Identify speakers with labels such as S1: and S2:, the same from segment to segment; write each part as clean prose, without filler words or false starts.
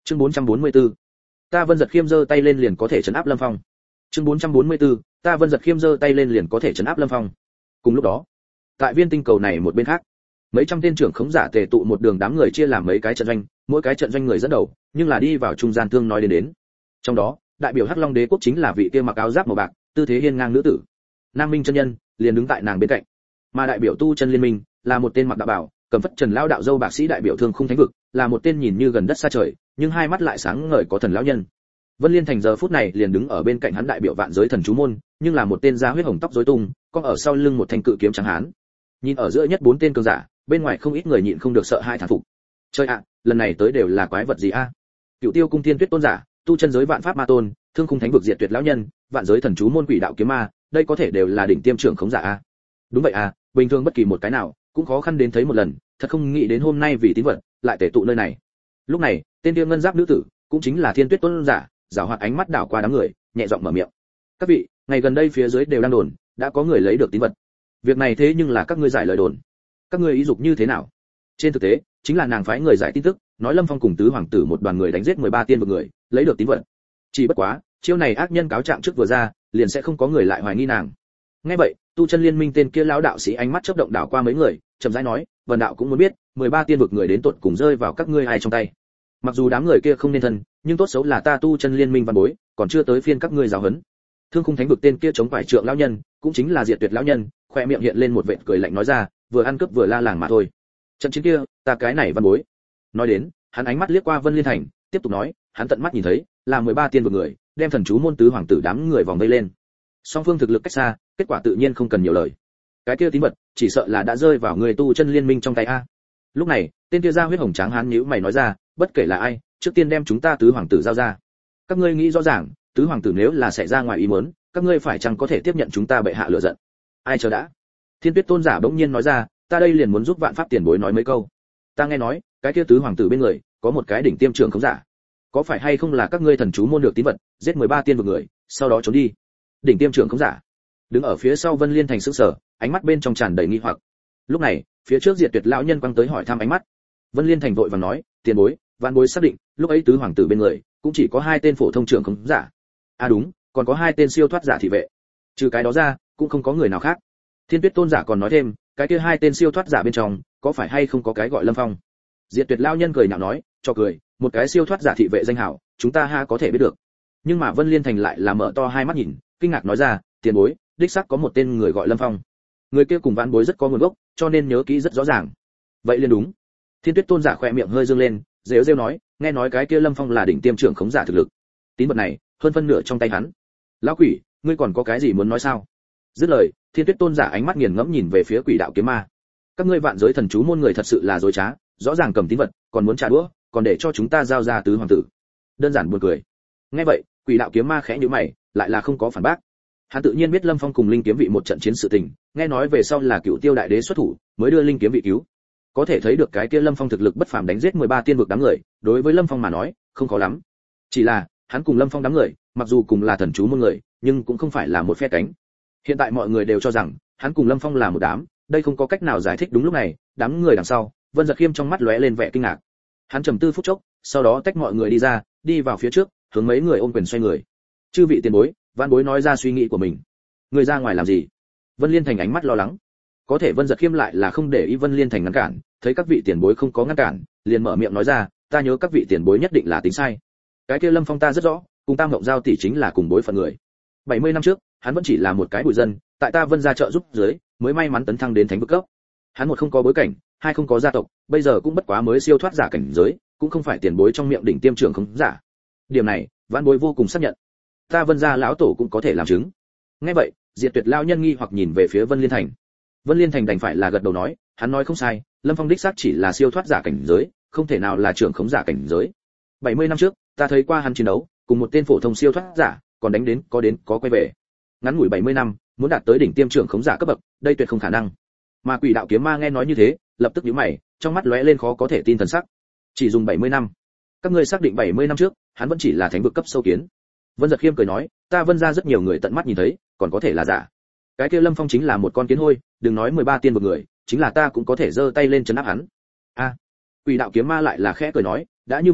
S1: Chương 444. Ta Vân Giật Khiêm giơ tay lên liền có thể trấn áp Lâm Phong. Chương 444. Ta Vân Giật Khiêm giơ tay lên liền có thể trấn áp Lâm Phong. Cùng lúc đó, tại viên tinh cầu này một bên khác, mấy trăm tên trưởng khống giả tề tụ một đường, đám người chia làm mấy cái trận doanh, mỗi cái trận doanh người dẫn đầu, nhưng là đi vào trung gian thương nói đến. Trong đó, đại biểu Hắc Long Đế quốc chính là vị kia mặc áo giáp màu bạc, tư thế hiên ngang nữ tử. Nam Minh chân nhân liền đứng tại nàng bên cạnh. Mà đại biểu Tu Chân Liên Minh là một tên mặc đạo bào, cầm phất trần lão đạo dâu bạc sĩ đại biểu Thương Khung Thánh vực, là một tên nhìn như gần đất xa trời, nhưng hai mắt lại sáng ngời có thần lão nhân. Vân Liên Thành giờ phút này liền đứng ở bên cạnh hắn, đại biểu Vạn Giới Thần Chú môn, nhưng là một tên da huyết hồng tóc rối tung, có ở sau lưng một thanh cự kiếm trắng hán. Nhìn ở giữa nhất bốn tên cường giả, bên ngoài không ít người nhịn không được sợ hai thán phục. Chơi ạ, lần này tới đều là quái vật gì a? Cửu Tiêu cung Thiên Tuyết tôn giả, Tu Chân giới Vạn Pháp Ma tôn, Thương Khung Thánh vực Diệt Tuyệt lão nhân, Vạn Giới Thần Chú môn Quỷ Đạo kiếm ma, đây có thể đều là đỉnh tiêm trưởng khống giả a. Đúng vậy a, bình thường bất kỳ một cái nào cũng khó khăn đến thấy một lần, thật không nghĩ đến hôm nay vì tín vật lại tề tụ nơi này. Lúc này, tên kia ngân giáp nữ tử, cũng chính là Thiên Tuyết tôn giả, giảo hoạt ánh mắt đảo qua đám người, nhẹ giọng mở miệng. Các vị, ngày gần đây phía dưới đều đang đồn, đã có người lấy được tín vật. Việc này thế nhưng là các ngươi giải lời đồn. Các ngươi ý dục như thế nào? Trên thực tế, chính là nàng phái người giải tin tức, nói Lâm Phong cùng tứ hoàng tử một đoàn người đánh giết 13 tiên vực người, lấy được tín vật. Chỉ bất quá, chiêu này ác nhân cáo trạng trước vừa ra, liền sẽ không có người lại hoài nghi nàng. Nghe vậy, Tu Chân Liên Minh tên kia lão đạo sĩ ánh mắt chớp động đảo qua mấy người, chậm rãi nói, Vân đạo cũng muốn biết, 13 tiên vực người đến tột cùng rơi vào các ngươi ai trong tay. Mặc dù đám người kia không nên thân, nhưng tốt xấu là ta Tu Chân Liên Minh văn bối, còn chưa tới phiên các ngươi giáo huấn. Thương Khung Thánh vực tên kia chống phải trượng lão nhân, cũng chính là Diệt Tuyệt lão nhân, khoe miệng hiện lên một vệt cười lạnh nói ra, vừa ăn cướp vừa la làng mà thôi. Trận chiến kia, ta cái này văn bối. Nói đến, hắn ánh mắt liếc qua Vân Liên Thành, tiếp tục nói, hắn tận mắt nhìn thấy, là 13 tiên vực người, đem Thần Chú môn tứ hoàng tử đám người vòng vây lên. Song phương thực lực cách xa, kết quả tự nhiên không cần nhiều lời. Cái kia tín vật, chỉ sợ là đã rơi vào người Tu Chân Liên Minh trong tay a. Lúc này, tên kia da huyết hồng tráng hán nhíu mày nói ra, bất kể là ai, trước tiên đem chúng ta tứ hoàng tử giao ra. Các ngươi nghĩ rõ ràng, tứ hoàng tử nếu là xảy ra ngoài ý muốn, các ngươi phải chăng có thể tiếp nhận chúng ta bệ hạ lựa giận? Ai chờ đã? Thiên Tuyết tôn giả bỗng nhiên nói ra, ta đây liền muốn giúp Vạn Pháp tiền bối nói mấy câu. Ta nghe nói, cái kia tứ hoàng tử bên người có một cái đỉnh tiêm trưởng khống giả. Có phải hay không là các ngươi thần chú môn được tín vật, giết 13 tiên vực người, sau đó trốn đi? Đỉnh tiêm trưởng khống giả. Đứng ở phía sau Vân Liên Thành sững sờ, ánh mắt bên trong tràn đầy nghi hoặc. Lúc này, phía trước Diệt Tuyệt lão nhân quăng tới hỏi thăm ánh mắt. Vân Liên Thành vội vàng nói, tiền bối, vạn bối xác định, lúc ấy tứ hoàng tử bên người cũng chỉ có 2 tên phổ thông trưởng khống giả. À đúng, còn có 2 tên siêu thoát giả thị vệ. Trừ cái đó ra, cũng không có người nào khác. Thiên Tuyết tôn giả còn nói thêm, cái kia 2 tên siêu thoát giả bên trong, có phải hay không có cái gọi Lâm Phong? Diệt Tuyệt lão nhân cười nhạo nói, cho cười, một cái siêu thoát giả thị vệ danh hảo, chúng ta ha có thể biết được. Nhưng mà Vân Liên Thành lại là mở to hai mắt nhìn, kinh ngạc nói ra, tiền bối, đích xác có một tên người gọi Lâm Phong. Người kia cùng vãn bối rất có nguồn gốc, cho nên nhớ kỹ rất rõ ràng. Vậy liền đúng. Thiên Tuyết tôn giả khỏe miệng hơi dương lên, rêu rêu nói, nghe nói cái kia Lâm Phong là đỉnh tiêm trưởng khống giả thực lực. Tín vật này, hơn phân nửa trong tay hắn. Lão quỷ, ngươi còn có cái gì muốn nói sao? Dứt lời, Thiên Tuyết tôn giả ánh mắt nghiền ngẫm nhìn về phía Quỷ Đạo kiếm ma. Các ngươi Vạn Giới Thần Chú môn người thật sự là dối trá, rõ ràng cầm tín vật, còn muốn trả đũa, còn để cho chúng ta giao ra tứ hoàng tử. Đơn giản buồn cười. Nghe vậy, Quỷ Đạo kiếm ma khẽ nhíu mày, lại là không có phản bác. Hắn tự nhiên biết Lâm Phong cùng Linh kiếm vị một trận chiến sự tình, nghe nói về sau là Cựu Tiêu đại đế xuất thủ, mới đưa Linh kiếm vị cứu. Có thể thấy được cái kia Lâm Phong thực lực bất phàm, đánh giết 13 tiên vực đám người, đối với Lâm Phong mà nói, không khó lắm. Chỉ là, hắn cùng Lâm Phong đám người, mặc dù cùng là thần chú môn người, nhưng cũng không phải là một phe cánh. Hiện tại mọi người đều cho rằng, hắn cùng Lâm Phong là một đám, đây không có cách nào giải thích. Đúng lúc này, đám người đằng sau, Vân Giật Khiêm trong mắt lóe lên vẻ kinh ngạc. Hắn trầm tư phút chốc, sau đó tách mọi người đi ra, đi vào phía trước, hướng mấy người ôm quyền xoay người. Chư vị tiền bối, vãn bối nói ra suy nghĩ của mình. Người ra ngoài làm gì? Vân Liên Thành ánh mắt lo lắng. Có thể Vân Giật Khiêm lại là không để ý Vân Liên Thành ngăn cản, thấy các vị tiền bối không có ngăn cản, liền mở miệng nói ra, ta nhớ các vị tiền bối nhất định là tính sai. Cái kia Lâm Phong ta rất rõ, cùng Tam Ngộng Giao tỷ chính là cùng bối phận người. 70 năm trước, hắn vẫn chỉ là một cái bụi dân, tại ta Vân gia trợ giúp dưới, mới may mắn tấn thăng đến thánh vực cấp. Hắn một không có bối cảnh, hai không có gia tộc, bây giờ cũng bất quá mới siêu thoát giả cảnh giới, cũng không phải tiền bối trong miệng đỉnh tiêm trưởng khống giả. Điểm này, vãn bối vô cùng xác nhận. Ta Vân gia lão tổ cũng có thể làm chứng. Nghe vậy, Diệt Tuyệt lão nhân nghi hoặc nhìn về phía Vân Liên Thành. Vân Liên Thành đành phải là gật đầu nói, hắn nói không sai, Lâm Phong đích xác chỉ là siêu thoát giả cảnh giới, không thể nào là trưởng khống giả cảnh giới. 70 năm trước, ta thấy qua hắn chiến đấu, cùng một tên phổ thông siêu thoát giả, còn đánh đến có quay về. Ngắn ngủi 70 năm, muốn đạt tới đỉnh tiêm trưởng khống giả cấp bậc, đây tuyệt không khả năng. Mà Quỷ Đạo kiếm ma nghe nói như thế, lập tức nhíu mày, trong mắt lóe lên khó có thể tin thần sắc. Chỉ dùng 70 năm? Các ngươi xác định 70 năm trước, hắn vẫn chỉ là thánh vực cấp sâu kiến? Vân Giật Khiêm cười nói, ta Vân gia rất nhiều người tận mắt nhìn thấy, còn có thể là giả. Cái kia Lâm Phong chính là một con kiến hôi, đừng nói 13 tiên vực người, chính là ta cũng có thể giơ tay lên trấn áp hắn. A, Quỷ Đạo kiếm ma lại là khẽ cười nói, đã như vậy,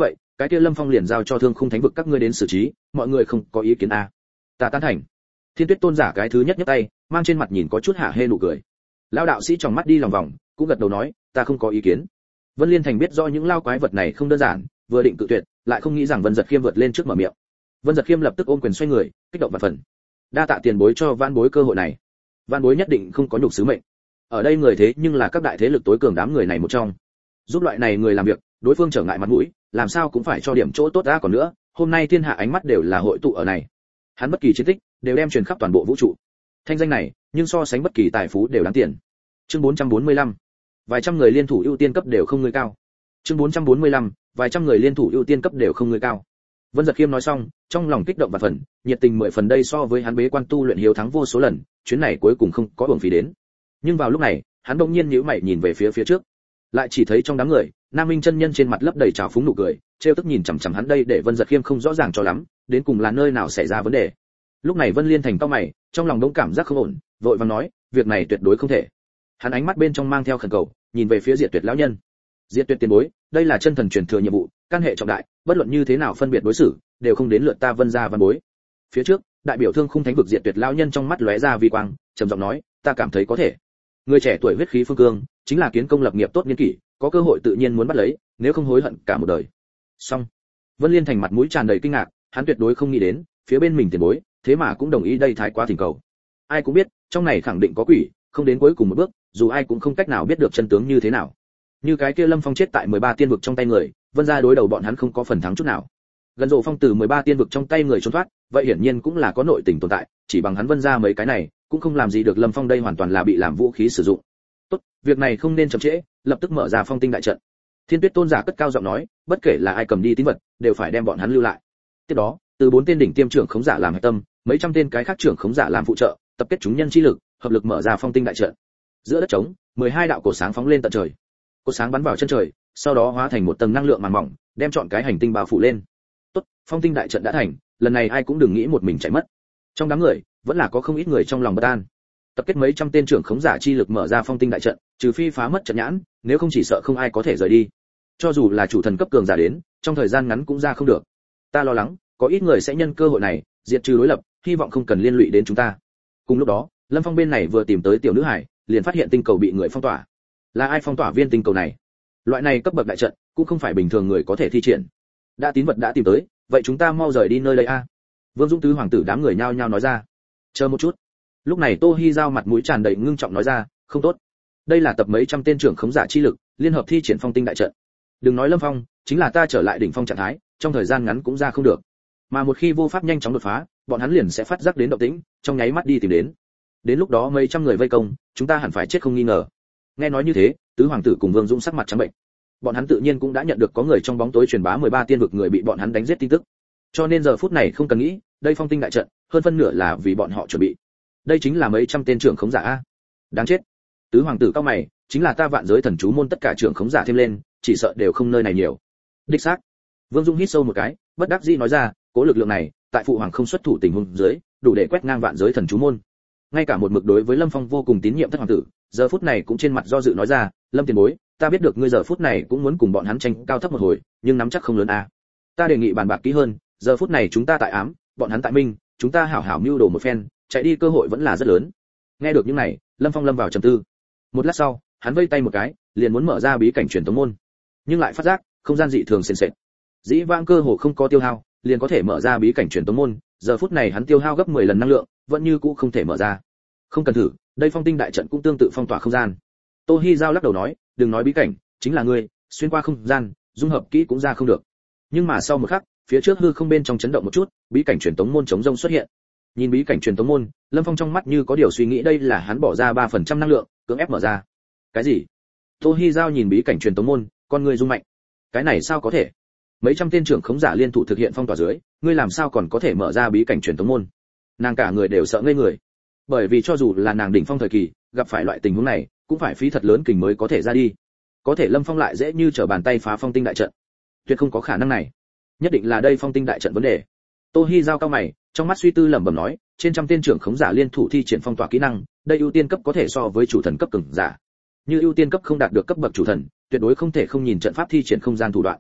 S1: cái kia Lâm Phong liền giao cho Thương Khung Thánh vực các ngươi đến xử trí, mọi người không có ý kiến a? Ta tán thành. Thiên Tuyết tôn giả cái thứ nhất nhấc tay, mang trên mặt nhìn có chút hạ hê nụ cười. Lão đạo sĩ tròng mắt đi lòng vòng, cũng gật đầu nói, ta không có ý kiến. Vân Liên Thành biết rõ những lao quái vật này không đơn giản, vừa định cự tuyệt, lại không nghĩ rằng Vân Giật Khiêm vượt lên trước mở miệng. Vân Giật Khiêm lập tức ôm quyền xoay người, kích động vạn phần. Đa tạ tiền bối cho Vãn bối cơ hội này. Vãn bối nhất định không có nhục sứ mệnh. Ở đây người thế nhưng là các đại thế lực tối cường đám người này một trong. Giúp loại này người làm việc, đối phương trở ngại mặt mũi, làm sao cũng phải cho điểm chỗ tốt ra còn nữa, hôm nay thiên hạ ánh mắt đều là hội tụ ở này. Hắn bất kỳ chiến tích đều đem truyền khắp toàn bộ vũ trụ. Thanh danh này, nhưng so sánh bất kỳ tài phú đều đáng tiền. Chương 445. Vài trăm người liên thủ ưu tiên cấp đều không người cao. Chương 445. Vài trăm người liên thủ ưu tiên cấp đều không người cao. Vân Giật Khiêm nói xong, trong lòng kích động và phần, nhiệt tình 10 phần đây so với hắn bế quan tu luyện hiếu thắng vô số lần, chuyến này cuối cùng không có uổng phí đến. Nhưng vào lúc này, hắn bỗng nhiên nhíu mày nhìn về phía trước, lại chỉ thấy trong đám người, Nam Minh chân nhân trên mặt lấp đầy trào phúng nụ cười, trêu tức nhìn chằm chằm hắn đây để Vân Giật Khiêm không rõ ràng cho lắm, đến cùng là nơi nào xảy ra vấn đề. Lúc này Vân Liên Thành cau mày, trong lòng đống cảm giác không ổn, vội vàng nói, việc này tuyệt đối không thể. Hắn ánh mắt bên trong mang theo khẩn cầu, nhìn về phía Diệt Tuyệt lão nhân. Diệt Tuyệt tiền bối, đây là chân thần truyền thừa nhiệm vụ, căn hệ trọng đại, bất luận như thế nào phân biệt đối xử, đều không đến lượt ta Vân gia văn bối. Phía trước, đại biểu Thương Khung Thánh vực Diệt Tuyệt lão nhân trong mắt lóe ra vi quang, trầm giọng nói, ta cảm thấy có thể. Người trẻ tuổi huyết khí phương cương, chính là kiến công lập nghiệp tốt niên kỷ, có cơ hội tự nhiên muốn bắt lấy, nếu không hối hận cả một đời. Xong. Vân Liên Thành mặt mũi tràn đầy kinh ngạc, hắn tuyệt đối không nghĩ đến, phía bên mình tiền bối, thế mà cũng đồng ý đây thái quá thỉnh cầu. Ai cũng biết, trong này khẳng định có quỷ, không đến cuối cùng một bước, dù ai cũng không cách nào biết được chân tướng như thế nào. Như cái kia Lâm Phong chết tại 13 tiên vực trong tay người, Vân gia đối đầu bọn hắn không có phần thắng chút nào. Gần Dụ Phong từ 13 tiên vực trong tay người trốn thoát, vậy hiển nhiên cũng là có nội tình tồn tại, chỉ bằng hắn Vân gia mấy cái này, cũng không làm gì được Lâm Phong đây hoàn toàn là bị làm vũ khí sử dụng. Tốt, việc này không nên chậm trễ, lập tức mở ra Phong Tinh đại trận. Thiên Tuyết tôn giả cất cao giọng nói, bất kể là ai cầm đi tín vật, đều phải đem bọn hắn lưu lại. Tiếp đó, từ 4 tên đỉnh tiêm trưởng khống giả làm hạch tâm, mấy trăm tên cái khác trưởng khống giả làm phụ trợ, tập kết chúng nhân chi lực, hợp lực mở ra Phong Tinh đại trận. Giữa đất trống, 12 đạo cổ sáng phóng lên tận trời. Cổ sáng bắn vào chân trời, sau đó hóa thành một tầng năng lượng màng mỏng, đem trọn cái hành tinh bao phủ lên. Tốt, Phong Tinh đại trận đã thành, lần này ai cũng đừng nghĩ một mình chạy mất. Trong đám người, vẫn là có không ít người trong lòng bất an. Tập kết mấy trăm tên trưởng khống giả chi lực mở ra Phong Tinh đại trận, trừ phi phá mất trận nhãn, nếu không chỉ sợ không ai có thể rời đi. Cho dù là chủ thần cấp cường giả đến, trong thời gian ngắn cũng ra không được. Ta lo lắng, có ít người sẽ nhân cơ hội này diệt trừ đối lập, hy vọng không cần liên lụy đến chúng ta. Cùng lúc đó, Lâm Phong bên này vừa tìm tới tiểu nữ hải, liền phát hiện tinh cầu bị người phong tỏa. Là ai phong tỏa viên tinh cầu này? Loại này cấp bậc đại trận, cũng không phải bình thường người có thể thi triển. Đã tín vật đã tìm tới, vậy chúng ta mau rời đi nơi đây a. Vương Dũng tứ hoàng tử đám người nhao nhao nói ra. Chờ một chút. Lúc này Tô Hi Giao mặt mũi tràn đầy ngưng trọng nói ra, không tốt. Đây là tập mấy trăm tên trưởng khống giả chi lực, liên hợp thi triển Phong Tinh đại trận. Đừng nói Lâm Phong, chính là ta trở lại đỉnh phong trạng thái, trong thời gian ngắn cũng ra không được. Mà một khi vô pháp nhanh chóng đột phá, bọn hắn liền sẽ phát giác đến động tĩnh, trong nháy mắt đi tìm đến. Đến lúc đó mấy trăm người vây công, chúng ta hẳn phải chết không nghi ngờ. Nghe nói như thế, tứ hoàng tử cùng Vương Dũng sắc mặt trắng bệnh. Bọn hắn tự nhiên cũng đã nhận được có người trong bóng tối truyền bá 13 tiên vực người bị bọn hắn đánh giết tin tức. Cho nên giờ phút này không cần nghĩ, đây Phong Tinh đại trận, hơn phân nửa là vì bọn họ chuẩn bị. Đây chính là mấy trăm tên trưởng khống giả a. Đáng chết. Tứ hoàng tử cao mày, chính là ta Vạn Giới Thần Chú môn tất cả trưởng khống giả thêm lên, chỉ sợ đều không nơi này nhiều. Đích xác. Vương Dung hít sâu một cái, bất đắc dĩ nói ra, cố lực lượng này, tại phụ hoàng không xuất thủ tình huống dưới, đủ để quét ngang Vạn Giới Thần Chú môn. Ngay cả một mực đối với Lâm Phong vô cùng tín nhiệm thất hoàng tử, giờ phút này cũng trên mặt do dự nói ra, Lâm tiền bối, ta biết được ngươi giờ phút này cũng muốn cùng bọn hắn tranh cao thấp một hồi, nhưng nắm chắc không lớn a. Ta đề nghị bàn bạc kỹ hơn, giờ phút này chúng ta tại ám, bọn hắn tại minh, chúng ta hảo hảo mưu đồ một phen, chạy đi cơ hội vẫn là rất lớn. Nghe được những này, Lâm Phong lâm vào trầm tư. Một lát sau, hắn vây tay một cái, liền muốn mở ra bí cảnh truyền tống môn, nhưng lại phát giác không gian dị thường sền sệt. Dĩ vãng cơ hồ không có tiêu hao, liền có thể mở ra bí cảnh truyền tống môn, giờ phút này hắn tiêu hao gấp 10 lần năng lượng, vẫn như cũ không thể mở ra. Không cần thử, đây Phong Tinh đại trận cũng tương tự phong tỏa không gian. Tô Hi Giao lắc đầu nói, đừng nói bí cảnh, chính là ngươi, xuyên qua không gian, dung hợp kỹ cũng ra không được. Nhưng mà sau một khắc, phía trước hư không bên trong chấn động một chút, bí cảnh truyền tống môn chống rông xuất hiện. Nhìn bí cảnh truyền tống môn, Lâm Phong trong mắt như có điều suy nghĩ đây là hắn bỏ ra 3% năng lượng, cưỡng ép mở ra. Cái gì? Tô Hi Giao nhìn bí cảnh truyền tống môn, con người rung mạnh. Cái này sao có thể? Mấy trăm tên trưởng khống giả liên thủ thực hiện phong tỏa dưới, ngươi làm sao còn có thể mở ra bí cảnh truyền tống môn? Nàng cả người đều sợ ngây người. Bởi vì cho dù là nàng đỉnh phong thời kỳ, gặp phải loại tình huống này, cũng phải phí thật lớn kình mới có thể ra đi. Có thể Lâm Phong lại dễ như trở bàn tay phá Phong Tinh đại trận. Tuyệt không có khả năng này. Nhất định là đây Phong Tinh đại trận vấn đề. Tô Hi Giao cao mày, trong mắt suy tư lẩm bẩm nói, trên trăm tên trưởng khống giả liên thủ thi triển phong tỏa kỹ năng, đây ưu tiên cấp có thể so với chủ thần cấp cường giả. Như ưu tiên cấp không đạt được cấp bậc chủ thần, tuyệt đối không thể không nhìn trận pháp thi triển không gian thủ đoạn.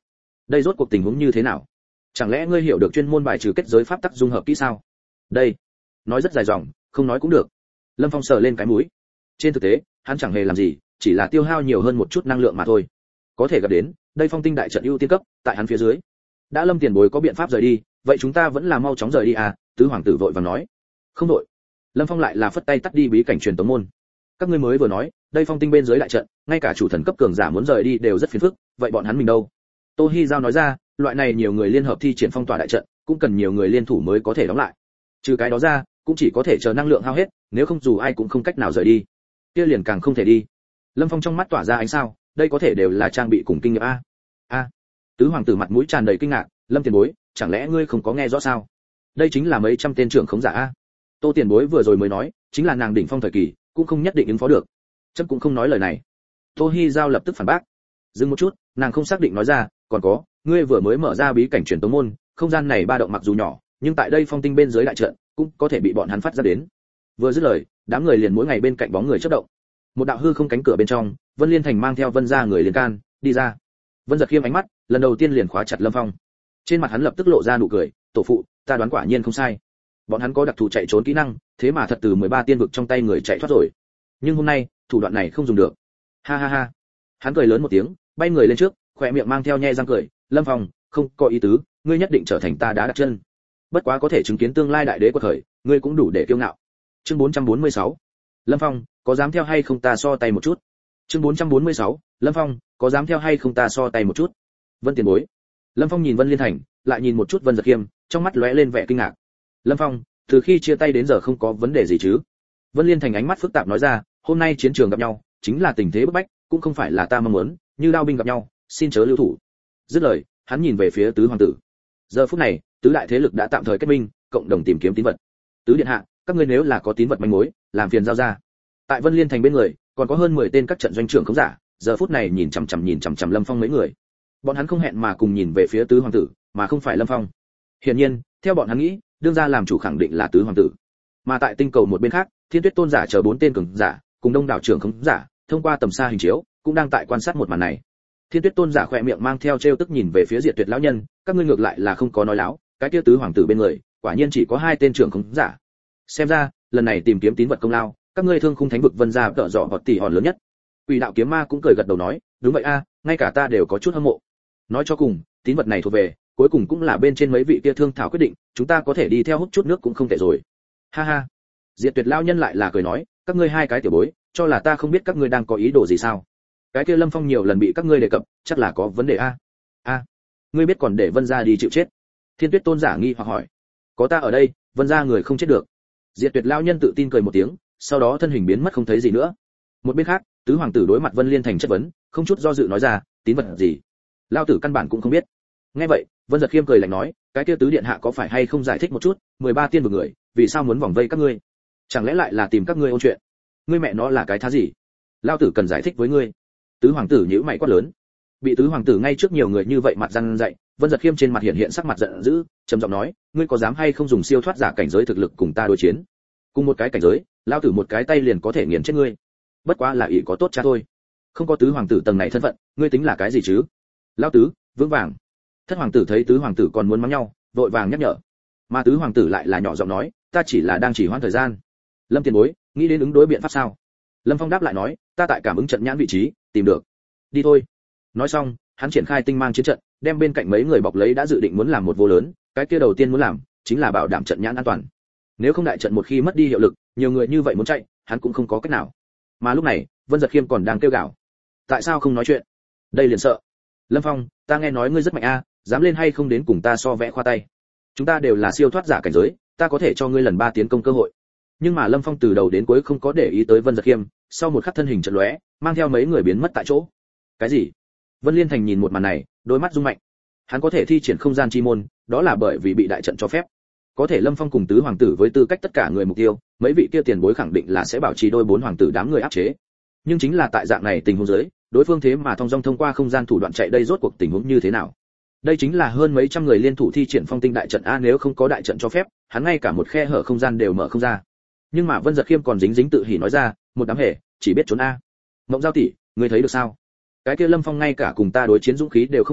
S1: Đây rốt cuộc tình huống như thế nào? Chẳng lẽ ngươi hiểu được chuyên môn bài trừ kết giới pháp tắc dung hợp kỹ sao? Đây, nói rất dài dòng, không nói cũng được. Lâm Phong sờ lên cái mũi. Trên thực tế, hắn chẳng hề làm gì, chỉ là tiêu hao nhiều hơn một chút năng lượng mà thôi. Có thể gặp đến, đây phong tinh đại trận ưu tiên cấp, tại hắn phía dưới. Đã Lâm tiền bối có biện pháp rời đi, vậy chúng ta vẫn là mau chóng rời đi à? Tứ hoàng tử vội vàng nói. Không đội. Lâm Phong lại là phất tay tắt đi bí cảnh truyền tống môn. Các ngươi mới vừa nói, đây phong tinh bên dưới đại trận, ngay cả chủ thần cấp cường giả muốn rời đi đều rất phiền phức, vậy bọn hắn mình đâu? Tô Hi Giao nói ra, loại này nhiều người liên hợp thi triển phong tỏa đại trận, cũng cần nhiều người liên thủ mới có thể đóng lại. Trừ cái đó ra, cũng chỉ có thể chờ năng lượng hao hết, nếu không dù ai cũng không cách nào rời đi. Kia liền càng không thể đi. Lâm Phong trong mắt tỏa ra ánh sao, đây có thể đều là trang bị cùng kinh nghiệm a. A. Tứ hoàng tử mặt mũi tràn đầy kinh ngạc, Lâm tiền bối, chẳng lẽ ngươi không có nghe rõ sao? Đây chính là mấy trăm tên trưởng khống giả a. Tô tiền bối vừa rồi mới nói, chính là nàng đỉnh phong thời kỳ, cũng không nhất định ứng phó được. Chấm cũng không nói lời này. Tô Hi Giao lập tức phản bác. Dừng một chút, nàng không xác định nói ra, còn có, ngươi vừa mới mở ra bí cảnh truyền tống môn, không gian này ba động mặc dù nhỏ, nhưng tại đây phong tinh bên dưới đại trận, cũng có thể bị bọn hắn phát ra đến. Vừa dứt lời, đám người liền mỗi ngày bên cạnh bóng người chớp động. Một đạo hư không cánh cửa bên trong, Vân Liên Thành mang theo Vân gia người liền can, đi ra. Vân giật khiêm ánh mắt, lần đầu tiên liền khóa chặt Lâm Phong. Trên mặt hắn lập tức lộ ra nụ cười, tổ phụ, ta đoán quả nhiên không sai. Bọn hắn có đặc thù chạy trốn kỹ năng, thế mà thật từ 13 tiên vực trong tay người chạy thoát rồi. Nhưng hôm nay, thủ đoạn này không dùng được. Ha ha ha. Hắn cười lớn một tiếng, bay người lên trước, khóe miệng mang theo nhe răng cười, Lâm Phong, không có ý tứ, ngươi nhất định trở thành ta đã đặt chân. Bất quá có thể chứng kiến tương lai đại đế của thời, ngươi cũng đủ để kiêu ngạo. Chương 446. Lâm Phong, có dám theo hay không ta so tay một chút? Chương 446. Lâm Phong, có dám theo hay không ta so tay một chút? Vân tiền bối. Lâm Phong nhìn Vân Liên Thành, lại nhìn một chút Vân Giật Khiêm, trong mắt lóe lên vẻ kinh ngạc. Lâm Phong, từ khi chia tay đến giờ không có vấn đề gì chứ? Vân Liên Thành ánh mắt phức tạp nói ra, hôm nay chiến trường gặp nhau, chính là tình thế bức bách, cũng không phải là ta mong muốn, như đao binh gặp nhau, xin chớ lưu thủ. Dứt lời, hắn nhìn về phía tứ hoàng tử. Giờ phút này, tứ đại thế lực đã tạm thời kết minh, cộng đồng tìm kiếm tín vật. Tứ điện hạ, các ngươi nếu là có tín vật manh mối, làm phiền giao ra. Tại Vân Liên Thành bên người, còn có hơn 10 tên các trận doanh trưởng khống giả, giờ phút này nhìn chằm chằm Lâm Phong mấy người. Bọn hắn không hẹn mà cùng nhìn về phía tứ hoàng tử, mà không phải Lâm Phong. Hiển nhiên, theo bọn hắn nghĩ, đương ra làm chủ khẳng định là tứ hoàng tử. Mà tại tinh cầu một bên khác, Thiên Tuyết Tôn giả chờ 4 tên cường giả, cùng đông đảo trưởng khống giả, thông qua tầm xa hình chiếu, cũng đang tại quan sát một màn này. Thiên Tuyết Tôn giả khỏe miệng mang theo trêu tức nhìn về phía Diệt Tuyệt lão nhân, các ngươi ngược lại là không có nói láo, cái kia tứ hoàng tử bên người, quả nhiên chỉ có 2 tên trưởng khống giả. Xem ra, lần này tìm kiếm tín vật công lao, các ngươi Thương Khung Thánh vực Vân gia tợ dọ hoặc tỷ hòn lớn nhất. Quỷ đạo kiếm ma cũng cười gật đầu nói, đúng vậy a, ngay cả ta đều có chút hâm mộ. Nói cho cùng, tín vật này thuộc về, cuối cùng cũng là bên trên mấy vị kia thương thảo quyết định, chúng ta có thể đi theo hút chút nước cũng không tệ rồi. Ha ha. Diệt Tuyệt lão nhân lại là cười nói, các ngươi 2 cái tiểu bối, cho là ta không biết các ngươi đang có ý đồ gì sao? Cái kia Lâm Phong nhiều lần bị các ngươi đề cập, chắc là có vấn đề a. A, ngươi biết còn để Vân gia đi chịu chết? Thiên Tuyết Tôn giả nghi hoặc hỏi. Có ta ở đây, Vân gia người không chết được. Diệt Tuyệt lão nhân tự tin cười một tiếng, sau đó thân hình biến mất không thấy gì nữa. Một bên khác, tứ hoàng tử đối mặt Vân Liên Thành chất vấn, không chút do dự nói ra, tín vật gì? Lão tử căn bản cũng không biết. Nghe vậy, Vân Giật Khiêm cười lạnh nói, cái kia tứ điện hạ có phải hay không giải thích một chút, 13 tiên vực người, vì sao muốn vòng vây các ngươi? Chẳng lẽ lại là tìm các ngươi ôn chuyện? Ngươi mẹ nó là cái thá gì? Lão tử cần giải thích với ngươi. Tứ hoàng tử nhíu mày quát lớn. Bị tứ hoàng tử ngay trước nhiều người như vậy mặt răn dạy, Vân Giật Khiêm trên mặt hiện sắc mặt giận dữ, trầm giọng nói, ngươi có dám hay không dùng siêu thoát giả cảnh giới thực lực cùng ta đối chiến? Cùng một cái cảnh giới, lão tử một cái tay liền có thể nghiền chết ngươi. Bất quá là ỷ có tốt cha thôi. Không có tứ hoàng tử tầng này thân phận, ngươi tính là cái gì chứ? Lão tứ, vững vàng. Thất hoàng tử thấy tứ hoàng tử còn muốn mắng nhau, vội vàng nhắc nhở. Mà tứ hoàng tử lại là nhỏ giọng nói, ta chỉ là đang chỉ hoãn thời gian. Lâm tiền bối, nghĩ đến ứng đối biện pháp sao? Lâm Phong đáp lại nói, ta tại cảm ứng trận nhãn vị trí, tìm được. Đi thôi. Nói xong, hắn triển khai tinh mang chiến trận, đem bên cạnh mấy người bọc lấy đã dự định muốn làm một vô lớn, cái kia đầu tiên muốn làm chính là bảo đảm trận nhãn an toàn. Nếu không đại trận một khi mất đi hiệu lực, nhiều người như vậy muốn chạy, hắn cũng không có cách nào. Mà lúc này, Vân Giật Khiêm còn đang kêu gào. Tại sao không nói chuyện? Đây liền sợ. Lâm Phong, ta nghe nói ngươi rất mạnh a, dám lên hay không đến cùng ta so vẽ khoa tay. Chúng ta đều là siêu thoát giả cảnh giới, ta có thể cho ngươi lần 3 tiến công cơ hội. Nhưng mà Lâm Phong từ đầu đến cuối không có để ý tới Vân Giật Khiêm, sau một khắc thân hình chợt lóe, mang theo mấy người biến mất tại chỗ. Cái gì? Vân Liên Thành nhìn một màn này, đôi mắt rung mạnh. Hắn có thể thi triển không gian chi môn, đó là bởi vì bị đại trận cho phép. Có thể Lâm Phong cùng tứ hoàng tử với tư cách tất cả người mục tiêu, mấy vị kia tiền bối khẳng định là sẽ bảo trì đôi 4 hoàng tử đám người áp chế. Nhưng chính là tại dạng này tình huống dưới, đối phương thế mà thông dong thông qua không gian thủ đoạn chạy, đây rốt cuộc tình huống như thế nào? Đây chính là hơn mấy trăm người liên thủ thi triển phong tinh đại trận a, nếu không có đại trận cho phép, hắn ngay cả một khe hở không gian đều mở không ra. Nhưng mà Vân Giật Khiêm còn dính tự hỉ nói ra, một đám hề, chỉ biết trốn a. Mộng Giao tỷ, ngươi thấy được sao? Cái kia Lâm Phong ngay cả cùng ta đối chiến dũng khí đều không có,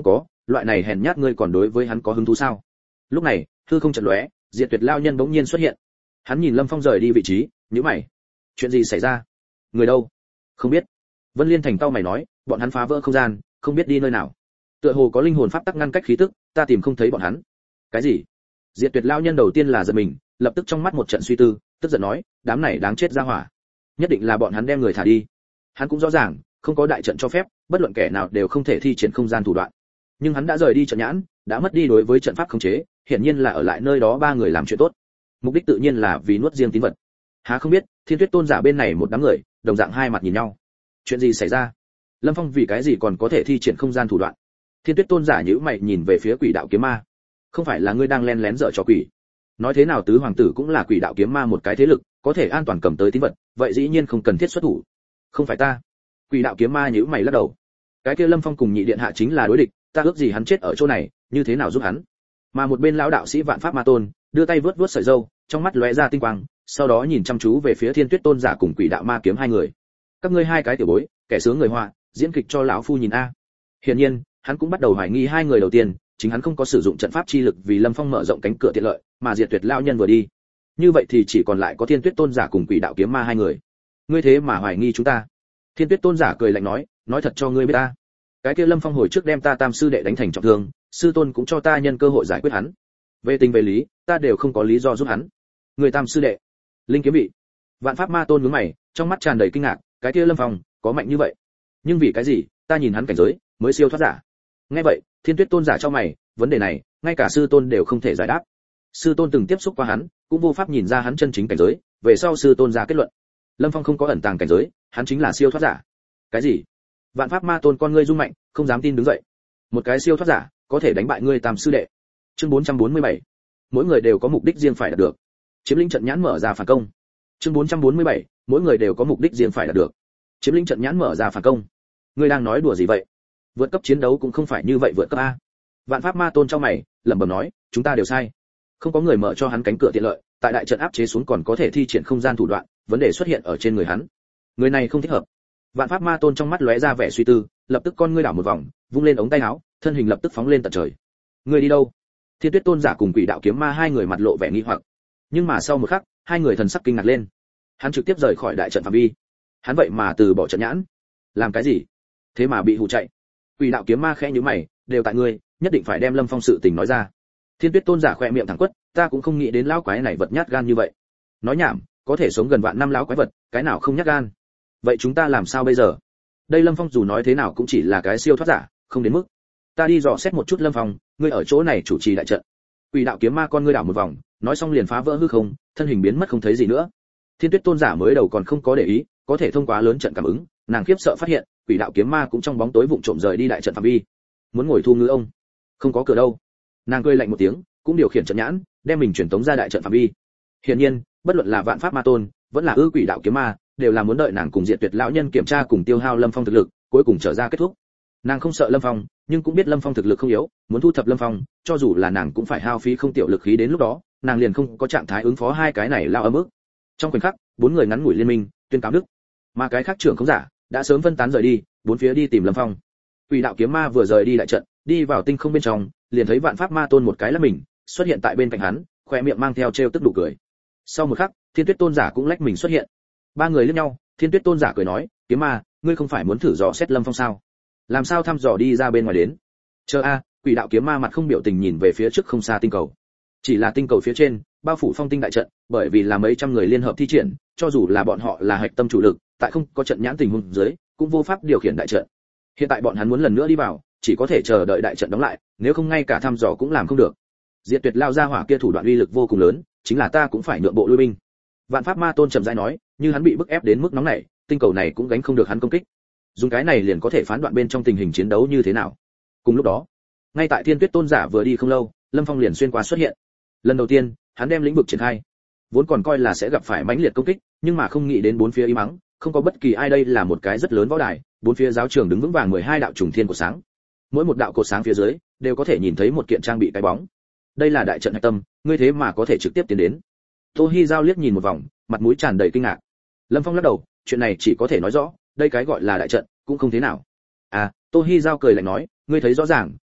S1: loại này hèn nhát ngươi còn đối với hắn có hứng thú sao? Lúc này, hư không chợt lóe, Diệt Tuyệt lão nhân bỗng nhiên xuất hiện. Hắn nhìn Lâm Phong rời đi vị trí, nhíu mày. Chuyện gì xảy ra? Người đâu? Không biết. Vân Liên Thành cau mày nói, bọn hắn phá vỡ không gian, không biết đi nơi nào. Tựa hồ có linh hồn pháp tắc ngăn cách khí tức, ta tìm không thấy bọn hắn. Cái gì? Diệt Tuyệt lão nhân đầu tiên là giật mình, lập tức trong mắt một trận suy tư, tức giận nói, đám này đáng chết ra hỏa. Nhất định là bọn hắn đem người thả đi. Hắn cũng rõ ràng, không có đại trận cho phép, bất luận kẻ nào đều không thể thi triển không gian thủ đoạn. Nhưng hắn đã rời đi trận nhãn, đã mất đi đối với trận pháp khống chế, hiển nhiên là ở lại nơi đó ba người làm chuyện tốt. Mục đích tự nhiên là vì nuốt riêng tín vật. Há không biết, Thiên Tuyết Tôn giả bên này một đám người, đồng dạng hai mặt nhìn nhau. Chuyện gì xảy ra? Lâm Phong vì cái gì còn có thể thi triển không gian thủ đoạn? Thiên Tuyết Tôn giả nhíu mày nhìn về phía Quỷ Đạo Kiếm Ma. Không phải là ngươi đang lén lén dở trò quỷ? Nói thế nào tứ hoàng tử cũng là Quỷ Đạo Kiếm Ma một cái thế lực, có thể an toàn cầm tới tín vật, vậy dĩ nhiên không cần thiết xuất thủ. Không phải ta. Quỷ Đạo Kiếm Ma nhíu mày lắc đầu. Cái kia Lâm Phong cùng nhị điện hạ chính là đối địch, ta ước gì hắn chết ở chỗ này, như thế nào giúp hắn? Mà một bên lão đạo sĩ Vạn Pháp Ma Tôn, đưa tay vớt vớt sợi râu, trong mắt lóe ra tinh quang, sau đó nhìn chăm chú về phía Thiên Tuyết Tôn giả cùng Quỷ Đạo Ma Kiếm hai người. Các ngươi hai cái tiểu bối, kẻ sướng người họa, diễn kịch cho lão phu nhìn a. Hiển nhiên, hắn cũng bắt đầu hoài nghi hai người đầu tiên, chính hắn không có sử dụng trận pháp chi lực vì Lâm Phong mở rộng cánh cửa tiện lợi, mà Diệt Tuyệt lão nhân vừa đi. Như vậy thì chỉ còn lại có Thiên Tuyết Tôn giả cùng Quỷ Đạo Kiếm Ma hai người. Ngươi thế mà hoài nghi chúng ta? Thiên Tuyết Tôn giả cười lạnh nói thật cho ngươi biết ta. Cái kia Lâm Phong hồi trước đem ta tam sư đệ đánh thành trọng thương, sư tôn cũng cho ta nhân cơ hội giải quyết hắn. Về tình về lý, ta đều không có lý do giúp hắn. Người tam sư đệ, linh kiếm bị. Vạn Pháp Ma Tôn nhướng mày, trong mắt tràn đầy kinh ngạc, cái kia Lâm Phong có mạnh như vậy? Nhưng vì cái gì, ta nhìn hắn cảnh giới mới siêu thoát giả. Nghe vậy, Thiên Tuyết Tôn giả cho mày, vấn đề này, ngay cả sư tôn đều không thể giải đáp. Sư tôn từng tiếp xúc qua hắn, cũng vô pháp nhìn ra hắn chân chính cảnh giới, về sau sư tôn ra kết luận, Lâm Phong không có ẩn tàng cảnh giới, hắn chính là siêu thoát giả. Cái gì? Vạn Pháp Ma Tôn con ngươi rung mạnh, không dám tin đứng dậy. Một cái siêu thoát giả, có thể đánh bại ngươi tam sư đệ. Chương 447. Mỗi người đều có mục đích riêng phải đạt được. Chiếm lĩnh trận nhãn mở ra phản công. Chương 447. Mỗi người đều có mục đích riêng phải đạt được. Chiếm lĩnh trận nhãn mở ra phản công. Ngươi đang nói đùa gì vậy? Vượt cấp chiến đấu cũng không phải như vậy vượt cấp a. Vạn Pháp Ma Tôn trong mày, lẩm bẩm nói, chúng ta đều sai. Không có người mở cho hắn cánh cửa tiện lợi, tại đại trận áp chế xuống còn có thể thi triển không gian thủ đoạn, vấn đề xuất hiện ở trên người hắn. Người này không thích hợp. Vạn Pháp Ma Tôn trong mắt lóe ra vẻ suy tư, lập tức con ngươi đảo một vòng, vung lên ống tay áo, thân hình lập tức phóng lên tận trời. Ngươi đi đâu? Thiên Tuyết Tôn giả cùng Quỷ Đạo Kiếm Ma hai người mặt lộ vẻ nghi hoặc. Nhưng mà sau một khắc, hai người thần sắc kinh ngạc lên. Hắn trực tiếp rời khỏi đại trận phạm vi. Hắn vậy mà từ bỏ trận nhãn. Làm cái gì? Thế mà bị hù chạy. Quỷ Đạo Kiếm Ma khẽ nhíu mày, đều tại ngươi, nhất định phải đem Lâm Phong sự tình nói ra. Thiên Tuyết Tôn giả khẽ miệng thẳng quất, ta cũng không nghĩ đến lão quái này vật nhát gan như vậy. Nói nhảm, có thể sống gần vạn năm lão quái vật, cái nào không nhát gan? Vậy chúng ta làm sao bây giờ? Đây Lâm Phong dù nói thế nào cũng chỉ là cái siêu thoát giả, không đến mức. Ta đi dò xét một chút Lâm Phong, ngươi ở chỗ này chủ trì đại trận. Quỷ Đạo Kiếm Ma con ngươi đảo một vòng, nói xong liền phá vỡ hư không, thân hình biến mất không thấy gì nữa. Thiên Tuyết Tôn giả mới đầu còn không có để ý, có thể thông qua lớn trận cảm ứng, nàng khiếp sợ phát hiện, Quỷ Đạo Kiếm Ma cũng trong bóng tối vụng trộm rời đi đại trận phạm vi. Muốn ngồi thu ngư ông, không có cửa đâu. Nàng cười lạnh một tiếng, cũng điều khiển trận nhãn, đem mình truyền tống ra đại trận phạm vi. Hiển nhiên, bất luận là Vạn Pháp Ma Tôn, vẫn là Quỷ Đạo Kiếm Ma, đều là muốn đợi nàng cùng Diệt Tuyệt lão nhân kiểm tra cùng tiêu hao Lâm Phong thực lực, cuối cùng trở ra kết thúc. Nàng không sợ Lâm Phong, nhưng cũng biết Lâm Phong thực lực không yếu, muốn thu thập Lâm Phong, cho dù là nàng cũng phải hao phí không tiểu lực khí, đến lúc đó, nàng liền không có trạng thái ứng phó hai cái này lao âm ức. Trong khoảnh khắc, bốn người ngắn ngủi liên minh, tuyên cáo đức. Mà cái khác trưởng không giả, đã sớm phân tán rời đi, bốn phía đi tìm Lâm Phong. Quỷ Đạo Kiếm Ma vừa rời đi đại trận, đi vào tinh không bên trong, liền thấy Vạn Pháp Ma Tôn một cái lắc mình, xuất hiện tại bên cạnh hắn, khoe miệng mang theo trêu tức nụ cười. Sau một khắc, Thiên Tuyết Tôn giả cũng lách mình xuất hiện. Ba người liếc nhau, Thiên Tuyết Tôn giả cười nói, Kiếm Ma, ngươi không phải muốn thử dò xét Lâm Phong sao? Làm sao thăm dò đi ra bên ngoài đến? Chờ a. Quỷ Đạo Kiếm Ma mặt không biểu tình nhìn về phía trước không xa tinh cầu. Chỉ là tinh cầu phía trên, bao phủ phong tinh đại trận, bởi vì là mấy trăm người liên hợp thi triển, cho dù là bọn họ là hạch tâm chủ lực, tại không có trận nhãn tình huống dưới, cũng vô pháp điều khiển đại trận. Hiện tại bọn hắn muốn lần nữa đi vào, chỉ có thể chờ đợi đại trận đóng lại, nếu không ngay cả thăm dò cũng làm không được. Diệt Tuyệt lao ra hỏa kia thủ đoạn uy lực vô cùng lớn, chính là ta cũng phải nhượng bộ lui binh. Vạn Pháp Ma Tôn trầm rãi nói, như hắn bị bức ép đến mức nóng này, tinh cầu này cũng gánh không được hắn công kích. Dùng cái này liền có thể phán đoạn bên trong tình hình chiến đấu như thế nào. Cùng lúc đó, ngay tại Thiên Tuyết Tôn giả vừa đi không lâu, Lâm Phong liền xuyên qua xuất hiện. Lần đầu tiên, hắn đem lĩnh vực triển khai. Vốn còn coi là sẽ gặp phải mãnh liệt công kích, nhưng mà không nghĩ đến bốn phía im mắng, không có bất kỳ ai, đây là một cái rất lớn võ đài, bốn phía giáo trường đứng vững vàng 12 đạo trùng thiên của sáng. Mỗi một đạo cột sáng phía dưới đều có thể nhìn thấy một kiện trang bị cái bóng. Đây là đại trận hạch tâm, ngươi thế mà có thể trực tiếp tiến đến. Tô Hi Giao liếc nhìn một vòng, mặt mũi tràn đầy kinh ngạc. Lâm Phong lắc đầu, chuyện này chỉ có thể nói rõ, đây cái gọi là đại trận cũng không thế nào. À, Tô Hi Giao cười lạnh nói, ngươi thấy rõ ràng,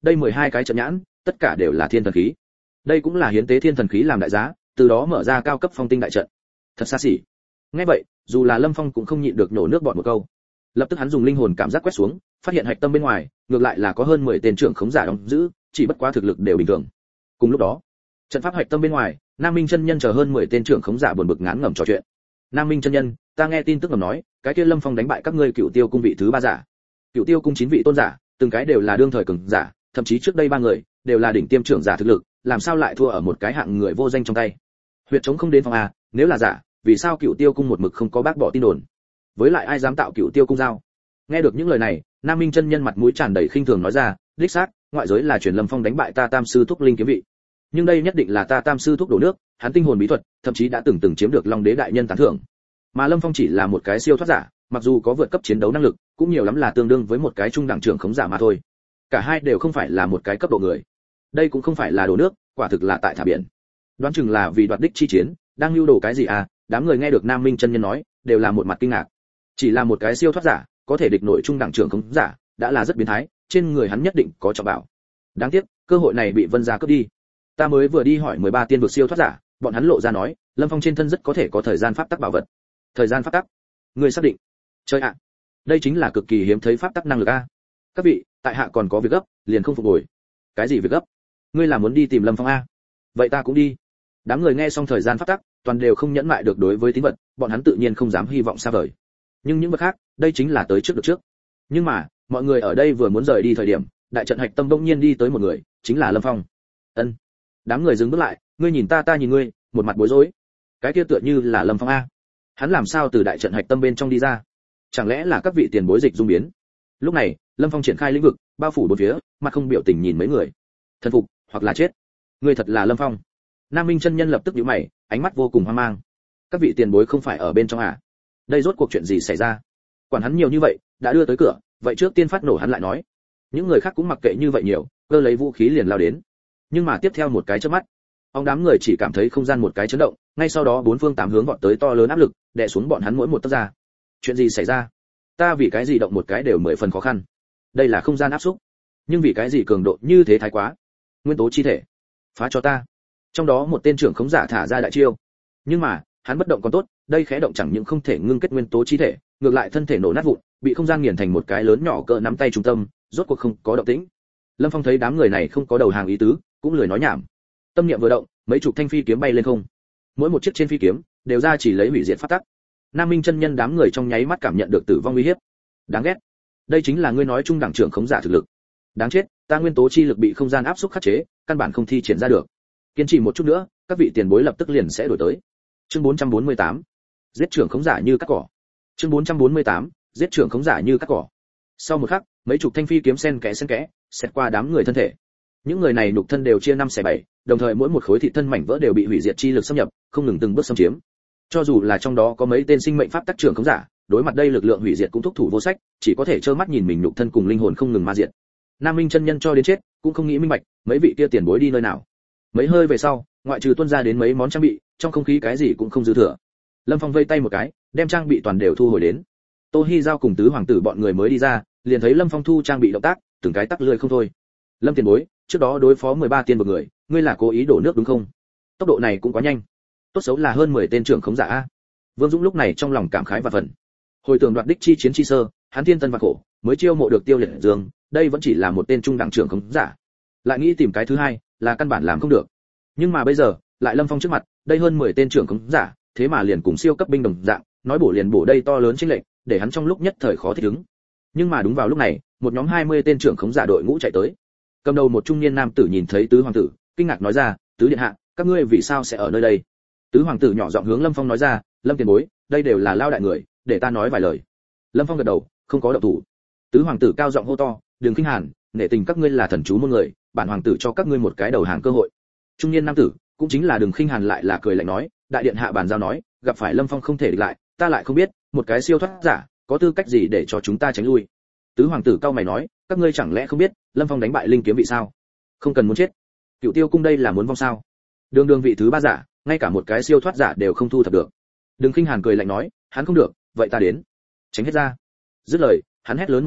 S1: đây 12 cái trận nhãn, tất cả đều là thiên thần khí. Đây cũng là hiến tế thiên thần khí làm đại giá, từ đó mở ra cao cấp phong tinh đại trận. Thật xa xỉ. Nghe vậy, dù là Lâm Phong cũng không nhịn được nổ nước bọt một câu. Lập tức hắn dùng linh hồn cảm giác quét xuống, phát hiện hạch tâm bên ngoài, ngược lại là có hơn 10 tên trưởng khống giả đóng giữ, chỉ bất quá thực lực đều bình thường. Cùng lúc đó, trận pháp hạch tâm bên ngoài, Nam Minh chân nhân chờ hơn 10 tên trưởng khống giả buồn bực ngán ngẩm trò chuyện. Nam Minh chân nhân, ta nghe tin tức ngầm nói, cái kia Lâm Phong đánh bại các ngươi Cửu Tiêu cung vị thứ 3 giả. Cửu Tiêu cung 9 vị tôn giả, từng cái đều là đương thời cường giả, thậm chí trước đây 3 người đều là đỉnh tiêm trưởng giả thực lực, làm sao lại thua ở một cái hạng người vô danh trong tay? Huyệt chống không đến phòng a, nếu là giả, vì sao Cửu Tiêu cung một mực không có bác bỏ tin đồn? Với lại ai dám tạo Cửu Tiêu cung giao? Nghe được những lời này, Nam Minh chân nhân mặt mũi tràn đầy khinh thường nói ra, đích xác, ngoại giới là truyền Lâm Phong đánh bại ta Tam sư thúc linh kiếm vị. Nhưng đây nhất định là ta Tam sư thúc đổ nước, hắn tinh hồn bí thuật, thậm chí đã từng chiếm được Long Đế đại nhân tán thưởng. Mà Lâm Phong chỉ là một cái siêu thoát giả, mặc dù có vượt cấp chiến đấu năng lực, cũng nhiều lắm là tương đương với một cái trung đẳng trưởng khống giả mà thôi. Cả hai đều không phải là một cái cấp độ người. Đây cũng không phải là đổ nước, quả thực là tại thả biển. Đoán chừng là vì đoạt đích chi chiến, đang lưu đồ cái gì à? Đám người nghe được Nam Minh chân nhân nói, đều là một mặt kinh ngạc. Chỉ là một cái siêu thoát giả, có thể địch nổi trung đẳng trưởng khống giả, đã là rất biến thái, trên người hắn nhất định có trọng bảo. Đáng tiếc, cơ hội này bị Vân gia cướp đi. Ta mới vừa đi hỏi 13 tiên vực siêu thoát giả, bọn hắn lộ ra nói, Lâm Phong trên thân rất có thể có thời gian pháp tắc bảo vật. Thời gian pháp tắc? Người xác định? Chơi ạ, đây chính là cực kỳ hiếm thấy pháp tắc năng lực a. Các vị, tại hạ còn có việc gấp, liền không phục hồi. Cái gì việc gấp? Ngươi là muốn đi tìm Lâm Phong a? Vậy ta cũng đi. Đám người nghe xong thời gian pháp tắc, toàn đều không nhẫn mại được đối với tín vật, bọn hắn tự nhiên không dám hy vọng xa vời. Nhưng những vật khác, đây chính là tới trước được trước. Nhưng mà, mọi người ở đây vừa muốn rời đi thời điểm, đại trận hạch tâm bỗng nhiên đi tới một người, chính là Lâm Phong. Ân. Đám người dừng bước lại, ngươi nhìn ta ta nhìn ngươi, một mặt bối rối. Cái kia tựa như là Lâm Phong a. Hắn làm sao từ đại trận hạch tâm bên trong đi ra? Chẳng lẽ là các vị tiền bối dịch dung biến? Lúc này, Lâm Phong triển khai lĩnh vực, bao phủ bốn phía, mặt không biểu tình nhìn mấy người. Thần phục, hoặc là chết. Ngươi thật là Lâm Phong. Nam Minh chân nhân lập tức nhíu mày, ánh mắt vô cùng hoang mang. Các vị tiền bối không phải ở bên trong à? Đây rốt cuộc chuyện gì xảy ra? Quản hắn nhiều như vậy, đã đưa tới cửa, vậy trước tiên phát nổ hắn lại nói. Những người khác cũng mặc kệ như vậy nhiều, cơ lấy vũ khí liền lao đến. Nhưng mà tiếp theo một cái chớp mắt, ông đám người chỉ cảm thấy không gian một cái chấn động, ngay sau đó bốn phương tám hướng vọt tới to lớn áp lực, đè xuống bọn hắn mỗi một tấc ra. Chuyện gì xảy ra? Ta vì cái gì động một cái đều 10 phần khó khăn. Đây là không gian áp xúc, nhưng vì cái gì cường độ như thế thái quá? Nguyên tố chi thể, phá cho ta. Trong đó một tên trưởng khống giả thả ra đại chiêu. Nhưng mà, hắn bất động còn tốt, đây khẽ động chẳng những không thể ngưng kết nguyên tố chi thể, ngược lại thân thể nổ nát vụn, bị không gian nghiền thành một cái lớn nhỏ cỡ nắm tay trung tâm, rốt cuộc không có động tĩnh. Lâm Phong thấy đám người này không có đầu hàng ý tứ, cũng lười nói nhảm. Tâm niệm vừa động, mấy chục thanh phi kiếm bay lên không. Mỗi một chiếc trên phi kiếm đều ra chỉ lấy hủy diệt pháp tắc. Nam Minh chân nhân đám người trong nháy mắt cảm nhận được tử vong uy hiếp. Đáng ghét. Đây chính là ngươi nói trung đẳng trưởng khống giả thực lực. Đáng chết, ta nguyên tố chi lực bị không gian áp xúc khắc chế, căn bản không thi triển ra được. Kiên trì một chút nữa, các vị tiền bối lập tức liền sẽ đổi tới. Chương 448. Giết trưởng khống giả như cắt cỏ. Chương 448. Giết trưởng khống giả như cắt cỏ. Sau một khắc, mấy chục thanh phi kiếm xen kẽ xẹt qua đám người thân thể. Những người này nhục thân đều chia 5/7, đồng thời mỗi một khối thịt thân mảnh vỡ đều bị hủy diệt chi lực xâm nhập, không ngừng từng bước xâm chiếm. Cho dù là trong đó có mấy tên sinh mệnh pháp tắc trưởng khống giả, đối mặt đây lực lượng hủy diệt cũng thúc thủ vô sách, chỉ có thể trơ mắt nhìn mình nhục thân cùng linh hồn không ngừng ma diệt. Nam Minh chân nhân cho đến chết, cũng không nghĩ minh bạch, mấy vị kia tiền bối đi nơi nào. Mấy hơi về sau, ngoại trừ tuôn ra đến mấy món trang bị, trong không khí cái gì cũng không dư thừa. Lâm Phong vây tay một cái, đem trang bị toàn đều thu hồi đến. Tô Hi giao cùng tứ hoàng tử bọn người mới đi ra, liền thấy Lâm Phong thu trang bị động tác, từng cái tắc lưỡi không thôi. Lâm tiền bối, trước đó đối phó 13 tiên vực người, ngươi là cố ý đổ nước đúng không? Tốc độ này cũng quá nhanh. Tốt xấu là hơn 10 tên trưởng khống giả a. Vương Dũng lúc này trong lòng cảm khái và phần. Hồi tưởng đoạt đích chi chiến chi sơ, hắn thiên tân và khổ, mới chiêu mộ được Tiêu Liệt Dương, đây vẫn chỉ là một tên trung đẳng trưởng khống giả. Lại nghĩ tìm cái thứ hai, là căn bản làm không được. Nhưng mà bây giờ, lại Lâm Phong trước mặt, đây hơn 10 tên trưởng khống giả, thế mà liền cùng siêu cấp binh đồng dạng, nói bổ liền bổ đây to lớn chênh lệch, để hắn trong lúc nhất thời khó thích ứng. Nhưng mà đúng vào lúc này, một nhóm 20 tên trưởng khống giả đội ngũ chạy tới. Cầm đầu một trung niên nam tử nhìn thấy tứ hoàng tử, kinh ngạc nói ra, tứ điện hạ, các ngươi vì sao sẽ ở nơi đây? Tứ hoàng tử nhỏ giọng hướng Lâm Phong nói ra, Lâm tiền bối, đây đều là lao đại người, để ta nói vài lời. Lâm Phong gật đầu, không có động thủ. Tứ hoàng tử cao giọng hô to, đừng khinh hàn, nể tình các ngươi là thần chú môn người, bản hoàng tử cho các ngươi một cái đầu hàng cơ hội. Trung niên nam tử, cũng chính là đừng khinh hàn lại là cười lạnh nói, đại điện hạ bàn giao nói, gặp phải Lâm Phong không thể địch lại, ta lại không biết, một cái siêu thoát giả, có tư cách gì để cho chúng ta tránh lui? Tứ hoàng tử cao mày nói, các ngươi chẳng lẽ không biết, Lâm Phong đánh bại linh kiếm vị sao? Không cần muốn chết. Cựu Tiêu cung đây là muốn vong sao? Đường đường vị thứ 3 giả, ngay cả một cái siêu thoát giả đều không thu thập được. Đừng khinh hàn cười lạnh nói, hắn không được, vậy ta đến. Tránh hết ra. Dứt lời, hắn hét lớn một tiếng,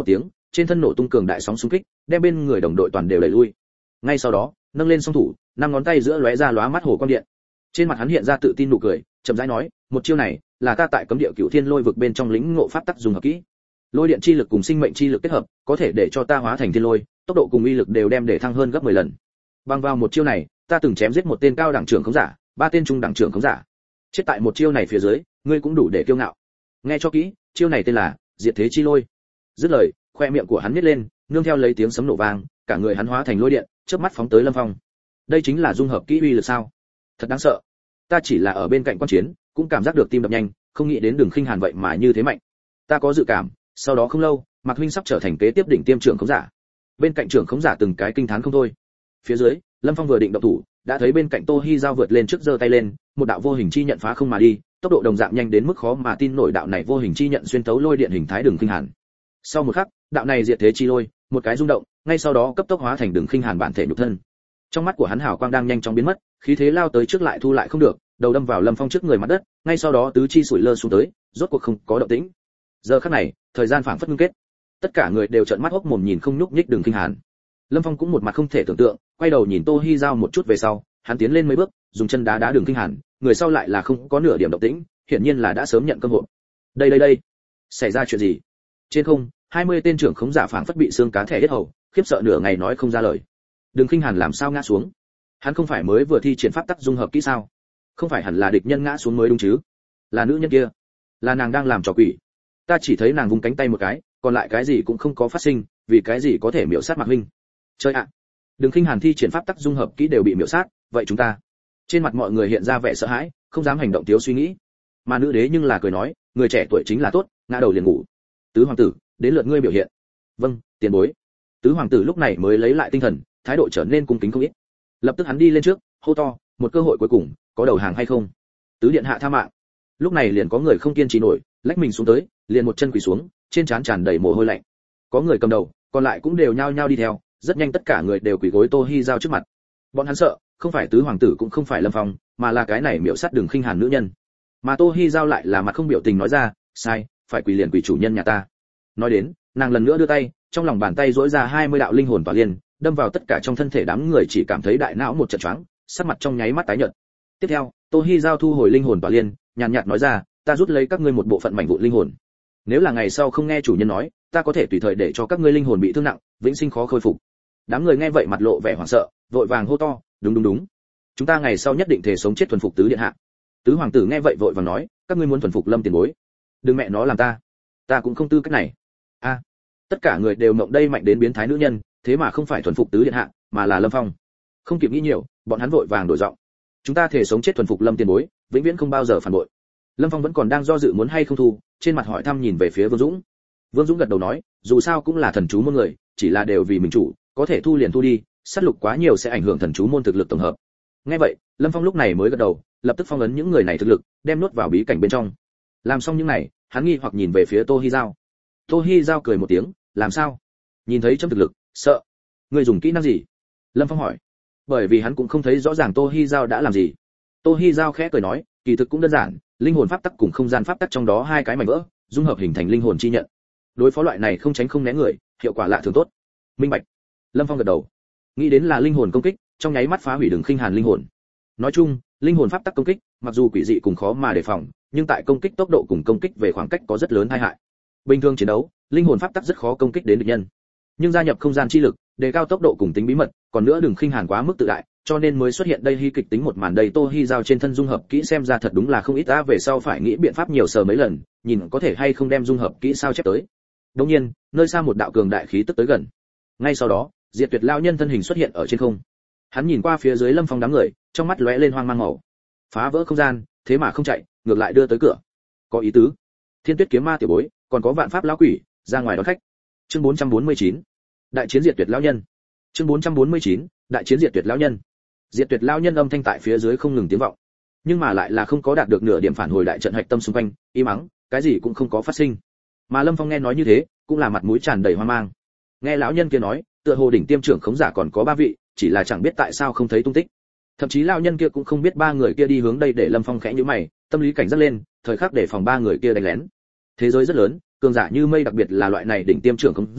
S1: trên thân nổ tung cường đại sóng xung kích, đem bên người đồng đội toàn đều đẩy lui. Ngay sau đó, nâng lên song thủ, năm ngón tay giữa lóe ra lóa mắt hồ quang điện. Trên mặt hắn hiện ra tự tin nụ cười, chậm rãi nói, một chiêu này là ta tại cấm địa Cửu Thiên Lôi vực bên trong lĩnh ngộ pháp tắc dùng hợp kỹ. Lôi điện chi lực cùng sinh mệnh chi lực kết hợp, có thể để cho ta hóa thành thiên lôi, tốc độ cùng uy lực đều đem để thăng hơn gấp 10 lần. Bằng vào một chiêu này, ta từng chém giết một tên cao đẳng trưởng khống giả, ba tên trung đẳng trưởng khống giả. Chết tại một chiêu này phía dưới, ngươi cũng đủ để kiêu ngạo. Nghe cho kỹ, chiêu này tên là Diệt Thế Chi Lôi. Dứt lời, khoe miệng của hắn nhếch lên, nương theo lấy tiếng sấm nổ vang, cả người hắn hóa thành lôi điện, chớp mắt phóng tới Lâm Phong. Đây chính là dung hợp kỹ uy lực sao? Thật đáng sợ. Ta chỉ là ở bên cạnh quan chiến, cũng cảm giác được tim đập nhanh, không nghĩ đến Đường Khinh Hàn vậy mà như thế mạnh. Ta có dự cảm, sau đó không lâu, Mạc huynh sắp trở thành kế tiếp đỉnh tiêm trưởng khống giả. Bên cạnh trưởng khống giả từng cái kinh thán không thôi. Phía dưới, Lâm Phong vừa định động thủ, đã thấy bên cạnh Tô Hi Giao vượt lên trước giơ tay lên, một đạo vô hình chi nhận phá không mà đi, tốc độ đồng dạng nhanh đến mức khó mà tin nổi, đạo này vô hình chi nhận xuyên thấu lôi điện hình thái Đường Khinh Hàn. Sau một khắc, đạo này diệt thế chi lôi, một cái rung động, ngay sau đó cấp tốc hóa thành Đường Khinh Hàn bản thể nhục thân. Trong mắt của hắn hào quang đang nhanh chóng biến mất, khí thế lao tới trước lại thu lại không được, đầu đâm vào Lâm Phong trước người mặt đất, ngay sau đó tứ chi sủi lơ xuống tới, rốt cuộc không có động tĩnh. Giờ khắc này, thời gian phảng phất ngưng kết. Tất cả người đều trợn mắt hốc mồm nhìn không nhúc nhích Đường Khinh Hàn. Lâm Phong cũng một mặt không thể tưởng tượng, quay đầu nhìn Tô Hi Giao một chút về sau, hắn tiến lên mấy bước, dùng chân đá đá Đường Khinh Hàn, người sau lại là không có nửa điểm động tĩnh, hiển nhiên là đã sớm nhận cơ hội. Đây, xảy ra chuyện gì? Trên không, 20 tên trưởng khống giả phảng phất bị xương cá thẻ hết hầu, khiếp sợ nửa ngày nói không ra lời. Đường Khinh Hàn làm sao ngã xuống? Hắn không phải mới vừa thi triển pháp tắc dung hợp kỹ sao? Không phải hẳn là địch nhân ngã xuống mới đúng chứ? Là nữ nhân kia, là nàng đang làm trò quỷ. Ta chỉ thấy nàng vung cánh tay một cái, còn lại cái gì cũng không có phát sinh, vì cái gì có thể miểu sát Mạc huynh? Chơi ạ. Đường Khinh Hàn thi triển pháp tắc dung hợp kỹ đều bị miểu sát, vậy chúng ta? Trên mặt mọi người hiện ra vẻ sợ hãi, không dám hành động thiếu suy nghĩ. Mà nữ đế nhưng là cười nói, người trẻ tuổi chính là tốt, ngã đầu liền ngủ. Tứ hoàng tử, đến lượt ngươi biểu hiện. Vâng, tiền bối. Tứ hoàng tử lúc này mới lấy lại tinh thần, thái độ trở nên cung kính không ít. Lập tức hắn đi lên trước, hô to, một cơ hội cuối cùng, có đầu hàng hay không? Tứ điện hạ tha mạng. Lúc này liền có người không kiên trì nổi, lách mình xuống tới, liền một chân quỳ xuống, trên trán tràn đầy mồ hôi lạnh. Có người cầm đầu, còn lại cũng đều nhao nhao đi theo, rất nhanh tất cả người đều quỳ gối Tô Hi Giao trước mặt. Bọn hắn sợ, không phải tứ hoàng tử cũng không phải Lâm Phong, mà là cái này miểu sát Đường Khinh Hàn nữ nhân. Mà Tô Hi Giao lại là mặt không biểu tình nói ra, sai, phải quỳ liền quỳ chủ nhân nhà ta. Nói đến, nàng lần nữa đưa tay, trong lòng bàn tay duỗi ra 20 đạo linh hồn tỏa liên, đâm vào tất cả trong thân thể đám người, chỉ cảm thấy đại não một trận choáng, sắc mặt trong nháy mắt tái nhợt. Tiếp theo, Tô Hi Giao thu hồi linh hồn tỏa liên, nhàn nhạt nói ra, ta rút lấy các ngươi một bộ phận mảnh vụn linh hồn. Nếu là ngày sau không nghe chủ nhân nói, ta có thể tùy thời để cho các ngươi linh hồn bị thương nặng, vĩnh sinh khó khôi phục. Đám người nghe vậy mặt lộ vẻ hoảng sợ, vội vàng hô to, đúng, chúng ta ngày sau nhất định thể sống chết thuần phục tứ điện hạ. Tứ hoàng tử nghe vậy vội vàng nói, các ngươi muốn thuần phục Lâm tiền bối, đừng mẹ nó làm ta cũng không tư cách này. A, tất cả người đều mộng đây mạnh đến biến thái nữ nhân, thế mà không phải thuần phục tứ điện hạ, mà là Lâm Phong. Không kịp nghĩ nhiều, bọn hắn vội vàng đổi giọng, chúng ta thể sống chết thuần phục Lâm tiền bối, vĩnh viễn không bao giờ phản bội. Lâm Phong vẫn còn đang do dự muốn hay không thu, trên mặt hỏi thăm nhìn về phía Vương Dũng. Vương Dũng gật đầu nói, dù sao cũng là thần chú môn người, chỉ là đều vì mình chủ, có thể thu liền thu đi, sát lục quá nhiều sẽ ảnh hưởng thần chú môn thực lực tổng hợp. Nghe vậy, Lâm Phong lúc này mới gật đầu, lập tức phong ấn những người này thực lực, đem nuốt vào bí cảnh bên trong. Làm xong những này, hắn nghi hoặc nhìn về phía Tô Hi Giao. Tô Hi Giao cười một tiếng, làm sao? Nhìn thấy chấm thực lực, sợ. Ngươi dùng kỹ năng gì? Lâm Phong hỏi. Bởi vì hắn cũng không thấy rõ ràng Tô Hi Giao đã làm gì. Tô Hi Giao khẽ cười nói, kỳ thực cũng đơn giản, linh hồn pháp tắc cùng không gian pháp tắc trong đó hai cái mảnh vỡ, dung hợp hình thành linh hồn chi nhận. Đối phó loại này không tránh không né người, hiệu quả lạ thường tốt. Minh bạch. Lâm Phong gật đầu. Nghĩ đến là linh hồn công kích, trong nháy mắt phá hủy Đường Khinh Hàn linh hồn. Nói chung, linh hồn pháp tắc công kích, mặc dù quỷ dị cùng khó mà đề phòng, nhưng tại công kích tốc độ cùng công kích về khoảng cách có rất lớn tai hại. Bình thường chiến đấu, linh hồn pháp tắc rất khó công kích đến địch nhân. Nhưng gia nhập không gian chi lực, đề cao tốc độ cùng tính bí mật, còn nữa Đường Khinh Hàn quá mức tự đại, cho nên mới xuất hiện đây hy kịch tính một màn đầy. Tô Hi Giao trên thân dung hợp kỹ xem ra thật đúng là không ít, ta về sau phải nghĩ biện pháp nhiều sờ mấy lần, nhìn có thể hay không đem dung hợp kỹ sao chép tới. Đương nhiên, nơi xa một đạo cường đại khí tức tới gần. Ngay sau đó, Diệt Tuyệt lão nhân thân hình xuất hiện ở trên không. Hắn nhìn qua phía dưới Lâm Phong đám người, trong mắt lóe lên hoang mang màu. Phá vỡ không gian, thế mà không chạy, ngược lại đưa tới cửa. Có ý tứ. Thiên Tuyết kiếm ma tiểu bối, còn có Vạn Pháp lão quỷ, ra ngoài đón khách. Chương 449. Đại chiến Diệt Tuyệt lão nhân. Chương 449. Đại chiến Diệt Tuyệt lão nhân. Diệt Tuyệt lão nhân âm thanh tại phía dưới không ngừng tiếng vọng, nhưng mà lại là không có đạt được nửa điểm phản hồi đại trận hạch tâm xung quanh, im ắng, cái gì cũng không có phát sinh. Mà Lâm Phong nghe nói như thế, cũng là mặt mũi tràn đầy hoang mang. Nghe lão nhân kia nói, tựa hồ đỉnh tiêm trưởng khống giả còn có 3 vị, chỉ là chẳng biết tại sao không thấy tung tích. Thậm chí lão nhân kia cũng không biết 3 người kia đi hướng đây, để Lâm Phong khẽ nhíu mày, tâm lý cảnh giác lên, thời khắc để phòng 3 người kia đánh lén. Thế giới rất lớn, cường giả như mây, đặc biệt là loại này đỉnh tiêm trưởng khống giả,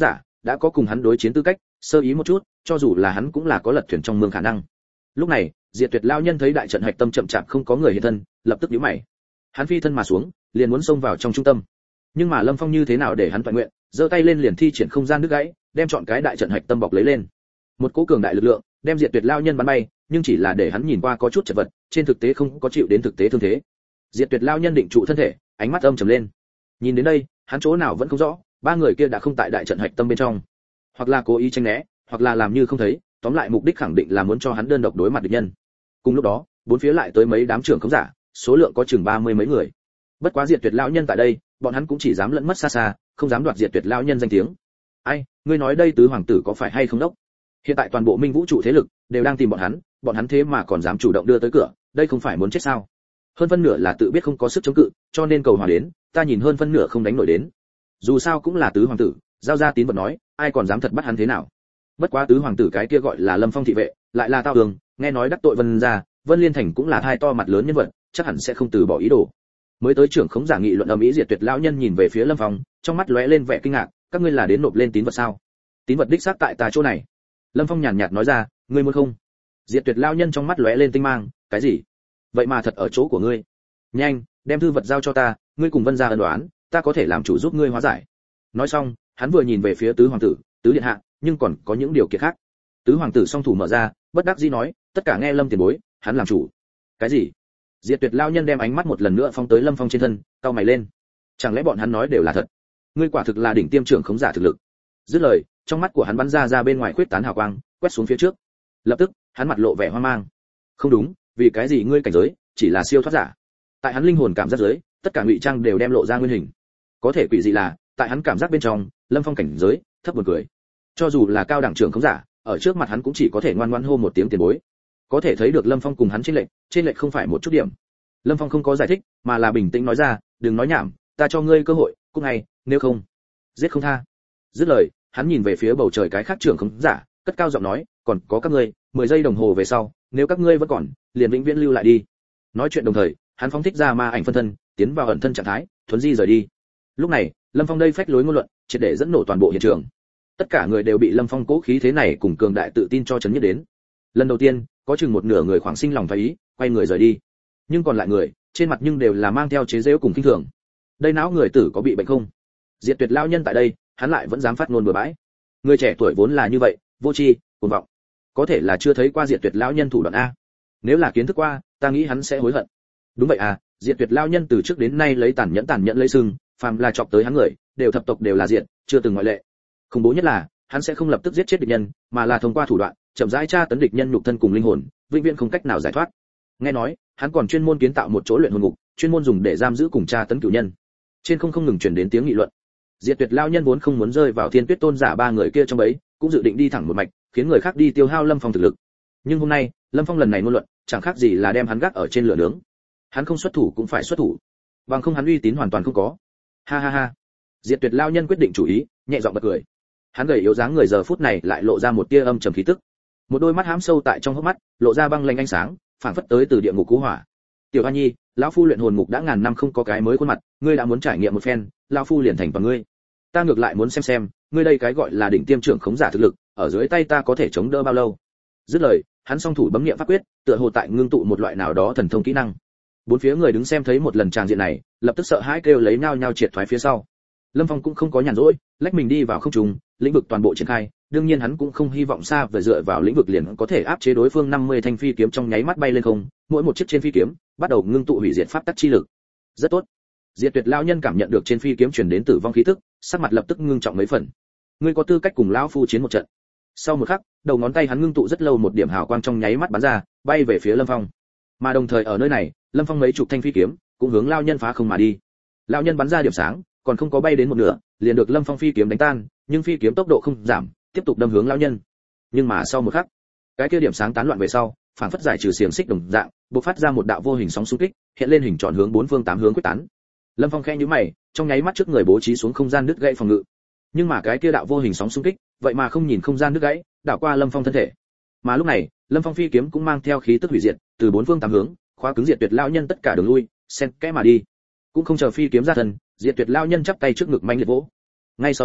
S1: đã có cùng hắn đối chiến tư cách, sơ ý một chút, cho dù là hắn cũng là có lật thuyền trong mương khả năng. Lúc này, Diệt Tuyệt lão nhân thấy đại trận hạch tâm chậm chạp không có người hiện thân, lập tức nhíu mày. Hắn phi thân mà xuống, liền muốn xông vào trong trung tâm. Nhưng mà Lâm Phong như thế nào để hắn toàn nguyện, giơ tay lên liền thi triển không gian đứt gãy, đem chọn cái đại trận hạch tâm bọc lấy lên. Một cỗ cường đại lực lượng, đem Diệt Tuyệt lão nhân bắn bay, nhưng chỉ là để hắn nhìn qua có chút chật vật, trên thực tế không có chịu đến thực tế thương thế. Diệt Tuyệt lão nhân định trụ thân thể, ánh mắt âm trầm lên. Nhìn đến đây, hắn chỗ nào vẫn không rõ, ba người kia đã không tại đại trận hạch tâm bên trong, hoặc là cố ý tránh né, hoặc là làm như không thấy, tóm lại mục đích khẳng định là muốn cho hắn đơn độc đối mặt địch nhân. Cùng lúc đó, bốn phía lại tới mấy đám trưởng khống giả, số lượng có chừng 30 mấy người. Bất quá Diệt Tuyệt lão nhân tại đây, bọn hắn cũng chỉ dám lẫn mất xa xa, không dám đoạt Diệt Tuyệt lão nhân danh tiếng. Ai, ngươi nói đây tứ hoàng tử có phải hay không đốc? Hiện tại toàn bộ Minh Vũ trụ thế lực đều đang tìm bọn hắn thế mà còn dám chủ động đưa tới cửa, đây không phải muốn chết sao? Hơn phân nửa là tự biết không có sức chống cự, cho nên cầu hòa đến, ta nhìn hơn phân nửa không đánh nổi đến. Dù sao cũng là tứ hoàng tử, giao ra tín vật nói, ai còn dám thật bắt hắn thế nào? Bất quá tứ hoàng tử cái kia gọi là Lâm Phong thị vệ, lại là tao tường, nghe nói đắc tội Vân gia, Vân Liên Thành cũng là thai to mặt lớn nhân vật, chắc hẳn sẽ không từ bỏ ý đồ. Mới tới trưởng khống giả nghị luận ầm ĩ, Diệt Tuyệt lão nhân nhìn về phía Lâm Phong, trong mắt lóe lên vẻ kinh ngạc, các ngươi là đến nộp lên tín vật sao? Tín vật đích xác tại ta chỗ này. Lâm Phong nhàn nhạt nói ra, ngươi muốn không? Diệt Tuyệt lão nhân trong mắt lóe lên tinh mang, cái gì? Vậy mà thật ở chỗ của ngươi. Nhanh, đem thư vật giao cho ta, ngươi cùng Vân gia ân oán, ta có thể làm chủ giúp ngươi hóa giải. Nói xong, hắn vừa nhìn về phía tứ hoàng tử, tứ điện hạ, nhưng còn có những điều kiện khác. Tứ hoàng tử song thủ mở ra, bất đắc dĩ nói, tất cả nghe Lâm tiền bối, hắn làm chủ. Cái gì? Diệt Tuyệt lão nhân đem ánh mắt một lần nữa phóng tới Lâm Phong trên thân, cau mày lên. Chẳng lẽ bọn hắn nói đều là thật? Ngươi quả thực là đỉnh tiêm trưởng khống giả thực lực. Dứt lời, trong mắt của hắn bắn ra bên ngoài khuyết tán hào quang, quét xuống phía trước. Lập tức, hắn mặt lộ vẻ hoang mang. Không đúng, vì cái gì ngươi cảnh giới chỉ là siêu thoát giả? Tại hắn linh hồn cảm giác giới, tất cả ngụy trang đều đem lộ ra nguyên hình. Có thể quỷ dị là, tại hắn cảm giác bên trong, Lâm Phong cảnh giới thấp buồn cười. Cho dù là cao đẳng trưởng khống giả, ở trước mặt hắn cũng chỉ có thể ngoan ngoãn hô một tiếng tiền bối. Có thể thấy được Lâm Phong cùng hắn trên lệch không phải một chút điểm. Lâm Phong không có giải thích, mà là bình tĩnh nói ra, đừng nói nhảm, ta cho ngươi cơ hội, cút ngay, nếu không, giết không tha. Dứt lời, hắn nhìn về phía bầu trời cái khác trưởng khống giả, cất cao giọng nói, còn có các ngươi, 10 giây đồng hồ về sau, nếu các ngươi vẫn còn, liền vĩnh viễn lưu lại đi. Nói chuyện đồng thời, hắn phóng thích ra ma ảnh phân thân, tiến vào ẩn thân trạng thái, thuấn di rời đi. Lúc này, Lâm Phong đây phách lối ngôn luận, triệt để dẫn nổ toàn bộ hiện trường. Tất cả người đều bị Lâm Phong cố khí thế này cùng cường đại tự tin cho chấn nhất đến. Lần đầu tiên, có chừng một nửa người khoảng sinh lòng thái ý, quay người rời đi. Nhưng còn lại người, trên mặt nhưng đều là mang theo chế giễu cùng kinh thường. Đây não người tử có bị bệnh không? Diệt Tuyệt lão nhân tại đây, hắn lại vẫn dám phát ngôn bừa bãi. Người trẻ tuổi vốn là như vậy, vô tri, cuồng vọng. Có thể là chưa thấy qua Diệt Tuyệt lão nhân thủ đoạn a. Nếu là kiến thức qua, ta nghĩ hắn sẽ hối hận. Đúng vậy à, Diệt Tuyệt lão nhân từ trước đến nay lấy tàn nhẫn lấy sừng, phàm là chọc tới hắn người, đều thập tộc đều là diệt, chưa từng ngoại lệ. Khủng bố nhất là, hắn sẽ không lập tức giết chết địch nhân, mà là thông qua thủ đoạn, chậm rãi tra tấn địch nhân nhục thân cùng linh hồn, vĩnh viễn không cách nào giải thoát. Nghe nói, hắn còn chuyên môn kiến tạo một chỗ luyện hồn ngục, chuyên môn dùng để giam giữ cùng tra tấn cửu nhân. Trên không ngừng truyền đến tiếng nghị luận. Diệt Tuyệt lão nhân vốn không muốn rơi vào Thiên Tuyết tôn giả ba người kia trong bẫy, cũng dự định đi thẳng một mạch, khiến người khác đi tiêu hao Lâm Phong thực lực. Nhưng hôm nay, Lâm Phong lần này ngôn luận, chẳng khác gì là đem hắn gác ở trên lửa nướng. Hắn không xuất thủ cũng phải xuất thủ, bằng không hắn uy tín hoàn toàn không có. Ha ha ha. Diệt Tuyệt lão nhân quyết định chủ ý, nhẹ giọng bật cười. Hắn gầy yếu dáng người giờ phút này lại lộ ra một tia âm trầm khí tức. Một đôi mắt hám sâu tại trong hốc mắt, lộ ra băng lanh ánh sáng, phảng phất tới từ địa ngục cứu hỏa. Tiểu Hoa Nhi, lão phu luyện hồn ngục đã ngàn năm không có cái mới khuôn mặt, ngươi đã muốn trải nghiệm một phen, lão phu liền thành vào ngươi. Ta ngược lại muốn xem, ngươi đây cái gọi là đỉnh tiêm trưởng khống giả thực lực, ở dưới tay ta có thể chống đỡ bao lâu. Dứt lời, hắn song thủ bấm niệm pháp quyết, tựa hồ tại ngưng tụ một loại nào đó thần thông kỹ năng. Bốn phía người đứng xem thấy một lần tràng diện này, lập tức sợ hãi kêu lấy nhau nhau triệt thoái phía sau. Lâm Phong cũng không có nhàn rỗi, lách mình đi vào không trung, lĩnh vực toàn bộ triển khai, đương nhiên hắn cũng không hy vọng xa về dựa vào lĩnh vực liền có thể áp chế đối phương 50 thanh phi kiếm trong nháy mắt bay lên không, mỗi một chiếc trên phi kiếm bắt đầu ngưng tụ hủy diệt pháp tắc chi lực. Rất tốt. Diệt Tuyệt lão nhân cảm nhận được trên phi kiếm truyền đến tử vong khí tức, sắc mặt lập tức ngưng trọng mấy phần. Ngươi có tư cách cùng lão phu chiến một trận. Sau một khắc, đầu ngón tay hắn ngưng tụ rất lâu một điểm hào quang trong nháy mắt bắn ra, bay về phía Lâm Phong. Mà đồng thời ở nơi này, Lâm Phong mấy chục thanh phi kiếm cũng hướng lão nhân phá không mà đi. Lão nhân bắn ra điểm sáng, còn không có bay đến một nửa, liền được Lâm Phong phi kiếm đánh tan, nhưng phi kiếm tốc độ không giảm, tiếp tục đâm hướng lão nhân. Nhưng mà sau một khắc, cái kia điểm sáng tán loạn về sau, phản phất giải trừ xiềng xích đồng dạng, bộc phát ra một đạo vô hình sóng xung kích, hiện lên hình tròn hướng bốn phương tám hướng quyết tán. Lâm Phong khẽ nhíu mày, trong nháy mắt trước người bố trí xuống không gian đứt gãy phòng ngự. Nhưng mà cái kia đạo vô hình sóng xung kích, vậy mà không nhìn không gian đứt gãy, đảo qua Lâm Phong thân thể. Mà lúc này, Lâm Phong phi kiếm cũng mang theo khí tức hủy diệt, từ bốn phương tám hướng, khóa cứng Diệt Tuyệt lão nhân tất cả đường lui, xen kẽ mà đi. Cũng không chờ phi kiếm ra thân, Diệt Tuyệt lão nhân chắp tay trước ngực manh liệt vỗ. Ngay sau đó,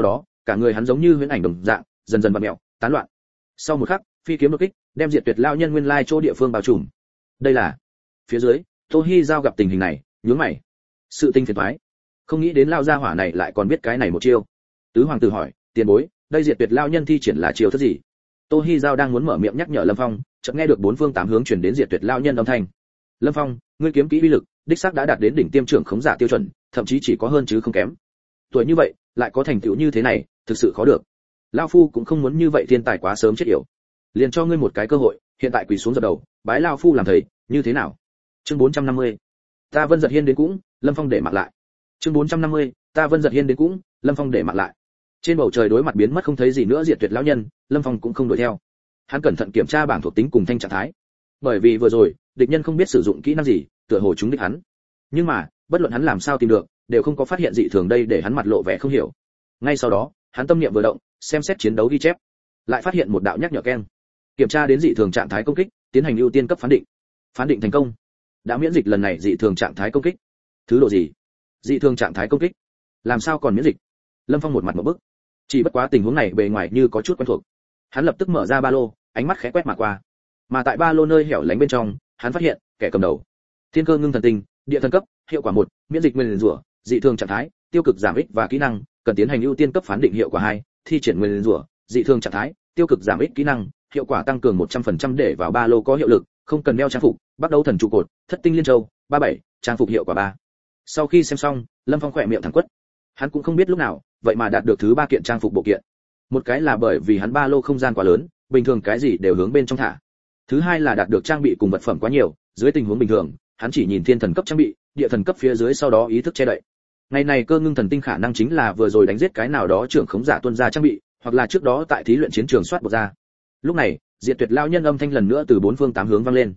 S1: cả người hắn giống như huyễn ảnh đồng dạng, dần dần vặn mèo, tán loạn. Sau một khắc, phi kiếm đột kích, đem Diệt Tuyệt lão nhân nguyên lai chỗ địa phương bao trùm. Đây là phía dưới, Tô Hi Giao gặp tình hình này, nhướng mày. Sự tình phiền toái. Không nghĩ đến lao gia hỏa này lại còn biết cái này một chiêu. Tứ hoàng tử hỏi, tiền bối, đây Diệt Tuyệt lão nhân thi triển là chiêu thức gì? Tô Hi Giao đang muốn mở miệng nhắc nhở Lâm Phong, chợt nghe được bốn phương tám hướng truyền đến Diệt Tuyệt lão nhân âm thanh. Lâm Phong, ngươi kiếm kỹ uy lực, đích xác đã đạt đến đỉnh tiêm trưởng khống giả tiêu chuẩn, thậm chí chỉ có hơn chứ không kém. Tuổi như vậy, lại có thành tựu như thế này, thực sự khó được. Lão phu cũng không muốn như vậy thiên tài quá sớm chết yểu. Liền cho ngươi một cái cơ hội, hiện tại quỳ xuống dập đầu, bái lão phu làm thầy, như thế nào? Chương 450. Ta Vân Giật Hiên đến cũng, Lâm Phong để mặc lại. Chương 450. Ta Vân Giật Hiên đến cũng, Lâm Phong để mặc lại. Trên bầu trời đối mặt biến mất không thấy gì nữa Diệt Tuyệt lão nhân, Lâm Phong cũng không đuổi theo. Hắn cẩn thận kiểm tra bảng thuộc tính cùng thanh trạng thái. Bởi vì vừa rồi, địch nhân không biết sử dụng kỹ năng gì, tựa hồ chúng đích hắn. Nhưng mà, bất luận hắn làm sao tìm được, đều không có phát hiện dị thường đây để hắn mặt lộ vẻ không hiểu. Ngay sau đó, hắn tâm niệm vừa động, xem xét chiến đấu ghi chép, lại phát hiện một đạo nhắc nhở keng. Kiểm tra đến dị thường trạng thái công kích, tiến hành ưu tiên cấp phán định. Phán định thành công. Đã miễn dịch lần này dị thường trạng thái công kích. Thứ độ gì? Dị thường trạng thái công kích? Làm sao còn miễn dịch? Lâm Phong một mặt một bức. Chỉ bất quá tình huống này bề ngoài như có chút quen thuộc. Hắn lập tức mở ra ba lô, ánh mắt khẽ quét mà qua. Mà tại ba lô nơi hẻo lánh bên trong, hắn phát hiện kẻ cầm đầu. Thiên cơ ngưng thần tinh, địa thần cấp, hiệu quả 1, miễn dịch nguyên rủa, dị thường trạng thái, tiêu cực giảm ích và kỹ năng, cần tiến hành ưu tiên cấp phán định hiệu quả 2, thi triển nguyên rủa, dị thường trạng thái, tiêu cực giảm ích kỹ năng, hiệu quả tăng cường 100% để vào ba lô có hiệu lực, không cần đeo trang phục, bắt đầu thần trụ cột, thất tinh liên châu, 37, trang phục hiệu quả 3. Sau khi xem xong, Lâm Phong khỏe miệng thẳng quất. Hắn cũng không biết lúc nào, vậy mà đạt được thứ 3 kiện trang phục bộ kiện. Một cái là bởi vì hắn ba lô không gian quá lớn, bình thường cái gì đều hướng bên trong thả. Thứ hai là đạt được trang bị cùng vật phẩm quá nhiều, dưới tình huống bình thường, hắn chỉ nhìn thiên thần cấp trang bị, địa thần cấp phía dưới sau đó ý thức che đậy. Ngày này cơ ngưng thần tinh khả năng chính là vừa rồi đánh giết cái nào đó trưởng khống giả tuân ra trang bị, hoặc là trước đó tại thí luyện chiến trường soát bột ra. Lúc này, Diệt Tuyệt lão nhân âm thanh lần nữa từ bốn phương tám hướng vang lên.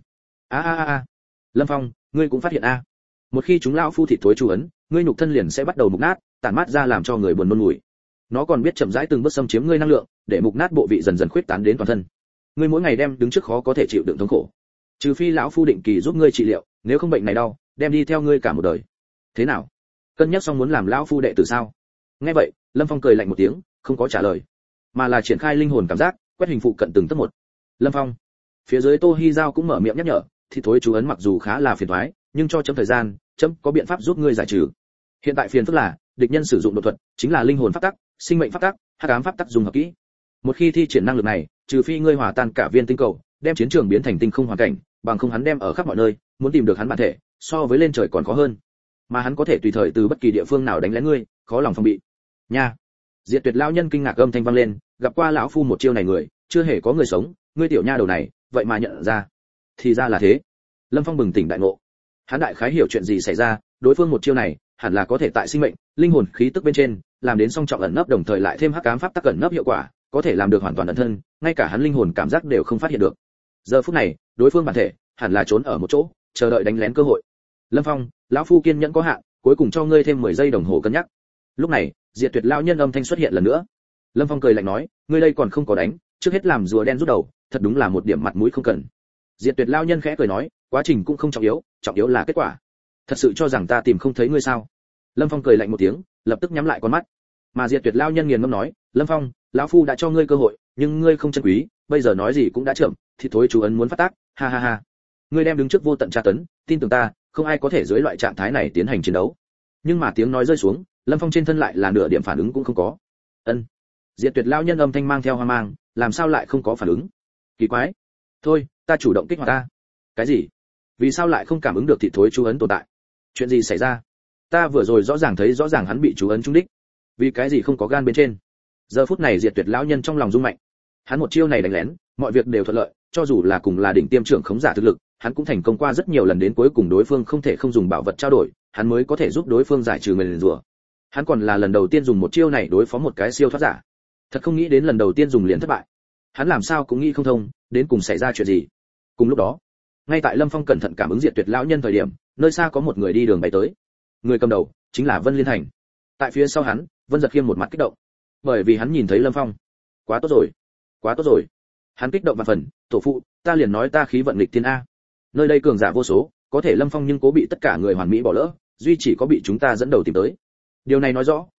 S1: A. Lâm Phong, ngươi cũng phát hiện a. Một khi chúng lão phu thịt thối chủ ấn, ngươi nhục thân liền sẽ bắt đầu mục nát, tản mát ra làm cho người buồn nôn mùi. Nó còn biết chậm rãi từng bước xâm chiếm ngươi năng lượng, để mục nát bộ vị dần dần khuyết tán đến toàn thân. Ngươi mỗi ngày đem đứng trước khó có thể chịu đựng thống khổ. Trừ phi lão phu định kỳ giúp ngươi trị liệu, nếu không bệnh này đau, đem đi theo ngươi cả một đời. Thế nào? Cân nhắc xong muốn làm lão phu đệ tử sao? Nghe vậy, Lâm Phong cười lạnh một tiếng, không có trả lời, mà là triển khai linh hồn cảm giác, quét hình phụ cận từng tấc một. Lâm Phong. Phía dưới Tô Hi Giao cũng mở miệng nhắc nhở, thì thối chú ấn mặc dù khá là phiền toái, nhưng cho chấm thời gian, chấm có biện pháp giúp ngươi giải trừ. Hiện tại phiền phức là, địch nhân sử dụng đột thuật, chính là linh hồn pháp tắc, sinh mệnh pháp tắc, hắc ám pháp tắc dùng hợp kỹ. Một khi thi triển năng lực này, trừ phi ngươi hòa tan cả viên tinh cầu, đem chiến trường biến thành tinh không hoàn cảnh, bằng không hắn đem ở khắp mọi nơi, muốn tìm được hắn bản thể, so với lên trời còn khó hơn. Mà hắn có thể tùy thời từ bất kỳ địa phương nào đánh lén ngươi, khó lòng phòng bị. Nha. Diệt Tuyệt lão nhân kinh ngạc âm thanh vang lên, gặp qua lão phu một chiêu này người, chưa hề có người sống, ngươi tiểu nha đầu này, vậy mà nhận ra. Thì ra là thế. Lâm Phong bừng tỉnh đại ngộ. Hắn đại khái hiểu chuyện gì xảy ra, đối phương một chiêu này, hẳn là có thể tại sinh mệnh, linh hồn khí tức bên trên, làm đến song trọng ẩn nấp đồng thời lại thêm hắc ám pháp tắc ẩn nấp hiệu quả, có thể làm được hoàn toàn ẩn thân, ngay cả hắn linh hồn cảm giác đều không phát hiện được. Giờ phút này, đối phương bản thể hẳn là trốn ở một chỗ, chờ đợi đánh lén cơ hội. Lâm Phong, lão phu kiên nhẫn có hạn, cuối cùng cho ngươi thêm 10 giây đồng hồ cân nhắc. Lúc này, Diệt Tuyệt lão nhân âm thanh xuất hiện lần nữa. Lâm Phong cười lạnh nói, ngươi đây còn không có đánh, trước hết làm rùa đen rút đầu, thật đúng là một điểm mặt mũi không cần. Diệt Tuyệt lão nhân khẽ cười nói, quá trình cũng không trọng yếu là kết quả. Thật sự cho rằng ta tìm không thấy ngươi sao? Lâm Phong cười lạnh một tiếng, lập tức nhắm lại con mắt. Mà Diệt Tuyệt lão nhân nghiền ngẫm nói, Lâm Phong, lão phu đã cho ngươi cơ hội, nhưng ngươi không trân quý, bây giờ nói gì cũng đã chậm, thì thối chú ấn muốn phát tác, ha. Ngươi đem đứng trước vô tận tra tấn, tin tưởng ta, không ai có thể dưới loại trạng thái này tiến hành chiến đấu. Nhưng mà tiếng nói rơi xuống, Lâm Phong trên thân lại là nửa điểm phản ứng cũng không có. Ân. Diệt Tuyệt lão nhân âm thanh mang theo hoang mang, làm sao lại không có phản ứng? Kỳ quái. Thôi, ta chủ động kích hoạt ta. Cái gì? Vì sao lại không cảm ứng được thị thối chú ấn tồn tại? Chuyện gì xảy ra? Ta vừa rồi rõ ràng hắn bị chú ấn trúng đích. Vì cái gì không có gan bên trên? Giờ phút này Diệt Tuyệt lão nhân trong lòng rung mạnh. Hắn một chiêu này đánh lén, mọi việc đều thuận lợi, cho dù là cùng là đỉnh tiêm trưởng khống giả thực lực, hắn cũng thành công qua rất nhiều lần đến cuối cùng đối phương không thể không dùng bảo vật trao đổi, hắn mới có thể giúp đối phương giải trừ nguyền rủa. Hắn còn là lần đầu tiên dùng một chiêu này đối phó một cái siêu thoát giả. Thật không nghĩ đến lần đầu tiên dùng liền thất bại. Hắn làm sao cũng nghĩ không thông, đến cùng xảy ra chuyện gì. Cùng lúc đó, ngay tại Lâm Phong cẩn thận cảm ứng Diệt Tuyệt lão nhân thời điểm, nơi xa có một người đi đường bay tới. Người cầm đầu chính là Vân Liên Thành. Tại phía sau hắn, Vân Giật Khiêm một mặt kích động, bởi vì hắn nhìn thấy Lâm Phong. Quá tốt rồi. Hắn kích động và phần, tổ phụ, ta liền nói ta khí vận nghịch thiên a. Nơi đây cường giả vô số, có thể Lâm Phong nhưng cố bị tất cả người hoàn mỹ bỏ lỡ, duy chỉ có bị chúng ta dẫn đầu tìm tới. Điều này nói rõ,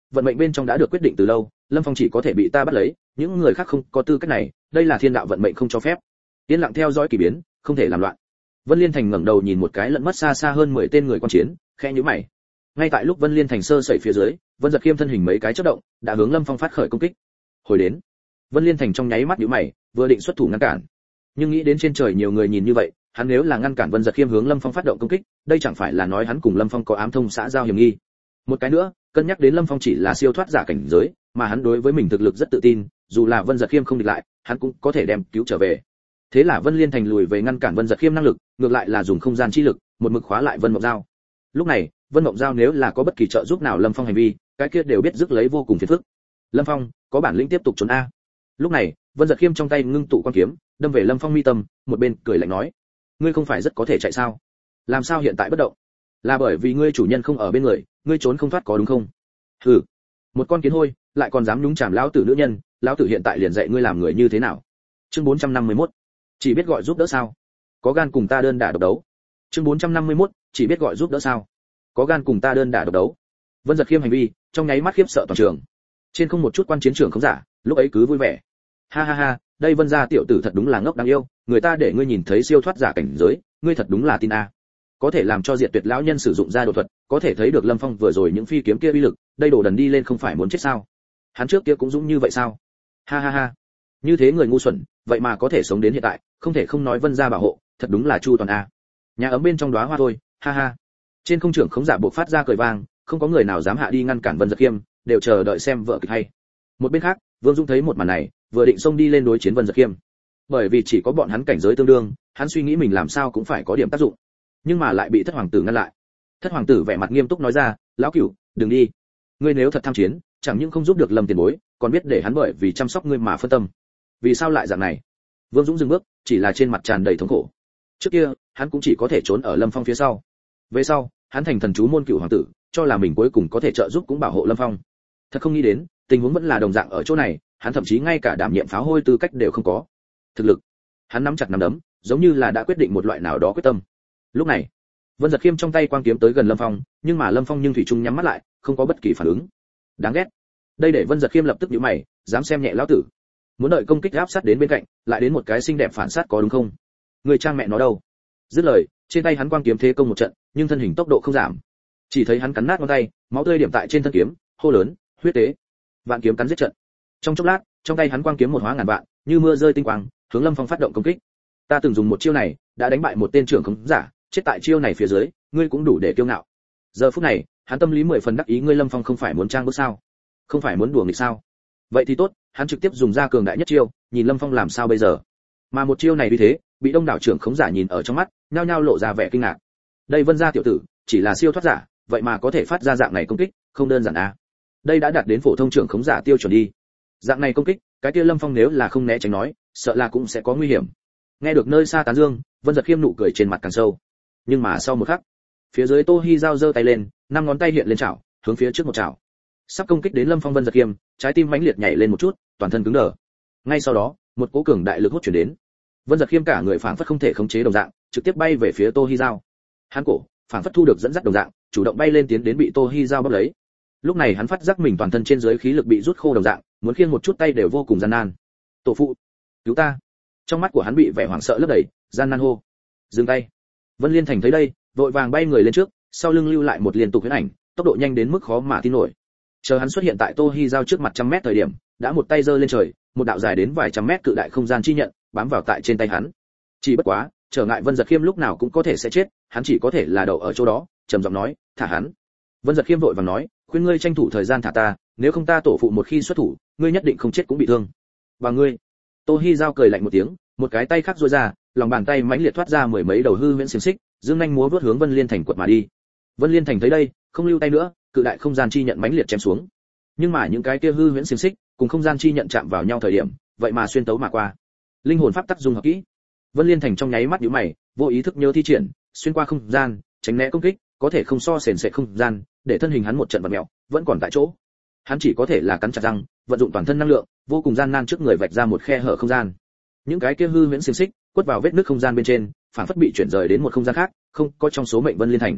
S1: vận mệnh bên trong đã được quyết định từ lâu, Lâm Phong chỉ có thể bị ta bắt lấy, những người khác không có tư cách này, đây là thiên đạo vận mệnh không cho phép. Yên lặng theo dõi kỳ biến, không thể làm loạn. Vân Liên Thành ngẩng đầu nhìn một cái lẫn mất xa xa hơn 10 tên người quan chiến, khẽ nhíu mày. Ngay tại lúc Vân Liên Thành sơ sẩy phía dưới, Vân Giật Khiêm thân hình mấy cái chớp động, đã hướng Lâm Phong phát khởi công kích. Hồi đến, Vân Liên Thành trong nháy mắt nhíu mày, vừa định xuất thủ ngăn cản. Nhưng nghĩ đến trên trời nhiều người nhìn như vậy, hắn nếu là ngăn cản Vân Giật Khiêm hướng Lâm Phong phát động công kích, đây chẳng phải là nói hắn cùng Lâm Phong có ám thông xã giao hiểm nghi. Một cái nữa, cân nhắc đến Lâm Phong chỉ là siêu thoát giả cảnh giới, mà hắn đối với mình thực lực rất tự tin, dù là Vân Giật Khiêm không địch lại, hắn cũng có thể đem cứu trở về. Thế là Vân Liên Thành lùi về ngăn cản Vân Giật Khiêm năng lực, ngược lại là dùng không gian chi lực, một mực khóa lại Vân Mộng Giao. Lúc này, Vân Mộng Giao nếu là có bất kỳ trợ giúp nào Lâm Phong hành vi, cái kia đều biết rước lấy vô cùng phiền phức. Lâm Phong, có bản lĩnh tiếp tục trốn a. Lúc này, Vân Giật Khiêm trong tay ngưng tụ quan kiếm, đâm về Lâm Phong mi tâm, một bên cười lạnh nói: "Ngươi không phải rất có thể chạy sao? Làm sao hiện tại bất động? Là bởi vì ngươi chủ nhân không ở bên người, ngươi trốn không thoát có đúng không?" "Hừ, một con kiến hôi, lại còn dám nhúng chàm lão tử nữ nhân, lão tử hiện tại liền dạy ngươi làm người như thế nào." Chương 451. Chỉ biết gọi giúp đỡ sao? Có gan cùng ta đơn đả độc đấu. Chương 451. Chỉ biết gọi giúp đỡ sao? Có gan cùng ta đơn đả độc đấu. Vân Giật Khiêm hành vi, trong nháy mắt khiếp sợ toàn trường. Trên không một chút quan chiến trường không giả, lúc ấy cứ vui vẻ. Ha ha ha, đây Vân gia tiểu tử thật đúng là ngốc đáng yêu, người ta để ngươi nhìn thấy siêu thoát giả cảnh giới, ngươi thật đúng là tin a. Có thể làm cho Diệt Tuyệt lão nhân sử dụng ra đồ thuật, có thể thấy được Lâm Phong vừa rồi những phi kiếm kia uy lực, đây đồ đần đi lên không phải muốn chết sao? Hắn trước kia cũng dũng như vậy sao? Ha ha ha. Như thế người ngu xuẩn, vậy mà có thể sống đến hiện tại, không thể không nói Vân gia bảo hộ, thật đúng là chu toàn a. Nhà ấm bên trong đóa hoa thôi, ha ha. Trên không trưởng khống giả buộc phát ra cười vang, không có người nào dám hạ đi ngăn cản Vân Giật Khiêm, đều chờ đợi xem vợ kịch hay. Một bên khác, Vương Dung thấy một màn này, vừa định xông đi lên đối chiến Vân Giật Khiêm. Bởi vì chỉ có bọn hắn cảnh giới tương đương, hắn suy nghĩ mình làm sao cũng phải có điểm tác dụng, nhưng mà lại bị Thất hoàng tử ngăn lại. Thất hoàng tử vẻ mặt nghiêm túc nói ra: "Lão cửu, đừng đi. Ngươi nếu thật tham chiến, chẳng những không giúp được Lâm tiền bối, còn biết để hắn bởi vì chăm sóc ngươi mà phân tâm. Vì sao lại dạng này?" Vương Dũng dừng bước, chỉ là trên mặt tràn đầy thống khổ. Trước kia, hắn cũng chỉ có thể trốn ở Lâm Phong phía sau. Về sau, hắn thành thần chú môn cửu hoàng tử, cho là mình cuối cùng có thể trợ giúp cũng bảo hộ Lâm Phong. Thật không nghĩ đến, tình huống vẫn là đồng dạng ở chỗ này, hắn thậm chí ngay cả đảm nhiệm pháo hôi tư cách đều không có. Thực lực, hắn nắm chặt nắm đấm, giống như là đã quyết định một loại nào đó quyết tâm. Lúc này, Vân Giật Khiêm trong tay quang kiếm tới gần Lâm Phong, nhưng mà Lâm Phong thủy chung nhắm mắt lại, không có bất kỳ phản ứng. Đáng ghét. Đây để Vân Giật Khiêm lập tức nhíu mày, dám xem nhẹ lão tử. Muốn đợi công kích áp sát đến bên cạnh, lại đến một cái xinh đẹp phản sát có đúng không? Người trang mẹ nó đâu? Dứt lời, trên tay hắn quang kiếm thế công một trận, nhưng thân hình tốc độ không giảm. Chỉ thấy hắn cắn nát ngón tay, máu tươi điểm tại trên thân kiếm, hô lớn: "Huyết tế!" Vạn kiếm cắn giết trận. Trong chốc lát, trong tay hắn quang kiếm một hóa ngàn vạn, như mưa rơi tinh quang, hướng Lâm Phong phát động công kích. Ta từng dùng một chiêu này, đã đánh bại một tên trưởng khống giả, chết tại chiêu này phía dưới, ngươi cũng đủ để kiêu ngạo. Giờ phút này, hắn tâm lý 10 phần đắc ý, ngươi Lâm Phong không phải muốn trang bước sao? Không phải muốn đùa nghịch sao? Vậy thì tốt, hắn trực tiếp dùng ra cường đại nhất chiêu, nhìn Lâm Phong làm sao bây giờ. Mà một chiêu này như thế, bị đông đảo trưởng khống giả nhìn ở trong mắt, nhao nhao lộ ra vẻ kinh ngạc. Đây Vân gia tiểu tử, chỉ là siêu thoát giả, vậy mà có thể phát ra dạng này công kích, không đơn giản à? Đây đã đạt đến phổ thông trưởng khống giả tiêu chuẩn đi. Dạng này công kích, cái kia Lâm Phong nếu là không né tránh nói, sợ là cũng sẽ có nguy hiểm. Nghe được nơi xa tán dương, Vân Giật Khiêm nụ cười trên mặt càng sâu. Nhưng mà sau một khắc, phía dưới Tô Hi Giao giơ tay lên, 5 ngón tay hiện lên chảo, hướng phía trước một chảo. Sắp công kích đến Lâm Phong, Vân Giật Khiêm, trái tim mãnh liệt nhảy lên một chút, toàn thân cứng đờ. Ngay sau đó, một cỗ cường đại lực hút chuyển đến. Vân Giật Khiêm cả người phảng phất không thể khống chế đồng dạng, trực tiếp bay về phía Tô Hi Giao. Hắn cổ, phảng phất thu được dẫn dắt đồng dạng, chủ động bay lên tiến đến bị Tô Hi Giao bóp lấy. Lúc này hắn phát giác mình toàn thân trên dưới khí lực bị rút khô đồng dạng, muốn khiêng một chút tay đều vô cùng gian nan. "Tổ phụ, cứu ta!" Trong mắt của hắn bị vẻ hoảng sợ lấp đầy, gian nan hô. "Dừng tay!" Vân Liên Thành thấy đây, vội vàng bay người lên trước, sau lưng lưu lại một liên tục huyễn ảnh, tốc độ nhanh đến mức khó mà tin nổi. Chờ hắn xuất hiện tại Tô Hi Giao trước mặt trăm mét thời điểm, đã một tay giơ lên trời, một đạo dài đến vài trăm mét cự đại không gian chi nhận bám vào tại trên tay hắn. Chỉ bất quá, trở ngại Vân Giật Khiêm lúc nào cũng có thể sẽ chết, hắn chỉ có thể là đậu ở chỗ đó, trầm giọng nói: "Thả hắn." Vân Giật Khiêm vội vàng nói: "Khuyên ngươi tranh thủ thời gian thả ta, nếu không ta tổ phụ một khi xuất thủ, ngươi nhất định không chết cũng bị thương." "Và ngươi?" Tô Hi Giao cười lạnh một tiếng, một cái tay khác duỗi ra, lòng bàn tay mãnh liệt thoát ra mười mấy đầu hư huyễn xiềng xích, dương nhanh múa vút hướng Vân Liên Thành quật mà đi. Vân Liên Thành thấy đây, không lưu tay nữa, cự đại không gian chi nhận mãnh liệt chém xuống. Nhưng mà những cái kia hư huyễn xiềng xích cùng không gian chi nhận chạm vào nhau thời điểm, vậy mà xuyên tấu mà qua. Linh hồn pháp tắc dung hợp kỹ. Vân Liên Thành trong nháy mắt nhíu mày, vô ý thức nhớ thi triển, xuyên qua không gian, tránh né công kích, có thể không so sền sệt không gian, để thân hình hắn một trận vặn mèo, vẫn còn tại chỗ. Hắn chỉ có thể là cắn chặt răng, vận dụng toàn thân năng lượng, vô cùng gian nan trước người vạch ra một khe hở không gian. Những cái kia hư huyễn xiềng xích quất vào vết nứt không gian bên trên, phản phất bị chuyển rời đến một không gian khác, không có trong số mệnh Vân Liên Thành.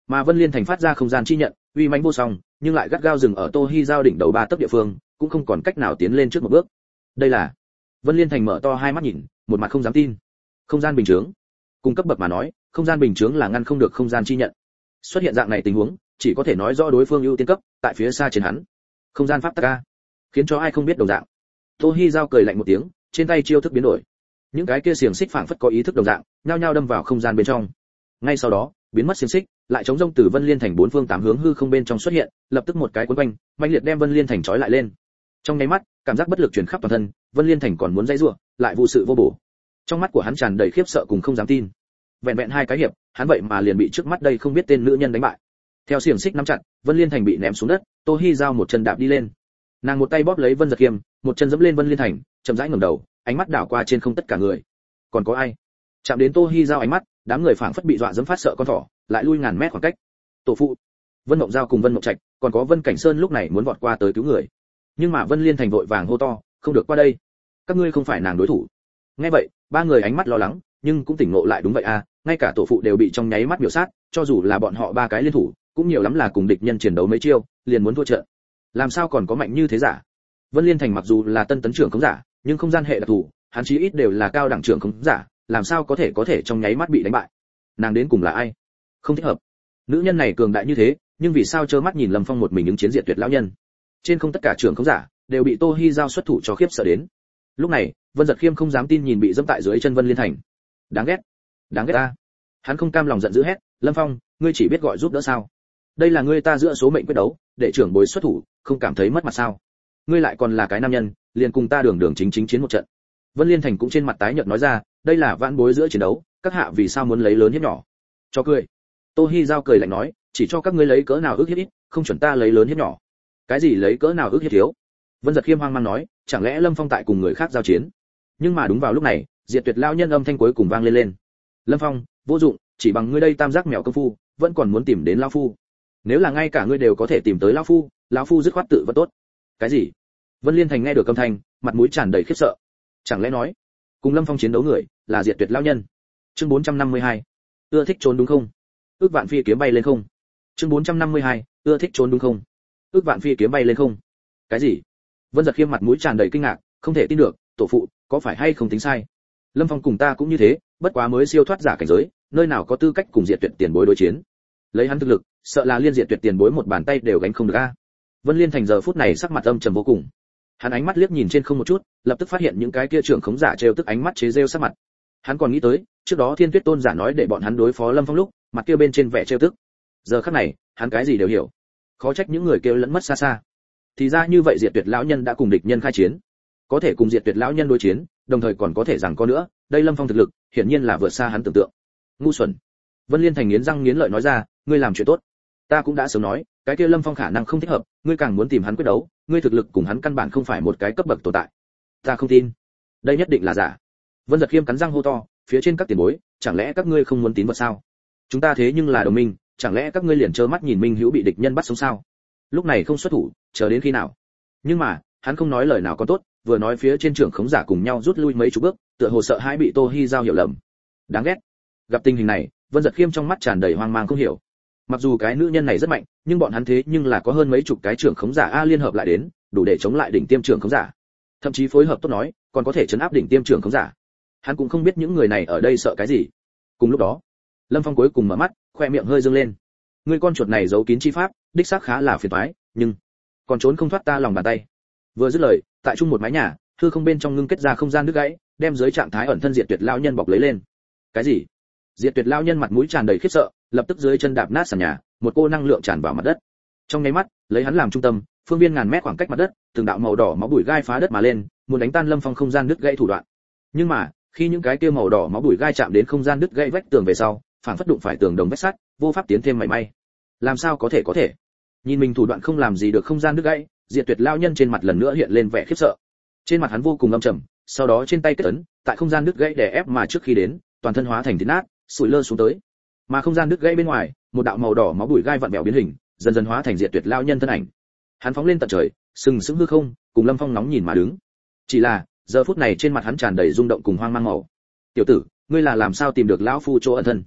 S1: Mà Vân Liên Thành phát ra không gian chi nhận, uy mãnh vô song, nhưng lại gắt gao dừng ở Tô Hi Giao đỉnh đầu 3 tấc địa phương, cũng không còn cách nào tiến lên trước một bước. Đây là... Vân Liên Thành mở to hai mắt nhìn, một mặt không dám tin. Không gian bình chướng. Cùng cấp bậc mà nói, không gian bình chướng là ngăn không được không gian chi nhận. Xuất hiện dạng này tình huống, chỉ có thể nói rõ đối phương ưu tiên cấp, tại phía xa trên hắn. Không gian pháp tắc a, khiến cho ai không biết đồng dạng. Tô Hi Giao cười lạnh một tiếng, trên tay chiêu thức biến đổi. Những cái kia xiềng xích phảng phất có ý thức đồng dạng, nhao nhao đâm vào không gian bên trong. Ngay sau đó, biến mất xiềng xích, lại chống rông từ Vân Liên Thành bốn phương tám hướng hư không bên trong xuất hiện, lập tức một cái cuốn quanh, mãnh liệt đem Vân Liên Thành trói lại lên. Trong nháy mắt, cảm giác bất lực truyền khắp toàn thân, Vân Liên Thành còn muốn dãy rủa, lại vô sự vô bổ. Trong mắt của hắn tràn đầy khiếp sợ cùng không dám tin. Vẹn vẹn 2 cái hiệp, hắn vậy mà liền bị trước mắt đây không biết tên nữ nhân đánh bại. Theo xiềng xích nắm chặt, Vân Liên Thành bị ném xuống đất, Tô Hi Giao một chân đạp đi lên. Nàng một tay bóp lấy Vân Giật Khiêm, một chân giẫm lên Vân Liên Thành, chậm rãi ngẩng đầu, ánh mắt đảo qua trên không tất cả người. Còn có ai? Chạm đến Tô Hi Giao ánh mắt, đám người phảng phất bị dọa dẫm phát sợ con thỏ, lại lui ngàn mét khoảng cách. Tổ phụ, Vân Mộng Giao cùng Vân Mộng Trạch, còn có Vân Cảnh Sơn lúc này muốn vọt qua tới cứu người. Nhưng mà Vân Liên Thành vội vàng hô to, không được qua đây, các ngươi không phải nàng đối thủ. Nghe vậy, 3 người ánh mắt lo lắng, nhưng cũng tỉnh ngộ lại đúng vậy à, ngay cả tổ phụ đều bị trong nháy mắt miểu sát, cho dù là bọn họ 3 cái liên thủ, cũng nhiều lắm là cùng địch nhân chiến đấu mấy chiêu, liền muốn thua trận. Làm sao còn có mạnh như thế giả? Vân Liên Thành mặc dù là tân tấn trưởng khống giả, nhưng không gian hệ đặc thù, hắn chí ít đều là cao đẳng trưởng khống giả, làm sao có thể trong nháy mắt bị đánh bại? Nàng đến cùng là ai? Không thích hợp. Nữ nhân này cường đại như thế, nhưng vì sao trơ mắt nhìn Lâm Phong một mình ứng chiến diệt tuyệt lão nhân? Trên không tất cả trưởng khống giả đều bị Tô Hi Giao xuất thủ cho khiếp sợ đến. Lúc này, Vân Giật Khiêm không dám tin nhìn bị dẫm tại dưới chân Vân Liên Thành. Đáng ghét ta. Hắn không cam lòng giận dữ hét, Lâm Phong, ngươi chỉ biết gọi giúp đỡ sao? Đây là ngươi ta giữa số mệnh quyết đấu, để trưởng bối xuất thủ, không cảm thấy mất mặt sao? Ngươi lại còn là cái nam nhân, liền cùng ta đường chính chiến một trận. Vân Liên Thành cũng trên mặt tái nhợt nói ra, đây là vãn bối giữa chiến đấu, các hạ vì sao muốn lấy lớn hiếp nhỏ? Cho cười. Tô Hi Giao cười lạnh nói, chỉ cho các ngươi lấy cỡ nào ước hiếp ít, không chuẩn ta lấy lớn hiếp nhỏ. Cái gì lấy cỡ nào ước hiếp thiếu? Vân Giật Khiêm hoang mang nói, chẳng lẽ Lâm Phong tại cùng người khác giao chiến? Nhưng mà đúng vào lúc này, Diệt Tuyệt lão nhân âm thanh cuối cùng vang lên. Lâm Phong, vô dụng, chỉ bằng ngươi đây tam giác mèo công phu, vẫn còn muốn tìm đến lão phu. Nếu là ngay cả ngươi đều có thể tìm tới lão phu dứt khoát tự vẫn tốt. Cái gì? Vân Liên Thành nghe được âm thanh, mặt mũi tràn đầy khiếp sợ. Chẳng lẽ nói, cùng Lâm Phong chiến đấu người là Diệt Tuyệt lão nhân? Chương 452. Ưa thích trốn đúng không? Ước vạn phi kiếm bay lên không. Chương 452. Ưa thích trốn đúng không? Ước vạn phi kiếm bay lên không. Cái gì? Vân Giật Khiêm mặt mũi tràn đầy kinh ngạc, không thể tin được, tổ phụ, có phải hay không tính sai? Lâm Phong cùng ta cũng như thế, bất quá mới siêu thoát giả cảnh giới, nơi nào có tư cách cùng Diệt Tuyệt tiền bối đối chiến? Lấy hắn thực lực, sợ là liên Diệt Tuyệt tiền bối một bàn tay đều gánh không được a. Vân Liên Thành giờ phút này sắc mặt âm trầm vô cùng. Hắn ánh mắt liếc nhìn trên không một chút, lập tức phát hiện những cái kia trưởng khống giả trêu tức ánh mắt chế rêu sắc mặt. Hắn còn nghĩ tới, trước đó Thiên Tuyết Tôn giả nói để bọn hắn đối phó Lâm Phong lúc, mặt kia bên trên vẻ trêu tức. Giờ khắc này, hắn cái gì đều hiểu. Khó trách những người kêu lẫn mất xa xa. Thì ra như vậy Diệt Tuyệt lão nhân đã cùng địch nhân khai chiến. Có thể cùng Diệt Tuyệt lão nhân đối chiến, đồng thời còn có thể rằng có nữa, đây Lâm Phong thực lực, hiển nhiên là vượt xa hắn tưởng tượng. Ngu xuẩn. Vân Liên Thành nghiến răng nghiến lợi nói ra, ngươi làm chuyện tốt. Ta cũng đã sớm nói, cái kia Lâm Phong khả năng không thích hợp, ngươi càng muốn tìm hắn quyết đấu, ngươi thực lực cùng hắn căn bản không phải một cái cấp bậc tồn tại. Ta không tin. Đây nhất định là giả. Vân Giật Khiêm cắn răng hô to, phía trên các tiền bối, chẳng lẽ các ngươi không muốn tín vật sao? Chúng ta thế nhưng là đồng minh, chẳng lẽ các ngươi liền trơ mắt nhìn Minh Hữu bị địch nhân bắt sống sao? Lúc này không xuất thủ, chờ đến khi nào? Nhưng mà, hắn không nói lời nào có tốt, vừa nói phía trên trưởng khống giả cùng nhau rút lui mấy chục bước, tựa hồ sợ hãi bị Tô Hi Giao hiểu lầm. Đáng ghét. Gặp tình hình này, Vân Giật Khiêm trong mắt tràn đầy hoang mang không hiểu. Mặc dù cái nữ nhân này rất mạnh, nhưng bọn hắn thế nhưng là có hơn mấy chục cái trưởng khống giả a liên hợp lại đến, đủ để chống lại đỉnh tiêm trưởng khống giả. Thậm chí phối hợp tốt nói, còn có thể chấn áp đỉnh tiêm trưởng khống giả. Hắn cũng không biết những người này ở đây sợ cái gì. Cùng lúc đó, Lâm Phong cuối cùng mở mắt, khoe miệng hơi dương lên. Người con chuột này giấu kín chi pháp, đích xác khá là phiền toái, nhưng còn trốn không thoát ta lòng bàn tay. Vừa dứt lời, tại chung một mái nhà, hư không bên trong ngưng kết ra không gian đứt gãy, đem dưới trạng thái ẩn thân Diệt Tuyệt lão nhân bọc lấy lên. Cái gì? Diệt Tuyệt lão nhân mặt mũi tràn đầy khiếp sợ, lập tức dưới chân đạp nát sàn nhà, một cô năng lượng tràn vào mặt đất. Trong nháy mắt, lấy hắn làm trung tâm, phương viên ngàn mét khoảng cách mặt đất, từng đạo màu đỏ máu bụi gai phá đất mà lên, muốn đánh tan Lâm Phong không gian đứt gãy thủ đoạn. Nhưng mà, khi những cái kia màu đỏ máu bụi gai chạm đến không gian đứt gãy vách tường về sau, phản phất đụng phải tường đồng vách sắt, vô pháp tiến thêm mảy may. Làm sao có thể? Nhìn mình thủ đoạn không làm gì được không gian đứt gãy, Diệt Tuyệt lão nhân trên mặt lần nữa hiện lên vẻ khiếp sợ. Trên mặt hắn vô cùng âm trầm, sau đó trên tay kết ấn, tại không gian đứt gãy đè ép mà trước khi đến, toàn thân hóa thành thịt nát, sủi lơ xuống tới. Mà không gian đứt gãy bên ngoài, một đạo màu đỏ máu bụi gai vặn vẹo biến hình, dần dần hóa thành Diệt Tuyệt lão nhân thân ảnh. Hắn phóng lên tận trời, sừng sững hư không, cùng Lâm Phong nóng nhìn mà đứng. Chỉ là, giờ phút này trên mặt hắn tràn đầy rung động cùng hoang mang màu. "Tiểu tử, ngươi là làm sao tìm được lão phu chỗ ẩn thân?"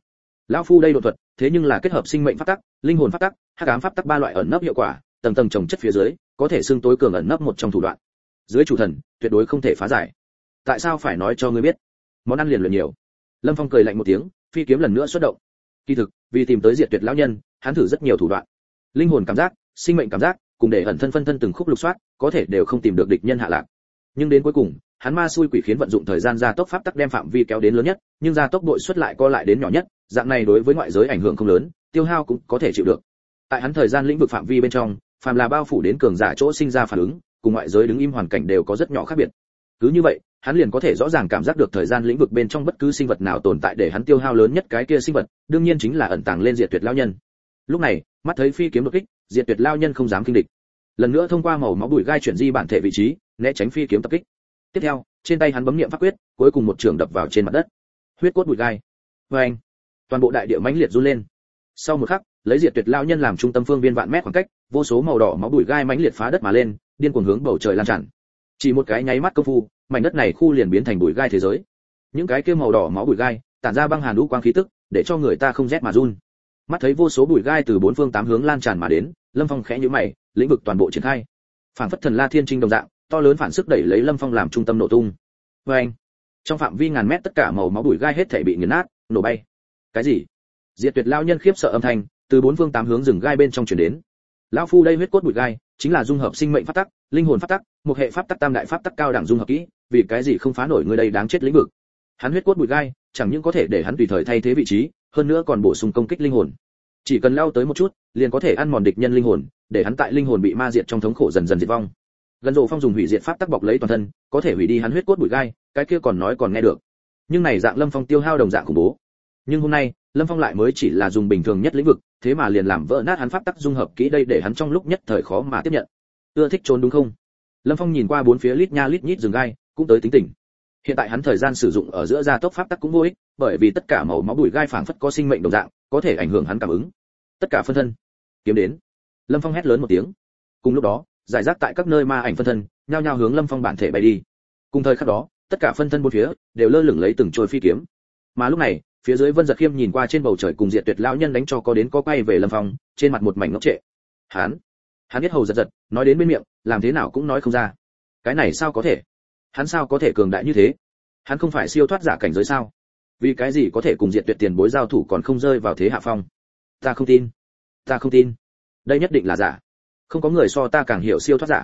S1: Lão phu đây độ thuật, thế nhưng là kết hợp sinh mệnh pháp tắc, linh hồn pháp tắc, hắc ám pháp tắc ba loại ẩn nấp hiệu quả, tầng tầng chồng chất phía dưới, có thể xưng tối cường ẩn nấp một trong thủ đoạn. Dưới chủ thần, tuyệt đối không thể phá giải. Tại sao phải nói cho ngươi biết? Món ăn liền luyện nhiều. Lâm Phong cười lạnh một tiếng, phi kiếm lần nữa xuất động. Kỳ thực, vì tìm tới diệt tuyệt lão nhân, hắn thử rất nhiều thủ đoạn. Linh hồn cảm giác, sinh mệnh cảm giác, cùng để ẩn thân phân thân từng khúc lục soát, có thể đều không tìm được địch nhân hạ lạc. Nhưng đến cuối cùng, hắn ma xui quỷ khiến vận dụng thời gian gia tốc pháp tắc đem phạm vi kéo đến lớn nhất, nhưng gia tốc đội xuất lại co lại đến nhỏ nhất, dạng này đối với ngoại giới ảnh hưởng không lớn, tiêu hao cũng có thể chịu được. Tại hắn thời gian lĩnh vực phạm vi bên trong, phàm là bao phủ đến cường giả chỗ sinh ra phản ứng, cùng ngoại giới đứng im hoàn cảnh đều có rất nhỏ khác biệt. Cứ như vậy, hắn liền có thể rõ ràng cảm giác được thời gian lĩnh vực bên trong bất cứ sinh vật nào tồn tại để hắn tiêu hao lớn nhất cái kia sinh vật, đương nhiên chính là ẩn tàng lên diệt tuyệt lão nhân. Lúc này, mắt thấy phi kiếm đột kích, diệt tuyệt lão nhân không dám kinh địch. Lần nữa thông qua màu máu bụi gai chuyển di bản thể vị trí, né tránh phi kiếm tập kích. Tiếp theo, trên tay hắn bấm niệm pháp quyết, cuối cùng một trường đập vào trên mặt đất. Huyết cốt bụi gai. Oeng! Toàn bộ đại địa mãnh liệt run lên. Sau một khắc, lấy diệt tuyệt lão nhân làm trung tâm phương viên vạn mét khoảng cách, vô số màu đỏ máu bụi gai mãnh liệt phá đất mà lên, điên cuồng hướng bầu trời lan tràn. Chỉ một cái nháy mắt công phu, mảnh đất này khu liền biến thành bụi gai thế giới. Những cái kia màu đỏ máu bụi gai, tản ra băng hàn lũ quang khí tức, để cho người ta không rét mà run. Mắt thấy vô số bụi gai từ bốn phương tám hướng lan tràn mà đến, Lâm Phong khẽ nhíu mày, lĩnh vực toàn bộ triển khai. Phản phất thần La Thiên Trinh đồng dạng, to lớn phản sức đẩy lấy Lâm Phong làm trung tâm nổ tung. Oeng! Trong phạm vi ngàn mét tất cả màu máu bụi gai hết thảy bị nghiền nát, nổ bay. Cái gì? Diệt tuyệt lão nhân khiếp sợ âm thanh từ bốn phương tám hướng rừng gai bên trong truyền đến. Lão phu đây huyết cốt bụi gai, chính là dung hợp sinh mệnh pháp tắc, linh hồn pháp tắc, một hệ pháp tắc tam đại pháp tắc cao đẳng dung hợp kỹ, vì cái gì không phá nổi người đây đáng chết lĩnh vực. Hắn huyết cốt bụi gai, chẳng những có thể để hắn tùy thời thay thế vị trí, hơn nữa còn bổ sung công kích linh hồn. Chỉ cần lao tới một chút, liền có thể ăn mòn địch nhân linh hồn, để hắn tại linh hồn bị ma diệt trong thống khổ dần dần diệt vong. Gần Dụ Phong dùng hủy diệt pháp tắc bọc lấy toàn thân, có thể hủy đi hắn huyết cốt bụi gai, cái kia còn nói còn nghe được. Nhưng này dạng Lâm Phong tiêu hao đồng dạng khủng bố. Nhưng hôm nay, Lâm Phong lại mới chỉ là dùng bình thường nhất lĩnh vực, thế mà liền làm vỡ nát hắn pháp tắc dung hợp kỹ đây để hắn trong lúc nhất thời khó mà tiếp nhận. Ưa thích trốn đúng không? Lâm Phong nhìn qua bốn phía lít nha lít nhít rừng gai, cũng tới tính tỉnh. Hiện tại hắn thời gian sử dụng ở giữa gia tốc pháp tắc cũng vô ích, bởi vì tất cả màu máu bụi gai phảng phất có sinh mệnh đồng dạng, có thể ảnh hưởng hắn cảm ứng. Tất cả phân thân, kiếm đến. Lâm Phong hét lớn một tiếng. Cùng lúc đó, giải rác tại các nơi ma ảnh phân thân, nhao nhao hướng Lâm Phong bản thể bay đi. Cùng thời khắc đó, tất cả phân thân bốn phía đều lơ lửng lấy từng trôi phi kiếm. Mà lúc này, phía dưới Vân Giật Khiêm nhìn qua trên bầu trời cùng diệt tuyệt lão nhân đánh cho có đến có quay về Lâm Phong, trên mặt một mảnh ngốc trệ. Hắn biết hầu giật giật, nói đến bên miệng, làm thế nào cũng nói không ra. Cái này sao có thể? Hắn sao có thể cường đại như thế? Hắn không phải siêu thoát giả cảnh giới sao? Vì cái gì có thể cùng diệt tuyệt tiền bối giao thủ còn không rơi vào thế hạ phong? Ta không tin. Đây nhất định là giả. Không có người so ta càng hiểu siêu thoát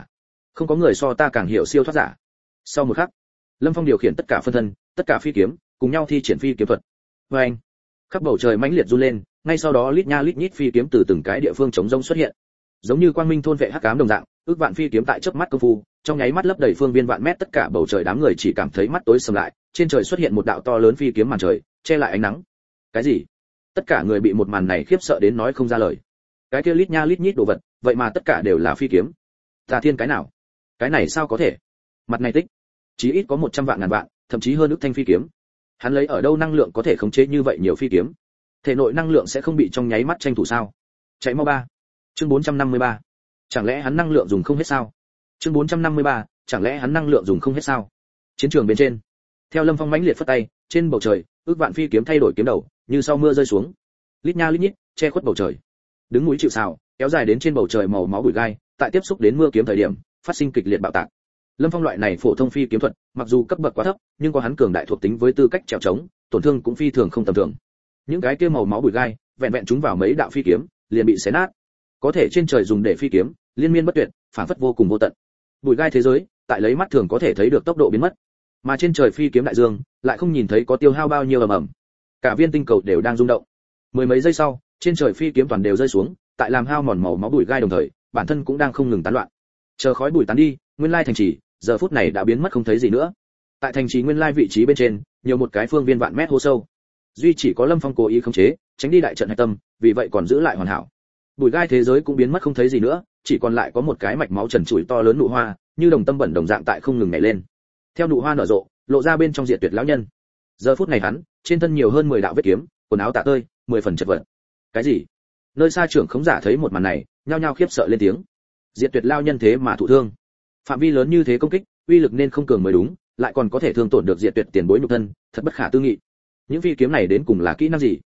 S1: giả. Sau một khắc, Lâm Phong điều khiển tất cả phân thân, tất cả phi kiếm, cùng nhau thi triển phi kiếm thuật. Oeng! Khắp bầu trời mãnh liệt run lên, ngay sau đó lít nha lít nhít phi kiếm từ từng cái địa phương chống rông xuất hiện. Giống như quang minh thôn vệ hắc ám đồng dạng, ước vạn phi kiếm tại chớp mắt công phu, trong nháy mắt lấp đầy phương viên vạn mét tất cả bầu trời đám người chỉ cảm thấy mắt tối sầm lại, trên trời xuất hiện một đạo to lớn phi kiếm màn trời, che lại ánh nắng. Cái gì? Tất cả người bị một màn này khiếp sợ đến nói không ra lời. Cái kia lít nha lít nhít đồ vật, vậy mà tất cả đều là phi kiếm. Ta thiên cái nào? Cái này sao có thể? Mặt này tích, chí ít có 100 vạn ngàn vạn, thậm chí hơn ức thanh phi kiếm. Hắn lấy ở đâu năng lượng có thể khống chế như vậy nhiều phi kiếm? Thể nội năng lượng sẽ không bị trong nháy mắt tranh thủ sao? Chạy mau ba. Chương 453. Chẳng lẽ hắn năng lượng dùng không hết sao? Chương 453. Chẳng lẽ hắn năng lượng dùng không hết sao? Chiến trường bên trên, theo Lâm Phong mãnh liệt phất tay, trên bầu trời, ước vạn phi kiếm thay đổi kiếm đầu, như sau mưa rơi xuống. Lít nha lít nhít, che khuất bầu trời. Đứng núi chịu sào, kéo dài đến trên bầu trời màu máu bụi gai, tại tiếp xúc đến mưa kiếm thời điểm, phát sinh kịch liệt bạo tạc. Lâm Phong loại này phổ thông phi kiếm thuật, mặc dù cấp bậc quá thấp, nhưng có hắn cường đại thuộc tính với tư cách trèo trống, tổn thương cũng phi thường không tầm thường. Những cái kia màu máu bụi gai, vẹn vẹn chúng vào mấy đạo phi kiếm, liền bị xé nát. Có thể trên trời dùng để phi kiếm, liên miên bất tuyệt, phản phất vô cùng vô tận. Bụi gai thế giới, tại lấy mắt thường có thể thấy được tốc độ biến mất, mà trên trời phi kiếm đại dương, lại không nhìn thấy có tiêu hao bao nhiêu ầm ầm. Cả viên tinh cầu đều đang rung động. Mười mấy giây sau, trên trời phi kiếm toàn đều rơi xuống, tại làm hao mòn màu máu bụi gai đồng thời, bản thân cũng đang không ngừng tán loạn. Chờ khói bụi tán đi, nguyên lai thành trì, giờ phút này đã biến mất không thấy gì nữa. Tại thành trì nguyên lai vị trí bên trên, nhiều một cái phương viên vạn mét hố sâu. Duy chỉ có Lâm Phong cố ý khống chế, tránh đi đại trận hạch tâm, vì vậy còn giữ lại hoàn hảo. Bụi gai thế giới cũng biến mất không thấy gì nữa, chỉ còn lại có một cái mạch máu trần trụi to lớn nụ hoa, như đồng tâm bẩn đồng dạng tại không ngừng nhảy lên. Theo nụ hoa nở rộ, lộ ra bên trong diệt tuyệt lão nhân. Giờ phút này hắn, trên thân nhiều hơn 10 đạo vết kiếm, quần áo tả tơi, 10 phần chật vật. Cái gì? Nơi xa trưởng khống giả thấy một màn này, nhao nhao khiếp sợ lên tiếng. Diệt tuyệt lão nhân thế mà thụ thương. Phạm vi lớn như thế công kích, uy lực nên không cường mới đúng, lại còn có thể thương tổn được diệt tuyệt tiền bối nhục thân, thật bất khả tư nghị. Những phi kiếm này đến cùng là kỹ năng gì?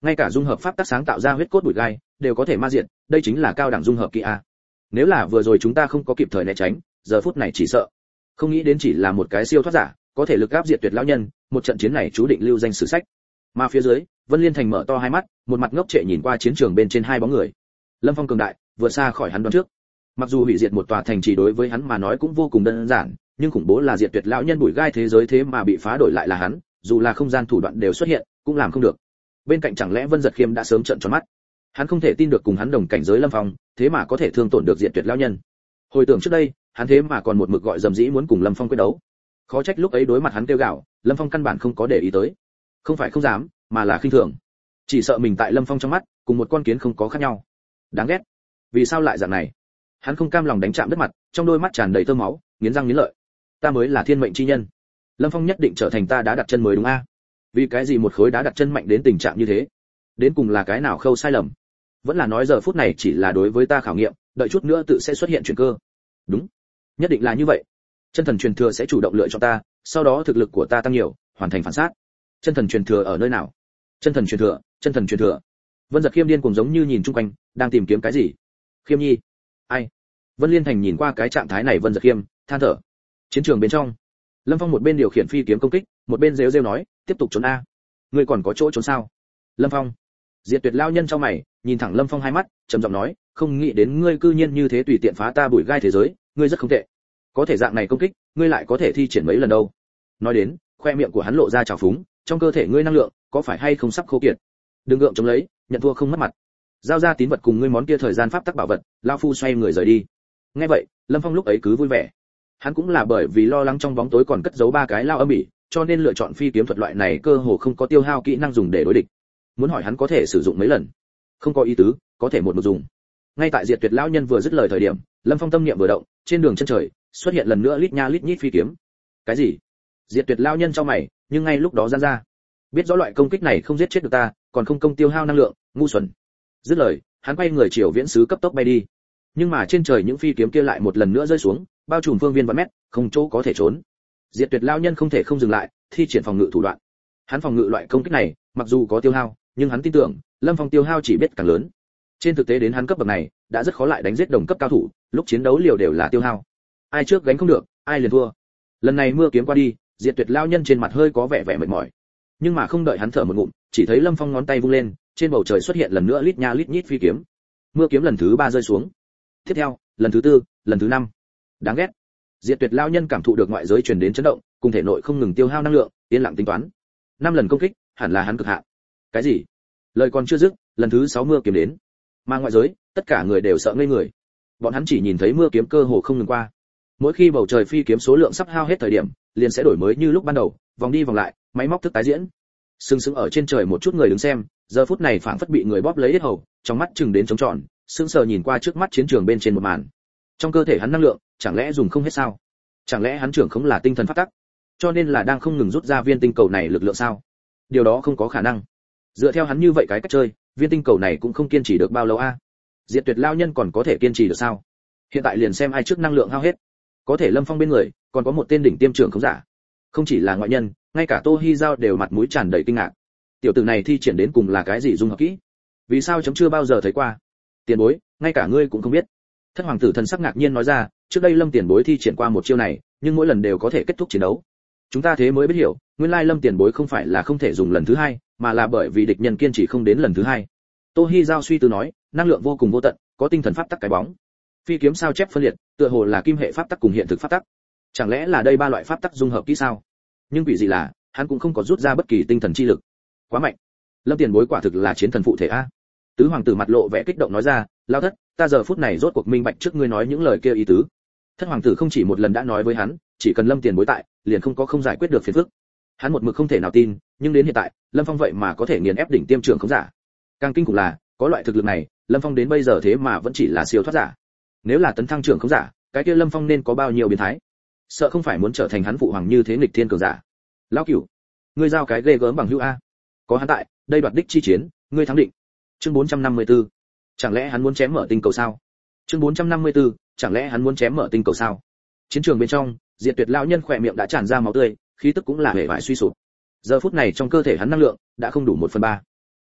S1: ngay cả dung hợp pháp tắc sáng tạo ra huyết cốt bụi gai đều có thể ma diệt, đây chính là cao đẳng dung hợp kỹ a. Nếu là vừa rồi chúng ta không có kịp thời né tránh, giờ phút này chỉ sợ không nghĩ đến chỉ là một cái siêu thoát giả có thể lực áp diệt tuyệt lão nhân, một trận chiến này chú định lưu danh sử sách. Mà phía dưới, Vân Liên Thành mở to hai mắt, một mặt ngốc trệ nhìn qua chiến trường bên trên hai bóng người. Lâm Phong cường đại, vượt xa khỏi hắn đoán trước. Mặc dù hủy diệt một tòa thành trì đối với hắn mà nói cũng vô cùng đơn giản, nhưng khủng bố là diệt tuyệt lão nhân bụi gai thế giới thế mà bị phá đổi lại là hắn, dù là không gian thủ đoạn đều xuất hiện, cũng làm không được. Bên cạnh chẳng lẽ Vân Giật Khiêm đã sớm trợn tròn mắt. Hắn không thể tin được cùng hắn đồng cảnh giới Lâm Phong, thế mà có thể thương tổn được diệt tuyệt lão nhân. Hồi tưởng trước đây, hắn thế mà còn một mực gọi dầm dĩ muốn cùng Lâm Phong quyết đấu. Khó trách lúc ấy đối mặt hắn kêu gào, Lâm Phong căn bản không có để ý tới. Không phải không dám, mà là khinh thường. Chỉ sợ mình tại Lâm Phong trong mắt, cùng một con kiến không có khác nhau. Đáng ghét. Vì sao lại dạng này? Hắn không cam lòng đánh chạm đất mặt, trong đôi mắt tràn đầy tơ máu, nghiến răng nghiến lợi. Ta mới là thiên mệnh chi nhân. Lâm Phong nhất định trở thành ta đá đặt chân mới đúng a? Vì cái gì một khối đá đặt chân mạnh đến tình trạng như thế? Đến cùng là cái nào khâu sai lầm? Vẫn là nói giờ phút này chỉ là đối với ta khảo nghiệm, đợi chút nữa tự sẽ xuất hiện chuyển cơ. Đúng, nhất định là như vậy. Chân thần truyền thừa sẽ chủ động lựa chọn ta, sau đó thực lực của ta tăng nhiều, hoàn thành phản sát. Chân thần truyền thừa ở nơi nào? Chân thần truyền thừa, chân thần truyền thừa. Vân Giật Khiêm điên cuồng giống như nhìn chung quanh, đang tìm kiếm cái gì. Khiêm nhi, ai? Vân Liên Thành nhìn qua cái trạng thái này Vân Giật Khiêm, than thở. Chiến trường bên trong, Lâm Phong một bên điều khiển phi kiếm công kích, một bên rêu rêu nói, tiếp tục trốn a. Ngươi còn có chỗ trốn sao? Lâm Phong, Diệt Tuyệt lao nhân trong mày, nhìn thẳng Lâm Phong hai mắt, trầm giọng nói, không nghĩ đến ngươi cư nhiên như thế tùy tiện phá ta bụi gai thế giới, ngươi rất không tệ. Có thể dạng này công kích, ngươi lại có thể thi triển mấy lần đâu? Nói đến, khoe miệng của hắn lộ ra trào phúng, trong cơ thể ngươi năng lượng, có phải hay không sắp khô kiệt? Đừng gượng chống lấy, nhận thua không mất mặt. Giao ra tín vật cùng ngươi món kia thời gian pháp tắc bảo vật, lão phu xoay người rời đi. Nghe vậy, Lâm Phong lúc ấy cứ vui vẻ. Hắn cũng là bởi vì lo lắng trong bóng tối còn cất giấu ba cái lao âm bỉ, cho nên lựa chọn phi kiếm thuật loại này cơ hồ không có tiêu hao kỹ năng dùng để đối địch. Muốn hỏi hắn có thể sử dụng mấy lần? Không có ý tứ, có thể một dùng. Ngay tại Diệt Tuyệt lão nhân vừa dứt lời thời điểm, Lâm Phong tâm niệm vừa động, trên đường chân trời xuất hiện lần nữa lít nha lít nhít phi kiếm. Cái gì? Diệt Tuyệt lão nhân trong mày, nhưng ngay lúc đó giãn ra. Biết rõ loại công kích này không giết chết được ta, còn không công tiêu hao năng lượng, ngu xuẩn. Dứt lời, hắn quay người chiều viễn sứ cấp tốc bay đi. Nhưng mà trên trời những phi kiếm kia lại một lần nữa rơi xuống, bao trùm phương viên vạn mét, không chỗ có thể trốn. Diệt Tuyệt lão nhân không thể không dừng lại, thi triển phòng ngự thủ đoạn. Hắn phòng ngự loại công kích này, mặc dù có tiêu hao, nhưng hắn tin tưởng, Lâm Phong tiêu hao chỉ biết càng lớn. Trên thực tế đến hắn cấp bậc này, đã rất khó lại đánh giết đồng cấp cao thủ, lúc chiến đấu liều đều là tiêu hao. Ai trước gánh không được, ai liền thua. Lần này mưa kiếm qua đi, Diệt Tuyệt lão nhân trên mặt hơi có vẻ mệt mỏi. Nhưng mà không đợi hắn thở một ngụm, chỉ thấy Lâm Phong ngón tay vung lên, trên bầu trời xuất hiện lần nữa lít nha lít nhít phi kiếm. Mưa kiếm lần thứ 3 rơi xuống. Tiếp theo, lần thứ 4, lần thứ 5. Đáng ghét. Diệt Tuyệt lão nhân cảm thụ được ngoại giới truyền đến chấn động, cùng thể nội không ngừng tiêu hao năng lượng, yên lặng tính toán. 5 lần công kích, hẳn là hắn cực hạn. Cái gì? Lời còn chưa dứt, lần thứ 6 mưa kiếm đến. Mà ngoại giới, tất cả người đều sợ ngây người. Bọn hắn chỉ nhìn thấy mưa kiếm cơ hồ không ngừng qua. Mỗi khi bầu trời phi kiếm số lượng sắp hao hết thời điểm, liền sẽ đổi mới như lúc ban đầu, vòng đi vòng lại, máy móc thức tái diễn. Sừng sững ở trên trời một chút người đứng xem, giờ phút này phảng phất bị người bóp lấy hết hầu, trong mắt chừng đến trống tròn, sững sờ nhìn qua trước mắt chiến trường bên trên một màn. Trong cơ thể hắn năng lượng, chẳng lẽ dùng không hết sao? Chẳng lẽ hắn trưởng không là tinh thần pháp tắc, cho nên là đang không ngừng rút ra viên tinh cầu này lực lượng sao? Điều đó không có khả năng. Dựa theo hắn như vậy cái cách chơi, viên tinh cầu này cũng không kiên trì được bao lâu a. Diệt Tuyệt lao nhân còn có thể kiên trì được sao? Hiện tại liền xem ai trước năng lượng hao hết. Có thể Lâm Phong bên người, còn có một tên đỉnh tiêm trưởng không giả. Không chỉ là ngoại nhân, ngay cả Tô Hi Giao đều mặt mũi tràn đầy kinh ngạc. Tiểu tử này thi triển đến cùng là cái gì dung hợp kỹ? Vì sao chấm chưa bao giờ thấy qua? Tiền bối, ngay cả ngươi cũng không biết. Thất hoàng tử thần sắc ngạc nhiên nói ra, trước đây Lâm tiền bối thi triển qua một chiêu này, nhưng mỗi lần đều có thể kết thúc chiến đấu. Chúng ta thế mới biết hiểu, nguyên lai Lâm tiền bối không phải là không thể dùng lần thứ 2, mà là bởi vì địch nhân kiên trì không đến lần thứ 2. Tô Hi Giao suy tư nói, năng lượng vô cùng vô tận, có tinh thần pháp tắc cái bóng. Phi kiếm sao chép phân liệt, tựa hồ là kim hệ pháp tắc cùng hiện thực pháp tắc. Chẳng lẽ là đây 3 loại pháp tắc dung hợp kỹ sao? Nhưng quỷ gì là, hắn cũng không có rút ra bất kỳ tinh thần chi lực. Quá mạnh. Lâm tiền bối quả thực là chiến thần phụ thể a. Tứ hoàng tử mặt lộ vẻ kích động nói ra, lao thất, ta giờ phút này rốt cuộc minh bạch trước ngươi nói những lời kia ý tứ. Thất hoàng tử không chỉ một lần đã nói với hắn, chỉ cần Lâm tiền bối tại, liền không giải quyết được phiền phức. Hắn một mực không thể nào tin, nhưng đến hiện tại, Lâm Phong vậy mà có thể nghiền ép đỉnh tiêm trưởng không giả. Càng kinh khủng là, có loại thực lực này, Lâm Phong đến bây giờ thế mà vẫn chỉ là siêu thoát giả. Nếu là tấn thăng trưởng không giả, cái kia Lâm Phong nên có bao nhiêu biến thái? Sợ không phải muốn trở thành hắn phụ hoàng như thế nghịch thiên cường giả. Lão cửu, ngươi giao cái ghê gớm bằng hữu a. Có hắn tại, đây đoạt đích chi chiến, ngươi thắng định. Chương 454. Chẳng lẽ hắn muốn chém mở tinh cầu sao? Chương 454. Chẳng lẽ hắn muốn chém mở tinh cầu sao? Chiến trường bên trong, Diệt Tuyệt lão nhân khỏe miệng đã tràn ra máu tươi, khí tức cũng là hề vải suy sụp. Giờ phút này trong cơ thể hắn năng lượng đã không đủ 1/3.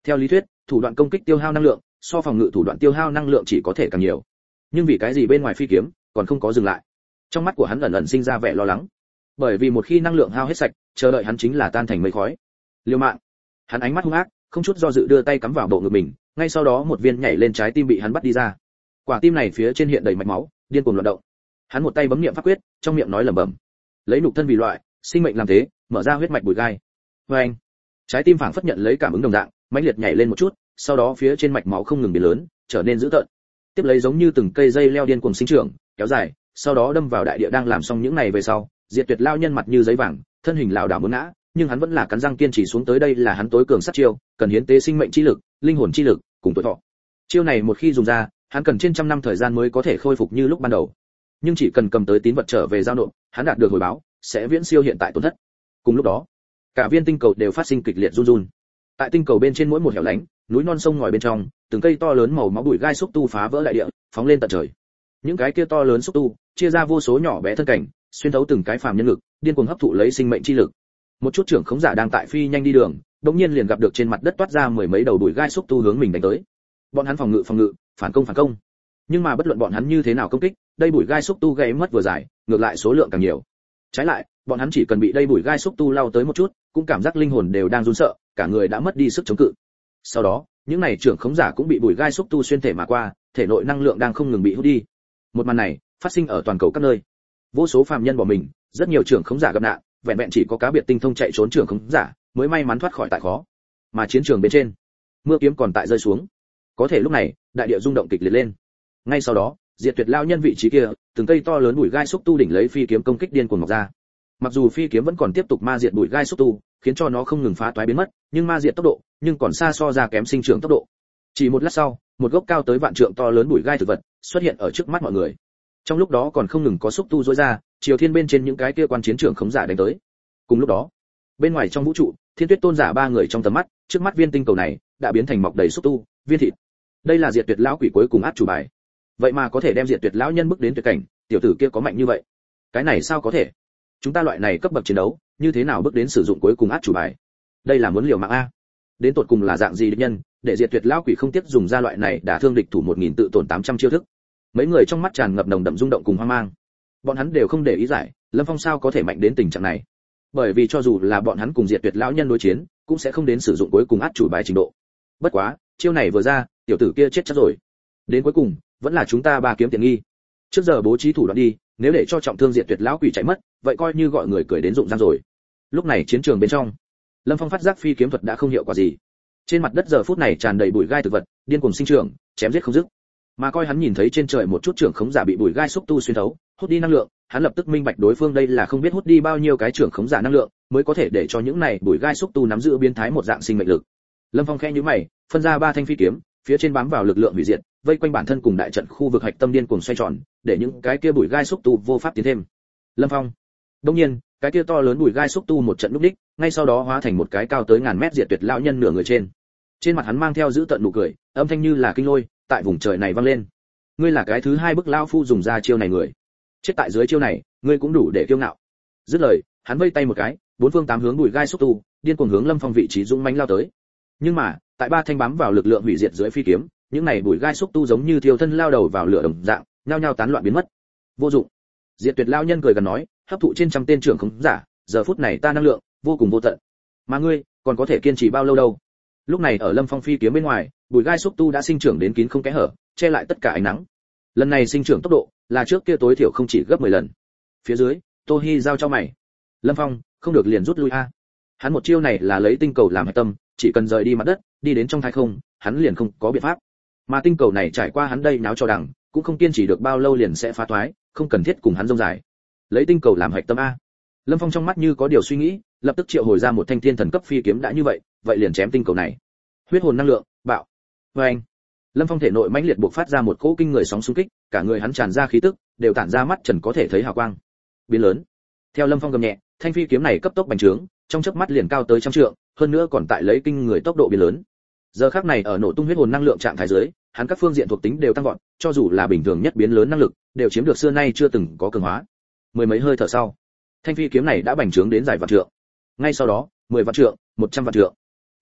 S1: Theo lý thuyết, thủ đoạn công kích tiêu hao năng lượng, so phòng ngự thủ đoạn tiêu hao năng lượng chỉ có thể càng nhiều. Nhưng vì cái gì bên ngoài phi kiếm còn không có dừng lại? Trong mắt của hắn ẩn ẩn sinh ra vẻ lo lắng. Bởi vì một khi năng lượng hao hết sạch, chờ đợi hắn chính là tan thành mây khói. Liều mạng. Hắn ánh mắt hung ác, không chút do dự đưa tay cắm vào bộ ngực mình, ngay sau đó một viên nhảy lên trái tim bị hắn bắt đi ra. Quả tim này phía trên hiện đầy mạch máu, điên cuồng loạn động. Hắn một tay bấm niệm pháp quyết, trong miệng nói lẩm bẩm: lấy nhục thân vì loại, sinh mệnh làm thế, mở ra huyết mạch bùi gai. Oeng! Trái tim phảng phất nhận lấy cảm ứng đồng dạng, mãnh liệt nhảy lên một chút, sau đó phía trên mạch máu không ngừng biến lớn, trở nên dữ tợn. Tiếp lấy giống như từng cây dây leo điên cuồng sinh trưởng, kéo dài, sau đó đâm vào đại địa. Đang làm xong những này về sau, Diệt Tuyệt lao nhân mặt như giấy vàng, thân hình lảo đảo muốn ngã, nhưng hắn vẫn là cắn răng kiên trì xuống tới. Đây là hắn tối cường sát chiêu, cần hiến tế sinh mệnh chi lực, linh hồn chi lực, cùng tuổi thọ. Chiêu này một khi dùng ra, hắn cần trên trăm năm thời gian mới có thể khôi phục như lúc ban đầu. Nhưng chỉ cần cầm tới tín vật trở về giao nộp, hắn đạt được hồi báo, sẽ viễn siêu hiện tại tổn thất. Cùng lúc đó, cả viên tinh cầu đều phát sinh kịch liệt run run. Tại tinh cầu bên trên mỗi một hẻo lánh, núi non sông ngòi bên trong, từng cây to lớn màu máu bụi gai xúc tu phá vỡ đại địa, phóng lên tận trời. Những cái kia to lớn xúc tu chia ra vô số nhỏ bé thân cảnh, xuyên thấu từng cái phàm nhân lực, điên cuồng hấp thụ lấy sinh mệnh chi lực. Một chút trưởng khống giả đang tại phi nhanh đi đường, đột nhiên liền gặp được trên mặt đất toát ra mười mấy đầu bụi gai xúc tu hướng mình đánh tới. Bọn hắn phòng ngự, phản công. Nhưng mà bất luận bọn hắn như thế nào công kích, đây bụi gai xúc tu gây mất vừa dài, ngược lại số lượng càng nhiều. Trái lại, bọn hắn chỉ cần bị đây bụi gai xúc tu lao tới một chút, cũng cảm giác linh hồn đều đang run sợ, cả người đã mất đi sức chống cự. Sau đó, những này trưởng khống giả cũng bị bụi gai xúc tu xuyên thể mà qua, thể nội năng lượng đang không ngừng bị hút đi. Một màn này phát sinh ở toàn cầu các nơi. Vô số phàm nhân bỏ mình, rất nhiều trưởng khống giả gặp nạn, vẹn vẹn chỉ có cá biệt tinh thông chạy trốn trưởng khống giả mới may mắn thoát khỏi tại khó. Mà chiến trường bên trên, mưa kiếm còn tại rơi xuống. Có thể lúc này, đại địa rung động kịch liệt lên. Ngay sau đó, Diệt Tuyệt lao nhân vị trí kia, từng cây to lớn bụi gai xúc tu đỉnh lấy phi kiếm công kích điên cuồng mọc ra. Mặc dù phi kiếm vẫn còn tiếp tục ma diệt bụi gai xúc tu, khiến cho nó không ngừng phá toái biến mất, nhưng ma diệt tốc độ, nhưng còn xa so ra kém sinh trưởng tốc độ. Chỉ một lát sau, một gốc cao tới vạn trượng to lớn bụi gai thực vật xuất hiện ở trước mắt mọi người. Trong lúc đó còn không ngừng có xúc tu rỗi ra, chiều thiên bên trên những cái kia quan chiến trưởng khống giả đánh tới. Cùng lúc đó, bên ngoài trong vũ trụ, Thiên Tuyết Tôn giả ba người trong tầm mắt, trước mắt viên tinh cầu này đã biến thành mọc đầy xúc tu, viên thịt. Đây là Diệt Tuyệt lão quỷ cuối cùng át chủ bài. Vậy mà có thể đem Diệt Tuyệt lão nhân bước đến tuyệt cảnh, tiểu tử kia có mạnh như vậy? Cái này sao có thể? Chúng ta loại này cấp bậc chiến đấu, như thế nào bước đến sử dụng cuối cùng át chủ bài? Đây là muốn liều mạng a. Đến tột cùng là dạng gì địch nhân, để Diệt Tuyệt lão quỷ không tiếc dùng ra loại này đả thương địch thủ 1000 tự tổn 800 chiêu thức. Mấy người trong mắt tràn ngập nồng đậm rung động cùng hoang mang. Bọn hắn đều không để ý giải, Lâm Phong sao có thể mạnh đến tình trạng này? Bởi vì cho dù là bọn hắn cùng Diệt Tuyệt lão nhân đối chiến, cũng sẽ không đến sử dụng cuối cùng át chủ bài trình độ. Bất quá, chiêu này vừa ra, tiểu tử kia chết chắc rồi. Đến cuối cùng, vẫn là chúng ta ba kiếm tiền nghi. Trước giờ bố trí thủ đoạn đi, nếu để cho trọng thương Diệt Tuyệt lão quỷ chạy mất, vậy coi như gọi người cười đến rụng răng rồi. Lúc này chiến trường bên trong, Lâm Phong phát giác phi kiếm thuật đã không hiệu quả gì. Trên mặt đất giờ phút này tràn đầy bụi gai thực vật, điên cuồng sinh trưởng, chém giết không dứt. Mà coi hắn nhìn thấy trên trời một chút trưởng khống giả bị bụi gai xúc tu xuyên thấu, hút đi năng lượng, hắn lập tức minh bạch đối phương đây là không biết hút đi bao nhiêu cái trưởng khống giả năng lượng, mới có thể để cho những này bụi gai xúc tu nắm giữ biến thái một dạng sinh mệnh lực. Lâm Phong khẽ nhíu mày, phân ra ba thanh phi kiếm, phía trên bám vào lực lượng hủy diệt, vây quanh bản thân cùng đại trận khu vực hạch tâm điên cuồng xoay tròn, để những cái kia bụi gai xúc tu vô pháp tiến thêm. Lâm Phong. Đương nhiên, cái kia to lớn bụi gai xúc tu một trận lúc đích, ngay sau đó hóa thành một cái cao tới ngàn mét Diệt Tuyệt lão nhân nửa người trên. Trên mặt hắn mang theo dữ tợn nụ cười, âm thanh như là kinh lôi, tại vùng trời này vang lên. Ngươi là cái thứ hai bức lão phu dùng ra chiêu này người. Chết tại dưới chiêu này, ngươi cũng đủ để kiêu ngạo. Dứt lời, hắn vây tay một cái, bốn phương tám hướng bụi gai xúc tu, điên cuồng hướng Lâm Phong vị trí dũng mãnh lao tới. Nhưng mà, tại ba thanh bám vào lực lượng hủy diệt dưới phi kiếm, những này bụi gai xúc tu giống như thiêu thân lao đầu vào lửa đồng dạng, nhao nhao tán loạn biến mất. Vô dụng. Diệt Tuyệt lão nhân cười gần nói, hấp thụ trên trăm tên trưởng khống giả, giờ phút này ta năng lượng vô cùng vô tận. Mà ngươi, còn có thể kiên trì bao lâu đâu? Lúc này ở Lâm Phong phi kiếm bên ngoài, bụi gai xúc tu đã sinh trưởng đến kín không kẽ hở, che lại tất cả ánh nắng. Lần này sinh trưởng tốc độ là trước kia tối thiểu không chỉ gấp 10 lần. Phía dưới, Tô Hi giao cho mày. Lâm Phong, không được liền rút lui a. Hắn một chiêu này là lấy tinh cầu làm hạch tâm, chỉ cần rời đi mặt đất, đi đến trong thái không, hắn liền không có biện pháp. Mà tinh cầu này trải qua hắn đây náo cho đằng, cũng không kiên trì được bao lâu liền sẽ phá toái, không cần thiết cùng hắn rông dài. Lấy tinh cầu làm hạch tâm a. Lâm Phong trong mắt như có điều suy nghĩ, lập tức triệu hồi ra một thanh thiên thần cấp phi kiếm đã như vậy, vậy liền chém tinh cầu này. Huyết hồn năng lượng, bạo. Oeng. Lâm Phong thể nội mãnh liệt bộc phát ra một cỗ kinh người sóng xung kích, cả người hắn tràn ra khí tức, đều tản ra mắt trần có thể thấy hào quang. Biến lớn. Theo Lâm Phong gầm nhẹ, thanh phi kiếm này cấp tốc bành trướng, trong chớp mắt liền cao tới trăm trượng, hơn nữa còn tại lấy kinh người tốc độ biến lớn. Giờ khắc này ở nổ tung huyết hồn năng lượng trạng thái dưới, hắn các phương diện thuộc tính đều tăng vọt, cho dù là bình thường nhất biến lớn năng lực, đều chiếm được xưa nay chưa từng có cường hóa. Mười mấy hơi thở sau, thanh phi kiếm này đã bành trướng đến dài vạn trượng. Ngay sau đó, 10 vạn trượng, 100 vạn trượng.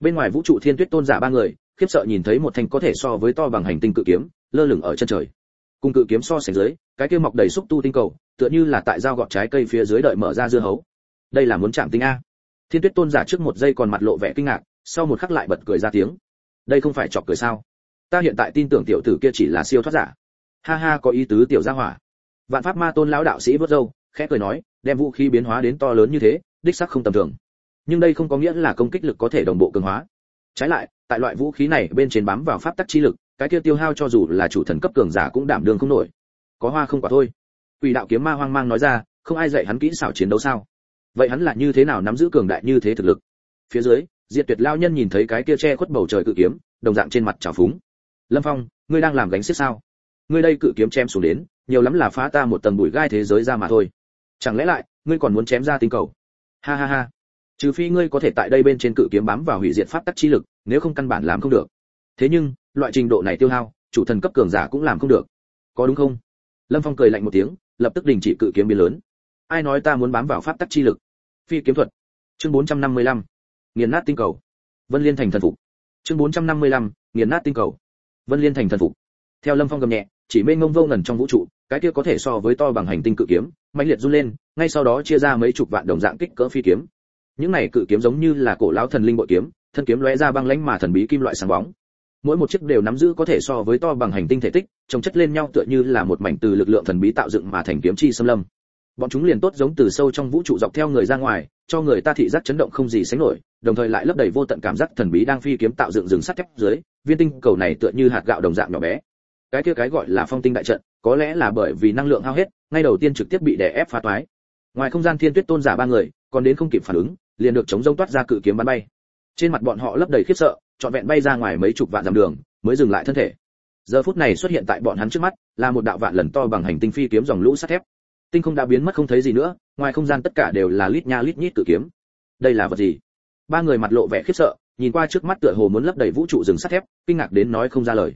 S1: Bên ngoài vũ trụ thiên tuyết tôn giả ba người khiếp sợ nhìn thấy một thanh có thể so với to bằng hành tinh cự kiếm lơ lửng ở chân trời. Cùng cự kiếm so sánh dưới, cái kia mọc đầy xúc tu tinh cầu, tựa như là tại dao gọt trái cây phía dưới đợi mở ra dưa hấu. Đây là muốn chạm tinh a. Thiên tuyết tôn giả trước một giây còn mặt lộ vẻ kinh ngạc, sau một khắc lại bật cười ra tiếng. Đây không phải chọc cười sao? Ta hiện tại tin tưởng tiểu tử kia chỉ là siêu thoát giả. Ha ha, có ý tứ tiểu gia hỏa. Vạn pháp ma tôn lão đạo sĩ vớt râu, khẽ cười nói, đem vũ khí biến hóa đến to lớn như thế, đích xác không tầm thường. Nhưng đây không có nghĩa là công kích lực có thể đồng bộ cường hóa. Trái lại, tại loại vũ khí này bên trên bám vào pháp tắc chi lực, cái kia tiêu hao cho dù là chủ thần cấp cường giả cũng đảm đương không nổi. Có hoa không quả thôi. Quỷ đạo kiếm ma hoang mang nói ra, không ai dạy hắn kỹ xảo chiến đấu sao? Vậy hắn là như thế nào nắm giữ cường đại như thế thực lực? Phía dưới, Diệt Tuyệt lão nhân nhìn thấy cái kia che khuất bầu trời cự kiếm, đồng dạng trên mặt trào phúng. Lâm Phong, ngươi đang làm gánh xiếc sao? Ngươi đây cự kiếm chém xuống đến, nhiều lắm là phá ta một tầng bụi gai thế giới ra mà thôi. Chẳng lẽ lại, ngươi còn muốn chém ra tinh cầu? Ha ha ha. Trừ phi ngươi có thể tại đây bên trên cự kiếm bám vào hủy diệt pháp tắc chi lực, nếu không căn bản làm không được. Thế nhưng, loại trình độ này tiêu hao, chủ thần cấp cường giả cũng làm không được. Có đúng không? Lâm Phong cười lạnh một tiếng, lập tức đình chỉ cự kiếm biến lớn. Ai nói ta muốn bám vào pháp tắc chi lực? Phi kiếm thuật. Chương 455. Nghiền nát tinh cầu. Vân Liên thành thần phục. Chương 455. Nghiền nát tinh cầu. Vân Liên thành thần phục. Theo Lâm Phong gầm nhẹ, chỉ mênh mông vô ngần trong vũ trụ, cái kia có thể so với to bằng hành tinh cự kiếm, mãnh liệt run lên, ngay sau đó chia ra mấy chục vạn đồng dạng kích cỡ phi kiếm. Những này cự kiếm giống như là cổ lão thần linh bội kiếm, thân kiếm lóe ra băng lãnh mà thần bí kim loại sáng bóng. Mỗi một chiếc đều nắm giữ có thể so với to bằng hành tinh thể tích, chồng chất lên nhau tựa như là một mảnh từ lực lượng thần bí tạo dựng mà thành kiếm chi xâm lâm. Bọn chúng liền tốt giống từ sâu trong vũ trụ dọc theo người ra ngoài, cho người ta thị giác chấn động không gì sánh nổi, đồng thời lại lấp đầy vô tận cảm giác thần bí đang phi kiếm tạo dựng rừng sắt thép dưới, viên tinh cầu này tựa như hạt gạo đồng dạng nhỏ bé. Cái kia cái gọi là phong tinh đại trận, có lẽ là bởi vì năng lượng hao hết, ngay đầu tiên trực tiếp bị đè ép phá toái. Ngoài không gian thiên tuyết tôn giả ba người, còn đến không kịp phản ứng, liền được chống rông toát ra cự kiếm bắn bay. Trên mặt bọn họ lấp đầy khiếp sợ, trọn vẹn bay ra ngoài mấy chục vạn dặm đường, mới dừng lại thân thể. Giờ phút này xuất hiện tại bọn hắn trước mắt, là một đạo vạn lần to bằng hành tinh phi kiếm dòng lũ sắt thép. Tinh không đã biến mất không thấy gì nữa, ngoài không gian tất cả đều là lít nha lít nhít cự kiếm. Đây là vật gì? Ba người mặt lộ vẻ khiếp sợ, nhìn qua trước mắt tựa hồ muốn lấp đầy vũ trụ rừng sắt thép, kinh ngạc đến nói không ra lời.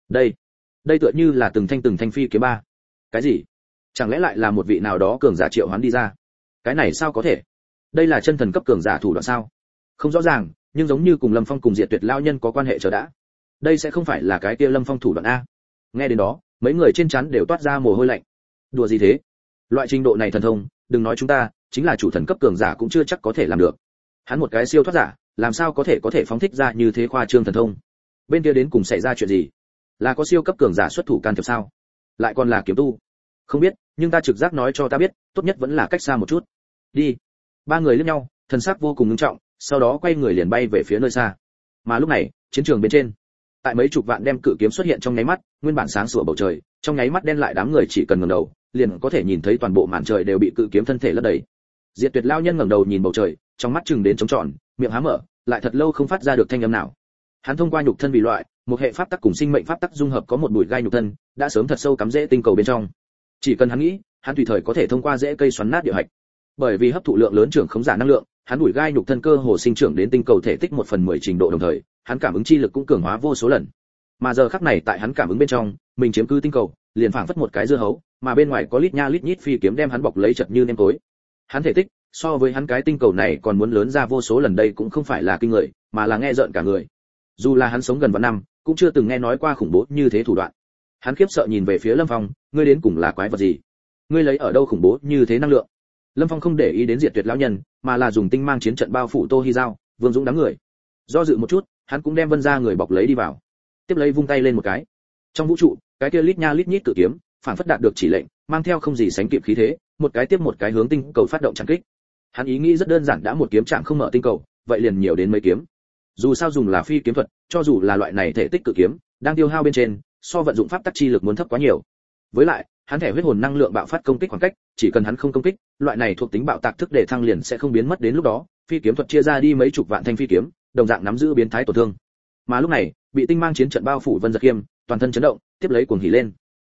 S1: Đây tựa như là từng thanh phi kiếm ba. Cái gì? Chẳng lẽ lại là một vị nào đó cường giả triệu hoán đi ra? Cái này sao có thể? Đây là chân thần cấp cường giả thủ đoạn sao? Không rõ ràng, nhưng giống như cùng Lâm Phong cùng Diệt Tuyệt lão nhân có quan hệ chờ đã. Đây sẽ không phải là cái kia Lâm Phong thủ đoạn a? Nghe đến đó, mấy người trên trán đều toát ra mồ hôi lạnh. Đùa gì thế? Loại trình độ này thần thông, đừng nói chúng ta, chính là chủ thần cấp cường giả cũng chưa chắc có thể làm được. Hắn một cái siêu thoát giả, làm sao có thể phóng thích ra như thế khoa trương thần thông? Bên kia đến cùng xảy ra chuyện gì? Là có siêu cấp cường giả xuất thủ can thiệp sao? Lại còn là kiếm tu? Không biết, nhưng ta trực giác nói cho ta biết, tốt nhất vẫn là cách xa một chút. Đi. Ba người liếc nhau, thần sắc vô cùng nghiêm trọng, sau đó quay người liền bay về phía nơi xa. Mà lúc này, chiến trường bên trên, tại mấy chục vạn đem cự kiếm xuất hiện trong nháy mắt, nguyên bản sáng sủa bầu trời, trong nháy mắt đen lại, đám người chỉ cần ngẩng đầu, liền có thể nhìn thấy toàn bộ màn trời đều bị cự kiếm thân thể lấp đầy. Diệt Tuyệt lão nhân ngẩng đầu nhìn bầu trời, trong mắt chừng đến trống tròn, miệng há mở, lại thật lâu không phát ra được thanh âm nào. Hắn thông qua nhục thân vì loại, một hệ pháp tắc cùng sinh mệnh pháp tắc dung hợp có một bụi gai nhục thân, đã sớm thật sâu cắm rễ tinh cầu bên trong. Chỉ cần hắn nghĩ, hắn tùy thời có thể thông qua rễ cây xoắn nát địa hạch. Bởi vì hấp thụ lượng lớn trưởng khống giả năng lượng, hắn bụi gai nhục thân cơ hồ sinh trưởng đến tinh cầu thể tích 1/10 trình độ đồng thời, hắn cảm ứng chi lực cũng cường hóa vô số lần. Mà giờ khắc này tại hắn cảm ứng bên trong, mình chiếm cứ tinh cầu, liền phảng phất một cái dưa hấu, mà bên ngoài có lít nha lít nhít phi kiếm đem hắn bọc lấy chật như nêm tối. Hắn thể tích, so với hắn cái tinh cầu này còn muốn lớn ra vô số lần, đây cũng không phải là kinh người, mà là nghe rợn cả người. Dù là hắn sống gần vạn năm, cũng chưa từng nghe nói qua khủng bố như thế thủ đoạn. Hắn khiếp sợ nhìn về phía Lâm Phong, ngươi đến cùng là quái vật gì? Ngươi lấy ở đâu khủng bố như thế năng lượng? Lâm Phong không để ý đến Diệt Tuyệt lão nhân, mà là dùng tinh mang chiến trận bao phủ Tô Hi Giao, Vương Dũng đám người. Do dự một chút, hắn cũng đem Vân gia người bọc lấy đi vào. Tiếp lấy vung tay lên một cái. Trong vũ trụ, cái kia lít nha lít nhít cự kiếm, phản phất đạt được chỉ lệnh, mang theo không gì sánh kịp khí thế, một cái tiếp một cái hướng tinh cầu phát động chặn kích. Hắn ý nghĩ rất đơn giản, đã một kiếm chạm không mở tinh cầu, vậy liền nhiều đến mấy kiếm. Dù sao dùng là phi kiếm thuật, cho dù là loại này thể tích cự kiếm, đang tiêu hao bên trên, so vận dụng pháp tắc chi lực muốn thấp quá nhiều. Với lại, hắn thể huyết hồn năng lượng bạo phát công kích khoảng cách, chỉ cần hắn không công kích, loại này thuộc tính bạo tạc thức để thăng liền sẽ không biến mất, đến lúc đó, phi kiếm thuật chia ra đi mấy chục vạn thanh phi kiếm, đồng dạng nắm giữ biến thái tổn thương. Mà lúc này, bị tinh mang chiến trận bao phủ Vân Giật Khiêm, toàn thân chấn động, tiếp lấy cuồng hỉ lên.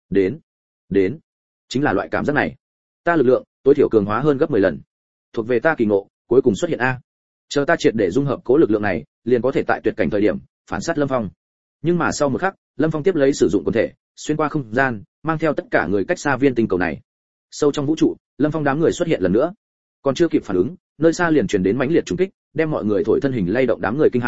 S1: Đến, chính là loại cảm giác này. Ta lực lượng tối thiểu cường hóa hơn gấp 10 lần. Thuộc về ta kỳ ngộ, cuối cùng xuất hiện a. Chờ ta triệt để dung hợp cố lực lượng này, liền có thể tại tuyệt cảnh thời điểm phản sát Lâm Phong. Nhưng mà sau một khắc, Lâm Phong tiếp lấy sử dụng quần thể, xuyên qua không gian, mang theo tất cả người cách xa viên tinh cầu này. Sâu trong vũ trụ, Lâm Phong đám người xuất hiện lần nữa. Còn chưa kịp phản ứng, nơi xa liền truyền đến mãnh liệt trùng kích, đem mọi người thổi thân hình lay động, đám người kinh hãi,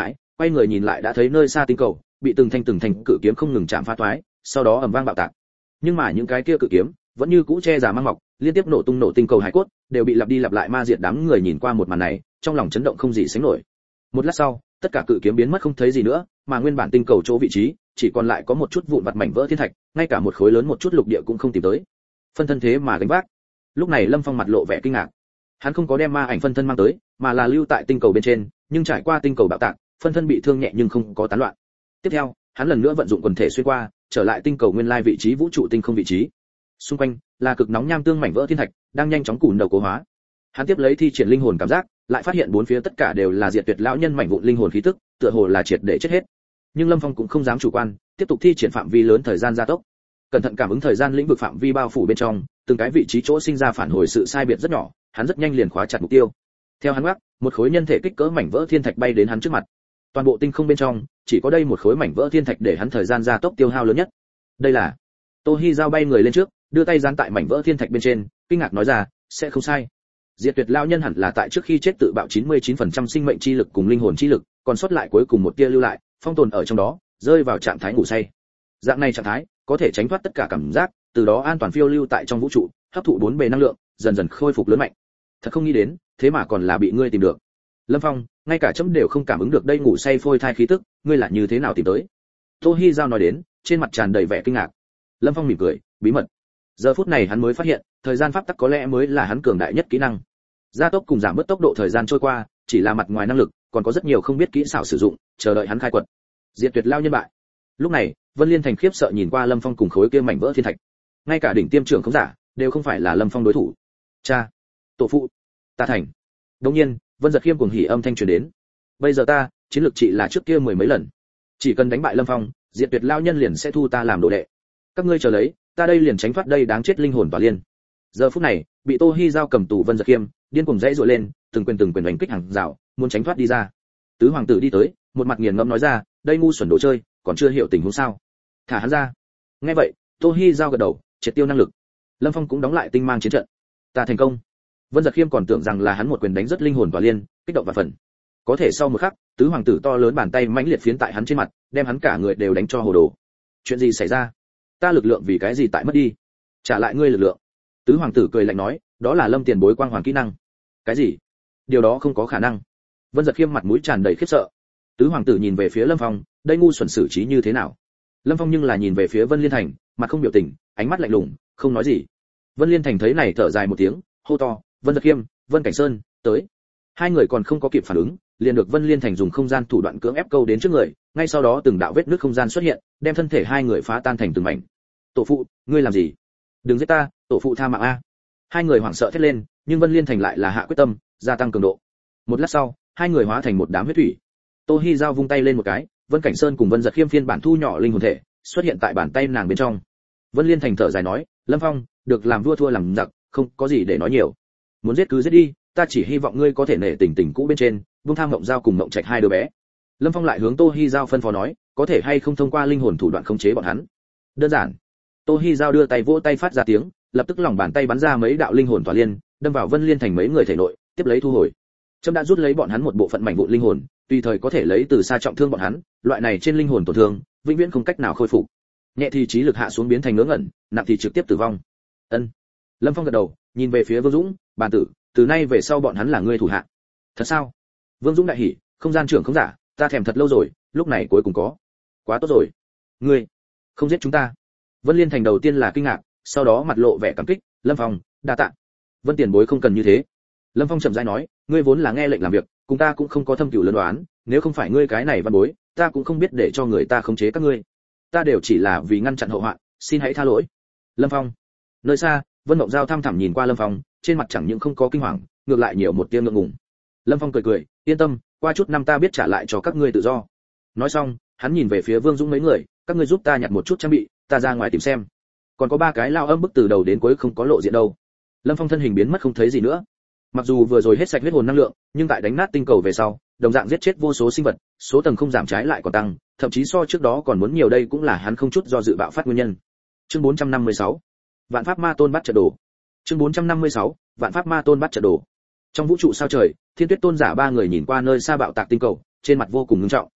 S1: quay người nhìn lại đã thấy nơi xa tinh cầu bị từng thanh cự kiếm không ngừng chạm phá toái, sau đó ầm vang bạo tạc. Nhưng mà những cái kia cự kiếm vẫn như cũ che giả mang mọc, liên tiếp nổ tung nổ tinh cầu hải cốt, đều bị lặp đi lặp lại ma diệt. Đám người nhìn qua một màn này, trong lòng chấn động không gì sánh nổi. Một lát sau, tất cả cự kiếm biến mất không thấy gì nữa, mà nguyên bản tinh cầu chỗ vị trí, chỉ còn lại có một chút vụn vặt mảnh vỡ thiên thạch, ngay cả một khối lớn một chút lục địa cũng không tìm tới. Phân thân thế mà gánh vác. Lúc này Lâm Phong mặt lộ vẻ kinh ngạc. Hắn không có đem ma ảnh phân thân mang tới, mà là lưu tại tinh cầu bên trên, nhưng trải qua tinh cầu bạo tạc, phân thân bị thương nhẹ nhưng không có tán loạn. Tiếp theo, hắn lần nữa vận dụng quần thể xuyên qua, trở lại tinh cầu nguyên lai vị trí vũ trụ tinh không vị trí. Xung quanh là cực nóng nham tương mảnh vỡ thiên thạch, đang nhanh chóng cùn đầu cố hóa. Hắn tiếp lấy thi triển linh hồn cảm giác, lại phát hiện bốn phía tất cả đều là diệt tuyệt lão nhân mảnh vụn linh hồn khí tức, tựa hồ là triệt để chết hết. Nhưng Lâm Phong cũng không dám chủ quan, tiếp tục thi triển phạm vi lớn thời gian gia tốc. Cẩn thận cảm ứng thời gian lĩnh vực phạm vi bao phủ bên trong, từng cái vị trí chỗ sinh ra phản hồi sự sai biệt rất nhỏ, hắn rất nhanh liền khóa chặt mục tiêu. Theo hắn ngoắc, một khối nhân thể kích cỡ mảnh vỡ thiên thạch bay đến hắn trước mặt. Toàn bộ tinh không bên trong, chỉ có đây một khối mảnh vỡ thiên thạch để hắn thời gian gia tốc tiêu hao lớn nhất. Đây là Tô Hi Giao bay người lên trước, đưa tay dán tại mảnh vỡ thiên thạch bên trên, kinh ngạc nói ra, sẽ không sai. Diệt tuyệt lão nhân hẳn là tại trước khi chết tự bạo 99% sinh mệnh chi lực cùng linh hồn chi lực, còn sót lại cuối cùng một tia lưu lại, phong tồn ở trong đó, rơi vào trạng thái ngủ say. Dạng này trạng thái có thể tránh thoát tất cả cảm giác, từ đó an toàn phiêu lưu tại trong vũ trụ, hấp thụ bốn bề năng lượng, dần dần khôi phục lớn mạnh. Thật không nghĩ đến, thế mà còn là bị ngươi tìm được. Lâm Phong, ngay cả chấm đều không cảm ứng được đây ngủ say phôi thai khí tức, ngươi là như thế nào tìm tới? Tô Hi Giao nói đến, trên mặt tràn đầy vẻ kinh ngạc. Lâm Phong mỉm cười, bí mật. Giờ phút này hắn mới phát hiện, thời gian pháp tắc có lẽ mới là hắn cường đại nhất kỹ năng. Gia tốc cùng giảm bớt tốc độ thời gian trôi qua, chỉ là mặt ngoài năng lực, còn có rất nhiều không biết kỹ xảo sử dụng, chờ đợi hắn khai quật. Diệt tuyệt lao nhân bại. Lúc này, Vân Liên Thành khiếp sợ nhìn qua Lâm Phong cùng khối kia mảnh vỡ thiên thạch. Ngay cả đỉnh tiêm trưởng không giả, đều không phải là Lâm Phong đối thủ. Cha, tổ phụ, ta thành. Đương nhiên, Vân Giật Khiêm cuồng hỉ âm thanh truyền đến. Bây giờ ta, chiến lược trị là trước kia mười mấy lần. Chỉ cần đánh bại Lâm Phong, Diệt tuyệt lao nhân liền sẽ thu ta làm đồ đệ. Các ngươi chờ lấy, ta đây liền tránh thoát đây đáng chết linh hồn tỏa liên. Giờ phút này, bị Tô Hi Giao cầm tù Vân Giật Khiêm, điên cuồng dãy dội lên, từng quyền đánh kích hàng rào, muốn tránh thoát đi ra. Tứ hoàng tử đi tới, một mặt nghiền ngẫm nói ra, đây ngu xuẩn đồ chơi, còn chưa hiểu tình huống sao? Thả hắn ra. Nghe vậy, Tô Hi Giao gật đầu, triệt tiêu năng lực. Lâm Phong cũng đóng lại tinh mang chiến trận. Ta thành công. Vân Giật Khiêm còn tưởng rằng là hắn một quyền đánh rất linh hồn tỏa liên, kích động và phần. Có thể sau một khắc, tứ hoàng tử to lớn bàn tay mãnh liệt phiến tại hắn trên mặt, đem hắn cả người đều đánh cho hồ đồ. Chuyện gì xảy ra? Ta lực lượng vì cái gì tại mất đi? Trả lại ngươi lực lượng. Tứ hoàng tử cười lạnh nói, đó là Lâm tiền bối quang hoàng kỹ năng. Cái gì? Điều đó không có khả năng. Vân Giật Khiêm mặt mũi tràn đầy khiếp sợ. Tứ hoàng tử nhìn về phía Lâm Phong, đây ngu xuẩn xử trí như thế nào? Lâm Phong nhưng là nhìn về phía Vân Liên Thành, mặt không biểu tình, ánh mắt lạnh lùng, không nói gì. Vân Liên Thành thấy này thở dài một tiếng, hô to, Vân Giật Khiêm, Vân Cảnh Sơn, tới. Hai người còn không có kịp phản ứng, liền được Vân Liên Thành dùng không gian thủ đoạn cưỡng ép câu đến trước người, ngay sau đó từng đạo vết nứt không gian xuất hiện, đem thân thể hai người phá tan thành từng mảnh. Tổ phụ, ngươi làm gì? Đừng giết ta, tổ phụ tha mạng a. Hai người hoảng sợ thét lên, nhưng Vân Liên Thành lại là hạ quyết tâm, gia tăng cường độ. Một lát sau, hai người hóa thành một đám huyết thủy. Tô Hi Giao vung tay lên một cái, Vân Cảnh Sơn cùng Vân Giật Khiêm phiên bản thu nhỏ linh hồn thể, xuất hiện tại bàn tay nàng bên trong. Vân Liên Thành thở dài nói, Lâm Phong, được làm vua thua làm giặc, không có gì để nói nhiều. Muốn giết cứ giết đi, ta chỉ hy vọng ngươi có thể nể tình cũ bên trên, buông tham Ngộng Giao cùng Ngộng Trạch hai đứa bé. Lâm Phong lại hướng Tô Hi Giao phân phó nói, có thể hay không thông qua linh hồn thủ đoạn khống chế bọn hắn. Đơn giản. Tô Hi Giao đưa tay vỗ tay phát ra tiếng, lập tức lòng bàn tay bắn ra mấy đạo linh hồn tỏa liên, đâm vào Vân Liên Thành mấy người thể nội, tiếp lấy thu hồi. Trâm đã rút lấy bọn hắn một bộ phận mảnh vụn linh hồn, tùy thời có thể lấy từ xa trọng thương bọn hắn, loại này trên linh hồn tổn thương, vĩnh viễn không cách nào khôi phục. Nhẹ thì trí lực hạ xuống biến thành ngớ ngẩn, nặng thì trực tiếp tử vong. Ân. Lâm Phong gật đầu, nhìn về phía Vương Dũng, bàn tử, từ nay về sau bọn hắn là ngươi thủ hạ. Thật sao? Vương Dũng đại hỉ, không gian trưởng không giả, ta thèm thật lâu rồi, lúc này cuối cùng có. Quá tốt rồi. Ngươi không giết chúng ta. Vân Liên Thành đầu tiên là kinh ngạc, sau đó mặt lộ vẻ cảm kích, Lâm Phong, đa tạ. Vân tiền bối không cần như thế. Lâm Phong chậm rãi nói, ngươi vốn là nghe lệnh làm việc, cùng ta cũng không có thâm cửu lớn đoán, nếu không phải ngươi cái này văn bối, ta cũng không biết để cho người ta khống chế các ngươi. Ta đều chỉ là vì ngăn chặn hậu họa, xin hãy tha lỗi. Lâm Phong. Nơi xa, Vân Mộng Giao thăm thẳm nhìn qua Lâm Phong, trên mặt chẳng những không có kinh hoàng, ngược lại nhiều một tia ngượng ngùng. Lâm Phong cười cười, yên tâm, qua chút năm ta biết trả lại cho các ngươi tự do. Nói xong, hắn nhìn về phía Vương Dũng mấy người, các ngươi giúp ta nhặt một chút trang bị, ta ra ngoài tìm xem. Còn có ba cái lao âm bức từ đầu đến cuối không có lộ diện đâu. Lâm Phong thân hình biến mất không thấy gì nữa. Mặc dù vừa rồi hết sạch huyết hồn năng lượng, nhưng tại đánh nát tinh cầu về sau, đồng dạng giết chết vô số sinh vật, số tầng không giảm trái lại còn tăng, thậm chí so trước đó còn muốn nhiều, đây cũng là hắn không chút do dự bạo phát nguyên nhân. Chương 456. Vạn pháp ma tôn bắt trận đồ. Chương 456. Vạn pháp ma tôn bắt trận đồ. Trong vũ trụ sao trời, Thiên Tuyết tôn giả ba người nhìn qua nơi xa bạo tạc tinh cầu, trên mặt vô cùng nghiêm trọng.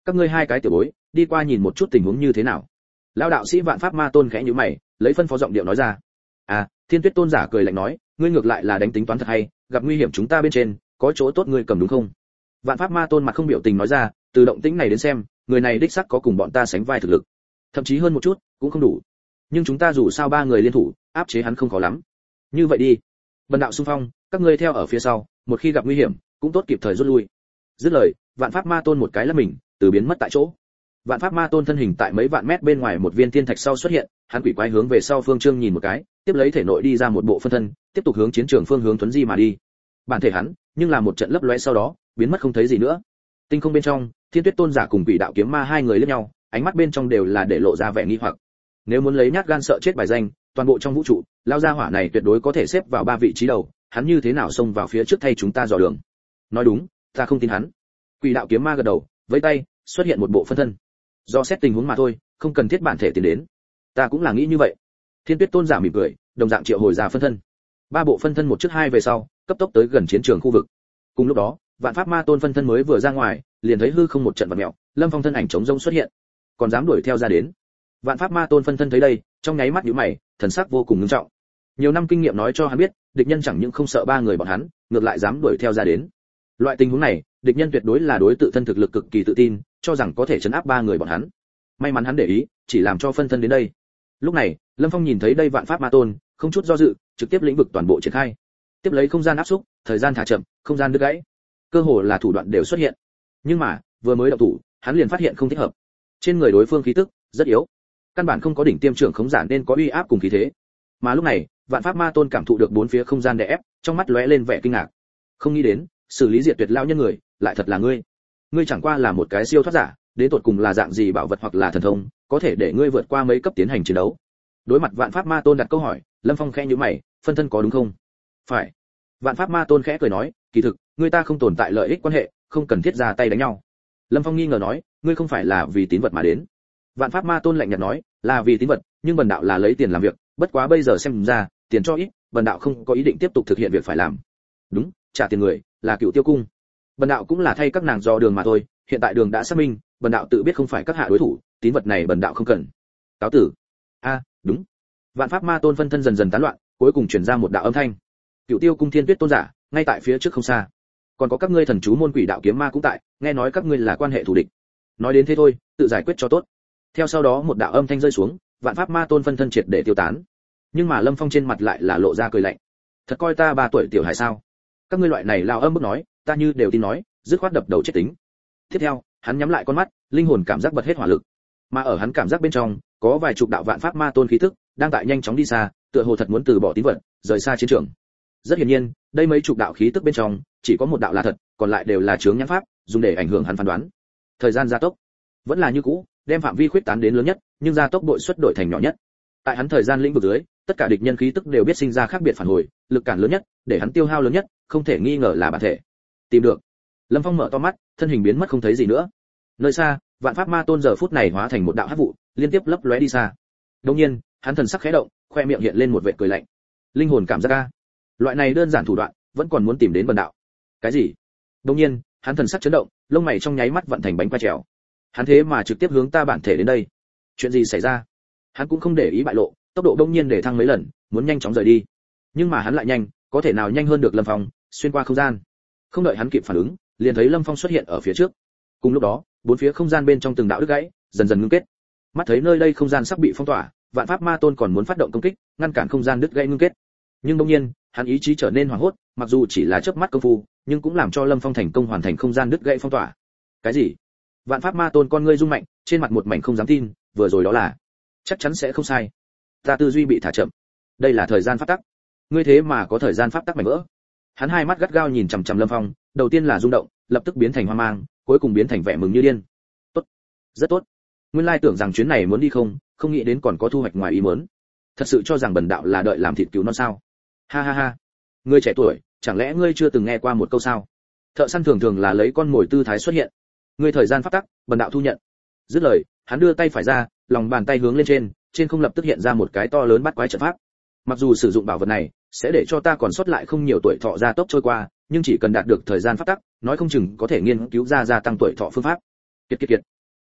S1: các ngươi hai cái tiểu bối đi qua nhìn một chút tình huống như thế nào. Lão đạo sĩ Vạn Pháp Ma Tôn khẽ nhíu mày, lấy phân phó giọng điệu nói ra. Thiên Tuyết Tôn giả cười lạnh nói, ngươi ngược lại là đánh tính toán thật hay, gặp nguy hiểm chúng ta bên trên, có chỗ tốt ngươi cầm đúng không? Vạn Pháp Ma Tôn mặt không biểu tình nói ra, từ động tĩnh này đến xem, người này đích xác có cùng bọn ta sánh vai thực lực, thậm chí hơn một chút, cũng không đủ. Nhưng chúng ta dù sao ba người liên thủ, áp chế hắn không khó lắm. Như vậy đi, bần đạo xung phong, các ngươi theo ở phía sau, một khi gặp nguy hiểm, cũng tốt kịp thời rút lui. Dứt lời, Vạn Pháp Ma Tôn một cái lắc mình, từ biến mất tại chỗ. Vạn Pháp Ma Tôn thân hình tại mấy vạn mét bên ngoài một viên thiên thạch sau xuất hiện, hắn quỷ quái hướng về sau phương trương nhìn một cái, tiếp lấy thể nội đi ra một bộ phân thân, tiếp tục hướng chiến trường phương hướng tuấn di mà đi. Bản thể hắn, nhưng là một trận lấp lóe sau đó, biến mất không thấy gì nữa. Tinh không bên trong, Thiên Tuyết Tôn giả cùng Quỷ Đạo Kiếm Ma hai người liếc nhau, ánh mắt bên trong đều là để lộ ra vẻ nghi hoặc. Nếu muốn lấy nhát gan sợ chết bài danh, toàn bộ trong vũ trụ, lao gia hỏa này tuyệt đối có thể xếp vào ba vị trí đầu, hắn như thế nào xông vào phía trước thay chúng ta dò đường? Nói đúng, ta không tin hắn. Quỷ Đạo Kiếm Ma gật đầu, vẫy tay, xuất hiện một bộ phân thân. Do xét tình huống mà thôi, không cần thiết bản thể tiến đến. Ta cũng là nghĩ như vậy. Thiên Tuyết Tôn giả mỉm cười, đồng dạng triệu hồi ra phân thân. Ba bộ phân thân một trước hai về sau, cấp tốc tới gần chiến trường khu vực. Cùng lúc đó, Vạn Pháp Ma Tôn phân thân mới vừa ra ngoài, liền thấy hư không một trận vặn mèo, Lâm Phong thân ảnh trống rỗng xuất hiện, còn dám đuổi theo ra đến. Vạn Pháp Ma Tôn phân thân thấy đây, trong nháy mắt nhíu mày, thần sắc vô cùng nghiêm trọng. Nhiều năm kinh nghiệm nói cho hắn biết, địch nhân chẳng những không sợ ba người bọn hắn, ngược lại dám đuổi theo ra đến. Loại tình huống này, địch nhân tuyệt đối là đối tự thân thực lực cực kỳ tự tin, cho rằng có thể trấn áp ba người bọn hắn. May mắn hắn để ý, chỉ làm cho phân thân đến đây. Lúc này, Lâm Phong nhìn thấy đây Vạn Pháp Ma Tôn, không chút do dự, trực tiếp lĩnh vực toàn bộ triển khai. Tiếp lấy không gian áp xúc, thời gian thả chậm, không gian đứt gãy. Cơ hồ là thủ đoạn đều xuất hiện. Nhưng mà, vừa mới động thủ, hắn liền phát hiện không thích hợp. Trên người đối phương khí tức rất yếu, căn bản không có đỉnh tiêm trưởng khống giản nên có uy áp cùng khí thế. Mà lúc này, Vạn Pháp Ma Tôn cảm thụ được bốn phía không gian đè ép, trong mắt lóe lên vẻ kinh ngạc. Không nghĩ đến, xử lý diệt tuyệt lão nhân người, lại thật là ngươi. Ngươi chẳng qua là một cái siêu thoát giả, đến tột cùng là dạng gì bảo vật hoặc là thần thông, có thể để ngươi vượt qua mấy cấp tiến hành chiến đấu. Đối mặt Vạn Pháp Ma Tôn đặt câu hỏi, Lâm Phong khẽ nhíu mày, phân thân có đúng không? Phải. Vạn Pháp Ma Tôn khẽ cười nói, kỳ thực, ngươi ta không tồn tại lợi ích quan hệ, không cần thiết ra tay đánh nhau. Lâm Phong nghi ngờ nói, ngươi không phải là vì tín vật mà đến. Vạn Pháp Ma Tôn lạnh nhạt nói, là vì tín vật, nhưng bần đạo là lấy tiền làm việc, bất quá bây giờ xem ra, tiền cho ít, bần đạo không có ý định tiếp tục thực hiện việc phải làm. Đúng, trả tiền người là Cựu Tiêu cung. Bần đạo cũng là thay các nàng dò đường mà thôi, hiện tại đường đã xác minh, bần đạo tự biết không phải các hạ đối thủ, tín vật này bần đạo không cần. Cáo tử. Đúng. Vạn Pháp Ma Tôn phân thân dần dần tán loạn, cuối cùng truyền ra một đạo âm thanh. Cựu Tiêu cung Thiên Tuyết Tôn giả, ngay tại phía trước không xa. Còn có các ngươi thần chú môn Quỷ Đạo Kiếm Ma cũng tại, nghe nói các ngươi là quan hệ thù địch. Nói đến thế thôi, tự giải quyết cho tốt. Theo sau đó một đạo âm thanh rơi xuống, Vạn Pháp Ma Tôn phân thân triệt để tiêu tán. Nhưng mà Lâm Phong trên mặt lại là lộ ra cười lạnh. Thật coi ta 3 tuổi tiểu hài sao? Các ngươi loại này lao âm bức nói, ta như đều tin nói, dứt khoát đập đầu chết tính. Tiếp theo, hắn nhắm lại con mắt, linh hồn cảm giác bật hết hỏa lực. Mà ở hắn cảm giác bên trong, có vài chục đạo Vạn Pháp Ma Tôn khí tức đang tại nhanh chóng đi xa, tựa hồ thật muốn từ bỏ tín vật, rời xa chiến trường. Rất hiển nhiên, đây mấy chục đạo khí tức bên trong, chỉ có một đạo là thật, còn lại đều là chướng nhãn pháp, dùng để ảnh hưởng hắn phán đoán. Thời gian gia tốc vẫn là như cũ, đem phạm vi khuyết tán đến lớn nhất, nhưng gia tốc bội suất đổi thành nhỏ nhất. Tại hắn thời gian lĩnh vực dưới, tất cả địch nhân khí tức đều biết sinh ra khác biệt phản hồi, lực cản lớn nhất, để hắn tiêu hao lớn nhất, không thể nghi ngờ là bản thể. Tìm được. Lâm Phong mở to mắt, thân hình biến mất không thấy gì nữa. Nơi xa, Vạn Pháp Ma Tôn giờ phút này hóa thành một đạo hắc vụ, liên tiếp lấp lóe đi xa. Đột nhiên, hắn thần sắc khẽ động, khoe miệng hiện lên một vệt cười lạnh. Linh hồn cảm giác a. Loại này đơn giản thủ đoạn, vẫn còn muốn tìm đến bần đạo. Cái gì? Đột nhiên, hắn thần sắc chấn động, lông mày trong nháy mắt vận thành bánh qua trèo. Hắn thế mà trực tiếp hướng ta bản thể đến đây. Chuyện gì xảy ra? Hắn cũng không để ý bại lộ, tốc độ đông nhiên để thăng mấy lần, muốn nhanh chóng rời đi. Nhưng mà hắn lại nhanh, có thể nào nhanh hơn được Lâm Phong, xuyên qua không gian. Không đợi hắn kịp phản ứng, liền thấy Lâm Phong xuất hiện ở phía trước. Cùng lúc đó, bốn phía không gian bên trong từng đạo đứt gãy, dần dần ngưng kết. Mắt thấy nơi đây không gian sắp bị phong tỏa, Vạn Pháp Ma Tôn còn muốn phát động công kích, ngăn cản không gian đứt gãy ngưng kết. Nhưng đột nhiên, hắn ý chí trở nên hoảng hốt, mặc dù chỉ là chớp mắt công phu, nhưng cũng làm cho Lâm Phong thành công hoàn thành không gian đứt gãy phong tỏa. Cái gì? Vạn Pháp Ma Tôn con ngươi rung mạnh, trên mặt một mảnh không dám tin, vừa rồi đó là, chắc chắn sẽ không sai. Ta tư duy bị thả chậm. Đây là thời gian pháp tắc. Ngươi thế mà có thời gian pháp tắc mảnh vỡ. Hắn hai mắt gắt gao nhìn chằm chằm Lâm Phong, đầu tiên là rung động, lập tức biến thành hoang mang, cuối cùng biến thành vẻ mừng như điên. Tốt, rất tốt. Nguyên lai tưởng rằng chuyến này muốn đi không nghĩ đến còn có thu hoạch ngoài ý muốn. Thật sự cho rằng bần đạo là đợi làm thịt cứu non sao? Ha ha ha. Ngươi trẻ tuổi, chẳng lẽ ngươi chưa từng nghe qua một câu sao? Thợ săn thường thường là lấy con mồi tư thái xuất hiện. Ngươi thời gian pháp tắc, bần đạo thu nhận. Dứt lời, hắn đưa tay phải ra, lòng bàn tay hướng lên trên không lập tức hiện ra một cái to lớn bắt quái trận pháp. Mặc dù sử dụng bảo vật này sẽ để cho ta còn sót lại không nhiều tuổi thọ gia tốc trôi qua, nhưng chỉ cần đạt được thời gian pháp tắc, nói không chừng có thể nghiên cứu ra gia tăng tuổi thọ phương pháp. Kiệt.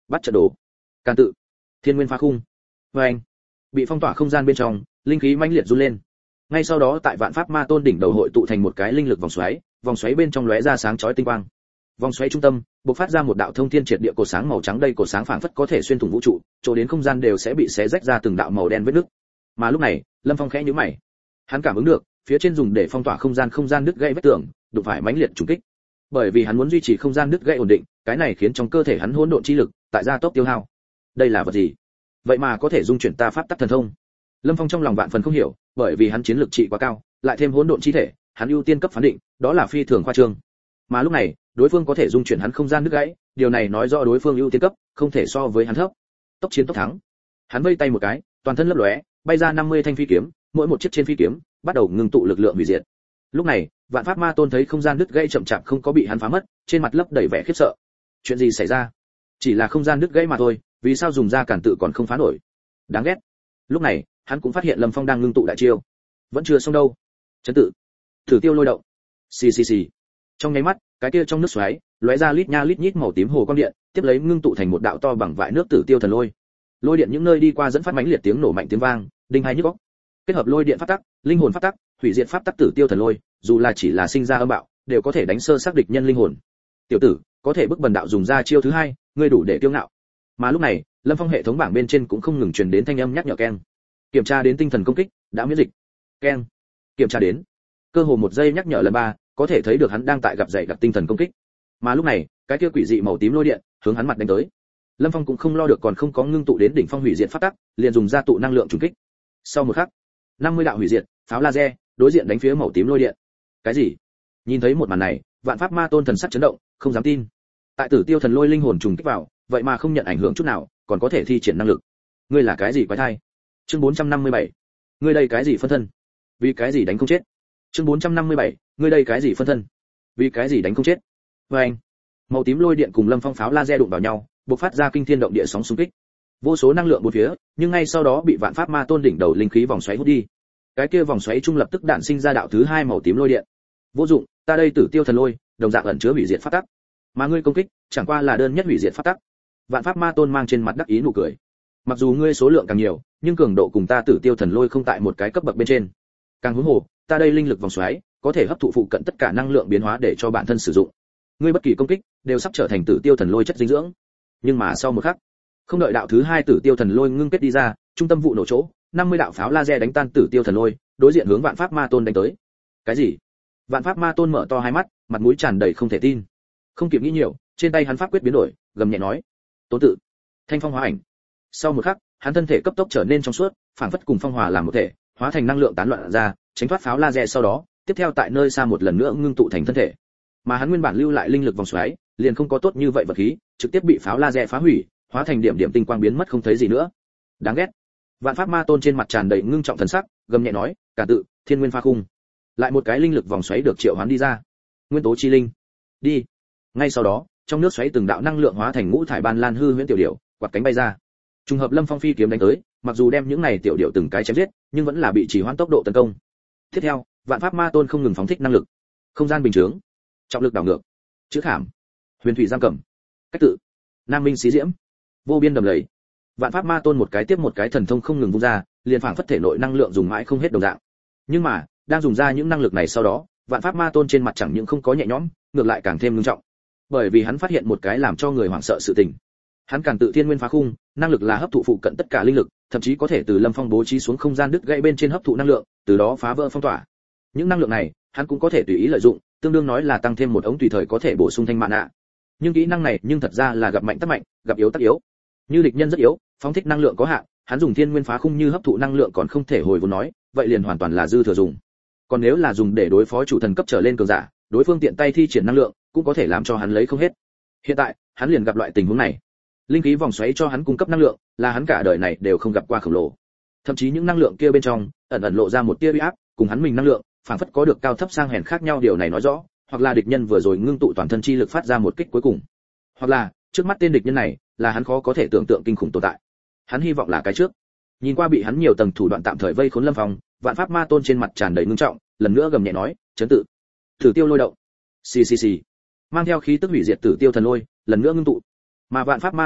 S1: bắt trận đổ. Càn tự, thiên nguyên phá khung. Và anh, bị phong tỏa không gian bên trong, linh khí mãnh liệt run lên. Ngay sau đó tại vạn pháp ma tôn đỉnh đầu hội tụ thành một cái linh lực vòng xoáy bên trong lóe ra sáng chói tinh quang. Vòng xoáy trung tâm bộc phát ra một đạo thông thiên triệt địa cột sáng màu trắng, đây cột sáng phảng phất có thể xuyên thủng vũ trụ, chỗ đến không gian đều sẽ bị xé rách ra từng đạo màu đen vết nứt. Mà lúc này, Lâm Phong khẽ nhíu mày. Hắn cảm ứng được, phía trên dùng để phong tỏa không gian nứt gãy vết tường, đụng phải mãnh liệt trùng kích. Bởi vì hắn muốn duy trì không gian nứt gãy ổn định, cái này khiến trong cơ thể hắn hỗn độn chi lực tại gia tốc tiêu hao. Đây là vật gì? Vậy mà có thể dung chuyển ta pháp tắc thần thông. Lâm Phong trong lòng vạn phần không hiểu, bởi vì hắn chiến lực trị quá cao, lại thêm hỗn độn chi thể, hắn ưu tiên cấp phán định, đó là phi thường khoa trương. Mà lúc này, đối phương có thể dung chuyển hắn không gian nứt gãy, điều này nói rõ đối phương ưu tiên cấp, không thể so với hắn thấp. Tốc chiến tốc thắng. Hắn vây tay một cái, toàn thân lấp lóe, bay ra 50 thanh phi kiếm, mỗi một chiếc trên phi kiếm bắt đầu ngưng tụ lực lượng hủy diệt. Lúc này, Vạn Pháp Ma Tôn thấy không gian nứt gãy chậm chạp không có bị hắn phá mất, trên mặt lấp đầy vẻ khiếp sợ. Chuyện gì xảy ra? Chỉ là không gian nứt gãy mà thôi, vì sao dùng ra cản tự còn không phá nổi? Đáng ghét. Lúc này, hắn cũng phát hiện Lâm Phong đang ngưng tụ đại chiêu. Vẫn chưa xong đâu. Chấn tự, thử tiêu lôi động. Xì xì xì. Trong nháy mắt, cái kia trong nước xoáy lóe ra lít nha lít nhít màu tím hồ quang điện, tiếp lấy ngưng tụ thành một đạo to bằng vại nước tử tiêu thần lôi. Lôi điện những nơi đi qua dẫn phát mãnh liệt tiếng nổ mạnh tiếng vang, đinh hai nhức óc. Kết hợp lôi điện pháp tắc, linh hồn pháp tắc, hủy diệt pháp tắc tử tiêu thần lôi, dù là chỉ là sinh ra âm bạo, đều có thể đánh sơ xác địch nhân linh hồn. Tiểu tử, có thể bức bần đạo dùng ra chiêu thứ hai, ngươi đủ để kiêu ngạo. Mà lúc này, Lâm Phong hệ thống bảng bên trên cũng không ngừng truyền đến thanh âm nhắc nhở keng. Kiểm tra đến tinh thần công kích, đã miễn dịch. Keng. Kiểm tra đến. Cơ hồ một giây nhắc nhở lần 3, có thể thấy được hắn đang tại gặp dày đặc tinh thần công kích. Mà lúc này, cái kia quỷ dị màu tím lôi điện hướng hắn mặt đánh tới. Lâm Phong cũng không lo được còn không có ngưng tụ đến đỉnh phong hủy diệt pháp tắc, liền dùng ra tụ năng lượng trùng kích. Sau một khắc, 50 đạo hủy diệt, pháo laser, đối diện đánh phía màu tím lôi điện. Cái gì? Nhìn thấy một màn này, Vạn Pháp Ma Tôn thần sắc chấn động, không dám tin. Tại Tử Tiêu thần lôi linh hồn trùng kích vào, vậy mà không nhận ảnh hưởng chút nào, còn có thể thi triển năng lực. Ngươi là cái gì quái thai? Chương 457. Ngươi đây cái gì phân thân? Vì cái gì đánh không chết? Chương 457. Ngươi đây cái gì phân thân? Vì cái gì đánh không chết? Và anh, màu tím lôi điện cùng Lâm Phong pháo laser đụng vào nhau, bộc phát ra kinh thiên động địa sóng xung kích. Vô số năng lượng bốn phía, nhưng ngay sau đó bị Vạn Pháp Ma Tôn đỉnh đầu linh khí vòng xoáy hút đi. Cái kia vòng xoáy trung lập tức đạn sinh ra đạo thứ hai màu tím lôi điện. Vô dụng, ta đây Tử Tiêu thần lôi, đồng dạng ẩn chứa hủy diệt pháp tắc. Mà ngươi công kích, chẳng qua là đơn nhất hủy diệt pháp tắc. Vạn Pháp Ma Tôn mang trên mặt đắc ý nụ cười. Mặc dù ngươi số lượng càng nhiều, nhưng cường độ cùng ta Tử Tiêu thần lôi không tại một cái cấp bậc bên trên. Càng huống hồ, ta đây linh lực vòng xoáy, có thể hấp thụ phụ cận tất cả năng lượng biến hóa để cho bản thân sử dụng. Ngươi bất kỳ công kích đều sắp trở thành Tử Tiêu thần lôi chất dinh dưỡng. Nhưng mà sau một khắc, không đợi đạo thứ hai Tử Tiêu thần lôi ngưng kết đi ra, trung tâm vụ nổ chỗ, 50 đạo pháo laser đánh tan Tử Tiêu thần lôi, đối diện hướng Vạn Pháp Ma Tôn đánh tới. Cái gì? Vạn Pháp Ma Tôn mở to hai mắt, mặt mũi tràn đầy không thể tin. Không kịp nghĩ nhiều, trên tay hắn pháp quyết biến đổi, gầm nhẹ nói: "Tố tự, thanh phong hóa ảnh." Sau một khắc, hắn thân thể cấp tốc trở nên trong suốt, phảng phất cùng phong hòa làm một thể, hóa thành năng lượng tán loạn ra, tránh thoát pháo laser sau đó, tiếp theo tại nơi xa một lần nữa ngưng tụ thành thân thể. Mà hắn nguyên bản lưu lại linh lực vòng xoáy, liền không có tốt như vậy vật khí, trực tiếp bị pháo laser phá hủy, hóa thành điểm điểm tinh quang biến mất không thấy gì nữa. Đáng ghét. Vạn Pháp Ma Tôn trên mặt tràn đầy ngưng trọng thần sắc, gầm nhẹ nói: "Cả tự, thiên nguyên pha khung." Lại một cái linh lực vòng xoáy được triệu hoán đi ra. Nguyên tố chi linh. Đi. Ngay sau đó, trong nước xoáy từng đạo năng lượng hóa thành ngũ thải ban lan hư huyễn tiểu điểu, quạt cánh bay ra. Trùng hợp Lâm Phong phi kiếm đánh tới, mặc dù đem những này tiểu điểu từng cái chém giết, nhưng vẫn là bị trì hoãn tốc độ tấn công. Tiếp theo, Vạn Pháp Ma Tôn không ngừng phóng thích năng lực. Không gian bình chứng, trọng lực đảo ngược, chữ khảm, huyền thủy giam cầm, cách tự, nam minh xí diễm, vô biên đầm lầy. Vạn Pháp Ma Tôn một cái tiếp một cái thần thông không ngừng vung ra, liền phảng phất thể nội năng lượng dùng mãi không hết đồng dạng. Nhưng mà, đang dùng ra những năng lực này sau đó, Vạn Pháp Ma Tôn trên mặt chẳng những không có nhẹ nhõm, ngược lại càng thêm nghiêm trọng. Bởi vì hắn phát hiện một cái làm cho người hoảng sợ sự tình. Hắn Càn tự thiên nguyên phá khung, năng lực là hấp thụ phụ cận tất cả linh lực, thậm chí có thể từ Lâm Phong bố trí xuống không gian đứt gãy bên trên hấp thụ năng lượng, từ đó phá vỡ phong tỏa. Những năng lượng này, hắn cũng có thể tùy ý lợi dụng, tương đương nói là tăng thêm một ống tùy thời có thể bổ sung thanh mạn ạ. Nhưng kỹ năng này nhưng thật ra là gặp mạnh tác mạnh, gặp yếu tác yếu. Như địch nhân rất yếu, phóng thích năng lượng có hạn, hắn dùng thiên nguyên phá khung như hấp thụ năng lượng còn không thể hồi vốn nói, vậy liền hoàn toàn là dư thừa dùng. Còn nếu là dùng để đối phó chủ thần cấp trở lên cường giả, đối phương tiện tay thi triển năng lượng, cũng có thể làm cho hắn lấy không hết. Hiện tại, hắn liền gặp loại tình huống này. Linh khí vòng xoáy cho hắn cung cấp năng lượng, là hắn cả đời này đều không gặp qua khổng lồ. Thậm chí những năng lượng kia bên trong, ẩn ẩn lộ ra một tia uy áp, cùng hắn mình năng lượng, phảng phất có được cao thấp sang hèn khác nhau, điều này nói rõ, hoặc là địch nhân vừa rồi ngưng tụ toàn thân chi lực phát ra một kích cuối cùng, hoặc là trước mắt tên địch nhân này là hắn khó có thể tưởng tượng kinh khủng tồn tại. Hắn hy vọng là cái trước. Nhìn qua bị hắn nhiều tầng thủ đoạn tạm thời vây khốn Lâm Phong, Vạn Pháp Ma Tôn trên mặt tràn đầy ngưng trọng, lần nữa gầm nhẹ nói: "Chấn tự, thử tiêu lôi động." Xì xì xì. Mang theo khí tức hủy diệt Tử Tiêu thần lôi, lần nữa ngưng tụ. Mà Vạn Pháp Ma Tôn tóc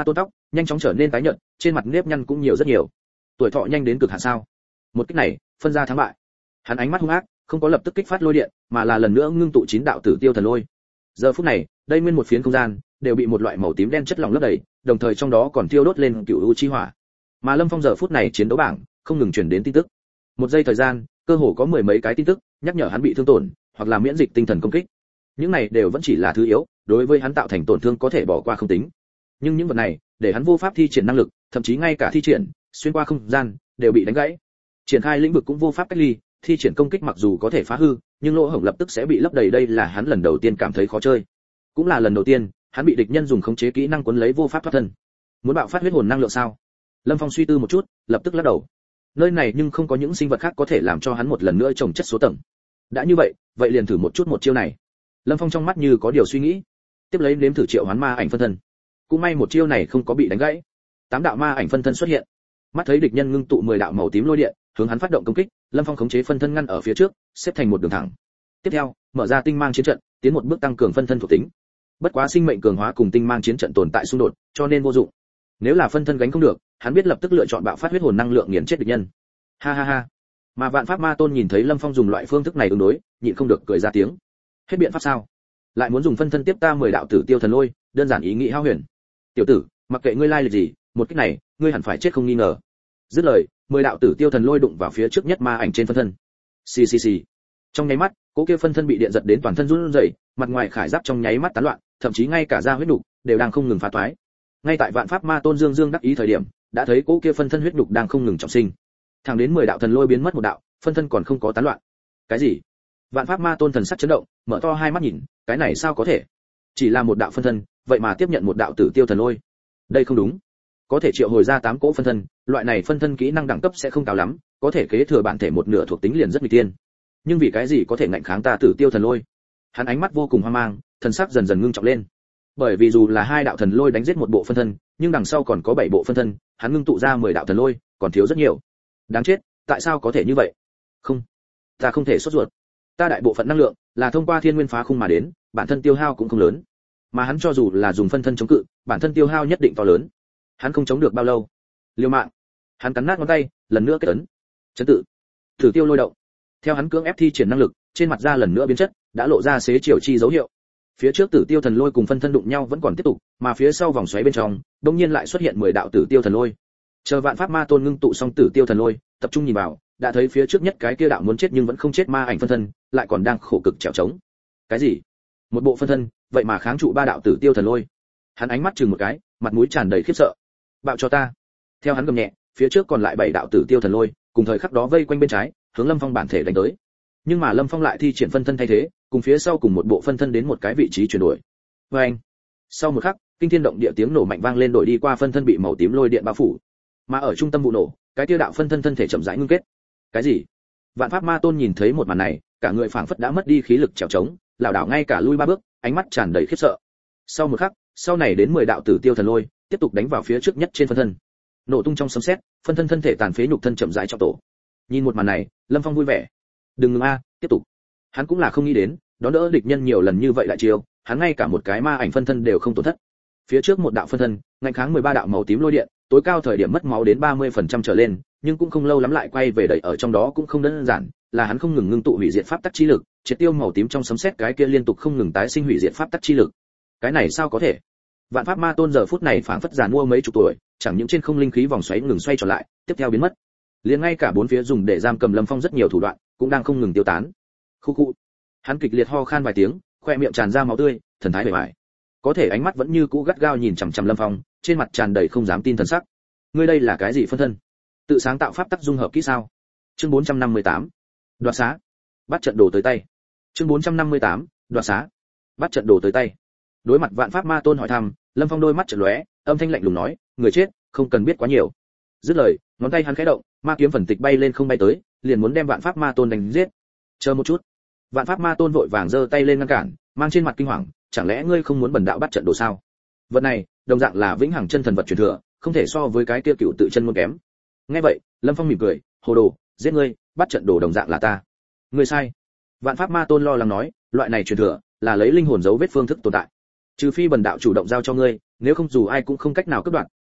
S1: nhanh chóng trở nên tái nhợt, trên mặt nếp nhăn cũng nhiều rất nhiều. Tuổi thọ nhanh đến cực hạn sao? Một kích này, phân ra thắng bại. Hắn ánh mắt hung ác, không có lập tức kích phát lôi điện, mà là lần nữa ngưng tụ 9 đạo tử tiêu thần lôi. Giờ phút này, đây nguyên một phiến không gian đều bị một loại màu tím đen chất lỏng lấp đầy, đồng thời trong đó còn thiêu đốt lên cựu u chi hỏa. Mà Lâm Phong giờ phút này chiến đấu bảng không ngừng truyền đến tin tức. Một giây thời gian, cơ hồ có mười mấy cái tin tức nhắc nhở hắn bị thương tổn, hoặc là miễn dịch tinh thần công kích. Những này đều vẫn chỉ là thứ yếu, đối với hắn tạo thành tổn thương có thể bỏ qua không tính. Nhưng những vật này, để hắn vô pháp thi triển năng lực, thậm chí ngay cả thi triển xuyên qua không gian đều bị đánh gãy. Triển khai lĩnh vực cũng vô pháp cách ly, thi triển công kích mặc dù có thể phá hư, nhưng lỗ hổng lập tức sẽ bị lấp đầy, đây là hắn lần đầu tiên cảm thấy khó chơi. Cũng là lần đầu tiên, hắn bị địch nhân dùng khống chế kỹ năng cuốn lấy vô pháp thoát thân. Muốn bạo phát huyết hồn năng lượng sao? Lâm Phong suy tư một chút, lập tức lắc đầu. Nơi này nhưng không có những sinh vật khác có thể làm cho hắn một lần nữa trồng chất số tầng. Đã như vậy, vậy liền thử một chút một chiêu này. Lâm Phong trong mắt như có điều suy nghĩ, tiếp lấy nếm thử triệu hoán ma ảnh phân thân. Cũng may một chiêu này không có bị đánh gãy. 8 đạo ma ảnh phân thân xuất hiện. Mắt thấy địch nhân ngưng tụ 10 đạo màu tím lôi điện, hướng hắn phát động công kích, Lâm Phong khống chế phân thân ngăn ở phía trước, xếp thành một đường thẳng. Tiếp theo, mở ra tinh mang chiến trận, tiến một bước tăng cường phân thân thuộc tính. Bất quá sinh mệnh cường hóa cùng tinh mang chiến trận tồn tại xung đột, cho nên vô dụng. Nếu là phân thân gánh không được, hắn biết lập tức lựa chọn bạo phát huyết hồn năng lượng nghiền chết địch nhân. Ha ha ha. Mà Vạn Pháp Ma Tôn nhìn thấy Lâm Phong dùng loại phương thức này ứng đối, nhịn không được cười ra tiếng. Hết biện pháp sao? Lại muốn dùng phân thân tiếp ta 10 đạo tử tiêu thần lôi, đơn giản ý nghĩ hao huyền. Tiểu tử, mặc kệ ngươi lai lịch gì, một cách này, ngươi hẳn phải chết không nghi ngờ. Dứt lời, 10 đạo tử tiêu thần lôi đụng vào phía trước nhất ma ảnh trên phân thân. Xì xì xì. Trong nháy mắt, cỗ kia phân thân bị điện giật đến toàn thân run rẩy, mặt ngoài khải giáp trong nháy mắt tán loạn, thậm chí ngay cả da huyết nục đều đang không ngừng phá toái. Ngay tại Vạn Pháp Ma Tôn dương dương đắc ý thời điểm, đã thấy cỗ kia phân thân huyết nục đang không ngừng trọng sinh. Thẳng đến 10 đạo thần lôi biến mất một đạo, phân thân còn không có tán loạn. Cái gì? Vạn Pháp Ma Tôn thần sắc chấn động, mở to hai mắt nhìn, cái này sao có thể? Chỉ là một đạo phân thân, vậy mà tiếp nhận một đạo tử tiêu thần lôi. Đây không đúng. Có thể triệu hồi ra 8 cỗ phân thân, loại này phân thân kỹ năng đẳng cấp sẽ không cao lắm, có thể kế thừa bản thể một nửa thuộc tính liền rất nguy tiên. Nhưng vì cái gì có thể ngạnh kháng ta tử tiêu thần lôi? Hắn ánh mắt vô cùng hoang mang, thần sắc dần dần ngưng trọng lên. Bởi vì dù là 2 đạo thần lôi đánh giết một bộ phân thân, nhưng đằng sau còn có 7 bộ phân thân, hắn ngưng tụ ra 10 đạo thần lôi, còn thiếu rất nhiều. Đáng chết, tại sao có thể như vậy? Không, ta không thể sốt ruột. Ta đại bộ phận năng lượng là thông qua thiên nguyên phá khung mà đến, bản thân tiêu hao cũng không lớn. Mà hắn cho dù là dùng phân thân chống cự, bản thân tiêu hao nhất định to lớn. Hắn không chống được bao lâu. Liều mạng. Hắn cắn nát ngón tay, lần nữa kết ấn. Chấn tự. Thử tiêu lôi động. Theo hắn cưỡng ép thi triển năng lực, trên mặt da lần nữa biến chất, đã lộ ra xế chiều chi dấu hiệu. Phía trước tử tiêu thần lôi cùng phân thân đụng nhau vẫn còn tiếp tục, mà phía sau vòng xoáy bên trong, đột nhiên lại xuất hiện 10 đạo tử tiêu thần lôi. Chờ Vạn Pháp Ma Tôn ngưng tụ xong tử tiêu thần lôi, tập trung nhìn vào, đã thấy phía trước nhất cái kia đạo muốn chết nhưng vẫn không chết ma ảnh phân thân, lại còn đang khổ cực trèo trống. Cái gì? Một bộ phân thân, vậy mà kháng trụ 3 đạo tử tiêu thần lôi. Hắn ánh mắt chừng một cái, mặt mũi tràn đầy khiếp sợ. Bạo cho ta. Theo hắn gầm nhẹ, phía trước còn lại 7 đạo tử tiêu thần lôi, cùng thời khắc đó vây quanh bên trái, hướng Lâm Phong bản thể đánh tới. Nhưng mà Lâm Phong lại thi triển phân thân thay thế, cùng phía sau cùng một bộ phân thân đến một cái vị trí chuyển đổi. Oeng. Sau một khắc, kinh thiên động địa tiếng nổ mạnh vang lên, đổi đi qua phân thân bị màu tím lôi điện bao phủ. Mà ở trung tâm vụ nổ, cái tiêu đạo phân thân thân thể chậm rãi ngưng kết. Cái gì? Vạn Pháp Ma Tôn nhìn thấy một màn này, cả người phảng phất đã mất đi khí lực trèo trống, lảo đảo ngay cả lui 3 bước, ánh mắt tràn đầy khiếp sợ. Sau một khắc, sau này đến 10 đạo tử tiêu thần lôi, tiếp tục đánh vào phía trước nhất trên phân thân. Nổ tung trong sấm sét, phân thân thân thể tàn phế nhục thân chậm rãi trong tổ. Nhìn một màn này, Lâm Phong vui vẻ. Đừng ngừng a, tiếp tục. Hắn cũng là không nghĩ đến, đón đỡ địch nhân nhiều lần như vậy lại chiêu, hắn ngay cả một cái ma ảnh phân thân đều không tổn thất. Phía trước một đạo phân thân, ngăn kháng 13 đạo màu tím lôi điện, tối cao thời điểm mất máu đến 30% trở lên, nhưng cũng không lâu lắm lại quay về đẩy, ở trong đó cũng không đơn giản, là hắn không ngừng ngưng tụ hủy diệt pháp tắc chi lực, triệt tiêu màu tím trong sấm sét, cái kia liên tục không ngừng tái sinh hủy diệt pháp tắc chi lực. Cái này sao có thể? Vạn Pháp Ma Tôn giờ phút này phảng phất già mua mấy chục tuổi, chẳng những trên không linh khí vòng xoáy ngừng xoay trở lại, tiếp theo biến mất. Liền ngay cả bốn phía dùng để giam cầm Lâm Phong rất nhiều thủ đoạn, cũng đang không ngừng tiêu tán. Khu khu. Hắn kịch liệt ho khan vài tiếng, khoe miệng tràn ra máu tươi, thần thái bề bại. Có thể ánh mắt vẫn như cũ gắt gao nhìn chằm chằm Lâm Phong, trên mặt tràn đầy không dám tin thần sắc. Ngươi đây là cái gì phân thân? Tự sáng tạo pháp tắc dung hợp kỹ sao? Chương 458. Đoạt xá. Bắt trận đồ tới tay. Chương 458. Đoạt xá. Bắt trận đồ tới tay. Đối mặt Vạn Pháp Ma Tôn hỏi thăm, Lâm Phong đôi mắt chợt lóe, âm thanh lạnh lùng nói, người chết, không cần biết quá nhiều. Dứt lời, ngón tay hắn khẽ động, ma kiếm phần tịch bay lên không bay tới, liền muốn đem Vạn Pháp Ma Tôn đánh giết. Chờ một chút. Vạn Pháp Ma Tôn vội vàng giơ tay lên ngăn cản, mang trên mặt kinh hoàng, chẳng lẽ ngươi không muốn bần đạo bắt trận đồ sao? Vật này, đồng dạng là vĩnh hằng chân thần vật truyền thừa, không thể so với cái kia cựu tự chân môn kém. Nghe vậy, Lâm Phong mỉm cười, hồ đồ, giết ngươi, bắt trận đồ đồng dạng là ta. Ngươi sai. Vạn Pháp Ma Tôn lo lắng nói, loại này truyền thừa là lấy linh hồn dấu vết phương thức tồn tại. Trừ phi bần đạo chủ động giao cho ngươi, nếu không dù ai cũng không cách nào cướp đoạt,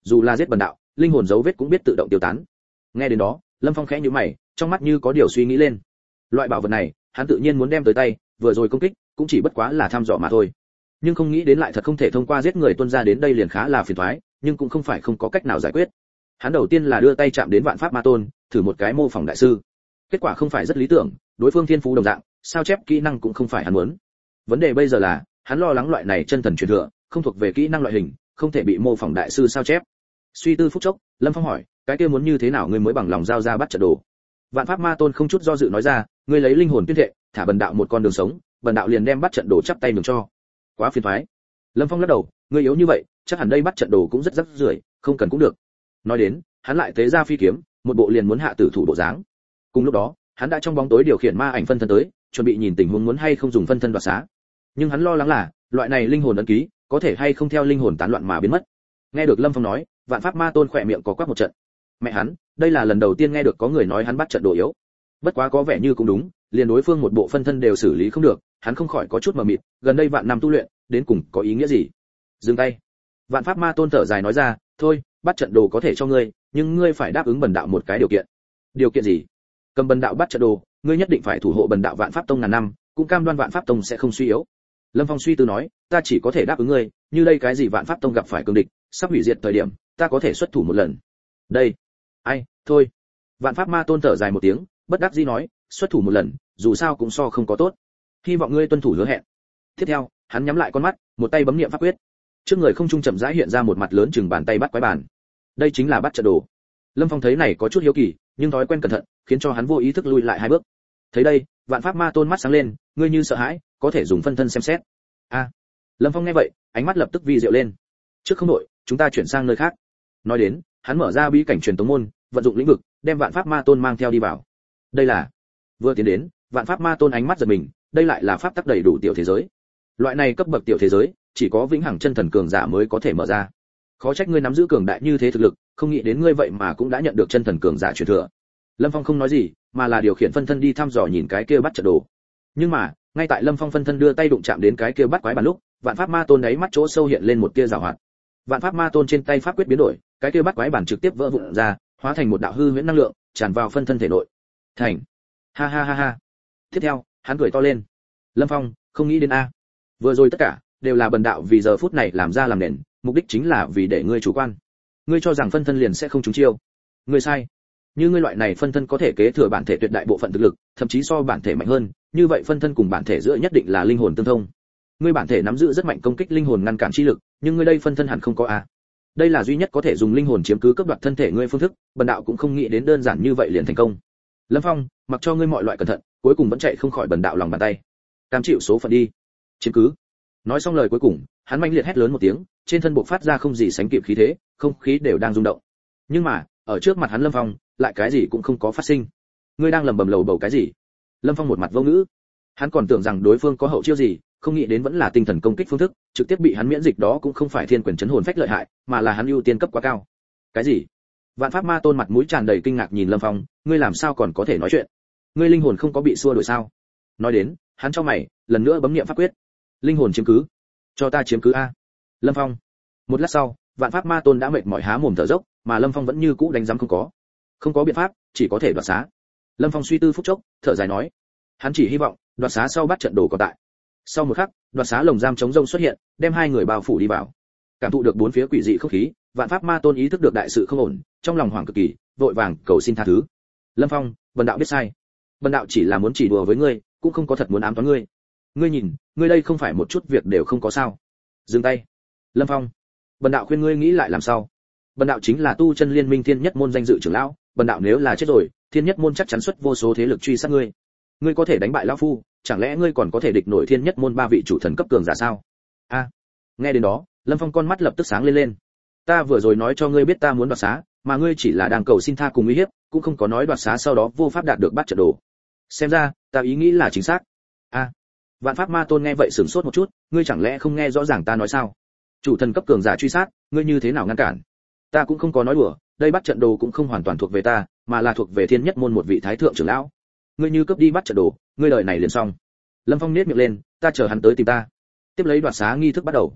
S1: dù là giết bần đạo, linh hồn dấu vết cũng biết tự động tiêu tán. Nghe đến đó, Lâm Phong khẽ nhíu mày, trong mắt như có điều suy nghĩ lên. Loại bảo vật này, hắn tự nhiên muốn đem tới tay, vừa rồi công kích, cũng chỉ bất quá là thăm dò mà thôi. Nhưng không nghĩ đến lại thật không thể thông qua giết người tuân ra đến đây liền khá là phiền toái, nhưng cũng không phải không có cách nào giải quyết. Hắn đầu tiên là đưa tay chạm đến Vạn Pháp Ma Tôn, thử một cái mô phỏng đại sư. Kết quả không phải rất lý tưởng, đối phương thiên phú đồng dạng, sao chép kỹ năng cũng không phải hắn muốn. Vấn đề bây giờ là, hắn lo lắng loại này chân thần truyền thừa, không thuộc về kỹ năng loại hình, không thể bị mô phỏng đại sư sao chép. Suy tư phút chốc, Lâm Phong hỏi, cái kia muốn như thế nào ngươi mới bằng lòng giao ra bắt trận đồ? Vạn Pháp Ma Tôn không chút do dự nói ra, ngươi lấy linh hồn tuyên thệ, thả bần đạo một con đường sống, bần đạo liền đem bắt trận đồ chắp tay nhường cho. Quá phiền toái. Lâm Phong lắc đầu, ngươi yếu như vậy, chắc hẳn đây bắt trận đồ cũng rất rắc rưởi, không cần cũng được. Nói đến, hắn lại tế ra phi kiếm, một bộ liền muốn hạ tử thủ bộ dáng. Cùng lúc đó, hắn đã trong bóng tối điều khiển ma ảnh phân thân tới, chuẩn bị nhìn tình huống muốn hay không dùng phân thân đoạt xá. Nhưng hắn lo lắng là, loại này linh hồn ấn ký, có thể hay không theo linh hồn tán loạn mà biến mất. Nghe được Lâm Phong nói, Vạn Pháp Ma Tôn khỏe miệng có quắc một trận. Mẹ hắn, đây là lần đầu tiên nghe được có người nói hắn bắt trận đồ yếu. Bất quá có vẻ như cũng đúng, liền đối phương một bộ phân thân đều xử lý không được, hắn không khỏi có chút mờ mịt, gần đây vạn năm tu luyện, đến cùng có ý nghĩa gì? Dừng tay. Vạn Pháp Ma Tôn thở dài nói ra, thôi, bắt trận đồ có thể cho ngươi, nhưng ngươi phải đáp ứng bần đạo một cái điều kiện. Điều kiện gì? Cầm bần đạo bắt trận đồ, ngươi nhất định phải thủ hộ bần đạo Vạn Pháp Tông ngàn năm, cũng cam đoan Vạn Pháp Tông sẽ không suy yếu. Lâm Phong suy tư nói, ta chỉ có thể đáp ứng ngươi, như đây cái gì Vạn Pháp Tông gặp phải cường địch, sắp hủy diệt thời điểm, ta có thể xuất thủ một lần. Đây, ai, thôi. Vạn Pháp Ma Tôn thở dài một tiếng, bất đắc dĩ nói, xuất thủ một lần, dù sao cũng so không có tốt. Hy vọng ngươi tuân thủ hứa hẹn. Tiếp theo, hắn nhắm lại con mắt, một tay bấm niệm pháp quyết. Trước người không trung chậm rãi hiện ra một mặt lớn chừng bàn tay bắt quái bàn. Đây chính là bắt trận đồ. Lâm Phong thấy này có chút hiếu kỳ, nhưng thói quen cẩn thận, khiến cho hắn vô ý thức lùi lại hai bước. Thấy đây, Vạn Pháp Ma Tôn mắt sáng lên, ngươi như sợ hãi, có thể dùng phân thân xem xét. A. Lâm Phong nghe vậy, ánh mắt lập tức vi diệu lên. Trước không đội, chúng ta chuyển sang nơi khác. Nói đến, hắn mở ra bí cảnh truyền tống môn, vận dụng lĩnh vực, đem Vạn Pháp Ma Tôn mang theo đi vào. Đây là. Vừa tiến đến, Vạn Pháp Ma Tôn ánh mắt giật mình, đây lại là pháp tắc đầy đủ tiểu thế giới. Loại này cấp bậc tiểu thế giới, chỉ có vĩnh hằng chân thần cường giả mới có thể mở ra. Khó trách ngươi nắm giữ cường đại như thế thực lực, không nghĩ đến ngươi vậy mà cũng đã nhận được chân thần cường giả truyền thừa. Lâm Phong không nói gì, mà là điều khiển phân thân đi thăm dò nhìn cái kia bắt trận đồ. Nhưng mà, ngay tại Lâm Phong phân thân đưa tay đụng chạm đến cái kia bắt quái bàn lúc, Vạn Pháp Ma Tôn đáy mắt chỗ sâu hiện lên một tia giảo hoạt. Vạn Pháp Ma Tôn trên tay pháp quyết biến đổi, cái kia bắt quái bàn trực tiếp vỡ vụn ra, hóa thành một đạo hư huyễn năng lượng, tràn vào phân thân thể nội. Thành. Ha ha ha ha. Tiếp theo, hắn cười to lên. Lâm Phong, không nghĩ đến a. Vừa rồi tất cả đều là bần đạo vì giờ phút này làm ra làm nền, mục đích chính là vì để ngươi chủ quan. Ngươi cho rằng phân thân liền sẽ không trúng chiêu. Ngươi sai. Như ngươi loại này phân thân có thể kế thừa bản thể tuyệt đại bộ phận thực lực, thậm chí so bản thể mạnh hơn, như vậy phân thân cùng bản thể giữa nhất định là linh hồn tương thông. Ngươi bản thể nắm giữ rất mạnh công kích linh hồn ngăn cản chi lực, nhưng ngươi đây phân thân hẳn không có a. Đây là duy nhất có thể dùng linh hồn chiếm cứ cướp đoạt thân thể ngươi phương thức, bần đạo cũng không nghĩ đến đơn giản như vậy liền thành công. Lâm Phong, mặc cho ngươi mọi loại cẩn thận, cuối cùng vẫn chạy không khỏi bần đạo lòng bàn tay. Cam chịu số phận đi. Chiếm cứ. Nói xong lời cuối cùng, hắn mãnh liệt hét lớn một tiếng, trên thân bộc phát ra không gì sánh kịp khí thế, không khí đều đang rung động. Nhưng mà, ở trước mặt hắn Lâm Phong, lại cái gì cũng không có phát sinh. Ngươi đang lẩm bẩm lầu bầu cái gì? Lâm Phong một mặt vô ngữ. Hắn còn tưởng rằng đối phương có hậu chiêu gì, không nghĩ đến vẫn là tinh thần công kích phương thức, trực tiếp bị hắn miễn dịch đó cũng không phải thiên quyền chấn hồn phách lợi hại, mà là hắn ưu tiên cấp quá cao. Cái gì? Vạn Pháp Ma Tôn mặt mũi tràn đầy kinh ngạc nhìn Lâm Phong, ngươi làm sao còn có thể nói chuyện? Ngươi linh hồn không có bị xua đuổi sao? Nói đến, hắn cho mày, lần nữa bấm niệm pháp quyết. Linh hồn chiếm cứ. Cho ta chiếm cứ a. Lâm Phong. Một lát sau, Vạn Pháp Ma Tôn đã mệt mỏi há mồm thở dốc, mà Lâm Phong vẫn như cũ đánh giám không có. Không có biện pháp, chỉ có thể đoạt xá. Lâm Phong suy tư phút chốc, thở dài nói, hắn chỉ hy vọng đoạt xá sau bắt trận đồ còn tại. Sau một khắc, đoạt xá lồng giam chống rông xuất hiện, đem hai người bao phủ đi vào. Cảm thụ được bốn phía quỷ dị không khí, Vạn Pháp Ma Tôn ý thức được đại sự không ổn, trong lòng hoảng cực kỳ, vội vàng cầu xin tha thứ. Lâm Phong, bần đạo biết sai. Bần đạo chỉ là muốn chỉ đùa với ngươi, cũng không có thật muốn ám toán ngươi. Ngươi nhìn, ngươi đây không phải một chút việc đều không có sao? Dừng tay. Lâm Phong, bần đạo khuyên ngươi nghĩ lại làm sao? Bần đạo chính là tu chân liên minh thiên nhất môn danh dự trưởng lão, bần đạo nếu là chết rồi, thiên nhất môn chắc chắn xuất vô số thế lực truy sát ngươi. Ngươi có thể đánh bại lão phu, chẳng lẽ ngươi còn có thể địch nổi thiên nhất môn ba vị chủ thần cấp cường giả sao? A. Nghe đến đó, Lâm Phong con mắt lập tức sáng lên lên. Ta vừa rồi nói cho ngươi biết ta muốn đoạt xá, mà ngươi chỉ là đang cầu xin tha cùng uy hiếp, cũng không có nói đoạt xá sau đó vô pháp đạt được bắt trận đồ. Xem ra, ta ý nghĩ là chính xác. A. Vạn Pháp Ma Tôn nghe vậy sửng sốt một chút, ngươi chẳng lẽ không nghe rõ ràng ta nói sao? Chủ thần cấp cường giả truy sát, ngươi như thế nào ngăn cản? Ta cũng không có nói đùa, đây bắt trận đồ cũng không hoàn toàn thuộc về ta, mà là thuộc về thiên nhất môn một vị thái thượng trưởng lão. Ngươi như cướp đi bắt trận đồ, ngươi đời này liền xong. Lâm Phong nhếch miệng lên, ta chờ hắn tới tìm ta. Tiếp lấy đoạt xá nghi thức bắt đầu.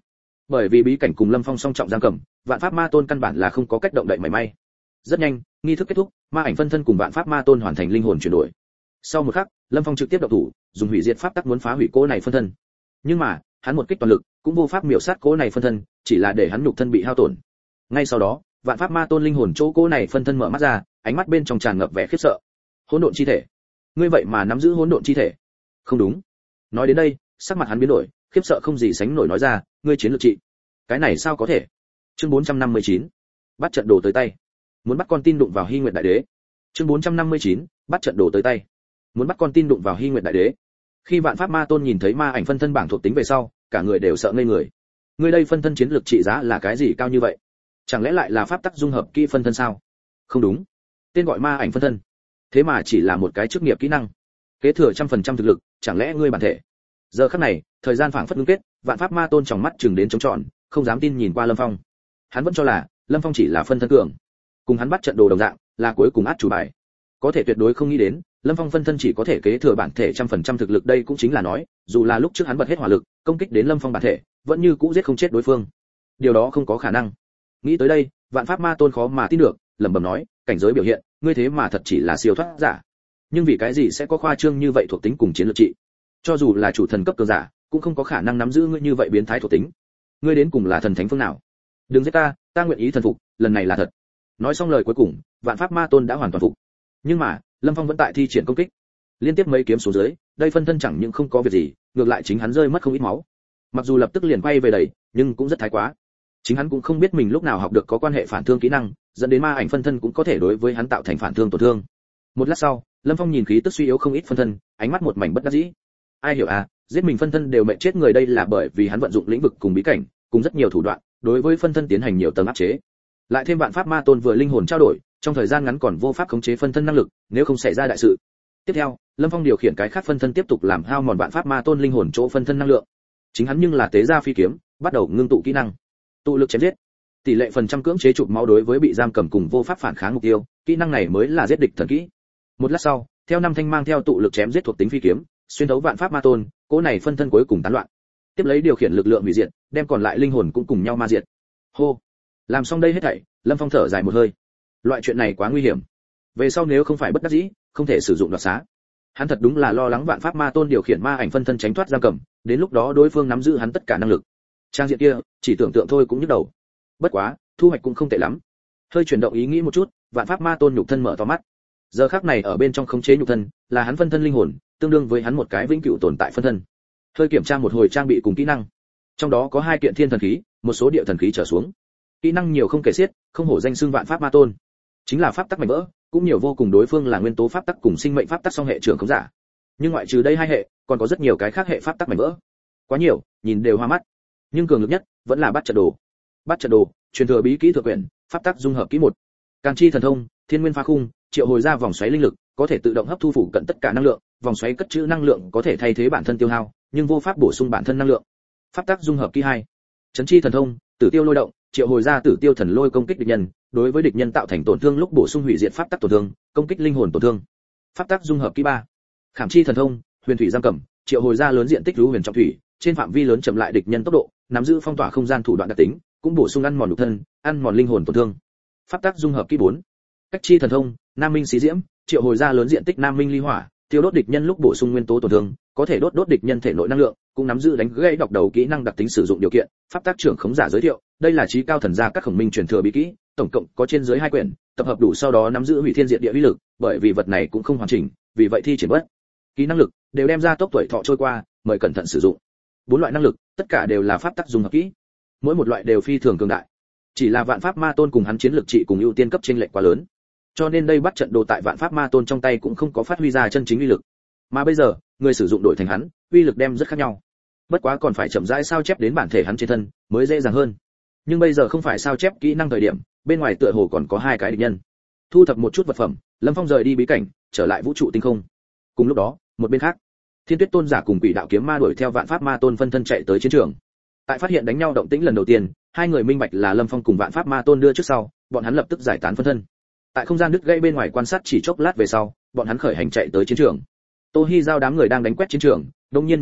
S1: Bởi vì bí cảnh cùng Lâm Phong song trọng giam cầm, Vạn Pháp Ma Tôn căn bản là không có cách động đậy mảy may. Rất nhanh, nghi thức kết thúc, ma ảnh phân thân cùng Vạn Pháp Ma Tôn hoàn thành linh hồn chuyển đổi. Sau một khắc, Lâm Phong trực tiếp động thủ, dùng hủy diệt pháp tắc muốn phá hủy cỗ này phân thân. Nhưng mà, hắn một kích toàn lực, cũng vô pháp miểu sát cỗ này phân thân, chỉ là để hắn nhục thân bị hao tổn. Ngay sau đó, Vạn Pháp Ma Tôn linh hồn chỗ cỗ này phân thân mở mắt ra, ánh mắt bên trong tràn ngập vẻ khiếp sợ. Hỗn độn chi thể, ngươi vậy mà nắm giữ hỗn độn chi thể? Không đúng. Nói đến đây, sắc mặt hắn biến đổi, khiếp sợ không gì sánh nổi nói ra, ngươi chiến lược trị. Cái này sao có thể? Chương 459. Bắt trận đồ tới tay. Muốn bắt con tin đụng vào Hy Nguyệt Đại Đế. Chương 459. Bắt trận đồ tới tay. Muốn bắt con tin đụng vào Hy Nguyệt Đại Đế. Khi Vạn Pháp Ma Tôn nhìn thấy ma ảnh phân thân bảng thuộc tính về sau, cả người đều sợ ngây người. Ngươi đây phân thân chiến lược trị giá là cái gì cao như vậy? Chẳng lẽ lại là pháp tắc dung hợp kỹ phân thân sao? Không đúng. Tên gọi ma ảnh phân thân. Thế mà chỉ là một cái chức nghiệp kỹ năng. Kế thừa 100% thực lực, chẳng lẽ ngươi bản thể? Giờ khắc này, thời gian phảng phất ngưng kết, Vạn Pháp Ma Tôn trong mắt chừng đến trống tròn, không dám tin nhìn qua Lâm Phong. Hắn vẫn cho là Lâm Phong chỉ là phân thân cường, cùng hắn bắt trận đồ đồng dạng, là cuối cùng át chủ bài. Có thể tuyệt đối không nghĩ đến, Lâm Phong phân thân chỉ có thể kế thừa bản thể 100% thực lực, đây cũng chính là nói, dù là lúc trước hắn bật hết hỏa lực, công kích đến Lâm Phong bản thể, vẫn như cũ giết không chết đối phương. Điều đó không có khả năng. Nghĩ tới đây, Vạn Pháp Ma Tôn khó mà tin được, lẩm bẩm nói, cảnh giới biểu hiện, ngươi thế mà thật chỉ là siêu thoát giả. Nhưng vì cái gì sẽ có khoa trương như vậy thuộc tính cùng chiến lược trị? Cho dù là chủ thần cấp cường giả, cũng không có khả năng nắm giữ ngươi như vậy biến thái thuộc tính. Ngươi đến cùng là thần thánh phương nào? Đừng giết ta, ta nguyện ý thần phục, lần này là thật. Nói xong lời cuối cùng, Vạn Pháp Ma Tôn đã hoàn toàn phục. Nhưng mà, Lâm Phong vẫn tại thi triển công kích. Liên tiếp mấy kiếm xuống dưới, đây phân thân chẳng những không có việc gì, ngược lại chính hắn rơi mất không ít máu. Mặc dù lập tức liền quay về đẩy, nhưng cũng rất thái quá. Chính hắn cũng không biết mình lúc nào học được có quan hệ phản thương kỹ năng, dẫn đến ma ảnh phân thân cũng có thể đối với hắn tạo thành phản thương tổn thương. Một lát sau, Lâm Phong nhìn khí tức suy yếu không ít phân thân, ánh mắt một mảnh bất đắc dĩ. Ai hiểu à, giết mình phân thân đều mệnh chết người, đây là bởi vì hắn vận dụng lĩnh vực cùng bí cảnh, cùng rất nhiều thủ đoạn, đối với phân thân tiến hành nhiều tầng áp chế. Lại thêm Vạn Pháp Ma Tôn vừa linh hồn trao đổi, trong thời gian ngắn còn vô pháp khống chế phân thân năng lực, nếu không xảy ra đại sự. Tiếp theo, Lâm Phong điều khiển cái khác phân thân tiếp tục làm hao mòn Vạn Pháp Ma Tôn linh hồn chỗ phân thân năng lượng. Chính hắn nhưng là tế ra phi kiếm, bắt đầu ngưng tụ kỹ năng. Tụ lực chém giết. Tỷ lệ phần trăm cưỡng chế chụp máu đối với bị giam cầm cùng vô pháp phản kháng mục tiêu, kỹ năng này mới là giết địch thần kỹ. Một lát sau, theo năm thanh mang theo tụ lực chém giết thuộc tính phi kiếm, xuyên thấu Vạn Pháp Ma Tôn, cỗ này phân thân cuối cùng tán loạn. Tiếp lấy điều khiển lực lượng hủy diệt, đem còn lại linh hồn cũng cùng nhau ma diệt. Hô. Làm xong đây hết thảy, Lâm Phong thở dài một hơi. Loại chuyện này quá nguy hiểm. Về sau nếu không phải bất đắc dĩ, không thể sử dụng đoạt xá. Hắn thật đúng là lo lắng Vạn Pháp Ma Tôn điều khiển ma ảnh phân thân tránh thoát giam cầm, đến lúc đó đối phương nắm giữ hắn tất cả năng lực. Trang diện kia, chỉ tưởng tượng thôi cũng nhức đầu. Bất quá, thu hoạch cũng không tệ lắm. Hơi chuyển động ý nghĩ một chút, Vạn Pháp Ma Tôn nhục thân mở to mắt. Giờ khắc này ở bên trong khống chế nhục thân, là hắn phân thân linh hồn, tương đương với hắn một cái vĩnh cửu tồn tại phân thân. Hơi kiểm tra một hồi trang bị cùng kỹ năng. Trong đó có 2 kiện thiên thần khí, một số địa thần khí trở xuống. Kỹ năng nhiều không kể xiết, không hổ danh xưng Vạn Pháp Ma Tôn. Chính là pháp tắc mảnh vỡ, cũng nhiều vô cùng, đối phương là nguyên tố pháp tắc cùng sinh mệnh pháp tắc song hệ trưởng khống giả. Nhưng ngoại trừ đây 2 hệ, còn có rất nhiều cái khác hệ pháp tắc mảnh vỡ. Quá nhiều, nhìn đều hoa mắt. Nhưng cường lực nhất vẫn là bắt trận đồ. Bắt trận đồ, truyền thừa bí kỹ thừa quyển, pháp tắc dung hợp kỹ 1. Càn chi thần thông, thiên nguyên phá khung, triệu hồi ra vòng xoáy linh lực, có thể tự động hấp thu phủ cận tất cả năng lượng, vòng xoáy cất trữ năng lượng có thể thay thế bản thân tiêu hao, nhưng vô pháp bổ sung bản thân năng lượng. Pháp tắc dung hợp kỹ 2. Chấn chi thần thông, tử tiêu lôi động, triệu hồi ra tử tiêu thần lôi công kích địch nhân, đối với địch nhân tạo thành tổn thương lúc bổ sung hủy diệt pháp tắc tổn thương, công kích linh hồn tổn thương. Pháp tắc dung hợp kỹ 3. Khảm chi thần thông, huyền thủy giam cầm, triệu hồi ra lớn diện tích lũ huyền trọng thủy, trên phạm vi lớn chậm lại địch nhân tốc độ, nắm giữ phong tỏa không gian thủ đoạn đặc tính, cũng bổ sung ăn mòn nhục thân, ăn mòn linh hồn tổn thương. Pháp tắc dung hợp kỹ 4. Cách chi thần thông, nam minh xí diễm, triệu hồi ra lớn diện tích nam minh ly hỏa, tiêu đốt địch nhân lúc bổ sung nguyên tố tổn thương, có thể đốt địch nhân thể nội năng lượng, cũng nắm giữ đánh gãy đọc đầu kỹ năng đặc tính sử dụng điều kiện. Pháp tác trưởng khống giả giới thiệu, đây là trí cao thần gia các khổng minh truyền thừa bí kỹ, tổng cộng có trên dưới 2 quyển, tập hợp đủ sau đó nắm giữ hủy thiên diệt địa uy lực, bởi vì vật này cũng không hoàn chỉnh, vì vậy thi triển bất kỹ năng lực đều đem ra tốc tuổi thọ trôi qua, mời cẩn thận sử dụng. 4 loại năng lực, tất cả đều là pháp tắc dung hợp kỹ, mỗi một loại đều phi thường cường đại. Chỉ là Vạn Pháp Ma Tôn cùng hắn chiến lược trị cùng ưu tiên cấp chênh lệch quá lớn, cho nên đây bắt trận đồ tại Vạn Pháp Ma Tôn trong tay cũng không có phát huy ra chân chính uy lực. Mà bây giờ, người sử dụng đổi thành hắn, uy lực đem rất khác nhau. Bất quá còn phải chậm rãi sao chép đến bản thể hắn trên thân, mới dễ dàng hơn. Nhưng bây giờ không phải sao chép kỹ năng thời điểm, bên ngoài tựa hồ còn có 2 cái địch nhân. Thu thập một chút vật phẩm, Lâm Phong rời đi bí cảnh, trở lại vũ trụ tinh không. Cùng lúc đó, một bên khác, Thiên Tuyết Tôn giả cùng Quỷ Đạo Kiếm Ma đuổi theo Vạn Pháp Ma Tôn phân thân chạy tới chiến trường. Tại phát hiện đánh nhau động tĩnh lần đầu tiên, 2 người minh bạch là Lâm Phong cùng Vạn Pháp Ma Tôn đưa trước sau, bọn hắn lập tức giải tán phân thân. Tại không gian đứt gãy bên ngoài quan sát chỉ chốc lát về sau, bọn hắn khởi hành chạy tới chiến trường. Tô Hi giao đám người đang đánh quét chiến trường, đột nhiên nhướng mày,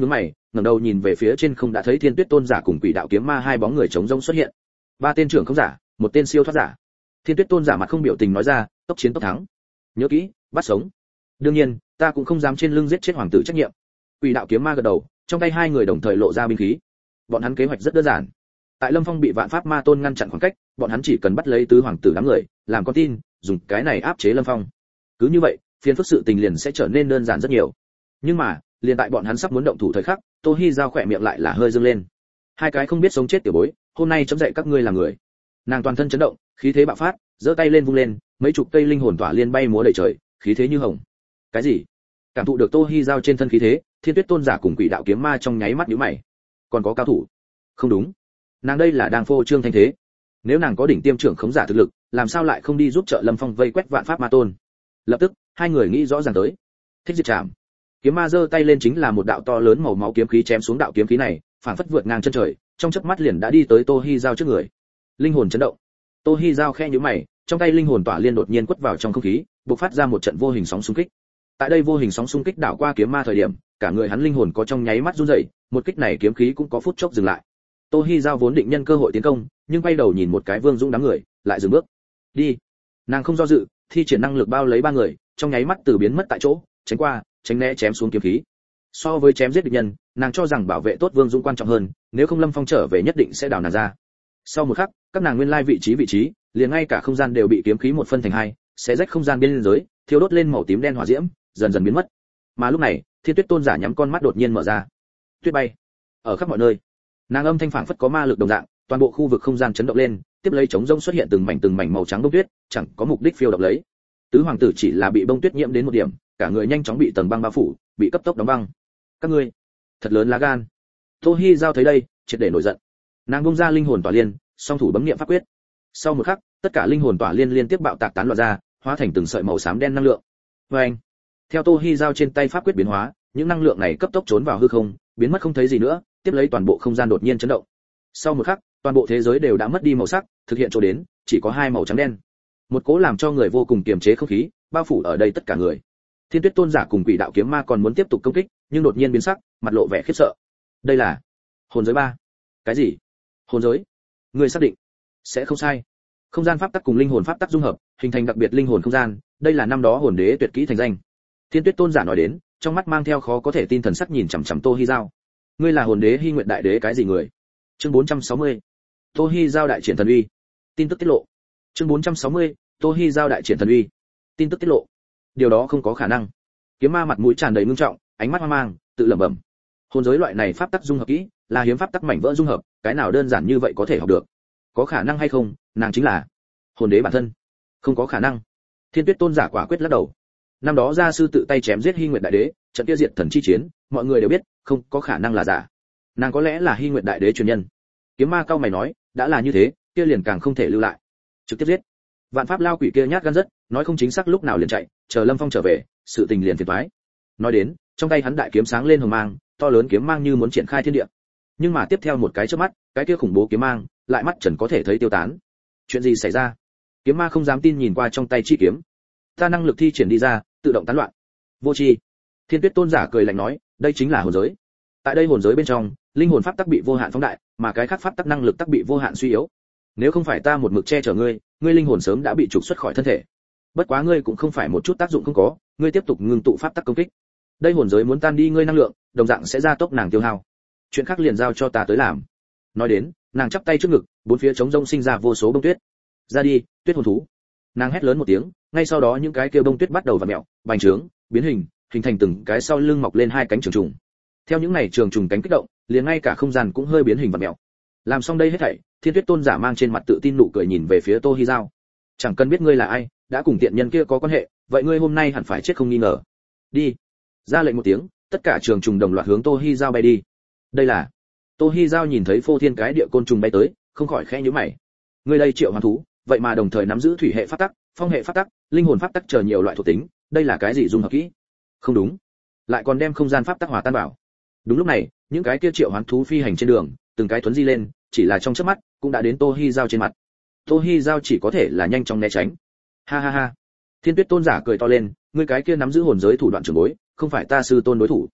S1: ngẩng đầu nhìn về phía trên không đã thấy Thiên Tuyết Tôn giả cùng Quỷ Đạo Kiếm Ma hai bóng người trống rỗng xuất hiện. Ba tên trưởng không giả, một tên siêu thoát giả. Thiên Tuyết Tôn giả mặt không biểu tình nói ra, tốc chiến tốc thắng. Nhớ kỹ, bắt sống. Đương nhiên, ta cũng không dám trên lưng giết chết hoàng tử trách nhiệm. Quỷ Đạo Kiếm Ma gật đầu, trong tay hai người đồng thời lộ ra binh khí. Bọn hắn kế hoạch rất đơn giản. Tại Lâm Phong bị Vạn Pháp Ma Tôn ngăn chặn khoảng cách, bọn hắn chỉ cần bắt lấy tứ hoàng tử đám người, làm con tin, dùng cái này áp chế Lâm Phong. Cứ như vậy, phiền phức sự tình liền sẽ trở nên đơn giản rất nhiều. Nhưng mà, liền tại bọn hắn sắp muốn động thủ thời khắc, Tô Hi Giao khỏe miệng lại là hơi dương lên. Hai cái không biết sống chết tiểu bối, hôm nay chấm dạy các ngươi làm người. Nàng toàn thân chấn động, khí thế bạo phát, giơ tay lên vung lên, mấy chục cây linh hồn tỏa liên bay múa đầy trời, khí thế như hồng. Cái gì? Cảm thụ được Tô Hi Giao trên thân khí thế, Thiên Tuyết Tôn giả cùng Quỷ Đạo Kiếm Ma trong nháy mắt nhíu mày. Còn có cao thủ? Không đúng, nàng đây là đang phô trương thanh thế. Nếu nàng có đỉnh tiêm trưởng khống giả thực lực, làm sao lại không đi giúp trợ Lâm Phong vây quét Vạn Pháp Ma Tôn? Lập tức, hai người nghĩ rõ ràng tới. Thích diệt trảm. Kiếm ma giơ tay lên chính là một đạo to lớn màu máu kiếm khí chém xuống đạo kiếm khí này, phản phất vượt ngang chân trời, trong chớp mắt liền đã đi tới Tô Hi Giao trước người. Linh hồn chấn động. Tô Hi Giao khẽ nhíu mày, trong tay linh hồn tỏa liên đột nhiên quất vào trong không khí, bộc phát ra một trận vô hình sóng xung kích. Tại đây vô hình sóng xung kích đảo qua kiếm ma thời điểm, cả người hắn linh hồn có trong nháy mắt run rẩy, một kích này kiếm khí cũng có phút chốc dừng lại. Tô Hi Giao vốn định nhân cơ hội tiến công, nhưng quay đầu nhìn một cái Vương Dũng đám người, lại dừng bước. Đi. Nàng không do dự, thi triển năng lực bao lấy ba người, trong nháy mắt từ biến mất tại chỗ, tránh qua, tránh né chém xuống kiếm khí. So với chém giết địch nhân, nàng cho rằng bảo vệ tốt Vương Dũng quan trọng hơn, nếu không Lâm Phong trở về nhất định sẽ đào nàng ra. Sau một khắc, các nàng nguyên lai vị trí, liền ngay cả không gian đều bị kiếm khí một phân thành hai, xé rách không gian biên giới, thiêu đốt lên màu tím đen hỏa diễm, dần dần biến mất. Mà lúc này, Thiên Tuyết Tôn giả nhắm con mắt đột nhiên mở ra. Tuyết bay ở khắp mọi nơi. Nàng âm thanh phảng phất có ma lực đồng dạng, toàn bộ khu vực không gian chấn động lên, tiếp lấy trống rông xuất hiện từng mảnh màu trắng bông tuyết, chẳng có mục đích phiêu động lấy. Tứ hoàng tử chỉ là bị bông tuyết nhiễm đến một điểm, cả người nhanh chóng bị tầng băng bao phủ, bị cấp tốc đóng băng. Các ngươi, thật lớn lá gan. Tô Hi Giao thấy đây, triệt để nổi giận. Nàng bung ra linh hồn tỏa liên, song thủ bấm niệm pháp quyết. Sau một khắc, tất cả linh hồn tỏa liên liên tiếp bạo tạc tán loạn ra, hóa thành từng sợi màu xám đen năng lượng. Oeng! Theo Tô Hi Giao trên tay pháp quyết biến hóa, những năng lượng này cấp tốc trốn vào hư không, biến mất không thấy gì nữa, tiếp lấy toàn bộ không gian đột nhiên chấn động. Sau một khắc, toàn bộ thế giới đều đã mất đi màu sắc, thực hiện chỗ đến, chỉ có hai màu trắng đen. Một cố làm cho người vô cùng kiềm chế không khí, bao phủ ở đây tất cả người. Thiên Tuyết Tôn giả cùng Quỷ Đạo Kiếm Ma còn muốn tiếp tục công kích, nhưng đột nhiên biến sắc, mặt lộ vẻ khiếp sợ. Đây là hồn giới 3. Cái gì? Hồn giới? Ngươi xác định? Sẽ không sai. Không gian pháp tắc cùng linh hồn pháp tắc dung hợp, hình thành đặc biệt linh hồn không gian, đây là năm đó hồn đế tuyệt kỹ thành danh. Thiên Tuyết Tôn giả nói đến, trong mắt mang theo khó có thể tin thần sắc nhìn chằm chằm Tô Hi Giao. Ngươi là hồn đế Hy Nguyệt đại đế cái gì người? Chương 460. Tô Hi Giao đại triển thần uy. Tin tức tiết lộ. Chương 460. Tô Hi Giao đại triển thần uy. Tin tức tiết lộ. Điều đó không có khả năng. Kiếm ma mặt mũi tràn đầy ngưng trọng, ánh mắt hoang mang, tự lẩm bẩm. Hồn giới loại này pháp tắc dung hợp kỹ, là hiếm pháp tắc mảnh vỡ dung hợp, cái nào đơn giản như vậy có thể học được? Có khả năng hay không, nàng chính là hồn đế bản thân. Không có khả năng. Thiên Tuyết Tôn giả quả quyết lắc đầu. Năm đó gia sư tự tay chém giết Hy Nguyệt đại đế, trận kia diệt thần chi chiến, mọi người đều biết, không có khả năng là giả. Nàng có lẽ là Hy Nguyệt đại đế truyền nhân. Kiếm ma cao mày nói, đã là như thế, kia liền càng không thể lưu lại. Trực tiếp giết. Vạn pháp lao quỷ kia nhát gan rất, nói không chính xác lúc nào liền chạy, chờ Lâm Phong trở về, sự tình liền phiền toái. Nói đến, trong tay hắn đại kiếm sáng lên hồng mang, to lớn kiếm mang như muốn triển khai thiên địa. Nhưng mà tiếp theo một cái chớp mắt, cái kia khủng bố kiếm mang, lại mắt trần có thể thấy tiêu tán. Chuyện gì xảy ra? Kiếm ma không dám tin nhìn qua trong tay chi kiếm. Ta năng lực thi triển đi ra, tự động tán loạn. Vô tri. Thiên Tuyết Tôn giả cười lạnh nói, đây chính là hồn giới. Tại đây hồn giới bên trong, linh hồn pháp tắc bị vô hạn phóng đại, mà cái khác pháp tắc năng lực tắc bị vô hạn suy yếu. Nếu không phải ta một mực che chở ngươi, ngươi linh hồn sớm đã bị trục xuất khỏi thân thể. Bất quá ngươi cũng không phải một chút tác dụng không có, ngươi tiếp tục ngưng tụ pháp tắc công kích. Đây hồn giới muốn tan đi ngươi năng lượng, đồng dạng sẽ gia tốc nàng tiêu hao. Chuyện khác liền giao cho ta tới làm. Nói đến, nàng chắp tay trước ngực, bốn phía trống rông sinh ra vô số bông tuyết. Ra đi, tuyết hồn thú. Nàng hét lớn một tiếng, ngay sau đó những cái kia bông tuyết bắt đầu vặn mèo, bành trướng, biến hình, hình thành từng cái sau lưng mọc lên hai cánh trường trùng. Theo những này trường trùng cánh kích động, liền ngay cả không gian cũng hơi biến hình vặn mèo. Làm xong đây hết thảy, Thiên Tuyết Tôn giả mang trên mặt tự tin nụ cười nhìn về phía Tô Hi Giao. Chẳng cần biết ngươi là ai, đã cùng tiện nhân kia có quan hệ, vậy ngươi hôm nay hẳn phải chết không nghi ngờ. Đi. Ra lệnh một tiếng, tất cả trường trùng đồng loạt hướng Tô Hi Giao bay đi. Đây là. Tô Hi Giao nhìn thấy phô thiên cái địa côn trùng bay tới, không khỏi khẽ nhíu mày. Ngươi đây triệu hoán thú, vậy mà đồng thời nắm giữ thủy hệ pháp tắc, phong hệ pháp tắc, linh hồn pháp tắc chờ nhiều loại thuộc tính, đây là cái gì dung hợp kỹ? Không đúng, lại còn đem không gian pháp tắc hòa tan vào. Đúng lúc này, những cái kia triệu hoán thú phi hành trên đường, từng cái thuấn di lên, chỉ là trong chớp mắt, cũng đã đến Tô Hi Giao trên mặt. Tô Hi Giao chỉ có thể là nhanh chóng né tránh. Ha ha ha. Thiên Tuyết Tôn giả cười to lên, ngươi cái kia nắm giữ hồn giới thủ đoạn trưởng bối, không phải ta sư tôn đối thủ.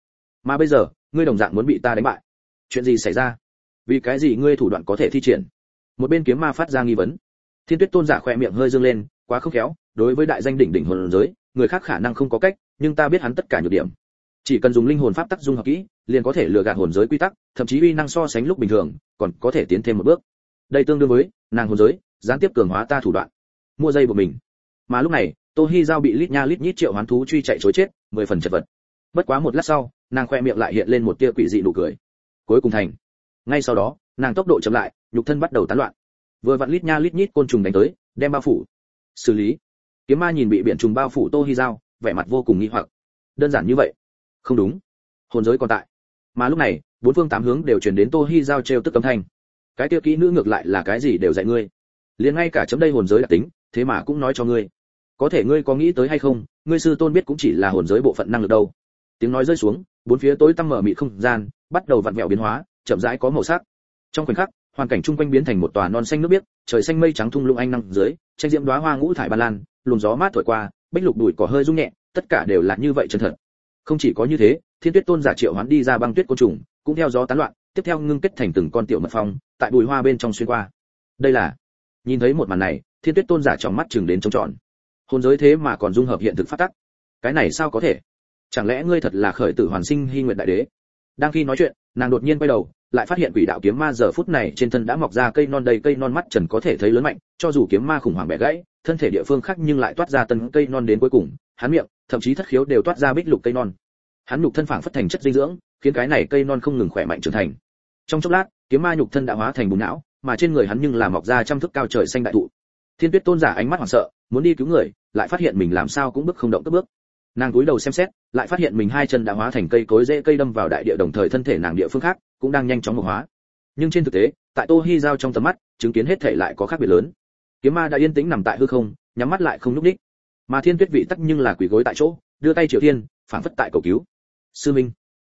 S1: Mà bây giờ ngươi đồng dạng muốn bị ta đánh bại, chuyện gì xảy ra? Vì cái gì ngươi thủ đoạn có thể thi triển? Một bên kiếm ma phát ra nghi vấn. Thiên Tuyết tôn giả khẽ miệng hơi dương lên, quá không khéo, đối với đại danh đỉnh đỉnh hồn giới, người khác khả năng không có cách, nhưng ta biết hắn tất cả nhược điểm. Chỉ cần dùng linh hồn pháp tắc dung hợp kỹ, liền có thể lừa gạt hồn giới quy tắc, thậm chí uy năng so sánh lúc bình thường, còn có thể tiến thêm một bước. Đây tương đương với nàng hồn giới, gián tiếp cường hóa ta thủ đoạn. Mua dây của mình. Mà lúc này, Tô Hi Giao bị lít nha lít nhít triệu hoán thú truy chạy trối chết, 10 phần chật vật. Bất quá một lát sau, nàng khoe miệng lại hiện lên một tia quỷ dị nụ cười. Cuối cùng thành. Ngay sau đó, nàng tốc độ chậm lại, nhục thân bắt đầu tán loạn. Vừa vặn lít nha lít nhít côn trùng đánh tới, đem bao phủ. Xử lý. Kiếm ma nhìn bị biển trùng bao phủ Tô Hi Giao, vẻ mặt vô cùng nghi hoặc. Đơn giản như vậy? Không đúng. Hồn giới còn tại. Mà lúc này, bốn phương tám hướng đều truyền đến Tô Hi Giao trêu tức âm thanh. Cái tiêu kỹ nữ ngược lại là cái gì đều dạy ngươi. Liền ngay cả chấm đây hồn giới đặc tính, thế mà cũng nói cho ngươi. Có thể ngươi có nghĩ tới hay không, ngươi sư tôn biết cũng chỉ là hồn giới bộ phận năng lực đâu. Tiếng nói rơi xuống, bốn phía tối tăm mở mịt không gian, bắt đầu vặn vẹo biến hóa, chậm rãi có màu sắc. Trong khoảnh khắc, hoàn cảnh chung quanh biến thành một tòa non xanh nước biếc, trời xanh mây trắng thung lũng ánh nắng dưới, tranh diễm đóa hoa ngũ thải ban lan, luồng gió mát thổi qua, bích lục bụi cỏ hơi rung nhẹ, tất cả đều là như vậy chân thật. Không chỉ có như thế, Thiên Tuyết tôn giả triệu hoán đi ra băng tuyết côn trùng, cũng theo gió tán loạn, tiếp theo ngưng kết thành từng con tiểu mật phong, tại bụi hoa bên trong xuyên qua. Đây là. Nhìn thấy một màn này, Thiên Tuyết tôn giả trong mắt trừng đến trống tròn. Hồn giới thế mà còn dung hợp hiện thực pháp tắc. Cái này sao có thể? Chẳng lẽ ngươi thật là khởi tử hoàn sinh Hy Nguyệt đại đế? Đang khi nói chuyện, nàng đột nhiên quay đầu, lại phát hiện quỷ đạo kiếm ma giờ phút này trên thân đã mọc ra cây non đầy cây non mắt trần có thể thấy lớn mạnh, cho dù kiếm ma khủng hoảng bẻ gãy, thân thể địa phương khác nhưng lại toát ra tân cây non đến cuối cùng, hắn miệng, thậm chí thất khiếu đều toát ra bích lục cây non. Hắn nhục thân phảng phất thành chất dinh dưỡng, khiến cái này cây non không ngừng khỏe mạnh trưởng thành. Trong chốc lát, kiếm ma nhục thân đã hóa thành bùn não, mà trên người hắn nhưng là mọc ra trăm thước cao trời xanh đại thụ. Thiên Tuyết tôn giả ánh mắt hoảng sợ, muốn đi cứu người, lại phát hiện mình làm sao cũng bước không động cất bước. Nàng cúi đầu xem xét, lại phát hiện mình hai chân đã hóa thành cây cối rễ cây đâm vào đại địa, đồng thời thân thể nàng địa phương khác cũng đang nhanh chóng mộc hóa. Nhưng trên thực tế, tại Tô Hi Giao trong tầm mắt, chứng kiến hết thể lại có khác biệt lớn. Kiếm ma đã yên tĩnh nằm tại hư không, nhắm mắt lại không lúc đích. Mà Thiên Tuyết vị tắc nhưng là quỳ gối tại chỗ, đưa tay triệu thiên, phảng phất tại cầu cứu. Sư minh,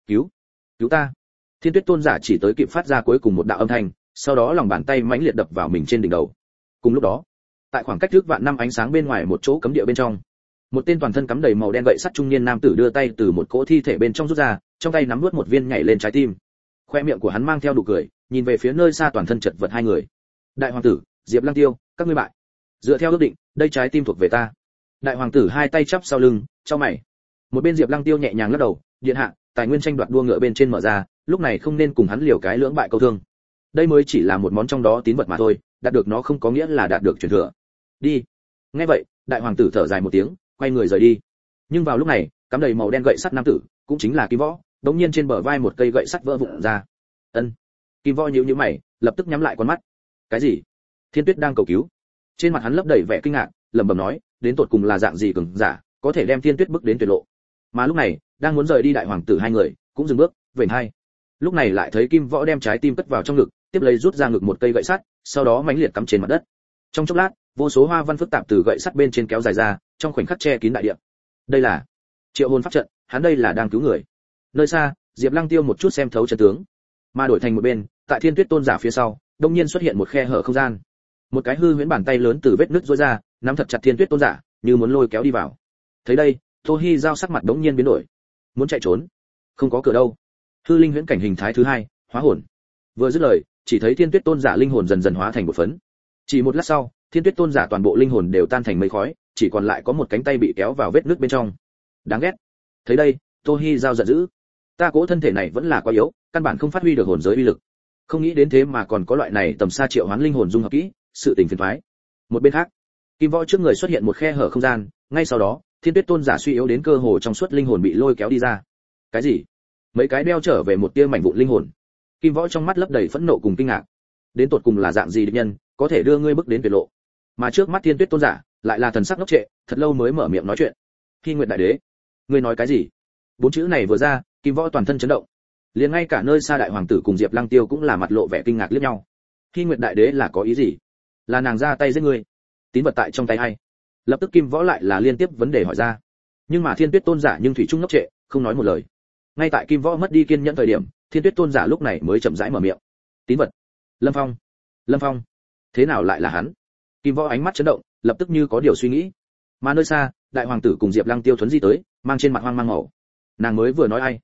S1: cứu ta! Thiên Tuyết tôn giả chỉ tới kịp phát ra cuối cùng một đạo âm thanh, sau đó lòng bàn tay mãnh liệt đập vào mình trên đỉnh đầu. Cùng lúc đó, tại khoảng cách trước vạn năm ánh sáng bên ngoài một chỗ cấm địa bên trong, một tên toàn thân cắm đầy màu đen gậy sắt trung niên nam tử đưa tay từ một cỗ thi thể bên trong rút ra, trong tay nắm nuốt một viên nhảy lên trái tim. Khoe miệng của hắn mang theo nụ cười, nhìn về phía nơi xa toàn thân chật vật hai người. Đại hoàng tử, Diệp Lăng Tiêu, các ngươi bại. Dựa theo ước định, đây trái tim thuộc về ta. Đại hoàng tử hai tay chắp sau lưng, chau mày. Một bên Diệp Lăng Tiêu nhẹ nhàng lắc đầu, điện hạ, tài nguyên tranh đoạt đua ngựa bên trên mở ra, lúc này không nên cùng hắn liều cái lưỡng bại câu thương. Đây mới chỉ là một món trong đó tín vật mà thôi, đạt được nó không có nghĩa là đạt được truyền thừa. Đi. Nghe vậy, đại hoàng tử thở dài một tiếng, quay người rời đi. Nhưng vào lúc này, cắm đầy màu đen gậy sắt nam tử, cũng chính là Kim Võ, đống nhiên trên bờ vai một cây gậy sắt vỡ vụn ra. Ân. Kim Võ nhíu nhíu mày, lập tức nhắm lại con mắt. Cái gì? Thiên Tuyết đang cầu cứu. Trên mặt hắn lấp đầy vẻ kinh ngạc, lẩm bẩm nói, đến tột cùng là dạng gì cường giả, có thể đem Thiên Tuyết bước đến tuyệt lộ. Mà lúc này, đang muốn rời đi đại hoàng tử hai người, cũng dừng bước, vểnh hai. Lúc này lại thấy Kim Võ đem trái tim cất vào trong ngực, tiếp lấy rút ra ngực một cây gậy sắt, sau đó mãnh liệt cắm trên mặt đất. Trong chốc lát, vô số hoa văn phức tạp từ gậy sắt bên trên kéo dài ra, trong khoảnh khắc che kín đại địa. Đây là triệu hồn pháp trận, hắn đây là đang cứu người. Nơi xa, Diệp Lăng Tiêu một chút xem thấu trận tướng, mà đổi thành một bên, tại Thiên Tuyết tôn giả phía sau, đột nhiên xuất hiện một khe hở không gian. Một cái hư huyễn bàn tay lớn từ vết nứt rũa ra, nắm thật chặt Thiên Tuyết tôn giả, như muốn lôi kéo đi vào. Thấy đây, Tô Hi Giao sắc mặt đột nhiên biến đổi. Muốn chạy trốn, không có cửa đâu. Hư linh huyễn cảnh hình thái thứ hai, hóa hồn. Vừa dứt lời, chỉ thấy Thiên Tuyết tôn giả linh hồn dần dần hóa thành một phấn. Chỉ một lát sau, Thiên Tuyết tôn giả toàn bộ linh hồn đều tan thành mây khói, chỉ còn lại có một cánh tay bị kéo vào vết nứt bên trong. Đáng ghét. Thấy đây, Tô Hi Giao giận dữ. Ta cố thân thể này vẫn là quá yếu, căn bản không phát huy được hồn giới uy lực. Không nghĩ đến thế mà còn có loại này tầm xa triệu hoán linh hồn dung hợp kỹ, sự tình phiền toái. Một bên khác, Kim Võ trước người xuất hiện một khe hở không gian, ngay sau đó, Thiên Tuyết tôn giả suy yếu đến cơ hồ trong suốt linh hồn bị lôi kéo đi ra. Cái gì? Mấy cái đeo trở về một tia mảnh vụn linh hồn. Kim Võ trong mắt lấp đầy phẫn nộ cùng kinh ngạc. Đến tột cùng là dạng gì địch nhân, có thể đưa ngươi bước đến tuyệt lộ? Mà trước mắt Thiên Tuyết tôn giả, lại là thần sắc ngốc trệ, thật lâu mới mở miệng nói chuyện. Hy Nguyệt đại đế, ngươi nói cái gì? Bốn chữ này vừa ra, Kim Võ toàn thân chấn động. Liền ngay cả nơi xa đại hoàng tử cùng Diệp Lăng Tiêu cũng là mặt lộ vẻ kinh ngạc liếc nhau. Hy Nguyệt đại đế là có ý gì? Là nàng ra tay giết ngươi? Tín vật tại trong tay ai? Lập tức Kim Võ lại là liên tiếp vấn đề hỏi ra. Nhưng mà Thiên Tuyết tôn giả nhưng thủy chung ngốc trệ, không nói một lời. Ngay tại Kim Võ mất đi kiên nhẫn thời điểm, Thiên Tuyết tôn giả lúc này mới chậm rãi mở miệng. Tín vật? Lâm Phong. Lâm Phong? Thế nào lại là hắn? Kim Võ ánh mắt chấn động, lập tức như có điều suy nghĩ. Mà nơi xa, đại hoàng tử cùng Diệp Lăng Tiêu thuấn di tới, mang trên mặt hoang mang màu. Nàng mới vừa nói ai?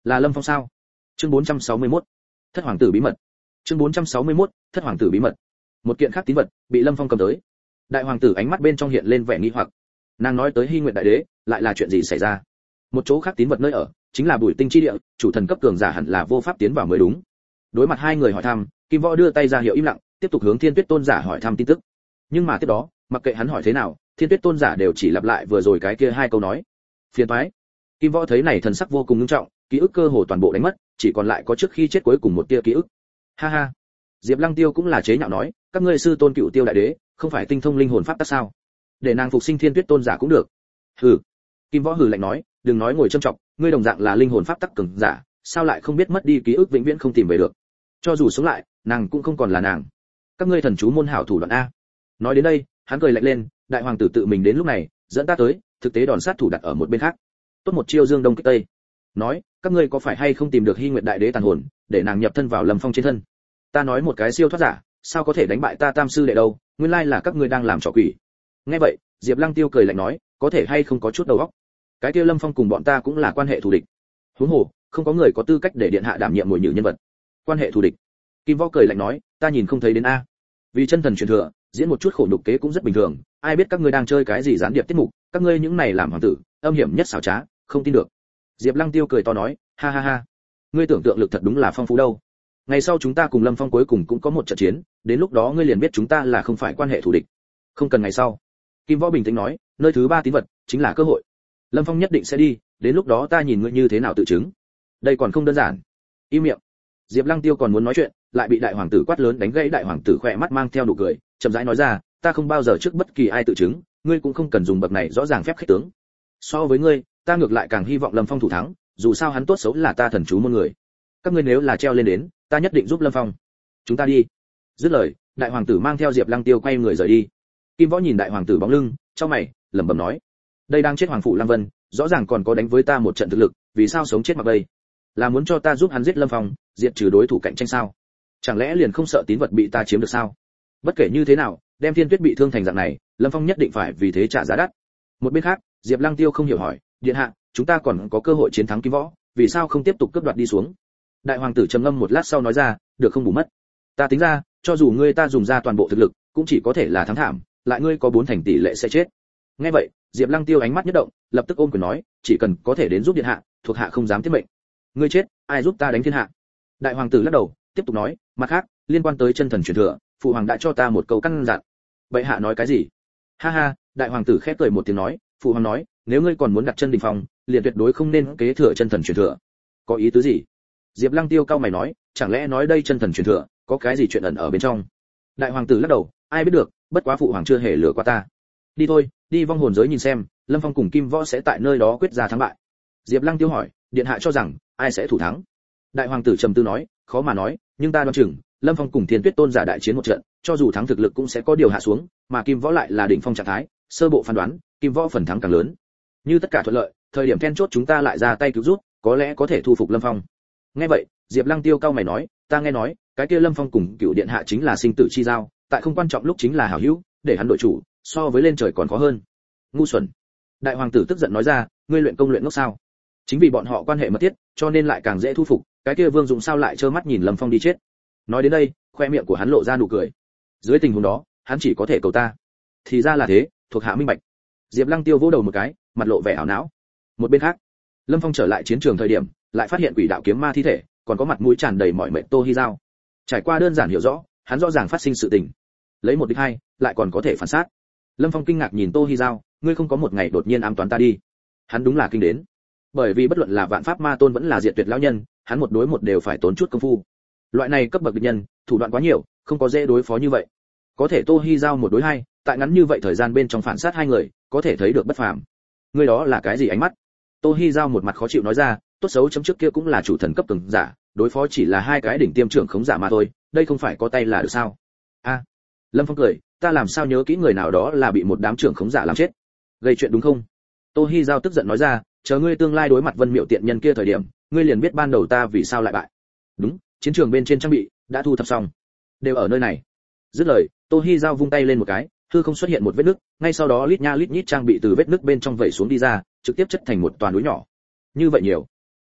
S1: Là Lâm Phong sao? Chương 461. Thất hoàng tử bí mật. Chương 461. Thất hoàng tử bí mật. Một kiện khác tín vật bị Lâm Phong cầm tới. Đại hoàng tử ánh mắt bên trong hiện lên vẻ nghi hoặc. Nàng nói tới Hy Nguyệt đại đế, lại là chuyện gì xảy ra? Một chỗ khác tín vật nơi ở, chính là Bùi Tinh chi địa, chủ thần cấp cường giả hẳn là vô pháp tiến vào mới đúng. Đối mặt hai người hỏi thăm, Kim Võ đưa tay ra hiệu im lặng, tiếp tục hướng Thiên Tuyết tôn giả hỏi thăm tin tức. Nhưng mà tiếp đó, mặc kệ hắn hỏi thế nào, Thiên Tuyết tôn giả đều chỉ lặp lại vừa rồi cái kia hai câu nói. Phiền toái. Kim Võ thấy này thần sắc vô cùng nghiêm trọng, ký ức cơ hồ toàn bộ đánh mất, chỉ còn lại có trước khi chết cuối cùng một tia ký ức. Ha ha. Diệp Lăng Tiêu cũng là chế nhạo nói, các ngươi sư tôn Cựu Tiêu đại đế, không phải tinh thông linh hồn pháp tắc sao? Để nàng phục sinh Thiên Tuyết tôn giả cũng được. Hừ. Kim Võ hừ lạnh nói, đừng nói ngồi châm trọng, ngươi đồng dạng là linh hồn pháp tắc cường giả, sao lại không biết mất đi ký ức vĩnh viễn không tìm về được? Cho dù sống lại, nàng cũng không còn là nàng. Các ngươi thần chú môn hảo thủ đoạn a. Nói đến đây, hắn cười lạnh lên, đại hoàng tử tự mình đến lúc này, dẫn ta tới, thực tế đòn sát thủ đặt ở một bên khác. Tốt một chiêu dương đông kích tây. Nói, các ngươi có phải hay không tìm được Hy Nguyệt đại đế tàn hồn, để nàng nhập thân vào Lâm Phong trên thân? Ta nói một cái siêu thoát giả, sao có thể đánh bại ta tam sư đệ đâu, nguyên lai là các ngươi đang làm trò quỷ. Nghe vậy, Diệp Lăng Tiêu cười lạnh nói, có thể hay không có chút đầu óc. Cái kia Lâm Phong cùng bọn ta cũng là quan hệ thù địch. Huống hồ, không có người có tư cách để điện hạ đảm nhiệm mồi nhử nhân vật. Quan hệ thù địch. Kim Võ cười lạnh nói, ta nhìn không thấy đến a. Vì chân thần truyền thừa, diễn một chút khổ nhục kế cũng rất bình thường, ai biết các ngươi đang chơi cái gì gián điệp tiết mục, các ngươi những này làm hoàng tử, âm hiểm nhất xảo trá, không tin được. Diệp Lăng Tiêu cười to nói, ha ha ha, ngươi tưởng tượng lực thật đúng là phong phú đâu. Ngày sau chúng ta cùng Lâm Phong cuối cùng cũng có một trận chiến, đến lúc đó ngươi liền biết chúng ta là không phải quan hệ thù địch. Không cần ngày sau. Kim Võ bình tĩnh nói, nơi thứ ba tín vật chính là cơ hội. Lâm Phong nhất định sẽ đi, đến lúc đó ta nhìn ngươi như thế nào tự chứng. Đây còn không đơn giản. Im miệng. Diệp Lăng Tiêu còn muốn nói chuyện, lại bị đại hoàng tử quát lớn đánh gãy. Đại hoàng tử khẽ mắt mang theo nụ cười, chậm rãi nói ra, ta không bao giờ trước bất kỳ ai tự chứng, ngươi cũng không cần dùng bậc này rõ ràng phép khích tướng. So với ngươi, ta ngược lại càng hy vọng Lâm Phong thủ thắng, dù sao hắn tốt xấu là ta thần chú môn người. Các ngươi nếu là treo lên đến, ta nhất định giúp Lâm Phong. Chúng ta đi. Dứt lời, đại hoàng tử mang theo Diệp Lăng Tiêu quay người rời đi. Kim Võ nhìn đại hoàng tử bóng lưng, chau mày, lẩm bẩm nói, đây đang chết hoàng phủ Lăng Vân, rõ ràng còn có đánh với ta một trận thực lực, vì sao sống chết mặc bây? Là muốn cho ta giúp hắn giết Lâm Phong, diệt trừ đối thủ cạnh tranh sao? Chẳng lẽ liền không sợ tín vật bị ta chiếm được sao? Bất kể như thế nào, đem Thiên Tuyết bị thương thành dạng này, Lâm Phong nhất định phải vì thế trả giá đắt. Một bên khác, Diệp Lăng Tiêu không hiểu hỏi, điện hạ, chúng ta còn có cơ hội chiến thắng Kim Võ, vì sao không tiếp tục cướp đoạt đi xuống? Đại hoàng tử trầm ngâm một lát sau nói ra, được không bù mất. Ta tính ra, cho dù ngươi ta dùng ra toàn bộ thực lực, cũng chỉ có thể là thắng thảm, lại ngươi có 4 thành tỷ lệ sẽ chết. Nghe vậy, Diệp Lăng Tiêu ánh mắt nhất động, lập tức ôm quyền nói, chỉ cần có thể đến giúp điện hạ, thuộc hạ không dám tiết mệnh. Ngươi chết, ai giúp ta đánh thiên hạ? Đại hoàng tử lắc đầu, tiếp tục nói, mặt khác, liên quan tới chân thần truyền thừa, phụ hoàng đã cho ta một câu căn dặn. Bệ hạ nói cái gì? Ha ha, đại hoàng tử khẽ cười một tiếng nói, phụ hoàng nói, nếu ngươi còn muốn đặt chân đỉnh phong, liền tuyệt đối không nên kế thừa chân thần truyền thừa. Có ý tứ gì? Diệp Lăng Tiêu cau mày nói, chẳng lẽ nói đây chân thần truyền thừa, có cái gì chuyện ẩn ở bên trong? Đại hoàng tử lắc đầu, ai biết được, bất quá phụ hoàng chưa hề lừa qua ta. Đi thôi, đi vong hồn giới nhìn xem, Lâm Phong cùng Kim Võ sẽ tại nơi đó quyết ra thắng bại. Diệp Lăng Tiêu hỏi, điện hạ cho rằng ai sẽ thủ thắng? Đại hoàng tử trầm tư nói, khó mà nói, nhưng ta đoán chừng, Lâm Phong cùng Thiên Tuyết tôn giả đại chiến một trận, cho dù thắng thực lực cũng sẽ có điều hạ xuống, mà Kim Võ lại là đỉnh phong trạng thái, sơ bộ phán đoán, Kim Võ phần thắng càng lớn. Như tất cả thuận lợi, thời điểm then chốt chúng ta lại ra tay cứu giúp, có lẽ có thể thu phục Lâm Phong. Nghe vậy, Diệp Lăng Tiêu cau mày nói, ta nghe nói, cái kia Lâm Phong cùng Cựu điện hạ chính là sinh tử chi giao, tại không quan trọng lúc chính là hảo hữu, để hắn đội chủ, so với lên trời còn khó hơn. Ngu xuẩn. Đại hoàng tử tức giận nói ra, ngươi luyện công luyện ngốc sao? Chính vì bọn họ quan hệ mật thiết, cho nên lại càng dễ thu phục, cái kia Vương Dụng sao lại trơ mắt nhìn Lâm Phong đi chết. Nói đến đây, khoe miệng của hắn lộ ra nụ cười. Dưới tình huống đó, hắn chỉ có thể cầu ta. Thì ra là thế, thuộc hạ minh bạch. Diệp Lăng Tiêu vỗ đầu một cái, mặt lộ vẻ ảo não. Một bên khác, Lâm Phong trở lại chiến trường thời điểm, lại phát hiện quỷ đạo kiếm ma thi thể, còn có mặt mũi tràn đầy mỏi mệt Tô Hi Dao. Trải qua đơn giản hiểu rõ, hắn rõ ràng phát sinh sự tình. Lấy một địch hai, lại còn có thể phản sát. Lâm Phong kinh ngạc nhìn Tô Hi Dao, ngươi không có một ngày đột nhiên ám toán ta đi? Hắn đúng là kinh đến. Bởi vì bất luận là Vạn Pháp Ma Tôn vẫn là Diệt Tuyệt lão nhân, hắn một đối một đều phải tốn chút công phu. Loại này cấp bậc địch nhân, thủ đoạn quá nhiều, không có dễ đối phó như vậy. Có thể Tô Hi Dao một đối hai, tại ngắn như vậy thời gian bên trong phản sát hai người, có thể thấy được bất phàm. Ngươi đó là cái gì ánh mắt? Tô Hi Dao một mặt khó chịu nói ra, tốt xấu chấm trước kia cũng là chủ thần cấp cường giả, đối phó chỉ là hai cái đỉnh tiêm trưởng khống giả mà thôi, đây không phải có tay là được sao? A. Lâm Phong cười, ta làm sao nhớ kỹ người nào đó là bị một đám trưởng khống giả làm chết. Gây chuyện đúng không? Tô Hi Dao tức giận nói ra, chờ ngươi tương lai đối mặt Vân Miệu tiện nhân kia thời điểm, ngươi liền biết ban đầu ta vì sao lại bại. Đúng, chiến trường bên trên trang bị đã thu thập xong, đều ở nơi này. Dứt lời, Tô Hi Dao vung tay lên một cái, hư không xuất hiện một vết nứt, ngay sau đó lít nha lít nhít trang bị từ vết nứt bên trong vẩy xuống đi ra, trực tiếp chất thành một toàn núi nhỏ. Như vậy nhiều.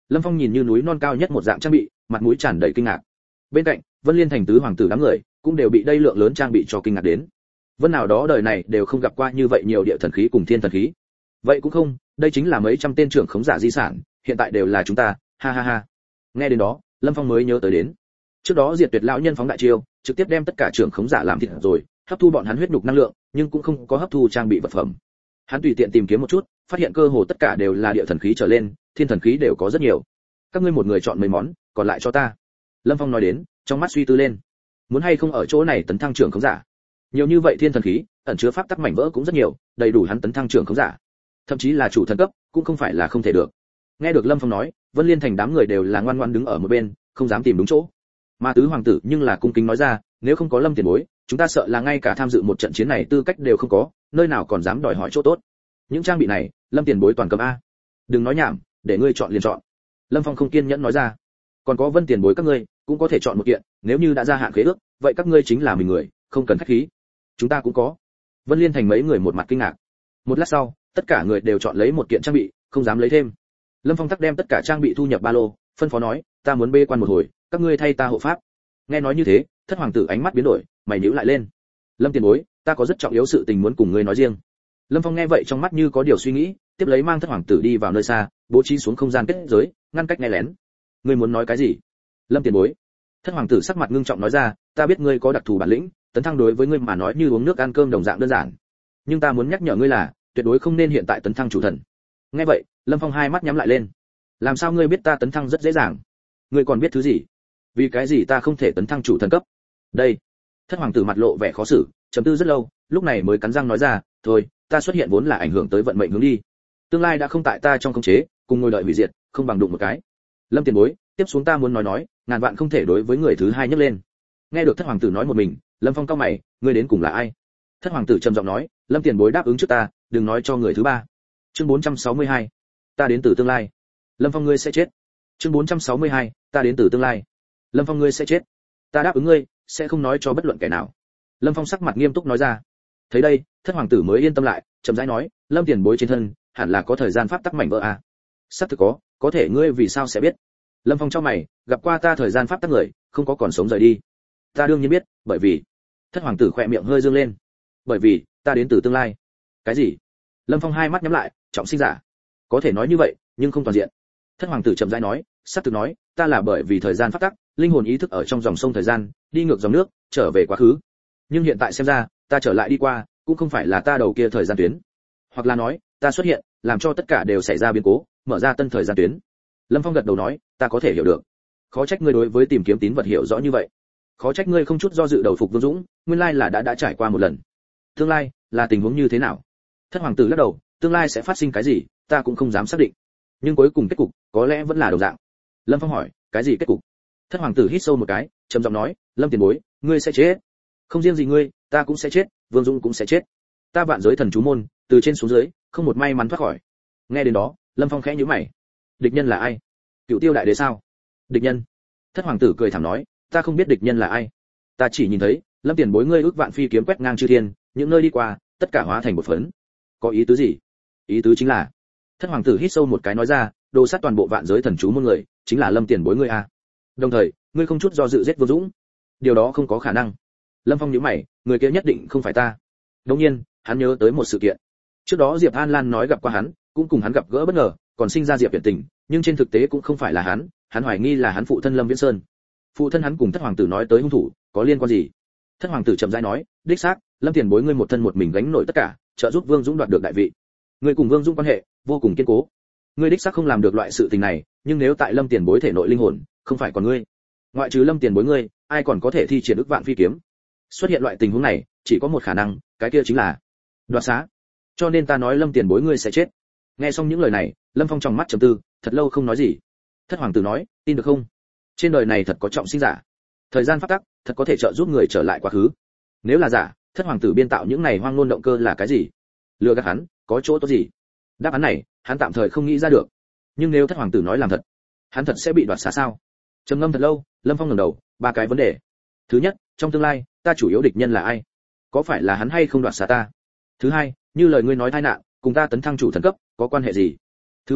S1: Lâm Phong nhìn như núi non cao nhất một dạng trang bị, mặt mũi tràn đầy kinh ngạc. Bên cạnh, Vân Liên thành tứ hoàng tử đám người cũng đều bị đây lượng lớn trang bị cho kinh ngạc đến. Vân nào đó đời này đều không gặp qua như vậy nhiều địa thần khí cùng thiên thần khí. Vậy cũng không, đây chính là mấy trăm tên trưởng khống giả di sản, hiện tại đều là chúng ta, ha ha ha. Nghe đến đó, Lâm Phong mới nhớ tới đến. Trước đó Diệt Tuyệt lão nhân phóng đại chiêu, trực tiếp đem tất cả trưởng khống giả làm thịt rồi, hấp thu bọn hắn huyết nhục năng lượng, nhưng cũng không có hấp thu trang bị vật phẩm. Hắn tùy tiện tìm kiếm một chút, phát hiện cơ hồ tất cả đều là địa thần khí trở lên, thiên thần khí đều có rất nhiều. Các ngươi một người chọn mấy món, còn lại cho ta. Lâm Phong nói đến, trong mắt suy tư lên. Muốn hay không ở chỗ này tấn thăng trưởng khống giả? Nhiều như vậy thiên thần khí, ẩn chứa pháp tắc mảnh vỡ cũng rất nhiều, đầy đủ hắn tấn thăng trưởng khống giả. Thậm chí là chủ thần cấp, cũng không phải là không thể được. Nghe được Lâm Phong nói, Vân Liên thành đám người đều là ngoan ngoãn đứng ở một bên, không dám tìm đúng chỗ. Mà tứ hoàng tử nhưng là cung kính nói ra, nếu không có Lâm tiền bối, chúng ta sợ là ngay cả tham dự một trận chiến này tư cách đều không có, nơi nào còn dám đòi hỏi chỗ tốt. Những trang bị này, Lâm tiền bối toàn cầm a. Đừng nói nhảm, để ngươi chọn liền chọn. Lâm Phong không kiên nhẫn nói ra. Còn có Vân tiền bối các ngươi, cũng có thể chọn một kiện, nếu như đã gia hạn khế ước, vậy các ngươi chính là mình người, không cần khách khí. Chúng ta cũng có. Vân Liên thành mấy người một mặt kinh ngạc. Một lát sau, tất cả người đều chọn lấy một kiện trang bị, không dám lấy thêm. Lâm Phong tắc đem tất cả trang bị thu nhập ba lô, phân phó nói, ta muốn bê quan một hồi, các ngươi thay ta hộ pháp. Nghe nói như thế, thất hoàng tử ánh mắt biến đổi, mày nhíu lại lên. Lâm tiền bối, ta có rất trọng yếu sự tình muốn cùng ngươi nói riêng. Lâm Phong nghe vậy trong mắt như có điều suy nghĩ, tiếp lấy mang thất hoàng tử đi vào nơi xa, bố trí xuống không gian kết giới, ngăn cách nghe lén. Ngươi muốn nói cái gì? Lâm tiền bối. Thất hoàng tử sắc mặt ngưng trọng nói ra, ta biết ngươi có đặc thù bản lĩnh, tấn thăng đối với ngươi mà nói như uống nước ăn cơm đồng dạng đơn giản. Nhưng ta muốn nhắc nhở ngươi là, tuyệt đối không nên hiện tại tấn thăng chủ thần. Nghe vậy, Lâm Phong hai mắt nhắm lại lên. Làm sao ngươi biết ta tấn thăng rất dễ dàng? Ngươi còn biết thứ gì? Vì cái gì ta không thể tấn thăng chủ thần cấp? Đây. Thất hoàng tử mặt lộ vẻ khó xử, trầm tư rất lâu, lúc này mới cắn răng nói ra, thôi, ta xuất hiện vốn là ảnh hưởng tới vận mệnh hướng đi. Tương lai đã không tại ta trong khống chế, cùng ngồi đợi hủy diệt, không bằng đụng một cái. Lâm tiền bối, tiếp xuống ta muốn nói, ngàn vạn không thể đối với người thứ hai nhấc lên. Nghe được thất hoàng tử nói một mình, Lâm Phong cau mày, ngươi đến cùng là ai? Thất hoàng tử trầm giọng nói, Lâm tiền bối đáp ứng trước ta, đừng nói cho người thứ ba. Chương 462, ta đến từ tương lai. Lâm Phong ngươi sẽ chết. Chương 462, ta đến từ tương lai. Lâm Phong ngươi sẽ chết. Ta đáp ứng ngươi, sẽ không nói cho bất luận kẻ nào. Lâm Phong sắc mặt nghiêm túc nói ra. Thấy đây, thất hoàng tử mới yên tâm lại, chậm rãi nói, Lâm tiền bối trên thân, hẳn là có thời gian pháp tắc mảnh vỡ à? Sắp thực có thể ngươi vì sao sẽ biết? Lâm Phong trong mày, gặp qua ta thời gian pháp tắc người, không có còn sống rời đi. Ta đương nhiên biết, bởi vì. Thất hoàng tử khẽ miệng hơi dương lên. Bởi vì, ta đến từ tương lai. Cái gì? Lâm Phong hai mắt nhắm lại, trọng sinh giả. Có thể nói như vậy, nhưng không toàn diện. Thất hoàng tử chậm rãi nói, sắp thực nói, ta là bởi vì thời gian pháp tắc, linh hồn ý thức ở trong dòng sông thời gian, đi ngược dòng nước, trở về quá khứ. Nhưng hiện tại xem ra, ta trở lại đi qua, cũng không phải là ta đầu kia thời gian tuyến. Hoặc là nói, ta xuất hiện, làm cho tất cả đều xảy ra biến cố, mở ra tân thời gian tuyến. Lâm Phong gật đầu nói, ta có thể hiểu được. Khó trách ngươi đối với tìm kiếm tín vật hiểu rõ như vậy. Khó trách ngươi không chút do dự đầu phục Vương Dũng, nguyên lai là đã trải qua một lần. Tương lai là tình huống như thế nào? Thất hoàng tử lắc đầu, tương lai sẽ phát sinh cái gì, ta cũng không dám xác định. Nhưng cuối cùng kết cục, có lẽ vẫn là đồng dạng. Lâm Phong hỏi, cái gì kết cục? Thất hoàng tử hít sâu một cái, trầm giọng nói, Lâm tiền bối, ngươi sẽ chết. Không riêng gì ngươi, ta cũng sẽ chết, Vương Dũng cũng sẽ chết. Ta vạn giới thần chú môn, từ trên xuống dưới, không một may mắn thoát khỏi. Nghe đến đó, Lâm Phong khẽ nhíu mày. Địch nhân là ai? Cựu Tiêu đại đế sao? Địch nhân? Thất hoàng tử cười thảm nói, ta không biết địch nhân là ai. Ta chỉ nhìn thấy, Lâm tiền bối ngươi ước vạn phi kiếm quét ngang chư thiên, những nơi đi qua, tất cả hóa thành một phấn. Có ý tứ gì? Ý tứ chính là. Thất hoàng tử hít sâu một cái nói ra, đồ sát toàn bộ vạn giới thần chú môn người, chính là Lâm tiền bối ngươi a. Đồng thời, ngươi không chút do dự giết Vương Dũng. Điều đó không có khả năng. Lâm Phong nhíu mày, người kia nhất định không phải ta. Đương nhiên, hắn nhớ tới một sự kiện. Trước đó Diệp An Lan nói gặp qua hắn, cũng cùng hắn gặp gỡ bất ngờ, còn sinh ra Diệp Viễn Tình, nhưng trên thực tế cũng không phải là hắn hoài nghi là hắn phụ thân Lâm Viễn Sơn. Phụ thân hắn cùng thất hoàng tử nói tới hung thủ, có liên quan gì? Thất hoàng tử chậm rãi nói, đích xác, Lâm tiền bối ngươi một thân một mình gánh nổi tất cả, trợ giúp Vương Dũng đoạt được đại vị. Ngươi cùng Vương Dũng quan hệ vô cùng kiên cố. Ngươi đích xác không làm được loại sự tình này, nhưng nếu tại Lâm tiền bối thể nội linh hồn, không phải còn ngươi, ngoại trừ Lâm tiền bối ngươi, ai còn có thể thi triển ức vạn phi kiếm? Xuất hiện loại tình huống này, chỉ có một khả năng, cái kia chính là đoạt xá. Cho nên ta nói Lâm tiền bối ngươi sẽ chết. Nghe xong những lời này, Lâm Phong trong mắt trầm tư, thật lâu không nói gì. Thất hoàng tử nói, tin được không? Trên đời này thật có trọng sinh giả. Thời gian pháp tắc, thật có thể trợ giúp người trở lại quá khứ. Nếu là giả, thất hoàng tử biên tạo những này hoang ngôn động cơ là cái gì? Lừa gạt hắn, có chỗ tốt gì? Đáp án này, hắn tạm thời không nghĩ ra được. Nhưng nếu thất hoàng tử nói làm thật, hắn thật sẽ bị đoạt xá sao? Trầm ngâm thật lâu, Lâm Phong ngẩng đầu, ba cái vấn đề. Thứ nhất, trong tương lai, ta chủ yếu địch nhân là ai? Có phải là hắn hay không đoạt xá ta? Thứ hai, như lời ngươi nói tai nạn, cùng ta tấn thăng chủ thần cấp, có quan hệ gì? Thứ ba,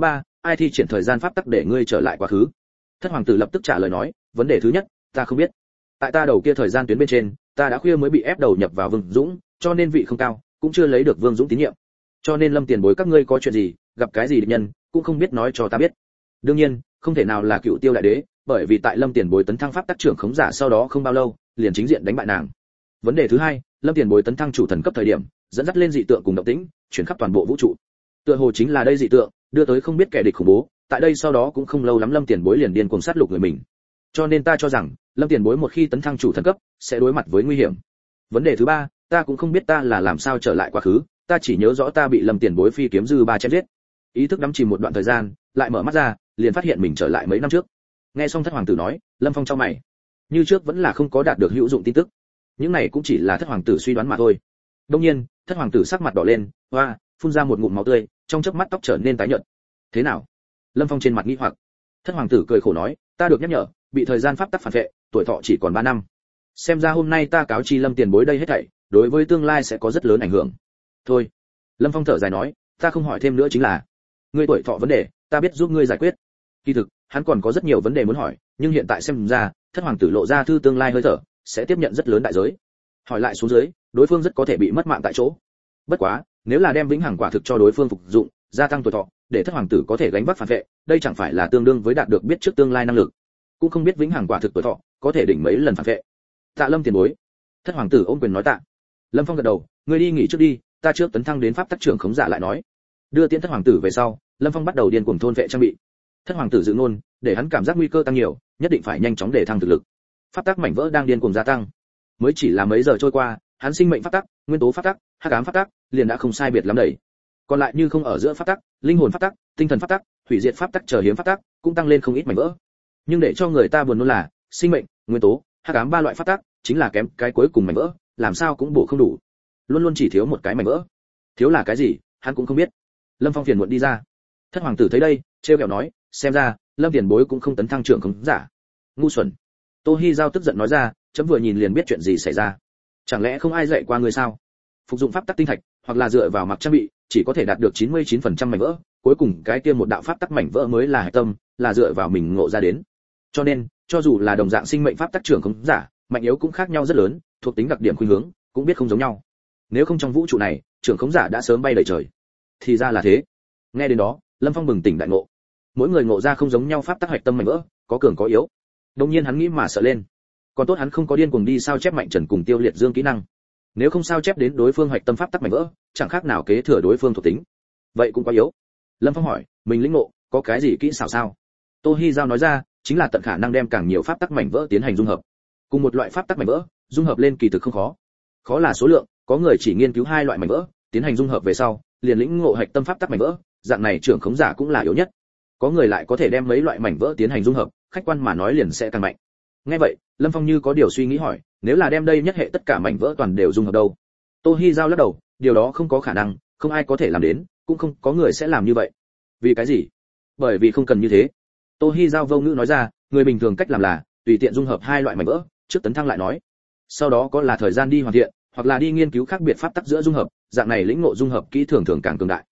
S1: ai thi triển thời gian pháp tắc để ngươi trở lại quá khứ? Thất hoàng tử lập tức trả lời nói, vấn đề thứ nhất, ta không biết. Tại ta đầu kia thời gian tuyến bên trên, ta đã khuya mới bị ép đầu nhập vào Vương Dũng, cho nên vị không cao, cũng chưa lấy được Vương Dũng tín nhiệm. Cho nên Lâm tiền bối các ngươi có chuyện gì, gặp cái gì địch nhân, cũng không biết nói cho ta biết. Đương nhiên, không thể nào là Cựu Tiêu đại đế, bởi vì tại Lâm tiền bối tấn thăng pháp tắc trưởng khống giả sau đó không bao lâu, liền chính diện đánh bại nàng. Vấn đề thứ hai, Lâm tiền bối tấn thăng chủ thần cấp thời điểm, dẫn dắt lên dị tượng cùng động tĩnh, chuyển khắp toàn bộ vũ trụ. Tựa hồ chính là đây dị tượng, đưa tới không biết kẻ địch khủng bố, tại đây sau đó cũng không lâu lắm Lâm tiền bối liền điên cuồng sát lục người mình. Cho nên ta cho rằng, Lâm tiền bối một khi tấn thăng chủ thần cấp, sẽ đối mặt với nguy hiểm. Vấn đề thứ ba, ta cũng không biết ta là làm sao trở lại quá khứ, ta chỉ nhớ rõ ta bị Lâm tiền bối phi kiếm dư ba chém giết. Ý thức đắm chìm một đoạn thời gian, lại mở mắt ra, liền phát hiện mình trở lại mấy năm trước. Nghe xong Thất hoàng tử nói, Lâm Phong chau mày. Như trước vẫn là không có đạt được hữu dụng tin tức. Những này cũng chỉ là Thất hoàng tử suy đoán mà thôi. Đương nhiên, Thất hoàng tử sắc mặt đỏ lên, hoa, phun ra một ngụm máu tươi, trong chớp mắt tóc trở nên tái nhợt. Thế nào? Lâm Phong trên mặt nghi hoặc. Thất hoàng tử cười khổ nói, ta được nhắc nhở, bị thời gian pháp tắc phản vệ, tuổi thọ chỉ còn 3 năm. Xem ra hôm nay ta cáo chi Lâm tiền bối đây hết thảy, đối với tương lai sẽ có rất lớn ảnh hưởng. Thôi. Lâm Phong thở dài nói, ta không hỏi thêm nữa chính là, ngươi tuổi thọ vấn đề, ta biết giúp ngươi giải quyết. Kỳ thực, hắn còn có rất nhiều vấn đề muốn hỏi, nhưng hiện tại xem ra, Thất hoàng tử lộ ra thư tương lai hơi thở, sẽ tiếp nhận rất lớn đại giới. Hỏi lại xuống dưới, đối phương rất có thể bị mất mạng tại chỗ. Bất quá, nếu là đem vĩnh hằng quả thực cho đối phương phục dụng, gia tăng tuổi thọ, để Thất hoàng tử có thể gánh vác phản vệ, đây chẳng phải là tương đương với đạt được biết trước tương lai năng lực. Cũng không biết vĩnh hằng quả thực tuổi thọ có thể đỉnh mấy lần phản vệ. Tạ Lâm tiền bối. Thất hoàng tử ôm quyền nói tạ. Lâm Phong gật đầu, ngươi đi nghỉ trước đi, ta trước tấn thăng đến pháp tắc trưởng khống giả lại nói. Đưa tiễn Thất hoàng tử về sau, Lâm Phong bắt đầu điên cuồng thôn vệ trang bị. Thất hoàng tử dự ngôn, để hắn cảm giác nguy cơ tăng nhiều, nhất định phải nhanh chóng để thăng thực lực. Pháp tắc mảnh vỡ đang điên cuồng gia tăng. Mới chỉ là mấy giờ trôi qua, hắn sinh mệnh pháp tắc, nguyên tố pháp tắc, hắc ám pháp tắc, liền đã không sai biệt lắm đầy. Còn lại như không ở giữa pháp tắc, linh hồn pháp tắc, tinh thần pháp tắc, hủy diệt pháp tắc chờ hiếm pháp tắc, cũng tăng lên không ít mảnh vỡ. Nhưng để cho người ta buồn nôn là, sinh mệnh, nguyên tố, hắc ám ba loại pháp tắc, chính là kém cái cuối cùng mảnh vỡ, làm sao cũng bổ không đủ. Luôn luôn chỉ thiếu một cái mảnh vỡ. Thiếu là cái gì, hắn cũng không biết. Lâm Phong phiền muộn đi ra. Thất hoàng tử thấy đây, trêu ghẹo nói, xem ra, Lâm tiền bối cũng không tấn thăng trưởng khống giả. Ngu xuẩn. Tô Hi Giao tức giận nói ra, chấm vừa nhìn liền biết chuyện gì xảy ra. Chẳng lẽ không ai dạy qua ngươi sao? Phục dụng pháp tắc tinh thạch, hoặc là dựa vào mặc trang bị, chỉ có thể đạt được 99% mảnh vỡ, cuối cùng cái kia một đạo pháp tắc mảnh vỡ mới là hạch tâm, là dựa vào mình ngộ ra đến. Cho nên, cho dù là đồng dạng sinh mệnh pháp tắc trưởng khống giả, mạnh yếu cũng khác nhau rất lớn, thuộc tính đặc điểm khuynh hướng cũng biết không giống nhau. Nếu không trong vũ trụ này, trưởng khống giả đã sớm bay đầy trời. Thì ra là thế. Nghe đến đó, Lâm Phong bừng tỉnh đại ngộ. Mỗi người ngộ ra không giống nhau pháp tắc hạch tâm mảnh vỡ, có cường có yếu. Đương nhiên hắn nghĩ mà sợ lên. Còn tốt hắn không có điên cuồng đi sao chép mạnh trần cùng tiêu liệt dương kỹ năng. Nếu không sao chép đến đối phương hạch tâm pháp tắc mảnh vỡ, chẳng khác nào kế thừa đối phương thuộc tính. Vậy cũng quá yếu. Lâm Phong hỏi, mình lĩnh ngộ, có cái gì kỹ xảo sao? Tô Hi Giao nói ra, chính là tận khả năng đem càng nhiều pháp tắc mảnh vỡ tiến hành dung hợp. Cùng một loại pháp tắc mảnh vỡ, dung hợp lên kỳ thực không khó. Khó là số lượng, có người chỉ nghiên cứu hai loại mảnh vỡ, tiến hành dung hợp về sau, liền lĩnh ngộ hạch tâm pháp tắc mảnh vỡ, dạng này trưởng khống giả cũng là yếu nhất. Có người lại có thể đem mấy loại mảnh vỡ tiến hành dung hợp, khách quan mà nói liền sẽ càng mạnh. Nghe vậy, Lâm Phong như có điều suy nghĩ hỏi, nếu là đem đây nhất hệ tất cả mảnh vỡ toàn đều dung hợp đâu? Tô Hi Giao lắc đầu, điều đó không có khả năng, không ai có thể làm đến, cũng không có người sẽ làm như vậy. Vì cái gì? Bởi vì không cần như thế. Tô Hi Giao vô ngữ nói ra, người bình thường cách làm là tùy tiện dung hợp hai loại mảnh vỡ, trước tấn thăng lại nói. Sau đó có là thời gian đi hoàn thiện, hoặc là đi nghiên cứu khác biệt pháp tắc giữa dung hợp, dạng này lĩnh ngộ dung hợp kỹ thường thường càng cường đại.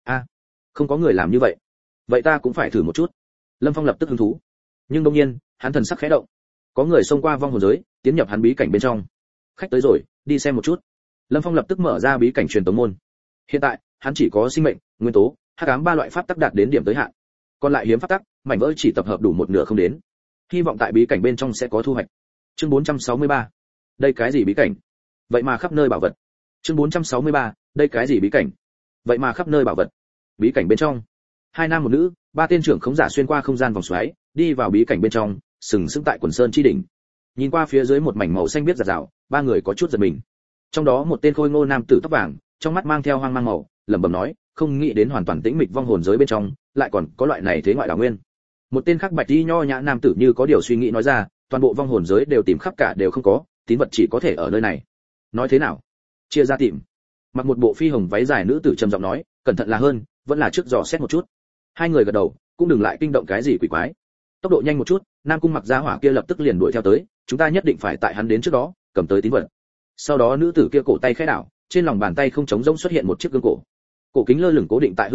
S1: Không có người làm như vậy. Vậy ta cũng phải thử một chút. Lâm Phong lập tức hứng thú. Nhưng đột nhiên, hắn thần sắc khẽ động. Có người xông qua vong hồn giới, tiến nhập hắn bí cảnh bên trong. Khách tới rồi, đi xem một chút. Lâm Phong lập tức mở ra bí cảnh truyền tống môn. Hiện tại, hắn chỉ có sinh mệnh, nguyên tố, hắc ám ba loại pháp tắc đạt đến điểm tới hạn. Còn lại hiếm pháp tắc, mảnh vỡ chỉ tập hợp đủ một nửa không đến. Hy vọng tại bí cảnh bên trong sẽ có thu hoạch. Chương 463. Đây cái gì bí cảnh? Vậy mà khắp nơi bảo vật. Chương 463. Đây cái gì bí cảnh? Vậy mà khắp nơi bảo vật. Bí cảnh bên trong, hai nam một nữ, ba tên trưởng khống giả xuyên qua không gian vòng xoáy, đi vào bí cảnh bên trong, sừng sững tại quần sơn chi đỉnh. Nhìn qua phía dưới một mảnh màu xanh biếc rạt rào, ba người có chút giật mình. Trong đó một tên khôi ngô nam tử tóc vàng, trong mắt mang theo hoang mang màu, lẩm bẩm nói, không nghĩ đến hoàn toàn tĩnh mịch vong hồn giới bên trong, lại còn có loại này thế ngoại đảo nguyên. Một tên khác bạch y nho nhã nam tử như có điều suy nghĩ nói ra, toàn bộ vong hồn giới đều tìm khắp cả đều không có, tín vật chỉ có thể ở nơi này. Nói thế nào? Chia ra tìm. Mặc một bộ phi hồng váy dài nữ tử trầm giọng nói, cẩn thận là hơn, vẫn là trước dò xét một chút. Hai người gật đầu, cũng đừng lại kinh động cái gì quỷ quái. Tốc độ nhanh một chút, Nam Cung Mặc gia hỏa kia lập tức liền đuổi theo tới, chúng ta nhất định phải tại hắn đến trước đó, cầm tới tín vật. Sau đó nữ tử kia cổ tay khẽ đảo, trên lòng bàn tay không trống rỗng xuất hiện một chiếc gương cổ. Cổ kính lơ lửng cố định tại hư không,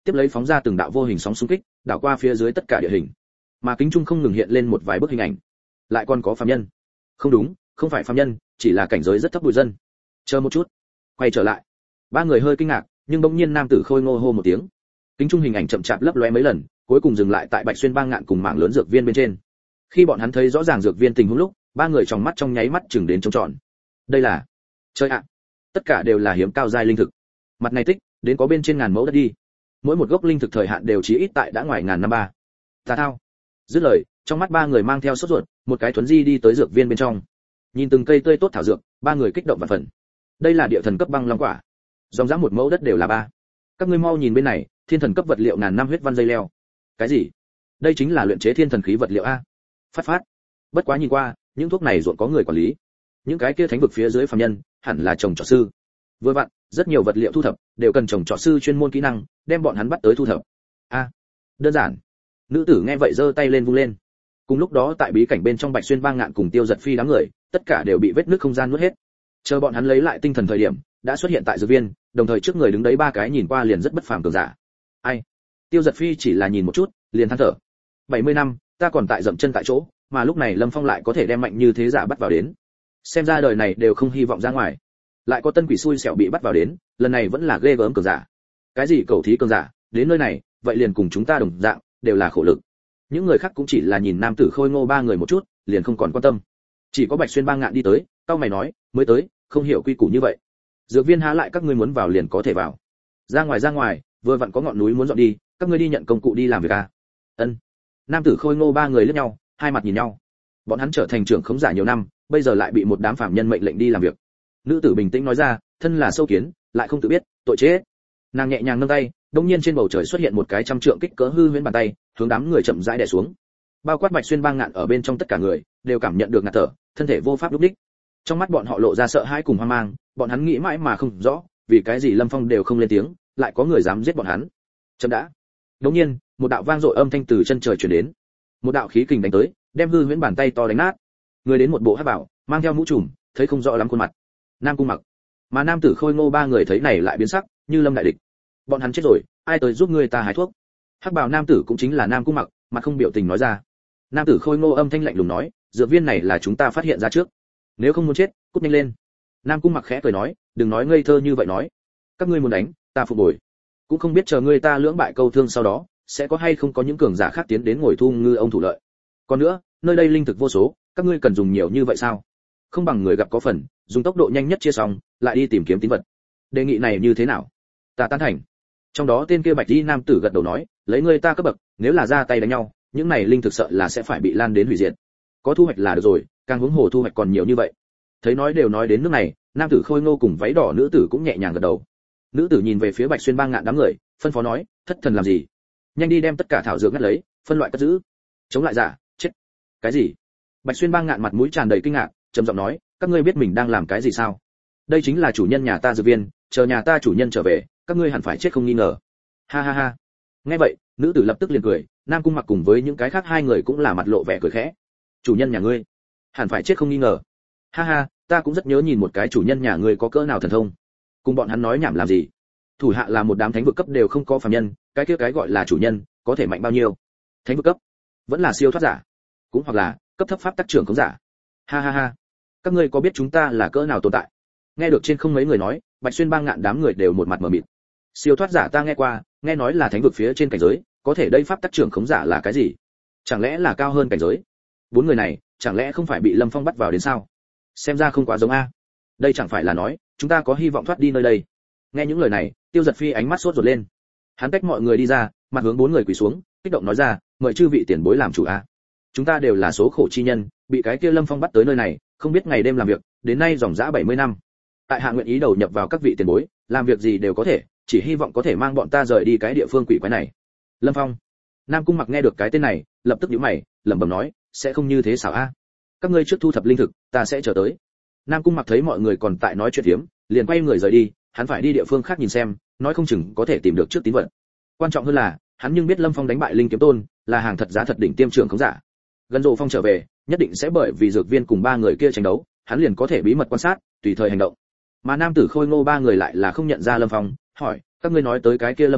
S1: tiếp lấy phóng ra từng đạo vô hình sóng xung kích, đảo qua phía dưới tất cả địa hình. Mà kính trung không ngừng hiện lên một vài bức hình ảnh. Lại còn có phàm nhân. Không đúng, không phải phàm nhân, chỉ là cảnh giới rất thấp bụi dân. Chờ một chút, quay trở lại. Ba người hơi kinh ngạc, nhưng bỗng nhiên nam tử Khôi Ngô hô một tiếng. Kính trung hình ảnh chậm chạp lấp lóe mấy lần, cuối cùng dừng lại tại Bạch Xuyên Bang Ngạn cùng mảng lớn dược viên bên trên. Khi bọn hắn thấy rõ ràng dược viên tình huống lúc, ba người trong mắt trong nháy mắt chừng đến trống tròn. Đây là, chơi ạ, tất cả đều là hiếm cao giai linh thực. Mặt này tích, đến có bên trên ngàn mẫu đất đi. Mỗi một gốc linh thực thời hạn đều chí ít tại đã ngoài ngàn năm ba. Tà thao. Dứt lời, trong mắt ba người mang theo sốt ruột, một cái thuấn di đi tới dược viên bên trong. Nhìn từng cây tươi tốt thảo dược, ba người kích động vạn phần. Đây là địa thần cấp băng long quả. Dòng dã một mẫu đất đều là ba. Các ngươi mau nhìn bên này, thiên thần cấp vật liệu ngàn năm huyết văn dây leo. Cái gì? Đây chính là luyện chế thiên thần khí vật liệu a. Phát. Bất quá nhìn qua, những thuốc này ruộng có người quản lý. Những cái kia thánh vực phía dưới phàm nhân, hẳn là trồng trọt sư. Vừa vặn, rất nhiều vật liệu thu thập đều cần trồng trọt sư chuyên môn kỹ năng, đem bọn hắn bắt tới thu thập. A, đơn giản. Nữ tử nghe vậy giơ tay lên vung lên. Cùng lúc đó tại bí cảnh bên trong Bạch Xuyên Bang Ngạn cùng Tiêu Giật Phi đám người, tất cả đều bị vết nứt không gian nuốt hết. Chờ bọn hắn lấy lại tinh thần thời điểm, đã xuất hiện tại dược viên, đồng thời trước người đứng đấy ba cái nhìn qua liền rất bất phàm cường giả. Ai? Tiêu Giật Phi chỉ là nhìn một chút, liền than thở. 70 năm, ta còn tại dậm chân tại chỗ, mà lúc này Lâm Phong lại có thể đem mạnh như thế giả bắt vào đến. Xem ra đời này đều không hy vọng ra ngoài. Lại có tân quỷ xui xẻo bị bắt vào đến, lần này vẫn là ghê gớm cường giả. Cái gì cầu thí cường giả, đến nơi này, vậy liền cùng chúng ta đồng dạng, đều là khổ lực. Những người khác cũng chỉ là nhìn nam tử Khôi Ngô ba người một chút, liền không còn quan tâm. Chỉ có Bạch Xuyên Bang Ngạn đi tới, cao mày nói, mới tới, không hiểu quy củ như vậy. Dược viên há lại các ngươi muốn vào liền có thể vào. Ra ngoài, vừa vặn có ngọn núi muốn dọn đi, các ngươi đi nhận công cụ đi làm việc à? Ân. Nam tử Khôi Ngô ba người liếc nhau, hai mặt nhìn nhau. Bọn hắn trở thành trưởng khống giả nhiều năm, bây giờ lại bị một đám phạm nhân mệnh lệnh đi làm việc. Nữ tử bình tĩnh nói ra, thân là sâu kiến, lại không tự biết, tội chết. Nàng nhẹ nhàng nâng tay, đột nhiên trên bầu trời xuất hiện một cái trăm trượng kích cỡ hư huyễn bàn tay, hướng đám người chậm rãi đè xuống. Bao quát Bạch Xuyên Bang Ngạn ở bên trong tất cả người, đều cảm nhận được ngạt thở, thân thể vô pháp lúc đích. Trong mắt bọn họ lộ ra sợ hãi cùng hoang mang, bọn hắn nghĩ mãi mà không rõ, vì cái gì Lâm Phong đều không lên tiếng, lại có người dám giết bọn hắn. Chậm đã. Đột nhiên, một đạo vang dội âm thanh từ chân trời truyền đến. Một đạo khí kình đánh tới, đem hư huyễn bàn tay to đánh nát. Người đến một bộ hắc bảo, mang theo mũ trùm, thấy không rõ lắm khuôn mặt. Nam Cung Mặc. Mà nam tử Khôi Ngô ba người thấy này lại biến sắc, như lâm đại địch. Bọn hắn chết rồi, ai tới giúp người ta hái thuốc? Hắc bảo nam tử cũng chính là Nam Cung Mặc, mặt không biểu tình nói ra. Nam tử Khôi Ngô âm thanh lạnh lùng nói, dược viên này là chúng ta phát hiện ra trước. Nếu không muốn chết, cút nhanh lên. Nam Cung Mặc khẽ cười nói, đừng nói ngây thơ như vậy nói. Các ngươi muốn đánh, ta phục bồi. Cũng không biết chờ ngươi ta lưỡng bại câu thương sau đó, sẽ có hay không có những cường giả khác tiến đến ngồi thu ngư ông thủ lợi. Còn nữa, nơi đây linh thực vô số, các ngươi cần dùng nhiều như vậy sao? Không bằng người gặp có phần, dùng tốc độ nhanh nhất chia xong, lại đi tìm kiếm tín vật. Đề nghị này như thế nào? Ta tán thành. Trong đó tên kia bạch y nam tử gật đầu nói, lấy ngươi ta cấp bậc, nếu là ra tay đánh nhau, những này linh thực sợ là sẽ phải bị lan đến hủy diệt. Có thu hoạch là được rồi, càng huống hồ thu hoạch còn nhiều như vậy. Thấy nói đều nói đến nước này, nam tử Khôi Ngô cùng váy đỏ nữ tử cũng nhẹ nhàng gật đầu. Nữ tử nhìn về phía Bạch Xuyên Bang Ngạn đám người, phân phó nói, thất thần làm gì? Nhanh đi đem tất cả thảo dược ngắt lấy, phân loại cất giữ. Chống lại giả, chết. Cái gì? Bạch Xuyên Bang Ngạn mặt mũi tràn đầy kinh ngạc, trầm giọng nói, các ngươi biết mình đang làm cái gì sao? Đây chính là chủ nhân nhà ta dược viên, chờ nhà ta chủ nhân trở về, các ngươi hẳn phải chết không nghi ngờ. Ha ha ha. Nghe vậy, nữ tử lập tức liền cười, Nam Cung Mặc cùng với những cái khác hai người cũng là mặt lộ vẻ cười khẽ. Chủ nhân nhà ngươi, hẳn phải chết không nghi ngờ. Ha ha, ta cũng rất nhớ nhìn một cái chủ nhân nhà ngươi có cỡ nào thần thông. Cùng bọn hắn nói nhảm làm gì? Thủ hạ là một đám thánh vực cấp đều không có phàm nhân, cái kia cái gọi là chủ nhân, có thể mạnh bao nhiêu? Thánh vực cấp, vẫn là siêu thoát giả, cũng hoặc là cấp thấp pháp tắc trưởng khống giả. Ha ha ha, các ngươi có biết chúng ta là cỡ nào tồn tại? Nghe được trên không mấy người nói, Bạch Xuyên Bang Ngạn đám người đều một mặt mờ mịt. Siêu thoát giả ta nghe qua, nghe nói là thánh vực phía trên cảnh giới, có thể đây pháp tắc trưởng khống giả là cái gì? Chẳng lẽ là cao hơn cảnh giới? Bốn người này, chẳng lẽ không phải bị Lâm Phong bắt vào đến sao? Xem ra không quá giống a. Đây chẳng phải là nói, chúng ta có hy vọng thoát đi nơi đây. Nghe những lời này, Tiêu Giật Phi ánh mắt sốt ruột lên. Hắn tách mọi người đi ra, mặt hướng bốn người quỳ xuống, kích động nói ra, mời chư vị tiền bối làm chủ a. Chúng ta đều là số khổ chi nhân, bị cái kia Lâm Phong bắt tới nơi này, không biết ngày đêm làm việc, đến nay dòng dã 70 năm. Tại hạ nguyện ý đầu nhập vào các vị tiền bối, làm việc gì đều có thể, chỉ hy vọng có thể mang bọn ta rời đi cái địa phương quỷ quái này. Lâm Phong. Nam Cung Mặc nghe được cái tên này, lập tức nhíu mày, lẩm bẩm nói, sẽ không như thế sao a? Các ngươi trước thu thập linh thực, ta sẽ chờ tới. Nam Cung Mặc thấy mọi người còn tại nói chuyện phiếm, liền quay người rời đi, hắn phải đi địa phương khác nhìn xem, nói không chừng có thể tìm được trước tín vật. Quan trọng hơn là, hắn nhưng biết Lâm Phong đánh bại Linh Kiếm Tôn, là hàng thật giá thật đỉnh tiêm trưởng khống giả. Gần Dụ Phong trở về, nhất định sẽ bởi vì dược viên cùng ba người kia tranh đấu, hắn liền có thể bí mật quan sát, tùy thời hành động. Mà nam tử Khôi Ngô ba người lại là không nhận ra Lâm Phong, hỏi, các ngươi nói tới cái kia Lâm Phong,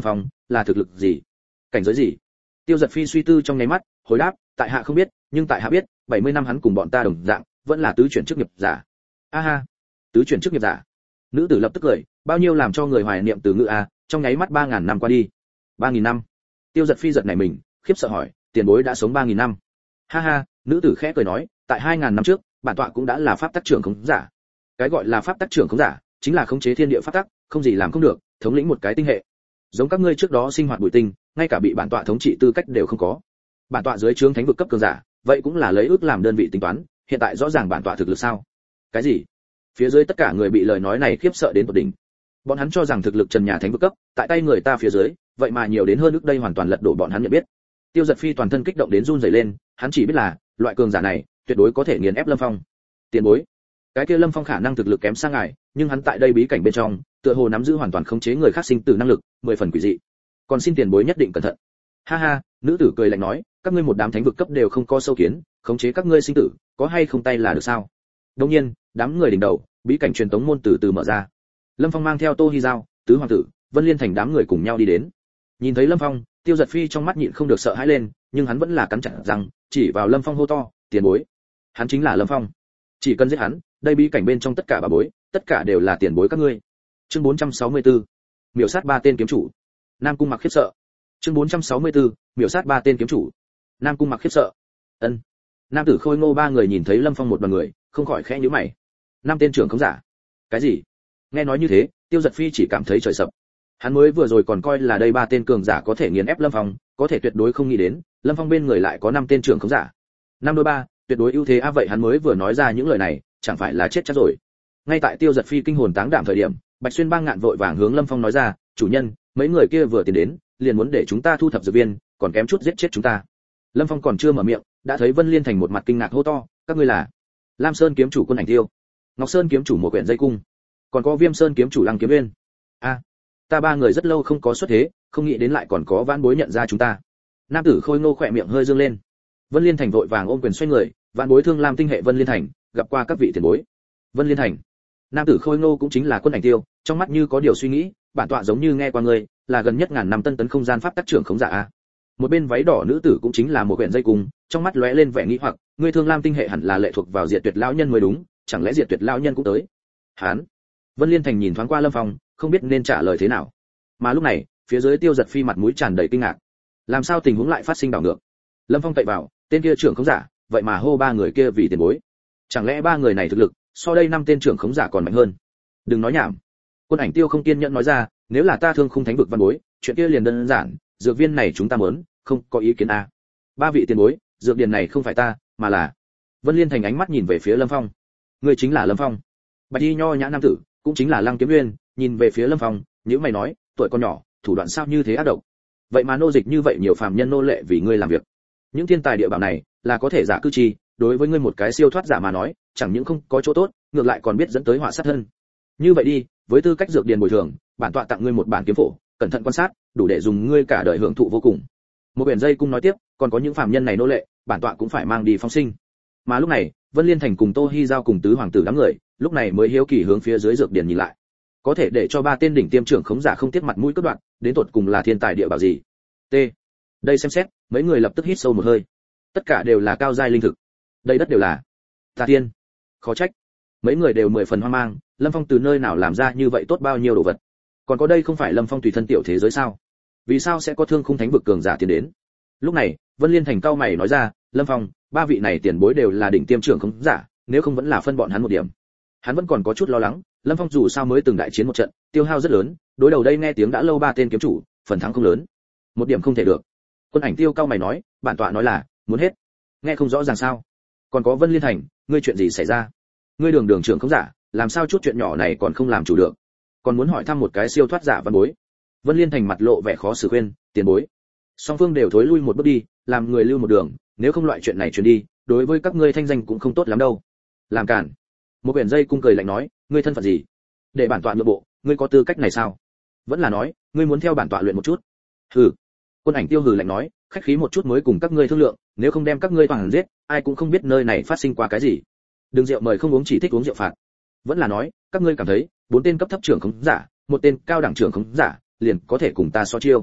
S1: là thực lực gì, cảnh giới gì? Tiêu Giật Phi suy tư trong nháy mắt, hồi đáp, tại hạ không biết, nhưng tại hạ biết, 70 năm hắn cùng bọn ta đồng dạng, vẫn là tứ chuyển chức nghiệp giả. A ha, tứ chuyển chức nghiệp giả. Nữ tử lập tức cười, bao nhiêu làm cho người hoài niệm từ ngữ a, trong nháy mắt 3000 năm qua đi. 3000 năm? Tiêu Giật Phi giật nảy mình, khiếp sợ hỏi, tiền bối đã sống 3000 năm? Ha ha, nữ tử khẽ cười nói, tại 2000 năm trước, bản tọa cũng đã là pháp tắc trưởng khống giả. Cái gọi là pháp tắc trưởng khống giả, chính là khống chế thiên địa pháp tắc, không gì làm không được, thống lĩnh một cái tinh hệ. Giống các ngươi trước đó sinh hoạt bụi tinh, ngay cả bị bản tọa thống trị tư cách đều không có. Bản tọa dưới trướng thánh vực cấp cường giả, vậy cũng là lấy ước làm đơn vị tính toán, hiện tại rõ ràng bản tọa thực lực sao? Cái gì? Phía dưới tất cả người bị lời nói này khiếp sợ đến tột đỉnh. Bọn hắn cho rằng thực lực trần nhà thánh vực cấp, tại tay người ta phía dưới, vậy mà nhiều đến hơn ước đây hoàn toàn lật đổ bọn hắn nhận biết. Tiêu Giật Phi toàn thân kích động đến run rẩy lên, hắn chỉ biết là, loại cường giả này, tuyệt đối có thể nghiền ép Lâm Phong. Tiền bối, cái kia Lâm Phong khả năng thực lực kém xa ngài, nhưng hắn tại đây bí cảnh bên trong, tựa hồ nắm giữ hoàn toàn khống chế người khác sinh tử năng lực, 10 phần quỷ dị. Còn xin tiền bối nhất định cẩn thận. Ha ha, nữ tử cười lạnh nói, các ngươi một đám thánh vực cấp đều không có sâu kiến, khống chế các ngươi sinh tử, có hay không tay là được sao? Đương nhiên, đám người đỉnh đầu, bí cảnh truyền tống môn từ từ mở ra. Lâm Phong mang theo Tô Hi Giao, tứ hoàng tử, Vân Liên Thành đám người cùng nhau đi đến. Nhìn thấy Lâm Phong, Tiêu Giật Phi trong mắt nhịn không được sợ hãi lên, nhưng hắn vẫn là cắn chặt răng, chỉ vào Lâm Phong hô to, tiền bối. Hắn chính là Lâm Phong. Chỉ cần giết hắn, đây bí cảnh bên trong tất cả bà bối, tất cả đều là tiền bối các ngươi. Chương 464. Miểu sát ba tên kiếm chủ. Nam Cung Mặc khiếp sợ. Chương 464. Miểu sát ba tên kiếm chủ. Nam Cung Mặc khiếp sợ. Ân. Nam tử Khôi Ngô ba người nhìn thấy Lâm Phong một đoàn người, không khỏi khẽ nhíu mày. Năm tên trưởng không giả. Cái gì? Nghe nói như thế, Tiêu Giật Phi chỉ cảm thấy trời sập. Hắn mới vừa rồi còn coi là đây ba tên cường giả có thể nghiền ép Lâm Phong, có thể tuyệt đối không nghĩ đến, Lâm Phong bên người lại có 5 tên trưởng không giả. 5 đối 3, tuyệt đối ưu thế a vậy hắn mới vừa nói ra những lời này, chẳng phải là chết chắc rồi. Ngay tại Tiêu Giật Phi kinh hồn táng đảm thời điểm, Bạch Xuyên Bang ngạn vội vàng hướng Lâm Phong nói ra, chủ nhân, mấy người kia vừa tiến đến, liền muốn để chúng ta thu thập dược viên, còn kém chút giết chết chúng ta. Lâm Phong còn chưa mở miệng, đã thấy Vân Liên Thành một mặt kinh ngạc hô to, các ngươi là? Lam Sơn kiếm chủ Quân Ảnh Tiêu, Ngọc Sơn kiếm chủ Một Quyển Dây Cung, còn có Viêm Sơn kiếm chủ Lăng Kiếm Uyên. A, ta ba người rất lâu không có xuất thế, không nghĩ đến lại còn có vãn bối nhận ra chúng ta. Nam tử Khôi Ngô khỏe miệng hơi dương lên. Vân Liên Thành vội vàng ôm quyền xoay người, vãn bối Thương Lam tinh hệ Vân Liên Thành, gặp qua các vị tiền bối. Vân Liên Thành. Nam tử Khôi Ngô cũng chính là Quân Ảnh Tiêu, trong mắt như có điều suy nghĩ, bản tọa giống như nghe qua ngươi, là gần nhất ngàn năm tân tấn không gian pháp tác trưởng khống giả a. Một bên váy đỏ nữ tử cũng chính là Một Quyển Dây Cung, trong mắt lóe lên vẻ nghi hoặc, ngươi Thương Lam tinh hệ hẳn là lệ thuộc vào Diệt Tuyệt lão nhân mới đúng, chẳng lẽ Diệt Tuyệt lão nhân cũng tới? Hán. Vân Liên Thành nhìn thoáng qua Lâm Phong, không biết nên trả lời thế nào. Mà lúc này, phía dưới Tiêu Giật Phi mặt mũi tràn đầy kinh ngạc. Làm sao tình huống lại phát sinh đảo ngược? Lâm Phong cậy vào, tên kia trưởng khống giả, vậy mà hô ba người kia vì tiền bối. Chẳng lẽ ba người này thực lực so đây 5 tên trưởng khống giả còn mạnh hơn? Đừng nói nhảm. Quân Ảnh Tiêu không kiên nhẫn nói ra, nếu là ta Thương Khung Thánh vực văn bối, chuyện kia liền đơn giản, dược viên này chúng ta muốn, không có ý kiến a. Ba vị tiền bối, dược điền này không phải ta, mà là. Vân Liên Thành ánh mắt nhìn về phía Lâm Phong. Ngươi chính là Lâm Phong. Bạch y nho nhã nam tử, cũng chính là Lăng Kiếm Uyên, nhìn về phía Lâm Phong, nhíu mày nói, tuổi còn nhỏ, thủ đoạn sao như thế ác độc. Vậy mà nô dịch như vậy nhiều phàm nhân nô lệ vì ngươi làm việc. Những thiên tài địa bảo này, là có thể giả cư chi, đối với ngươi một cái siêu thoát giả mà nói, chẳng những không có chỗ tốt, ngược lại còn biết dẫn tới họa sát thân. Như vậy đi, với tư cách dược điền bồi thường, bản tọa tặng ngươi một bản kiếm phổ, cẩn thận quan sát, đủ để dùng ngươi cả đời hưởng thụ vô cùng. Một Quyển Dây Cung nói tiếp, còn có những phàm nhân này nô lệ, bản tọa cũng phải mang đi phóng sinh. Mà lúc này, Vân Liên Thành cùng Tô Hi Giao cùng tứ hoàng tử đám người, lúc này mới hiếu kỳ hướng phía dưới dược điền nhìn lại. Có thể để cho ba tên đỉnh tiêm trưởng khống giả không tiếc mặt mũi cất đoạn, đến tột cùng là thiên tài địa bảo gì? T. Đây xem xét, mấy người lập tức hít sâu một hơi. Tất cả đều là cao giai linh thực. Đây đất đều là Tà Tiên. Khó trách. Mấy người đều 10 phần hoang mang, Lâm Phong từ nơi nào làm ra như vậy tốt bao nhiêu đồ vật? Còn có đây không phải Lâm Phong tùy thân tiểu thế giới sao? Vì sao sẽ có Thương Khung Thánh vực cường giả tiến đến? Lúc này, Vân Liên Thành cao mày nói ra, Lâm Phong, ba vị này tiền bối đều là đỉnh tiêm trưởng khống giả, nếu không vẫn là phân bọn hắn một điểm. Hắn vẫn còn có chút lo lắng, Lâm Phong dù sao mới từng đại chiến một trận, tiêu hao rất lớn, đối đầu đây nghe tiếng đã lâu ba tên kiếm chủ, phần thắng không lớn. Một điểm không thể được. Quân Ảnh Tiêu cao mày nói, bản tọa nói là muốn hết. Nghe không rõ ràng sao? Còn có Vân Liên Thành, ngươi chuyện gì xảy ra? Ngươi đường đường trưởng khống giả, làm sao chút chuyện nhỏ này còn không làm chủ được? Còn muốn hỏi thăm một cái siêu thoát giả văn bối. Vân Liên Thành mặt lộ vẻ khó xử khuyên, tiền bối. Song phương đều thối lui một bước đi, làm người lưu một đường, nếu không loại chuyện này truyền đi, đối với các ngươi thanh danh cũng không tốt lắm đâu. Làm cản. Một Quyển Dây Cung cười lạnh nói, ngươi thân phận gì? Để bản tọa nhượng bộ, ngươi có tư cách này sao? Vẫn là nói, ngươi muốn theo bản tọa luyện một chút. Hừ. Quân Ảnh Tiêu hừ lạnh nói, khách khí một chút mới cùng các ngươi thương lượng, nếu không đem các ngươi toàn giết, ai cũng không biết nơi này phát sinh qua cái gì. Đừng rượu mời không uống chỉ thích uống rượu phạt. Vẫn là nói, các ngươi cảm thấy, 4 tên cấp thấp trưởng khống giả, một tên cao đẳng trưởng khống giả, liền có thể cùng ta so chiêu.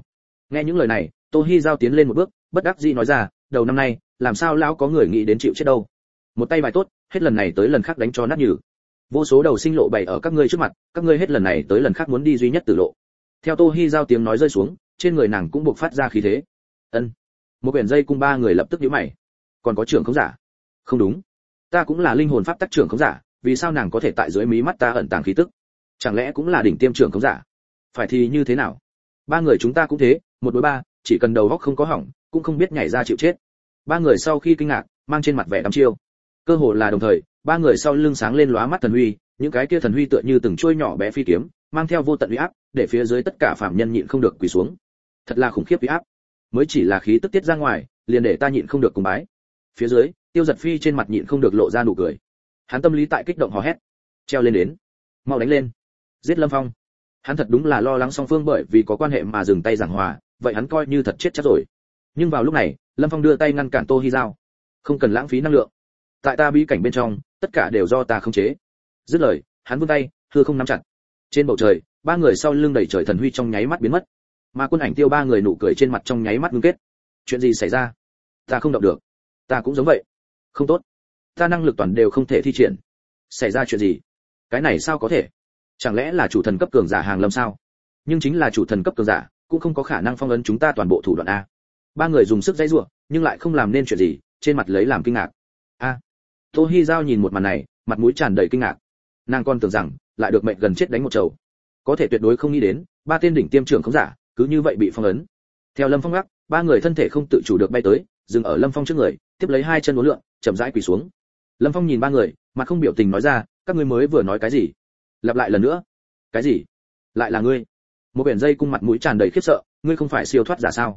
S1: Nghe những lời này, Tô Hi Giao tiến lên một bước, bất đắc dĩ nói ra, đầu năm nay, làm sao lão có người nghĩ đến chịu chết đâu. Một tay bài tốt, hết lần này tới lần khác đánh cho nát nhừ. Vô số đầu sinh lộ bày ở các ngươi trước mặt, các ngươi hết lần này tới lần khác muốn đi duy nhất tử lộ. Theo Tô Hi Giao tiếng nói rơi xuống, trên người nàng cũng bộc phát ra khí thế. Ân. Một quyển dây cung ba người lập tức nhíu mày. Còn có trưởng không giả? Không đúng, ta cũng là linh hồn pháp tác trưởng không giả, vì sao nàng có thể tại dưới mí mắt ta ẩn tàng khí tức? Chẳng lẽ cũng là đỉnh tiêm trưởng không giả? Phải thì như thế nào? Ba người chúng ta cũng thế, một đối ba, chỉ cần đầu óc không có hỏng, cũng không biết nhảy ra chịu chết. Ba người sau khi kinh ngạc, mang trên mặt vẻ đăm chiêu. Cơ hồ là đồng thời, ba người sau lưng sáng lên lóa mắt thần huy, những cái kia thần huy tựa như từng chuôi nhỏ bé phi kiếm, mang theo vô tận uy áp, để phía dưới tất cả phàm nhân nhịn không được quỳ xuống. Thật là khủng khiếp uy áp. Mới chỉ là khí tức tiết ra ngoài, liền để ta nhịn không được cùng bái. Phía dưới, Tiêu Giật Phi trên mặt nhịn không được lộ ra nụ cười. Hắn tâm lý tại kích động hò hét, treo lên đến, mau đánh lên, giết Lâm Phong. Hắn thật đúng là lo lắng song phương bởi vì có quan hệ mà dừng tay giảng hòa, vậy hắn coi như thật chết chắc rồi. Nhưng vào lúc này, Lâm Phong đưa tay ngăn cản Tô Hi Giao. Không cần lãng phí năng lượng, tại ta bí cảnh bên trong, tất cả đều do ta khống chế. Dứt lời, hắn vươn tay, hư không nắm chặt. Trên bầu trời, ba người sau lưng đầy trời thần huy trong nháy mắt biến mất, mà Quân Ảnh Tiêu ba người nụ cười trên mặt trong nháy mắt ngưng kết. Chuyện gì xảy ra? Ta không động được. Ta cũng giống vậy. Không tốt, ta năng lực toàn đều không thể thi triển. Xảy ra chuyện gì? Cái này sao có thể? Chẳng lẽ là chủ thần cấp cường giả hàng lâm sao? Nhưng chính là chủ thần cấp cường giả, cũng không có khả năng phong ấn chúng ta toàn bộ thủ đoạn a. Ba người dùng sức dãy giụa, nhưng lại không làm nên chuyện gì, trên mặt lấy làm kinh ngạc. A. Tô Hi Giao nhìn một màn này, mặt mũi tràn đầy kinh ngạc. Nàng còn tưởng rằng lại được mệnh gần chết đánh một trầu, có thể tuyệt đối không nghĩ đến, ba tên đỉnh tiêm trưởng không giả, cứ như vậy bị phong ấn. Theo Lâm Phong gác, ba người thân thể không tự chủ được bay tới, dừng ở Lâm Phong trước người, tiếp lấy hai chân uốn lượn, chậm rãi quỳ xuống. Lâm Phong nhìn ba người, mặt không biểu tình nói ra, các ngươi mới vừa nói cái gì? Lặp lại lần nữa. Cái gì? Lại là ngươi? Một biển dây cung mặt mũi tràn đầy khiếp sợ, ngươi không phải siêu thoát giả sao?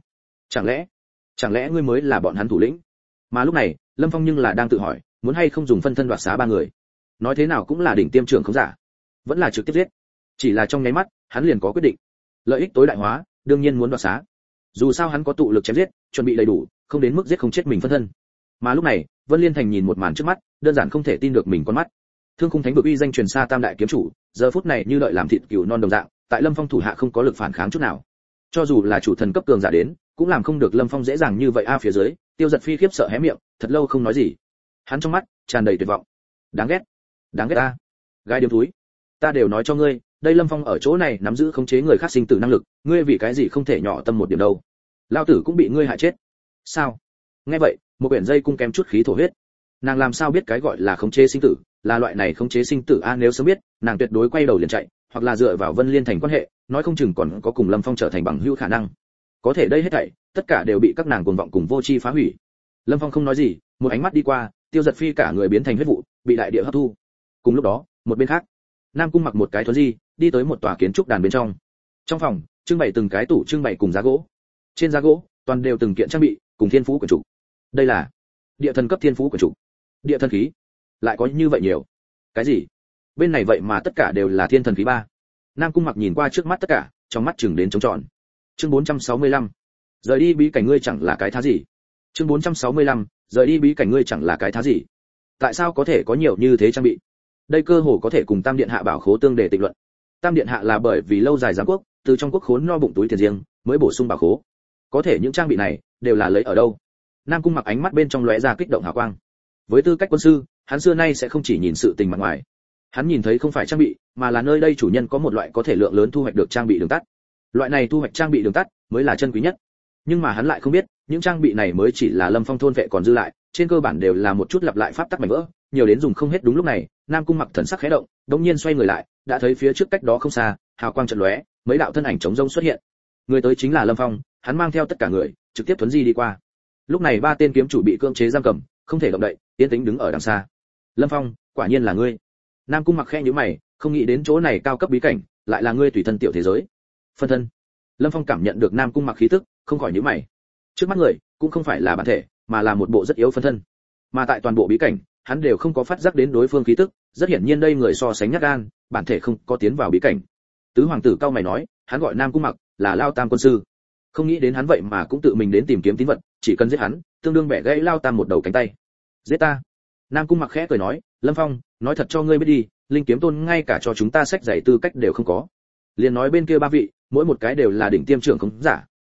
S1: Chẳng lẽ ngươi mới là bọn hắn thủ lĩnh? Mà lúc này, Lâm Phong nhưng là đang tự hỏi, muốn hay không dùng phân thân đoạt xá ba người. Nói thế nào cũng là đỉnh tiêm trưởng không giả, vẫn là trực tiếp giết. Chỉ là trong nháy mắt, hắn liền có quyết định. Lợi ích tối đại hóa, đương nhiên muốn đoạt xá. Dù sao hắn có tụ lực chém giết, chuẩn bị đầy đủ, không đến mức giết không chết mình phân thân. Mà lúc này, Vân Liên Thành nhìn một màn trước mắt, đơn giản không thể tin được mình con mắt. Thương Khung Thánh vực uy danh truyền xa tam đại kiếm chủ, giờ phút này như đợi làm thịt cừu non đồng dạng, tại Lâm Phong thủ hạ không có lực phản kháng chút nào. Cho dù là chủ thần cấp cường giả đến, cũng làm không được Lâm Phong dễ dàng như vậy a. Phía dưới, Tiêu Giật Phi khiếp sợ hé miệng, thật lâu không nói gì. Hắn trong mắt tràn đầy tuyệt vọng. Đáng ghét a. Gai điếm túi, ta đều nói cho ngươi, đây Lâm Phong ở chỗ này nắm giữ khống chế người khác sinh tử năng lực, ngươi vì cái gì không thể nhỏ tâm một điểm đâu? Lão tử cũng bị ngươi hại chết. Sao? Nghe vậy, một quyển dây cung kém chút khí thổ huyết. Nàng làm sao biết cái gọi là khống chế sinh tử, là loại này khống chế sinh tử a, nếu sớm biết, nàng tuyệt đối quay đầu liền chạy, hoặc là dựa vào Vân Liên Thành quan hệ, nói không chừng còn có cùng Lâm Phong trở thành bằng hữu khả năng. Có thể đây hết thảy, tất cả đều bị các nàng cuồng vọng cùng vô tri phá hủy. Lâm Phong không nói gì, một ánh mắt đi qua, Tiêu Giật Phi cả người biến thành huyết vụ, bị đại địa hấp thu. Cùng lúc đó, một bên khác, Nam Cung mặc một cái thuần di, đi tới một tòa kiến trúc đàn bên trong. Trong phòng, trưng bày từng cái tủ trưng bày cùng giá gỗ. Trên giá gỗ, toàn đều từng kiện trang bị, cùng thiên phú của chủ. Đây là địa thần cấp thiên phú của chủ. Địa thần khí, lại có như vậy nhiều. Cái gì? Bên này vậy mà tất cả đều là thiên thần khí ba. Nam Cung mặc nhìn qua trước mắt tất cả, trong mắt chừng đến trống tròn. Chương 465. Rời đi bí cảnh ngươi chẳng là cái thá gì? Chương 465. Rời đi bí cảnh ngươi chẳng là cái thá gì? Tại sao có thể có nhiều như thế trang bị? Đây cơ hồ có thể cùng Tam điện hạ bảo khố tương để tịnh luận. Tam điện hạ là bởi vì lâu dài giám quốc, từ trong quốc khốn no bụng túi tiền riêng, mới bổ sung bảo khố. Có thể những trang bị này đều là lấy ở đâu? Nam Cung mặc ánh mắt bên trong lóe ra kích động hào quang. Với tư cách quân sư, hắn xưa nay sẽ không chỉ nhìn sự tình mặt ngoài. Hắn nhìn thấy không phải trang bị, mà là nơi đây chủ nhân có một loại có thể lượng lớn thu hoạch được trang bị đường tắt. Loại này thu hoạch trang bị đường tắt mới là chân quý nhất. Nhưng mà hắn lại không biết, những trang bị này mới chỉ là Lâm Phong thôn vệ còn dư lại, trên cơ bản đều là một chút lặp lại pháp tắc mảnh vỡ, nhiều đến dùng không hết. Đúng lúc này, Nam Cung mặc thần sắc khẽ động, đột nhiên xoay người lại, đã thấy phía trước cách đó không xa, hào quang chợt lóe, mấy đạo thân ảnh trống rông xuất hiện. Người tới chính là Lâm Phong, hắn mang theo tất cả người, trực tiếp thuấn di đi qua. Lúc này ba tên kiếm chủ bị cưỡng chế giam cầm, không thể động đậy, yên tĩnh đứng ở đằng xa. Lâm Phong, quả nhiên là ngươi. Nam Cung mặc khẽ nhíu mày, không nghĩ đến chỗ này cao cấp bí cảnh, lại là ngươi tùy thân tiểu thế giới. Phân thân. Lâm Phong cảm nhận được Nam Cung mặc khí tức, không khỏi nhíu mày. Trước mắt người, cũng không phải là bản thể, mà là một bộ rất yếu phân thân. Mà tại toàn bộ bí cảnh, hắn đều không có phát giác đến đối phương khí tức, rất hiển nhiên đây người so sánh nhát gan, bản thể không có tiến vào bí cảnh. Tứ hoàng tử cao mày nói, hắn gọi Nam Cung mặc là Lao Tam quân sư. Không nghĩ đến hắn vậy mà cũng tự mình đến tìm kiếm tín vật, chỉ cần giết hắn, tương đương bẻ gãy Lao Tam một đầu cánh tay. Giết ta. Nam Cung mặc khẽ cười nói, Lâm Phong, nói thật cho ngươi biết đi, linh kiếm tôn ngay cả cho chúng ta sách giải tư cách đều không có. Liền nói bên kia ba vị, mỗi một cái đều là đỉnh tiêm trưởng không giả,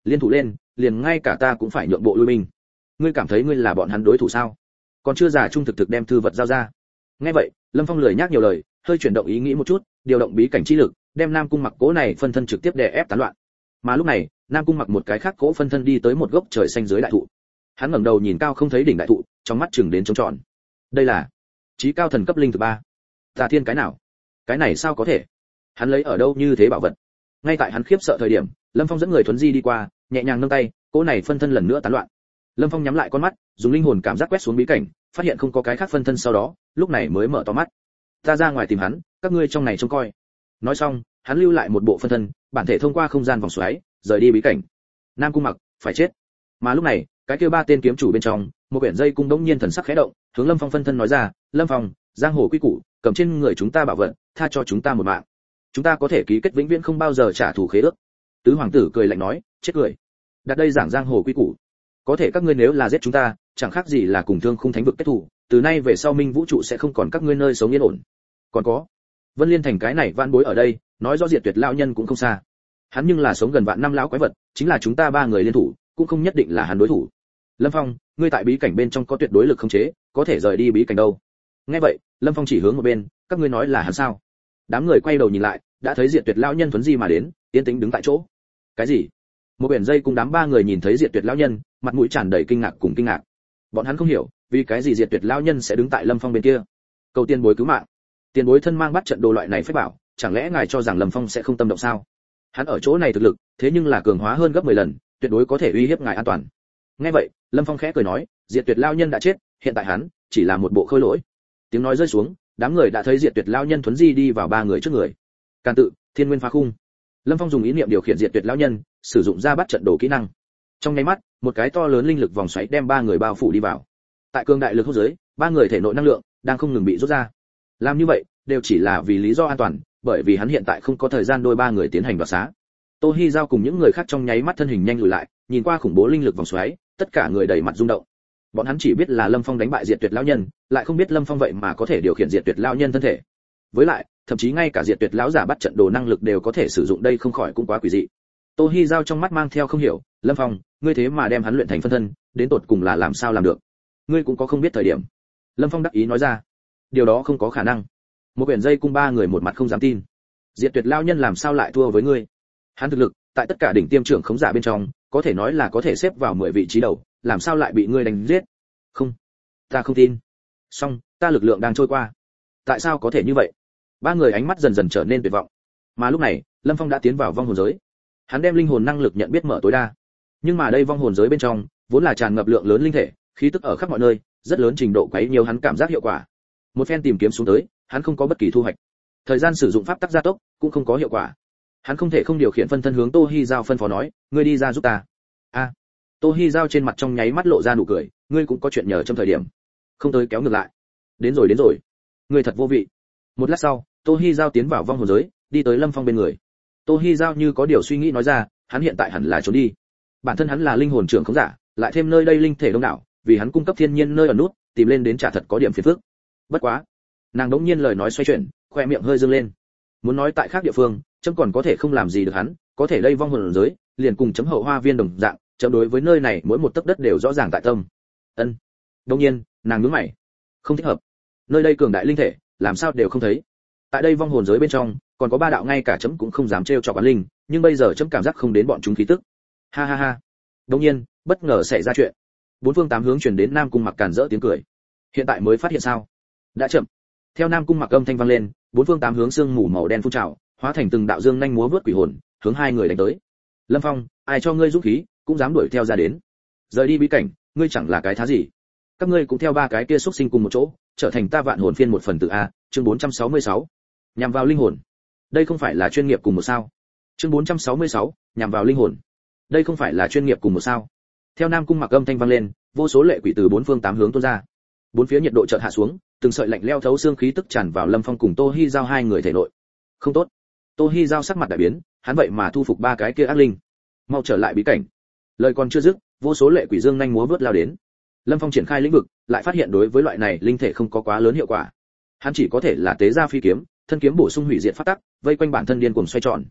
S1: liên thủ lên, liền ngay cả ta cũng phải nhượng bộ lui binh. Ngươi cảm thấy ngươi là bọn hắn đối thủ sao? Còn chưa giả trung thực đem thư vật giao ra. Nghe vậy, Lâm Phong lười nhác nhiều lời, hơi chuyển động ý nghĩ một chút, điều động bí cảnh chi lực, đem Nam Cung Mặc cố này phân thân trực tiếp đè ép tán loạn. Mà lúc này, Nam Cung Mặc một cái khác cố phân thân đi tới một gốc trời xanh dưới đại thụ. Hắn ngẩng đầu nhìn cao không thấy đỉnh đại thụ, trong mắt chừng đến trống tròn. Đây là chí cao thần cấp linh thứ 3. Tà Thiên cái nào? Cái này sao có thể? Hắn lấy ở đâu như thế bảo vật? Ngay tại hắn khiếp sợ thời điểm, Lâm Phong dẫn người thuấn di đi qua, nhẹ nhàng nâng tay, cỗ này phân thân lần nữa tán loạn. Lâm Phong nhắm lại con mắt, dùng linh hồn cảm giác quét xuống bí cảnh, phát hiện không có cái khác phân thân, sau đó lúc này mới mở to mắt. Ta ra ngoài tìm hắn, các ngươi trong này trông coi. Nói xong, hắn lưu lại một bộ phân thân, bản thể thông qua không gian vòng xoáy, rời đi bí cảnh. Nam Cung Mặc phải chết. Mà lúc này, cái kia 3 tên kiếm chủ bên trong, một quyển dây cung đống nhiên thần sắc khẽ động, hướng Lâm Phong phân thân nói ra, Lâm Phong, giang hồ quy củ, cầm trên người chúng ta bảo vật, tha cho chúng ta một mạng. Chúng ta có thể ký kết vĩnh viễn không bao giờ trả thù khế ước. Tứ hoàng tử cười lạnh nói, chết cười. Đặt đây giảng giang hồ quy củ. Có thể các ngươi nếu là giết chúng ta, chẳng khác gì là cùng Thương Khung Thánh vực kết thù, từ nay về sau Minh Vũ trụ sẽ không còn các ngươi nơi sống yên ổn. Còn có, Vân Liên thành cái này vạn bối ở đây, nói rõ Diệt Tuyệt lão nhân cũng không xa. Hắn nhưng là sống gần vạn năm lão quái vật, chính là chúng ta 3 người liên thủ, cũng không nhất định là hắn đối thủ. Lâm Phong, ngươi tại bí cảnh bên trong có tuyệt đối lực khống chế, có thể rời đi bí cảnh đâu? Nghe vậy, Lâm Phong chỉ hướng một bên, các ngươi nói là hắn sao? Đám người quay đầu nhìn lại, đã thấy Diệt Tuyệt lão nhân thuấn di mà đến, yên tĩnh đứng tại chỗ. Cái gì? Một biển dây cùng đám 3 người nhìn thấy Diệt Tuyệt lão nhân, mặt mũi tràn đầy kinh ngạc cùng kinh ngạc. Bọn hắn không hiểu, vì cái gì Diệt Tuyệt lão nhân sẽ đứng tại Lâm Phong bên kia. Cầu tiền bối cứu mạng. Tiền bối thân mang bắt trận đồ loại này phép bảo, chẳng lẽ ngài cho rằng Lâm Phong sẽ không tâm động sao? Hắn ở chỗ này thực lực, thế nhưng là cường hóa hơn gấp 10 lần, tuyệt đối có thể uy hiếp ngài an toàn. Nghe vậy, Lâm Phong khẽ cười nói, Diệt Tuyệt lão nhân đã chết, hiện tại hắn chỉ là một bộ khôi lỗi. Tiếng nói rơi xuống, đám người đã thấy Diệt Tuyệt lão nhân thuấn di đi vào 3 người trước người. Càn tự, Thiên Nguyên phá khung. Lâm Phong dùng ý niệm điều khiển Diệt Tuyệt lão nhân, sử dụng ra bắt trận đồ kỹ năng. Trong nháy mắt, một cái to lớn linh lực vòng xoáy đem 3 người bao phủ đi vào. Tại cường đại lực hút dưới, 3 người thể nội năng lượng đang không ngừng bị rút ra. Làm như vậy, đều chỉ là vì lý do an toàn, bởi vì hắn hiện tại không có thời gian đôi 3 người tiến hành đoạt xá. Tô Hi Giao cùng những người khác trong nháy mắt thân hình nhanh lùi lại, nhìn qua khủng bố linh lực vòng xoáy, tất cả người đầy mặt rung động. Bọn hắn chỉ biết là Lâm Phong đánh bại Diệt Tuyệt lão nhân, lại không biết Lâm Phong vậy mà có thể điều khiển Diệt Tuyệt lão nhân thân thể. Với lại, thậm chí ngay cả Diệt Tuyệt lão giả bắt trận đồ năng lực đều có thể sử dụng, đây không khỏi cũng quá quỷ dị. Tô Hi Giao trong mắt mang theo không hiểu, Lâm Phong, ngươi thế mà đem hắn luyện thành phân thân, đến tột cùng là làm sao làm được? Ngươi cũng có không biết thời điểm. Lâm Phong đắc ý nói ra, điều đó không có khả năng. Một quyển dây cung 3 người một mặt không dám tin. Diệt Tuyệt lão nhân làm sao lại thua với ngươi? Hắn thực lực, tại tất cả đỉnh tiêm trưởng khống giả bên trong, có thể nói là có thể xếp vào 10 vị trí đầu, làm sao lại bị ngươi đánh giết? Không, ta không tin. Song, ta lực lượng đang trôi qua. Tại sao có thể như vậy? 3 người ánh mắt dần dần trở nên tuyệt vọng. Mà lúc này, Lâm Phong đã tiến vào vong hồn giới. Hắn đem linh hồn năng lực nhận biết mở tối đa. Nhưng mà đây vong hồn giới bên trong, vốn là tràn ngập lượng lớn linh thể, khí tức ở khắp mọi nơi, rất lớn trình độ quấy nhiều hắn cảm giác hiệu quả. Một phen tìm kiếm xuống tới, hắn không có bất kỳ thu hoạch. Thời gian sử dụng pháp tắc gia tốc cũng không có hiệu quả. Hắn không thể không điều khiển phân thân hướng Tô Hi Giao phân phó nói, ngươi đi ra giúp ta. A. Tô Hi Giao trên mặt trong nháy mắt lộ ra nụ cười, ngươi cũng có chuyện nhờ trong thời điểm. Không tới kéo ngược lại. Đến rồi. Ngươi thật vô vị. Một lát sau, Tô Hi Giao tiến vào vong hồn giới, đi tới Lâm Phong bên người. Tô Hi Giao như có điều suy nghĩ nói ra, hắn hiện tại hẳn là trốn đi. Bản thân hắn là linh hồn trưởng khống giả, lại thêm nơi đây linh thể đông đảo, vì hắn cung cấp thiên nhiên nơi ở nút, tìm lên đến trả thật có điểm phiền phức. Bất quá, nàng đống nhiên lời nói xoay chuyển, khoe miệng hơi dương lên. Muốn nói tại khác địa phương, chấm còn có thể không làm gì được hắn, có thể đây vong hồn giới, liền cùng chấm hậu hoa viên đồng dạng, chấm đối với nơi này mỗi một tấc đất đều rõ ràng tại tâm. Ân. Đống nhiên, nàng nhướng mày. Không thích hợp. Nơi đây cường đại linh thể, làm sao đều không thấy. Tại đây vong hồn giới bên trong, còn có 3 đạo ngay cả chấm cũng không dám trêu chọc quán linh, nhưng bây giờ chấm cảm giác không đến bọn chúng khí tức. Ha ha ha. Đống nhiên, bất ngờ xảy ra chuyện. 4 phương 8 hướng truyền đến Nam Cung Mặc càn rỡ tiếng cười. Hiện tại mới phát hiện sao? Đã chậm. Theo Nam Cung Mặc âm thanh vang lên, 4 phương 8 hướng sương mù màu đen phun trào, hóa thành từng đạo dương nhanh múa vớt quỷ hồn, hướng 2 người đánh tới. Lâm Phong, ai cho ngươi dũng khí, cũng dám đuổi theo ra đến. Rời đi bí cảnh, ngươi chẳng là cái thá gì? Các ngươi cũng theo 3 cái kia xúc sinh cùng một chỗ, trở thành ta vạn hồn phiên một phần tử a, chương 466. Nhằm vào linh hồn. Đây không phải là chuyên nghiệp cùng một sao? Chương 466, nhằm vào linh hồn. Đây không phải là chuyên nghiệp cùng một sao? Theo Nam Cung Mặc âm thanh vang lên, vô số lệ quỷ từ 4 phương 8 hướng tuôn ra. Bốn phía nhiệt độ chợt hạ xuống, từng sợi lạnh lẽo thấu xương khí tức tràn vào Lâm Phong cùng Tô Hi Giao 2 người thể nội. Không tốt. Tô Hi Giao sắc mặt đại biến, hắn vậy mà thu phục 3 cái kia ác linh. Mau trở lại bí cảnh. Lời còn chưa dứt, vô số lệ quỷ dương nhanh múa vớt lao đến. Lâm Phong triển khai lĩnh vực, lại phát hiện đối với loại này linh thể không có quá lớn hiệu quả. Hắn chỉ có thể là tế ra phi kiếm, thân kiếm bổ sung hủy diệt pháp tắc, vây quanh bản thân điên cuồng xoay tròn.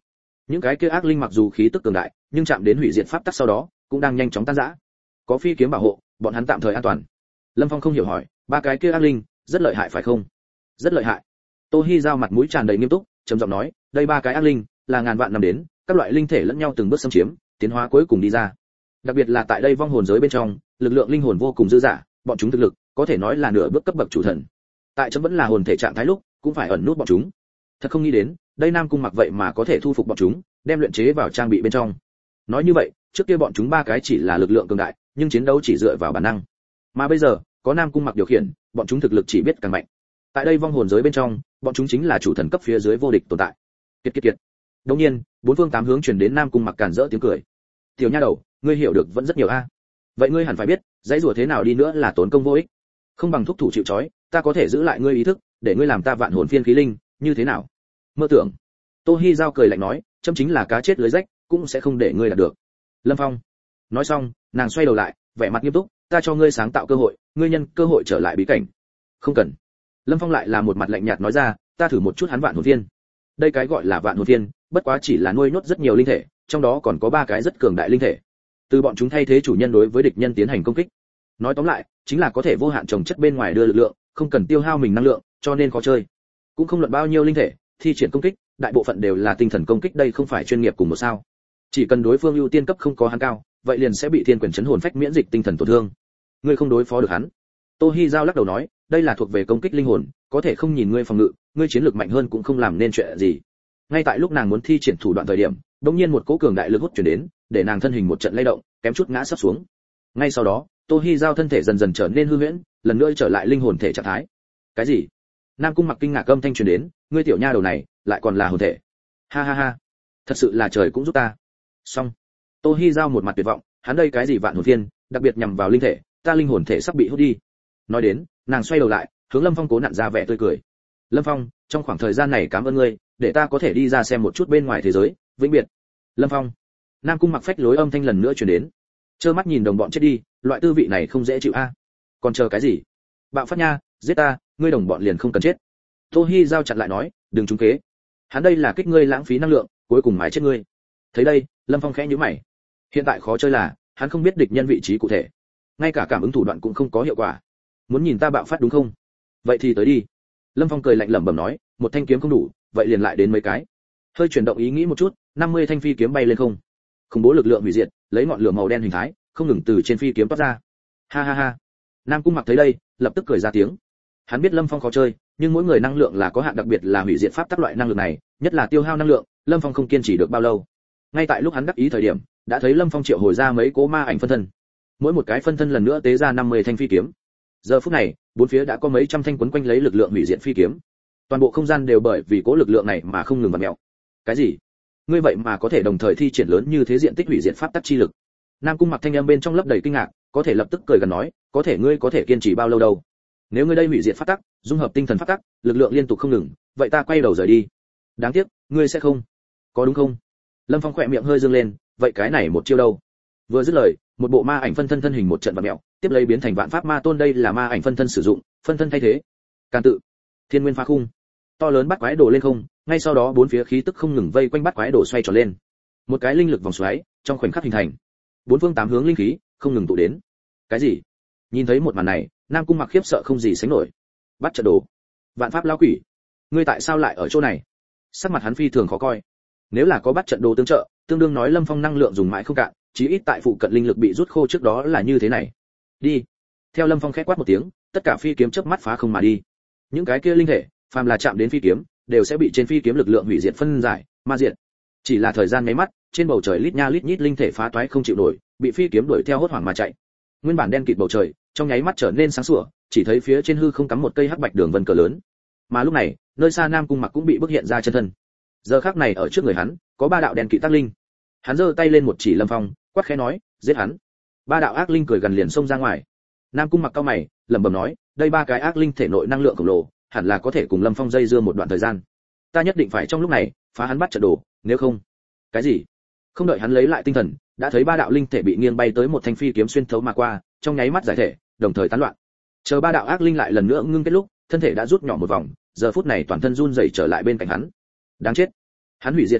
S1: Những cái kia ác linh mặc dù khí tức cường đại, nhưng chạm đến hủy diệt pháp tắc sau đó, cũng đang nhanh chóng tan rã. Có phi kiếm bảo hộ, bọn hắn tạm thời an toàn. Lâm Phong không hiểu hỏi, ba cái kia ác linh, rất lợi hại phải không? Rất lợi hại. Tô Hi Giao mặt mũi tràn đầy nghiêm túc, trầm giọng nói, đây ba cái ác linh, là ngàn vạn năm đến, các loại linh thể lẫn nhau từng bước xâm chiếm, tiến hóa cuối cùng đi ra. Đặc biệt là tại đây vong hồn giới bên trong, lực lượng linh hồn vô cùng dư dả, bọn chúng thực lực có thể nói là nửa bước cấp bậc chủ thần. Tại chấm vẫn là hồn thể trạng thái lúc, cũng phải ẩn nút bọn chúng. Thật không nghĩ đến, đây Nam Cung Mặc vậy mà có thể thu phục bọn chúng, đem luyện chế vào trang bị bên trong. Nói như vậy, trước kia bọn chúng ba cái chỉ là lực lượng cường đại, nhưng chiến đấu chỉ dựa vào bản năng. Mà bây giờ, có Nam Cung Mặc điều khiển, bọn chúng thực lực chỉ biết càng mạnh. Tại đây vong hồn giới bên trong, bọn chúng chính là chủ thần cấp phía dưới vô địch tồn tại. Kiệt kiệt kiệt. Đương nhiên, bốn phương tám hướng truyền đến Nam Cung Mặc càn rỡ tiếng cười. Tiểu nha đầu, ngươi hiểu được vẫn rất nhiều a. Vậy ngươi hẳn phải biết, dãy rủa thế nào đi nữa là tốn công vô ích. Không bằng thúc thủ chịu trói, ta có thể giữ lại ngươi ý thức, để ngươi làm ta vạn hồn phiên khí linh, như thế nào? Mơ tưởng. Tô Hi Giao cười lạnh nói, chấm chính là cá chết lưới rách, cũng sẽ không để ngươi đạt được. Lâm Phong. Nói xong, nàng xoay đầu lại, vẻ mặt nghiêm túc, ta cho ngươi sáng tạo cơ hội, ngươi nhân cơ hội trở lại bí cảnh. Không cần. Lâm Phong lại là một mặt lạnh nhạt nói ra, ta thử một chút hắn vạn hồn phiên. Đây cái gọi là vạn hồn phiên, bất quá chỉ là nuôi nhốt rất nhiều linh thể, trong đó còn có ba cái rất cường đại linh thể. Từ bọn chúng thay thế chủ nhân đối với địch nhân tiến hành công kích. Nói tóm lại, chính là có thể vô hạn trồng chất bên ngoài đưa lực lượng, không cần tiêu hao mình năng lượng, cho nên khó chơi. Cũng không luận bao nhiêu linh thể, thi triển công kích, đại bộ phận đều là tinh thần công kích, đây không phải chuyên nghiệp cùng một sao. Chỉ cần đối phương ưu tiên cấp không có hắn cao, vậy liền sẽ bị thiên quyền chấn hồn phách miễn dịch tinh thần tổn thương. Ngươi không đối phó được hắn. Tô Hi Giao lắc đầu nói, đây là thuộc về công kích linh hồn, có thể không nhìn ngươi phòng ngự, ngươi chiến lược mạnh hơn cũng không làm nên chuyện gì. Ngay tại lúc nàng muốn thi triển thủ đoạn thời điểm, đột nhiên một cỗ cường đại lực hút truyền đến, để nàng thân hình một trận lay động, kém chút ngã sắp xuống. Ngay sau đó, Tô Hi Giao thân thể dần dần trở nên hư huyễn, lần nữa trở lại linh hồn thể trạng thái. Cái gì? Nam Cung Mặc kinh ngạc âm thanh truyền đến, ngươi tiểu nha đầu này, lại còn là hồn thể. Ha ha ha, thật sự là trời cũng giúp ta. Xong. Tô Hi Giao một mặt tuyệt vọng, hắn đây cái gì vạn hồn phiên, đặc biệt nhằm vào linh thể, ta linh hồn thể sắp bị hút đi. Nói đến, nàng xoay đầu lại, hướng Lâm Phong cố nặn ra vẻ tươi cười. Lâm Phong, trong khoảng thời gian này cảm ơn ngươi, để ta có thể đi ra xem một chút bên ngoài thế giới, vĩnh biệt. Lâm Phong. Nam Cung Mặc phách lối âm thanh lần nữa truyền đến. Trơ mắt nhìn đồng bọn chết đi, loại tư vị này không dễ chịu a. Còn chờ cái gì? Bạo phát nha, giết ta, ngươi đồng bọn liền không cần chết. Tô Hi Giao chặn lại nói, đừng trúng kế. Hắn đây là kích ngươi lãng phí năng lượng, cuối cùng mái chết ngươi. Thấy đây, Lâm Phong khẽ nhíu mày. Hiện tại khó chơi là, hắn không biết địch nhân vị trí cụ thể, ngay cả cảm ứng thủ đoạn cũng không có hiệu quả. Muốn nhìn ta bạo phát đúng không? Vậy thì tới đi. Lâm Phong cười lạnh lẩm bẩm nói, một thanh kiếm không đủ, vậy liền lại đến mấy cái. Hơi chuyển động ý nghĩ một chút, 50 thanh phi kiếm bay lên không. Khủng bố lực lượng hủy diệt, lấy ngọn lửa màu đen hình thái, không ngừng từ trên phi kiếm toát ra. Ha ha ha. Nam Cung Mặc thấy đây, lập tức cười ra tiếng. Hắn biết Lâm Phong khó chơi, nhưng mỗi người năng lượng là có hạn, đặc biệt là hủy diệt pháp tắc loại năng lượng này, nhất là tiêu hao năng lượng, Lâm Phong không kiên trì được bao lâu. Ngay tại lúc hắn đắc ý thời điểm, đã thấy Lâm Phong triệu hồi ra mấy cố ma ảnh phân thân. Mỗi một cái phân thân lần nữa tế ra 50 thanh phi kiếm. Giờ phút này, bốn phía đã có mấy trăm thanh quấn quanh lấy lực lượng hủy diệt phi kiếm. Toàn bộ không gian đều bởi vì cố lực lượng này mà không ngừng vặn mèo. Cái gì? Ngươi vậy mà có thể đồng thời thi triển lớn như thế diện tích hủy diệt pháp tắc chi lực? Nam Cung Mặc thanh âm bên trong lấp đầy kinh ngạc, có thể lập tức cười gần nói, có thể ngươi có thể kiên trì bao lâu đâu? Nếu ngươi đây hủy diệt pháp tắc, dung hợp tinh thần pháp tắc, lực lượng liên tục không ngừng, vậy ta quay đầu rời đi. Đáng tiếc, ngươi sẽ không. Có đúng không? Lâm Phong khỏe miệng hơi dương lên, vậy cái này một chiêu đâu? Vừa dứt lời, một bộ ma ảnh phân thân thân hình một trận vặn mèo, tiếp lấy biến thành vạn pháp ma tôn, đây là ma ảnh phân thân sử dụng, phân thân thay thế. Càn tự, thiên nguyên phá khung, to lớn bắt quái đổ lên không, ngay sau đó bốn phía khí tức không ngừng vây quanh bắt quái đổ xoay tròn lên. Một cái linh lực vòng xoáy trong khoảnh khắc hình thành. Bốn phương tám hướng linh khí không ngừng tụ đến. Cái gì? Nhìn thấy một màn này, Nam Cung Mặc khiếp sợ không gì sánh nổi. Bắt trận đồ, vạn pháp lão quỷ, ngươi tại sao lại ở chỗ này? Sắc mặt hắn phi thường khó coi. Nếu là có bắt trận đồ tương trợ, tương đương nói Lâm Phong năng lượng dùng mãi không cạn, chí ít tại phụ cận linh lực bị rút khô trước đó là như thế này. Đi. Theo Lâm Phong khẽ quát một tiếng, tất cả phi kiếm chớp mắt phá không mà đi. Những cái kia linh thể, phàm là chạm đến phi kiếm, đều sẽ bị trên phi kiếm lực lượng hủy diệt phân giải, ma diệt. Chỉ là thời gian nháy mắt, trên bầu trời lít nha lít nhít linh thể phá toái không chịu nổi, bị phi kiếm đuổi theo hốt hoảng mà chạy. Nguyên bản đen kịt bầu trời, trong nháy mắt trở nên sáng sủa, chỉ thấy phía trên hư không cắm một cây hắc bạch đường vân cờ lớn. Mà lúc này, nơi xa Nam Cung Mặc cũng bị bức hiện ra chân thân. Giờ khắc này ở trước người hắn, có ba đạo đen kịt tác linh. Hắn giơ tay lên một chỉ Lâm Phong, quát khẽ nói, giết hắn. Ba đạo ác linh cười gần liền xông ra ngoài. Nam Cung Mặc cau mày, lẩm bẩm nói, đây ba cái ác linh thể nội năng lượng khổng lồ, hẳn là có thể cùng Lâm Phong dây dưa một đoạn thời gian. Ta nhất định phải trong lúc này phá hắn bắt trận đồ, nếu không. Cái gì? Không đợi hắn lấy lại tinh thần, đã thấy ba đạo linh thể bị nghiêng bay tới một thanh phi kiếm xuyên thấu mà qua, trong nháy mắt giải thể, đồng thời tán loạn. Chờ ba đạo ác linh lại lần nữa ngưng kết lúc, thân thể đã rút nhỏ một vòng, giờ phút này toàn thân run rẩy trở lại bên cạnh hắn. Đáng chết. Hắn hủy diệt pháp tắc,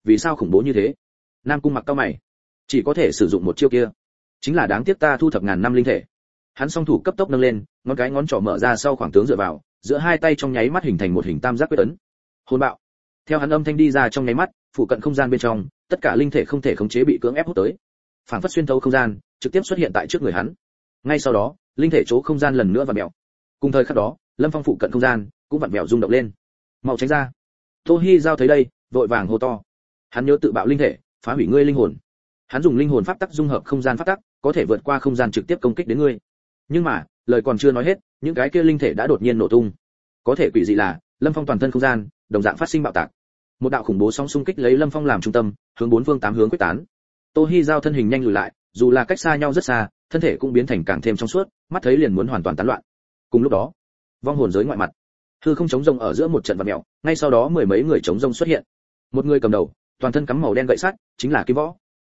S1: vì sao khủng bố như thế? Nam Cung Mặc cau mày, chỉ có thể sử dụng một chiêu kia, chính là đáng tiếc ta thu thập ngàn năm linh thể. Hắn song thủ cấp tốc nâng lên, ngón cái ngón trỏ mở ra sau khoảng tướng dựa vào, giữa hai tay trong nháy mắt hình thành một hình tam giác quyết ấn. Hồn bạo. Theo hắn âm thanh đi ra trong nháy mắt, phụ cận không gian bên trong, tất cả linh thể không thể khống chế bị cưỡng ép hút tới. Phản phất xuyên thấu không gian, trực tiếp xuất hiện tại trước người hắn. Ngay sau đó, linh thể chỗ không gian lần nữa vặn vẹo. Cùng thời khắc đó, Lâm Phong phụ cận không gian cũng vặn vẹo rung động lên. Mau tránh ra. Tô Hi Giao thấy đây, vội vàng hô to. Hắn nhớ tự bạo linh thể, phá hủy ngươi linh hồn. Hắn dùng linh hồn pháp tắc dung hợp không gian pháp tắc, có thể vượt qua không gian trực tiếp công kích đến ngươi. Nhưng mà, lời còn chưa nói hết, những cái kia linh thể đã đột nhiên nổ tung. Có thể quỷ dị là, Lâm Phong toàn thân không gian đồng dạng phát sinh bạo tạc. Một đạo khủng bố sóng xung kích lấy Lâm Phong làm trung tâm, hướng bốn phương tám hướng quyết tán. Tô Hi Giao thân hình nhanh lùi lại, dù là cách xa nhau rất xa, thân thể cũng biến thành càng thêm trong suốt, mắt thấy liền muốn hoàn toàn tán loạn. Cùng lúc đó, vong hồn giới ngoại mặt, hư không chống rông ở giữa một trận vặn mèo, ngay sau đó mười mấy người chống rông xuất hiện. Một người cầm đầu, toàn thân cắm màu đen gậy sắt, chính là Kim Võ.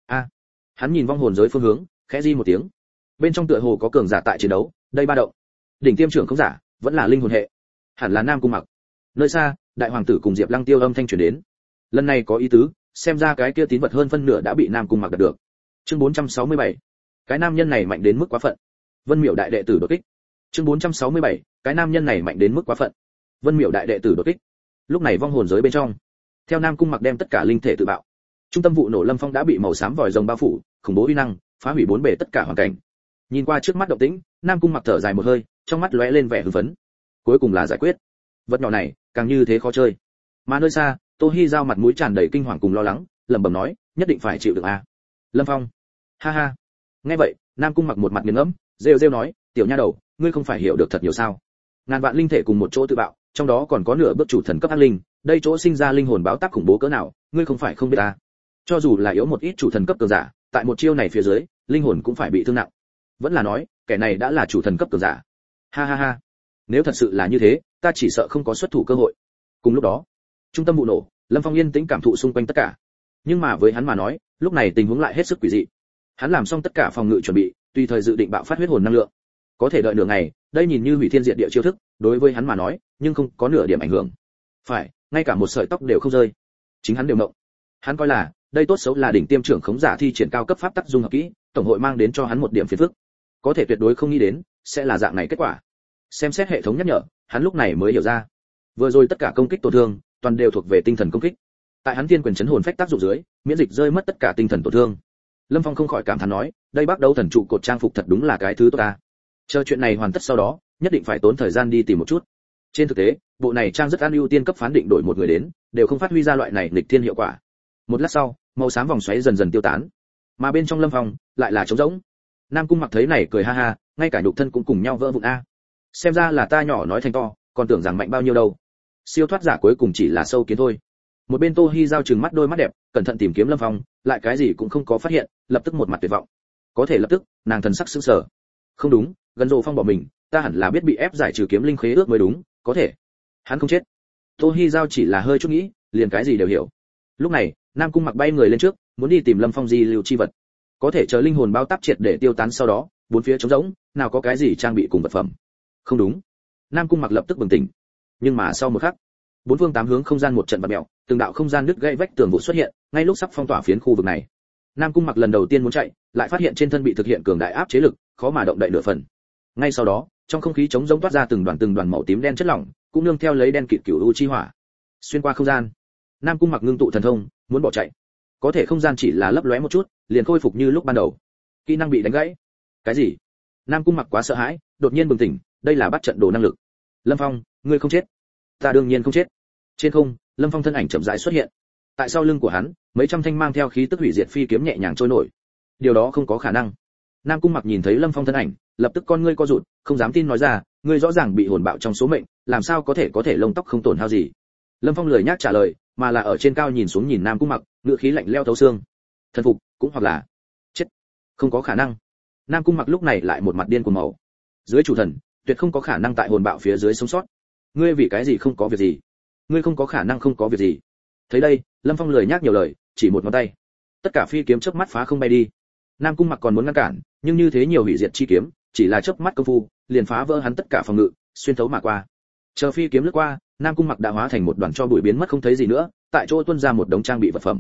S1: Hắn nhìn vong hồn giới phương hướng, khẽ di một tiếng. Bên trong tựa hồ có cường giả tại chiến đấu, đây ba động. Đỉnh tiêm trưởng không giả, vẫn là linh hồn hệ. Hẳn là Nam Cung Mặc. Nơi xa, đại hoàng tử cùng Diệp Lăng Tiêu âm thanh truyền đến. Lần này có ý tứ, xem ra cái kia tín vật hơn phân nửa đã bị Nam Cung Mặc đạt được. Chương 467. Cái nam nhân này mạnh đến mức quá phận. Vân Miểu đại đệ tử đột kích. Chương 467. Cái nam nhân này mạnh đến mức quá phận. Vân Miểu đại đệ tử đột kích. Lúc này vong hồn giới bên trong, theo Nam Cung Mặc đem tất cả linh thể tự bạo. Trung tâm vụ nổ Lâm Phong đã bị màu xám vòi rồng bao phủ, khủng bố uy năng, phá hủy bốn bề tất cả hoàn cảnh. Nhìn qua trước mắt động tĩnh, Nam Cung Mặc thở dài một hơi, trong mắt lóe lên vẻ hưng phấn. Cuối cùng là giải quyết. Vật nhỏ này, càng như thế khó chơi. Mà nơi xa, Tô Hi Giao mặt mũi tràn đầy kinh hoàng cùng lo lắng, lẩm bẩm nói, nhất định phải chịu đựng a. Lâm Phong. Ha ha. Nghe vậy, Nam Cung Mặc một mặt nghiền ngẫm, rêu rêu nói, tiểu nha đầu, ngươi không phải hiểu được thật nhiều sao? Ngàn vạn linh thể cùng một chỗ tự bạo, trong đó còn có nửa bước chủ thần cấp ác linh, đây chỗ sinh ra linh hồn báo tác khủng bố cỡ nào, ngươi không phải không biết à? Cho dù là yếu một ít chủ thần cấp cường giả, tại một chiêu này phía dưới, linh hồn cũng phải bị thương nặng. Vẫn là nói, kẻ này đã là chủ thần cấp cường giả. Ha ha ha. Nếu thật sự là như thế, ta chỉ sợ không có xuất thủ cơ hội. Cùng lúc đó, trung tâm vụ nổ, Lâm Phong yên tĩnh cảm thụ xung quanh tất cả. Nhưng mà với hắn mà nói, lúc này tình huống lại hết sức quỷ dị. Hắn làm xong tất cả phòng ngự chuẩn bị, tùy thời dự định bạo phát huyết hồn năng lượng. Có thể đợi nửa ngày, đây nhìn như hủy thiên diệt địa chiêu thức, đối với hắn mà nói, nhưng không có nửa điểm ảnh hưởng. Phải, ngay cả một sợi tóc đều không rơi. Chính hắn đều động. Hắn coi là, đây tốt xấu là đỉnh tiêm trưởng khống giả thi triển cao cấp pháp tắc dung hợp kỹ, tổng hội mang đến cho hắn một điểm phiền phức. Có thể tuyệt đối không nghĩ đến, sẽ là dạng này kết quả. Xem xét hệ thống nhắc nhở, hắn lúc này mới hiểu ra. Vừa rồi tất cả công kích tổn thương, toàn đều thuộc về tinh thần công kích. Tại hắn thiên quyền chấn hồn phách tác dụng dưới, miễn dịch rơi mất tất cả tinh thần tổn thương. Lâm Phong không khỏi cảm thán nói, đây bắt đầu thần trụ cột trang phục thật đúng là cái thứ tốt ta. Chờ chuyện này hoàn tất sau đó, nhất định phải tốn thời gian đi tìm một chút. Trên thực tế, bộ này trang rất an ưu tiên cấp phán định đổi một người đến, đều không phát huy ra loại này nghịch thiên hiệu quả. Một lát sau, màu xám vòng xoáy dần dần tiêu tán, mà bên trong Lâm Phong lại là trống rỗng. Nam Cung Mặc thấy này cười ha ha, ngay cả nhục thân cũng cùng nhau vỡ vụn a. Xem ra là ta nhỏ nói thành to, còn tưởng rằng mạnh bao nhiêu đâu. Siêu thoát giả cuối cùng chỉ là sâu kiến thôi. Một bên Tô Hi Giao trừng mắt đôi mắt đẹp, cẩn thận tìm kiếm Lâm Phong, lại cái gì cũng không có phát hiện, lập tức một mặt tuyệt vọng. Có thể lập tức, nàng thần sắc sững sờ. Không đúng, gần Dồ Phong bỏ mình, ta hẳn là biết bị ép giải trừ kiếm linh khế ước mới đúng, có thể. Hắn không chết. Tô Hi Giao chỉ là hơi chút nghĩ, liền cái gì đều hiểu. Lúc này, Nam Cung Mặc bay người lên trước, muốn đi tìm Lâm Phong di lưu chi vật. Có thể chờ linh hồn bao táp triệt để tiêu tán sau đó, bốn phía trống rỗng, nào có cái gì trang bị cùng vật phẩm. Không đúng. Nam Cung Mặc lập tức bừng tỉnh. Nhưng mà sau một khắc, bốn phương tám hướng không gian một trận bạt mèo, từng đạo không gian nứt gãy vách tường vụ xuất hiện, ngay lúc sắp phong tỏa phiến khu vực này. Nam Cung Mặc lần đầu tiên muốn chạy, lại phát hiện trên thân bị thực hiện cường đại áp chế lực, khó mà động đậy nửa phần. Ngay sau đó, trong không khí trống rỗng toát ra từng đoàn màu tím đen chất lỏng, cũng nương theo lấy đen kịt cửu u chi hỏa. Xuyên qua không gian, Nam Cung Mặc ngưng tụ thần thông, muốn bỏ chạy. Có thể không gian chỉ là lấp lóe một chút, liền khôi phục như lúc ban đầu. Kỹ năng bị đánh gãy. Cái gì? Nam Cung Mặc quá sợ hãi, đột nhiên bừng tỉnh, đây là bắt trận đồ năng lực. Lâm Phong, ngươi không chết. Ta đương nhiên không chết. Trên không, Lâm Phong thân ảnh chậm rãi xuất hiện. Tại sau lưng của hắn, mấy trăm thanh mang theo khí tức hủy diệt phi kiếm nhẹ nhàng trôi nổi. Điều đó không có khả năng. Nam Cung Mặc nhìn thấy Lâm Phong thân ảnh, lập tức con ngươi co rụt, không dám tin nói ra, ngươi rõ ràng bị hồn bạo trong số mệnh, làm sao có thể lông tóc không tổn hao gì. Lâm Phong lười nhác trả lời, mà là ở trên cao nhìn xuống nhìn Nam Cung Mặc, ngựa khí lạnh lẽo thấu xương. Thần phục, cũng hoặc là chết. Không có khả năng. Nam Cung Mặc lúc này lại một mặt điên cuồng màu. Dưới chủ thần, tuyệt không có khả năng tại hồn bạo phía dưới sống sót. Ngươi vì cái gì không có việc gì? Ngươi không có khả năng không có việc gì. Thấy đây, Lâm Phong lười nhác nhiều lời, chỉ một ngón tay. Tất cả phi kiếm chớp mắt phá không bay đi. Nam Cung Mặc còn muốn ngăn cản, nhưng như thế nhiều hủy diệt chi kiếm, chỉ là chớp mắt công phu, liền phá vỡ hắn tất cả phòng ngự, xuyên thấu mà qua. Chờ phi kiếm lướt qua, Nam Cung Mặc đã hóa thành một đoàn tro bụi biến mất không thấy gì nữa, tại chỗ tuôn ra một đống trang bị vật phẩm.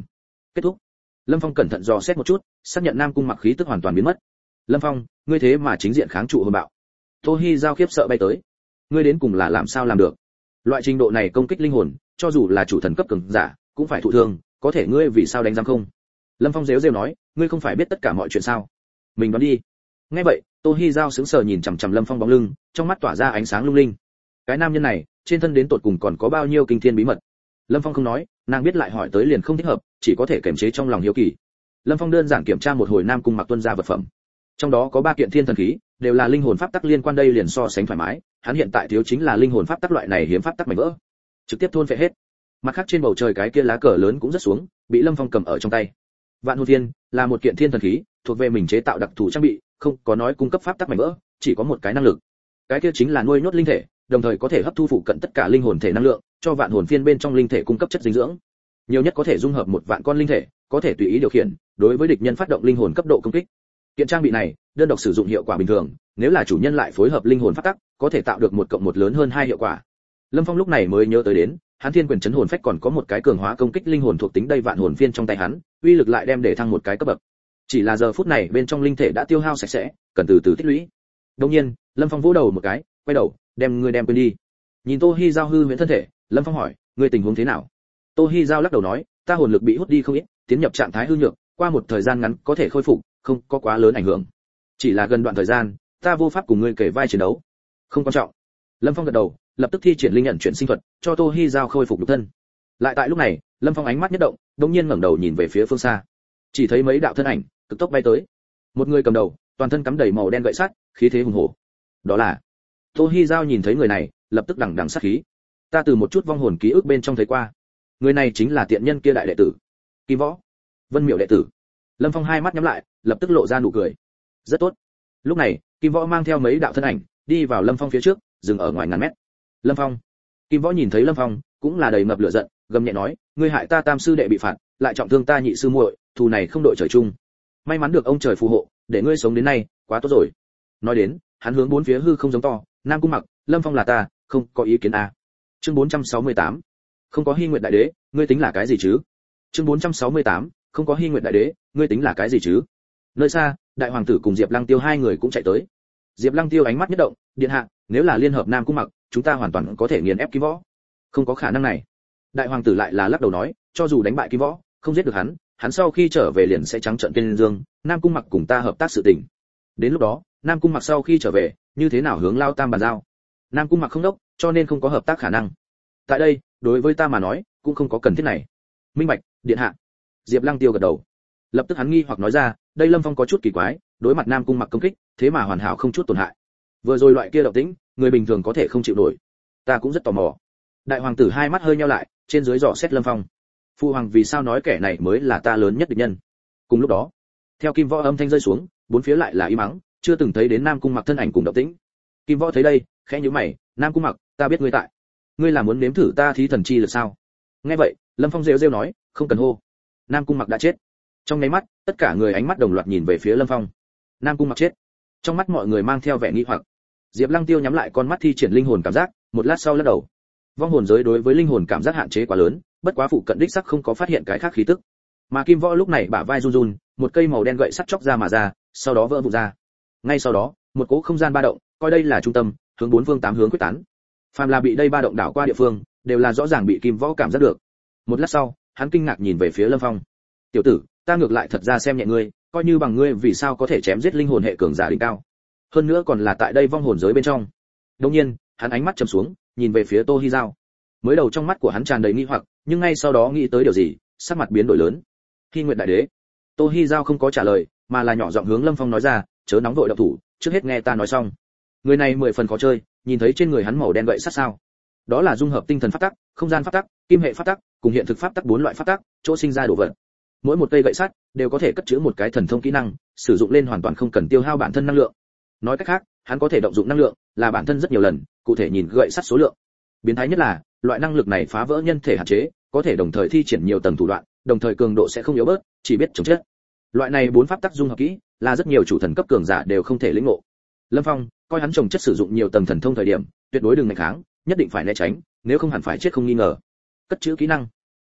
S1: Kết thúc. Lâm Phong cẩn thận dò xét một chút, xác nhận Nam Cung Mặc khí tức hoàn toàn biến mất. Lâm Phong, ngươi thế mà chính diện kháng trụ hồn bạo. Tô Hi giao khiếp sợ bay tới. Ngươi đến cùng là làm sao làm được? Loại trình độ này công kích linh hồn, cho dù là chủ thần cấp cường giả, cũng phải thụ thương, có thể ngươi vì sao đánh giam không? Lâm Phong rêu rêu nói, ngươi không phải biết tất cả mọi chuyện sao? Mình đoán đi. Nghe vậy, Tô Hi giao sững sờ nhìn chằm chằm Lâm Phong bóng lưng, trong mắt tỏa ra ánh sáng lung linh. Cái nam nhân này, trên thân đến tột cùng còn có bao nhiêu kinh thiên bí mật? Lâm Phong không nói, nàng biết lại hỏi tới liền không thích hợp, chỉ có thể kiềm chế trong lòng hiếu kỳ. Lâm Phong đơn giản kiểm tra một hồi Nam Cung Mặc tuân ra vật phẩm. Trong đó có 3 kiện thiên thần khí, đều là linh hồn pháp tắc liên quan, đây liền so sánh thoải mái, hắn hiện tại thiếu chính là linh hồn pháp tắc loại này hiếm pháp tắc mảnh vỡ. Trực tiếp thôn phệ hết. Mặt khác trên bầu trời cái kia lá cờ lớn cũng rất xuống, bị Lâm Phong cầm ở trong tay. Vạn Hồn Thiên là một kiện thiên thần khí, thuộc về mình chế tạo đặc thù trang bị, không có nói cung cấp pháp tắc mảnh vỡ, chỉ có một cái năng lực. Cái kia chính là nuôi nhốt linh thể, đồng thời có thể hấp thu phụ cận tất cả linh hồn thể năng lượng, cho Vạn Hồn Phiên bên trong linh thể cung cấp chất dinh dưỡng. Nhiều nhất có thể dung hợp 1 vạn con linh thể, có thể tùy ý điều khiển, đối với địch nhân phát động linh hồn cấp độ công kích. Kiện trang bị này, đơn độc sử dụng hiệu quả bình thường, nếu là chủ nhân lại phối hợp linh hồn pháp tắc, có thể tạo được 1 cộng 1 lớn hơn 2 hiệu quả. Lâm Phong lúc này mới nhớ tới đến, hắn Thiên Quyền Chấn Hồn Phách còn có một cái cường hóa công kích linh hồn thuộc tính, đây Vạn Hồn Phiên trong tay hắn, uy lực lại đem để thăng một cái cấp bậc. Chỉ là giờ phút này bên trong linh thể đã tiêu hao sạch sẽ, cần từ từ tích lũy. Đương nhiên, Lâm Phong vỗ đầu một cái, quay đầu, đem quên đi. Nhìn Tô Hi giao hư huyễn thân thể, Lâm Phong hỏi, ngươi tình huống thế nào? Tô Hi giao lắc đầu nói, ta hồn lực bị hút đi không ít, tiến nhập trạng thái hư nhược, qua một thời gian ngắn có thể khôi phục, không có quá lớn ảnh hưởng. Chỉ là gần đoạn thời gian, ta vô pháp cùng ngươi kể vai chiến đấu. Không quan trọng. Lâm Phong gật đầu, lập tức thi triển linh nhận chuyển sinh thuật, cho Tô Hi giao khôi phục nhục thân. Lại tại lúc này, Lâm Phong ánh mắt nhất động, đột nhiên ngẩng đầu nhìn về phía phương xa. Chỉ thấy mấy đạo thân ảnh cực tốc bay tới. Một người cầm đầu, toàn thân cắm đầy màu đen gậy sắt, khí thế hùng hổ. Đó là Tô Hi giao nhìn thấy người này, lập tức đằng đằng sát khí. Ta từ một chút vong hồn ký ức bên trong thấy qua. Người này chính là tiện nhân kia đại đệ tử, Kim Võ, Vân Miểu đệ tử. Lâm Phong hai mắt nhắm lại, lập tức lộ ra nụ cười. Rất tốt. Lúc này, Kim Võ mang theo mấy đạo thân ảnh, đi vào Lâm Phong phía trước, dừng ở ngoài ngàn mét. Lâm Phong. Kim Võ nhìn thấy Lâm Phong, cũng là đầy ngập lửa giận, gầm nhẹ nói, ngươi hại ta tam sư đệ bị phạt, lại trọng thương ta nhị sư muội, thù này không đội trời chung. May mắn được ông trời phù hộ, để ngươi sống đến nay, quá tốt rồi. Nói đến, hắn hướng bốn phía hư không giống to, Nam Cung Mặc, Lâm Phong là ta, không có ý kiến à. Chương 468. Không có Hy Nguyệt đại đế, ngươi tính là cái gì chứ? Chương 468. Không có Hy Nguyệt đại đế, ngươi tính là cái gì chứ? Nơi xa, đại hoàng tử cùng Diệp Lăng Tiêu hai người cũng chạy tới. Diệp Lăng Tiêu ánh mắt nhất động, điện hạ, nếu là liên hợp Nam Cung Mặc, chúng ta hoàn toàn có thể nghiền ép Kim Võ. Không có khả năng này. Đại hoàng tử lại là lắc đầu nói, cho dù đánh bại Kim Võ, không giết được hắn, hắn sau khi trở về liền sẽ trắng trợn tên dương, Nam Cung Mặc cùng ta hợp tác sự tình. Đến lúc đó, Nam Cung Mặc sau khi trở về, như thế nào hướng Lao Tam bàn giao? Nam Cung Mặc không đốc, cho nên không có hợp tác khả năng. Tại đây, đối với ta mà nói, cũng không có cần thiết này. Minh bạch, điện hạ. Diệp Lăng Tiêu gật đầu. Lập tức hắn nghi hoặc nói ra, đây Lâm Phong có chút kỳ quái, đối mặt Nam Cung Mặc công kích, thế mà hoàn hảo không chút tổn hại. Vừa rồi loại kia động tĩnh, người bình thường có thể không chịu nổi. Ta cũng rất tò mò. Đại hoàng tử hai mắt hơi nheo lại, trên dưới dò xét Lâm Phong. Phu hoàng vì sao nói kẻ này mới là ta lớn nhất địch nhân? Cùng lúc đó, theo Kim Võ âm thanh rơi xuống, bốn phía lại là im mắng, chưa từng thấy đến Nam Cung Mặc thân ảnh cùng động tĩnh. Kim Võ thấy đây, khẽ nhíu mày, Nam Cung Mặc, ta biết ngươi tại. Ngươi là muốn nếm thử ta thí thần chi lực sao? Nghe vậy, Lâm Phong rêu rêu nói, không cần hô. Nam Cung Mặc đã chết. Trong nháy mắt, tất cả người ánh mắt đồng loạt nhìn về phía Lâm Phong. Nam Cung Mặc chết. Trong mắt mọi người mang theo vẻ nghi hoặc. Diệp Lăng Tiêu nhắm lại con mắt thi triển linh hồn cảm giác, một lát sau lắc đầu. Vong hồn giới đối với linh hồn cảm giác hạn chế quá lớn, bất quá phụ cận đích sắc không có phát hiện cái khác khí tức. Mà Kim Võ lúc này bả vai run run, một cây màu đen gậy sắt chóc ra mà ra, sau đó vỡ vụn ra. Ngay sau đó, một cỗ không gian ba động, coi đây là trung tâm, hướng bốn phương tám hướng quyết tán. Phàm là bị đây ba động đảo qua địa phương, đều là rõ ràng bị Kim Võ cảm giác được. Một lát sau, hắn kinh ngạc nhìn về phía Lâm Phong. "Tiểu tử, ta ngược lại thật ra xem nhẹ ngươi, coi như bằng ngươi vì sao có thể chém giết linh hồn hệ cường giả đỉnh cao. Hơn nữa còn là tại đây vong hồn giới bên trong." Đương nhiên, hắn ánh mắt trầm xuống, nhìn về phía Tô Hi Giao. Mới đầu trong mắt của hắn tràn đầy nghi hoặc, nhưng ngay sau đó nghĩ tới điều gì, sắc mặt biến đổi lớn. Hy Nguyệt đại đế. Tô Hi Giao không có trả lời, mà là nhỏ giọng hướng Lâm Phong nói ra, chớ nóng vội động thủ, trước hết nghe ta nói xong. Người này 10 phần khó chơi, nhìn thấy trên người hắn màu đen gậy sắt sao? Đó là dung hợp tinh thần pháp tắc, không gian pháp tắc, kim hệ pháp tắc, cùng hiện thực pháp tắc 4 loại pháp tắc, chỗ sinh ra đồ vật. Mỗi một cây gậy sắt đều có thể cất chứa một cái thần thông kỹ năng, sử dụng lên hoàn toàn không cần tiêu hao bản thân năng lượng. Nói cách khác, hắn có thể động dụng năng lượng là bản thân rất nhiều lần, cụ thể nhìn gậy sắt số lượng. Biến thái nhất là, loại năng lực này phá vỡ nhân thể hạn chế, có thể đồng thời thi triển nhiều tầng thủ đoạn, đồng thời cường độ sẽ không yếu bớt, chỉ biết chống chết. Loại này 4 pháp tắc dung hợp kỹ, là rất nhiều chủ thần cấp cường giả đều không thể lĩnh ngộ. Lâm Phong, coi hắn trồng chất sử dụng nhiều tầng thần thông thời điểm, tuyệt đối đừng nghịch kháng, nhất định phải né tránh, nếu không hẳn phải chết không nghi ngờ. Cất chữ kỹ năng.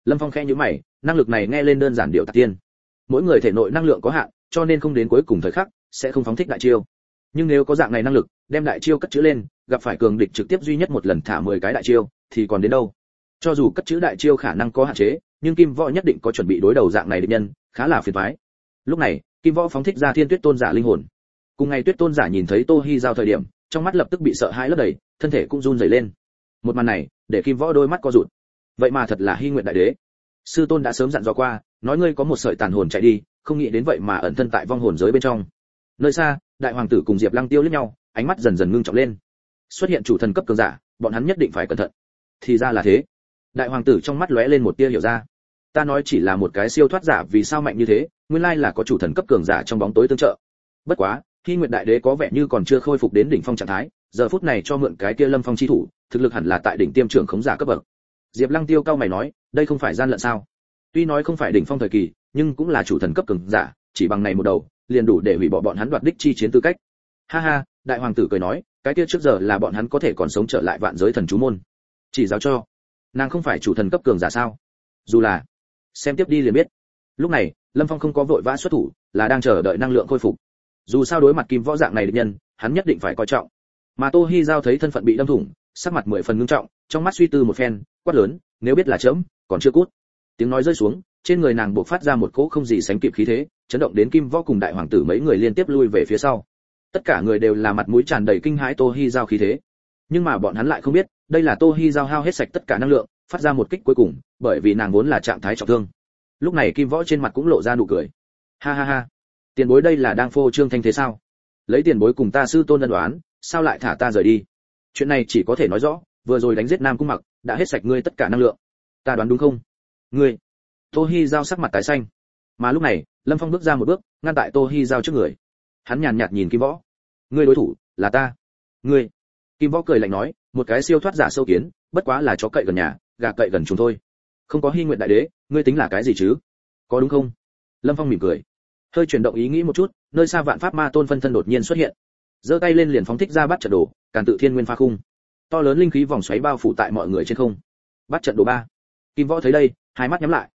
S1: Lâm Phong khẽ nhíu mày, năng lực này nghe lên đơn giản điệu tạc tiên. Mỗi người thể nội năng lượng có hạn, cho nên không đến cuối cùng thời khắc sẽ không phóng thích đại chiêu. Nhưng nếu có dạng này năng lực, đem đại chiêu cất chữ lên, gặp phải cường địch trực tiếp duy nhất một lần thả 10 cái đại chiêu, thì còn đến đâu? Cho dù cất chữ đại chiêu khả năng có hạn chế, nhưng Kim Võ nhất định có chuẩn bị đối đầu dạng này địch nhân, khá là phiền toái. Lúc này, Kim Võ phóng thích ra Thiên Tuyết Tôn giả linh hồn. Cùng ngày Tuyết Tôn giả nhìn thấy Tô Hi giao thời điểm, trong mắt lập tức bị sợ hãi lấp đầy, thân thể cũng run rẩy lên. Một màn này, để Kim Võ đôi mắt co rụt. Vậy mà thật là Hy Nguyện đại đế. Sư tôn đã sớm dặn dò qua, nói ngươi có một sợi tàn hồn chạy đi, không nghĩ đến vậy mà ẩn thân tại vong hồn giới bên trong. Nơi xa, đại hoàng tử cùng Diệp Lăng Tiêu liếc nhau, ánh mắt dần dần ngưng trọng lên. Xuất hiện chủ thần cấp cường giả, bọn hắn nhất định phải cẩn thận. Thì ra là thế. Đại hoàng tử trong mắt lóe lên một tia hiểu ra. Ta nói chỉ là một cái siêu thoát giả vì sao mạnh như thế, nguyên lai là có chủ thần cấp cường giả trong bóng tối tương trợ. Bất quá, Hy Nguyệt đại đế có vẻ như còn chưa khôi phục đến đỉnh phong trạng thái, giờ phút này cho mượn cái kia Lâm Phong chi thủ, thực lực hẳn là tại đỉnh tiêm trưởng khống giả cấp bậc. Diệp Lăng Tiêu cao mày nói, đây không phải gian lận sao? Tuy nói không phải đỉnh phong thời kỳ, nhưng cũng là chủ thần cấp cường giả, chỉ bằng này một đầu, liền đủ để hủy bỏ bọn hắn đoạt đích chi chiến tư cách. Ha ha, đại hoàng tử cười nói, cái kia trước giờ là bọn hắn có thể còn sống trở lại vạn giới thần chú môn. Chỉ giáo cho, nàng không phải chủ thần cấp cường giả sao? Dù là, xem tiếp đi liền biết. Lúc này, Lâm Phong không có vội vã xuất thủ, là đang chờ đợi năng lượng khôi phục. Dù sao đối mặt Kim Võ dạng này địch nhân, hắn nhất định phải coi trọng. Mà Tô Hi giao thấy thân phận bị đâm thủng, sắc mặt 10 phần ngưng trọng, trong mắt suy tư một phen, quát lớn, nếu biết là chớm, còn chưa cút. Tiếng nói rơi xuống, trên người nàng bộc phát ra một cỗ không gì sánh kịp khí thế, chấn động đến Kim Võ cùng đại hoàng tử mấy người liên tiếp lui về phía sau. Tất cả người đều là mặt mũi tràn đầy kinh hãi Tô Hi giao khí thế. Nhưng mà bọn hắn lại không biết, đây là Tô Hi giao hao hết sạch tất cả năng lượng, phát ra một kích cuối cùng, bởi vì nàng vốn là trạng thái trọng thương. Lúc này Kim Võ trên mặt cũng lộ ra nụ cười. Ha ha ha, tiền bối đây là đang phô trương thanh thế sao? Lấy tiền bối cùng ta sư tôn ân đoán, sao lại thả ta rời đi? Chuyện này chỉ có thể nói rõ, vừa rồi đánh giết Nam Cung Mặc, đã hết sạch ngươi tất cả năng lượng. Ta đoán đúng không? Ngươi. Tô Hi giao sắc mặt tái xanh. Mà lúc này, Lâm Phong bước ra một bước, ngăn tại Tô Hi giao trước người. Hắn nhàn nhạt nhìn Kim Võ. Ngươi đối thủ là ta. Ngươi. Kim Võ cười lạnh nói, một cái siêu thoát giả sâu kiến, bất quá là chó cậy gần nhà, gà cậy gần chuồng thôi. Không có Hy Nguyện đại đế, ngươi tính là cái gì chứ? Có đúng không? Lâm Phong mỉm cười. Hơi chuyển động ý nghĩ một chút, nơi xa Vạn Pháp Ma Tôn phân thân đột nhiên xuất hiện. Giơ tay lên liền phóng thích ra Bát Trận Đồ, Càn Tự Thiên Nguyên Pha Khung. To lớn linh khí vòng xoáy bao phủ tại mọi người trên không. Bát Trận Đồ 3. Kim Võ thấy đây, hai mắt nhắm lại.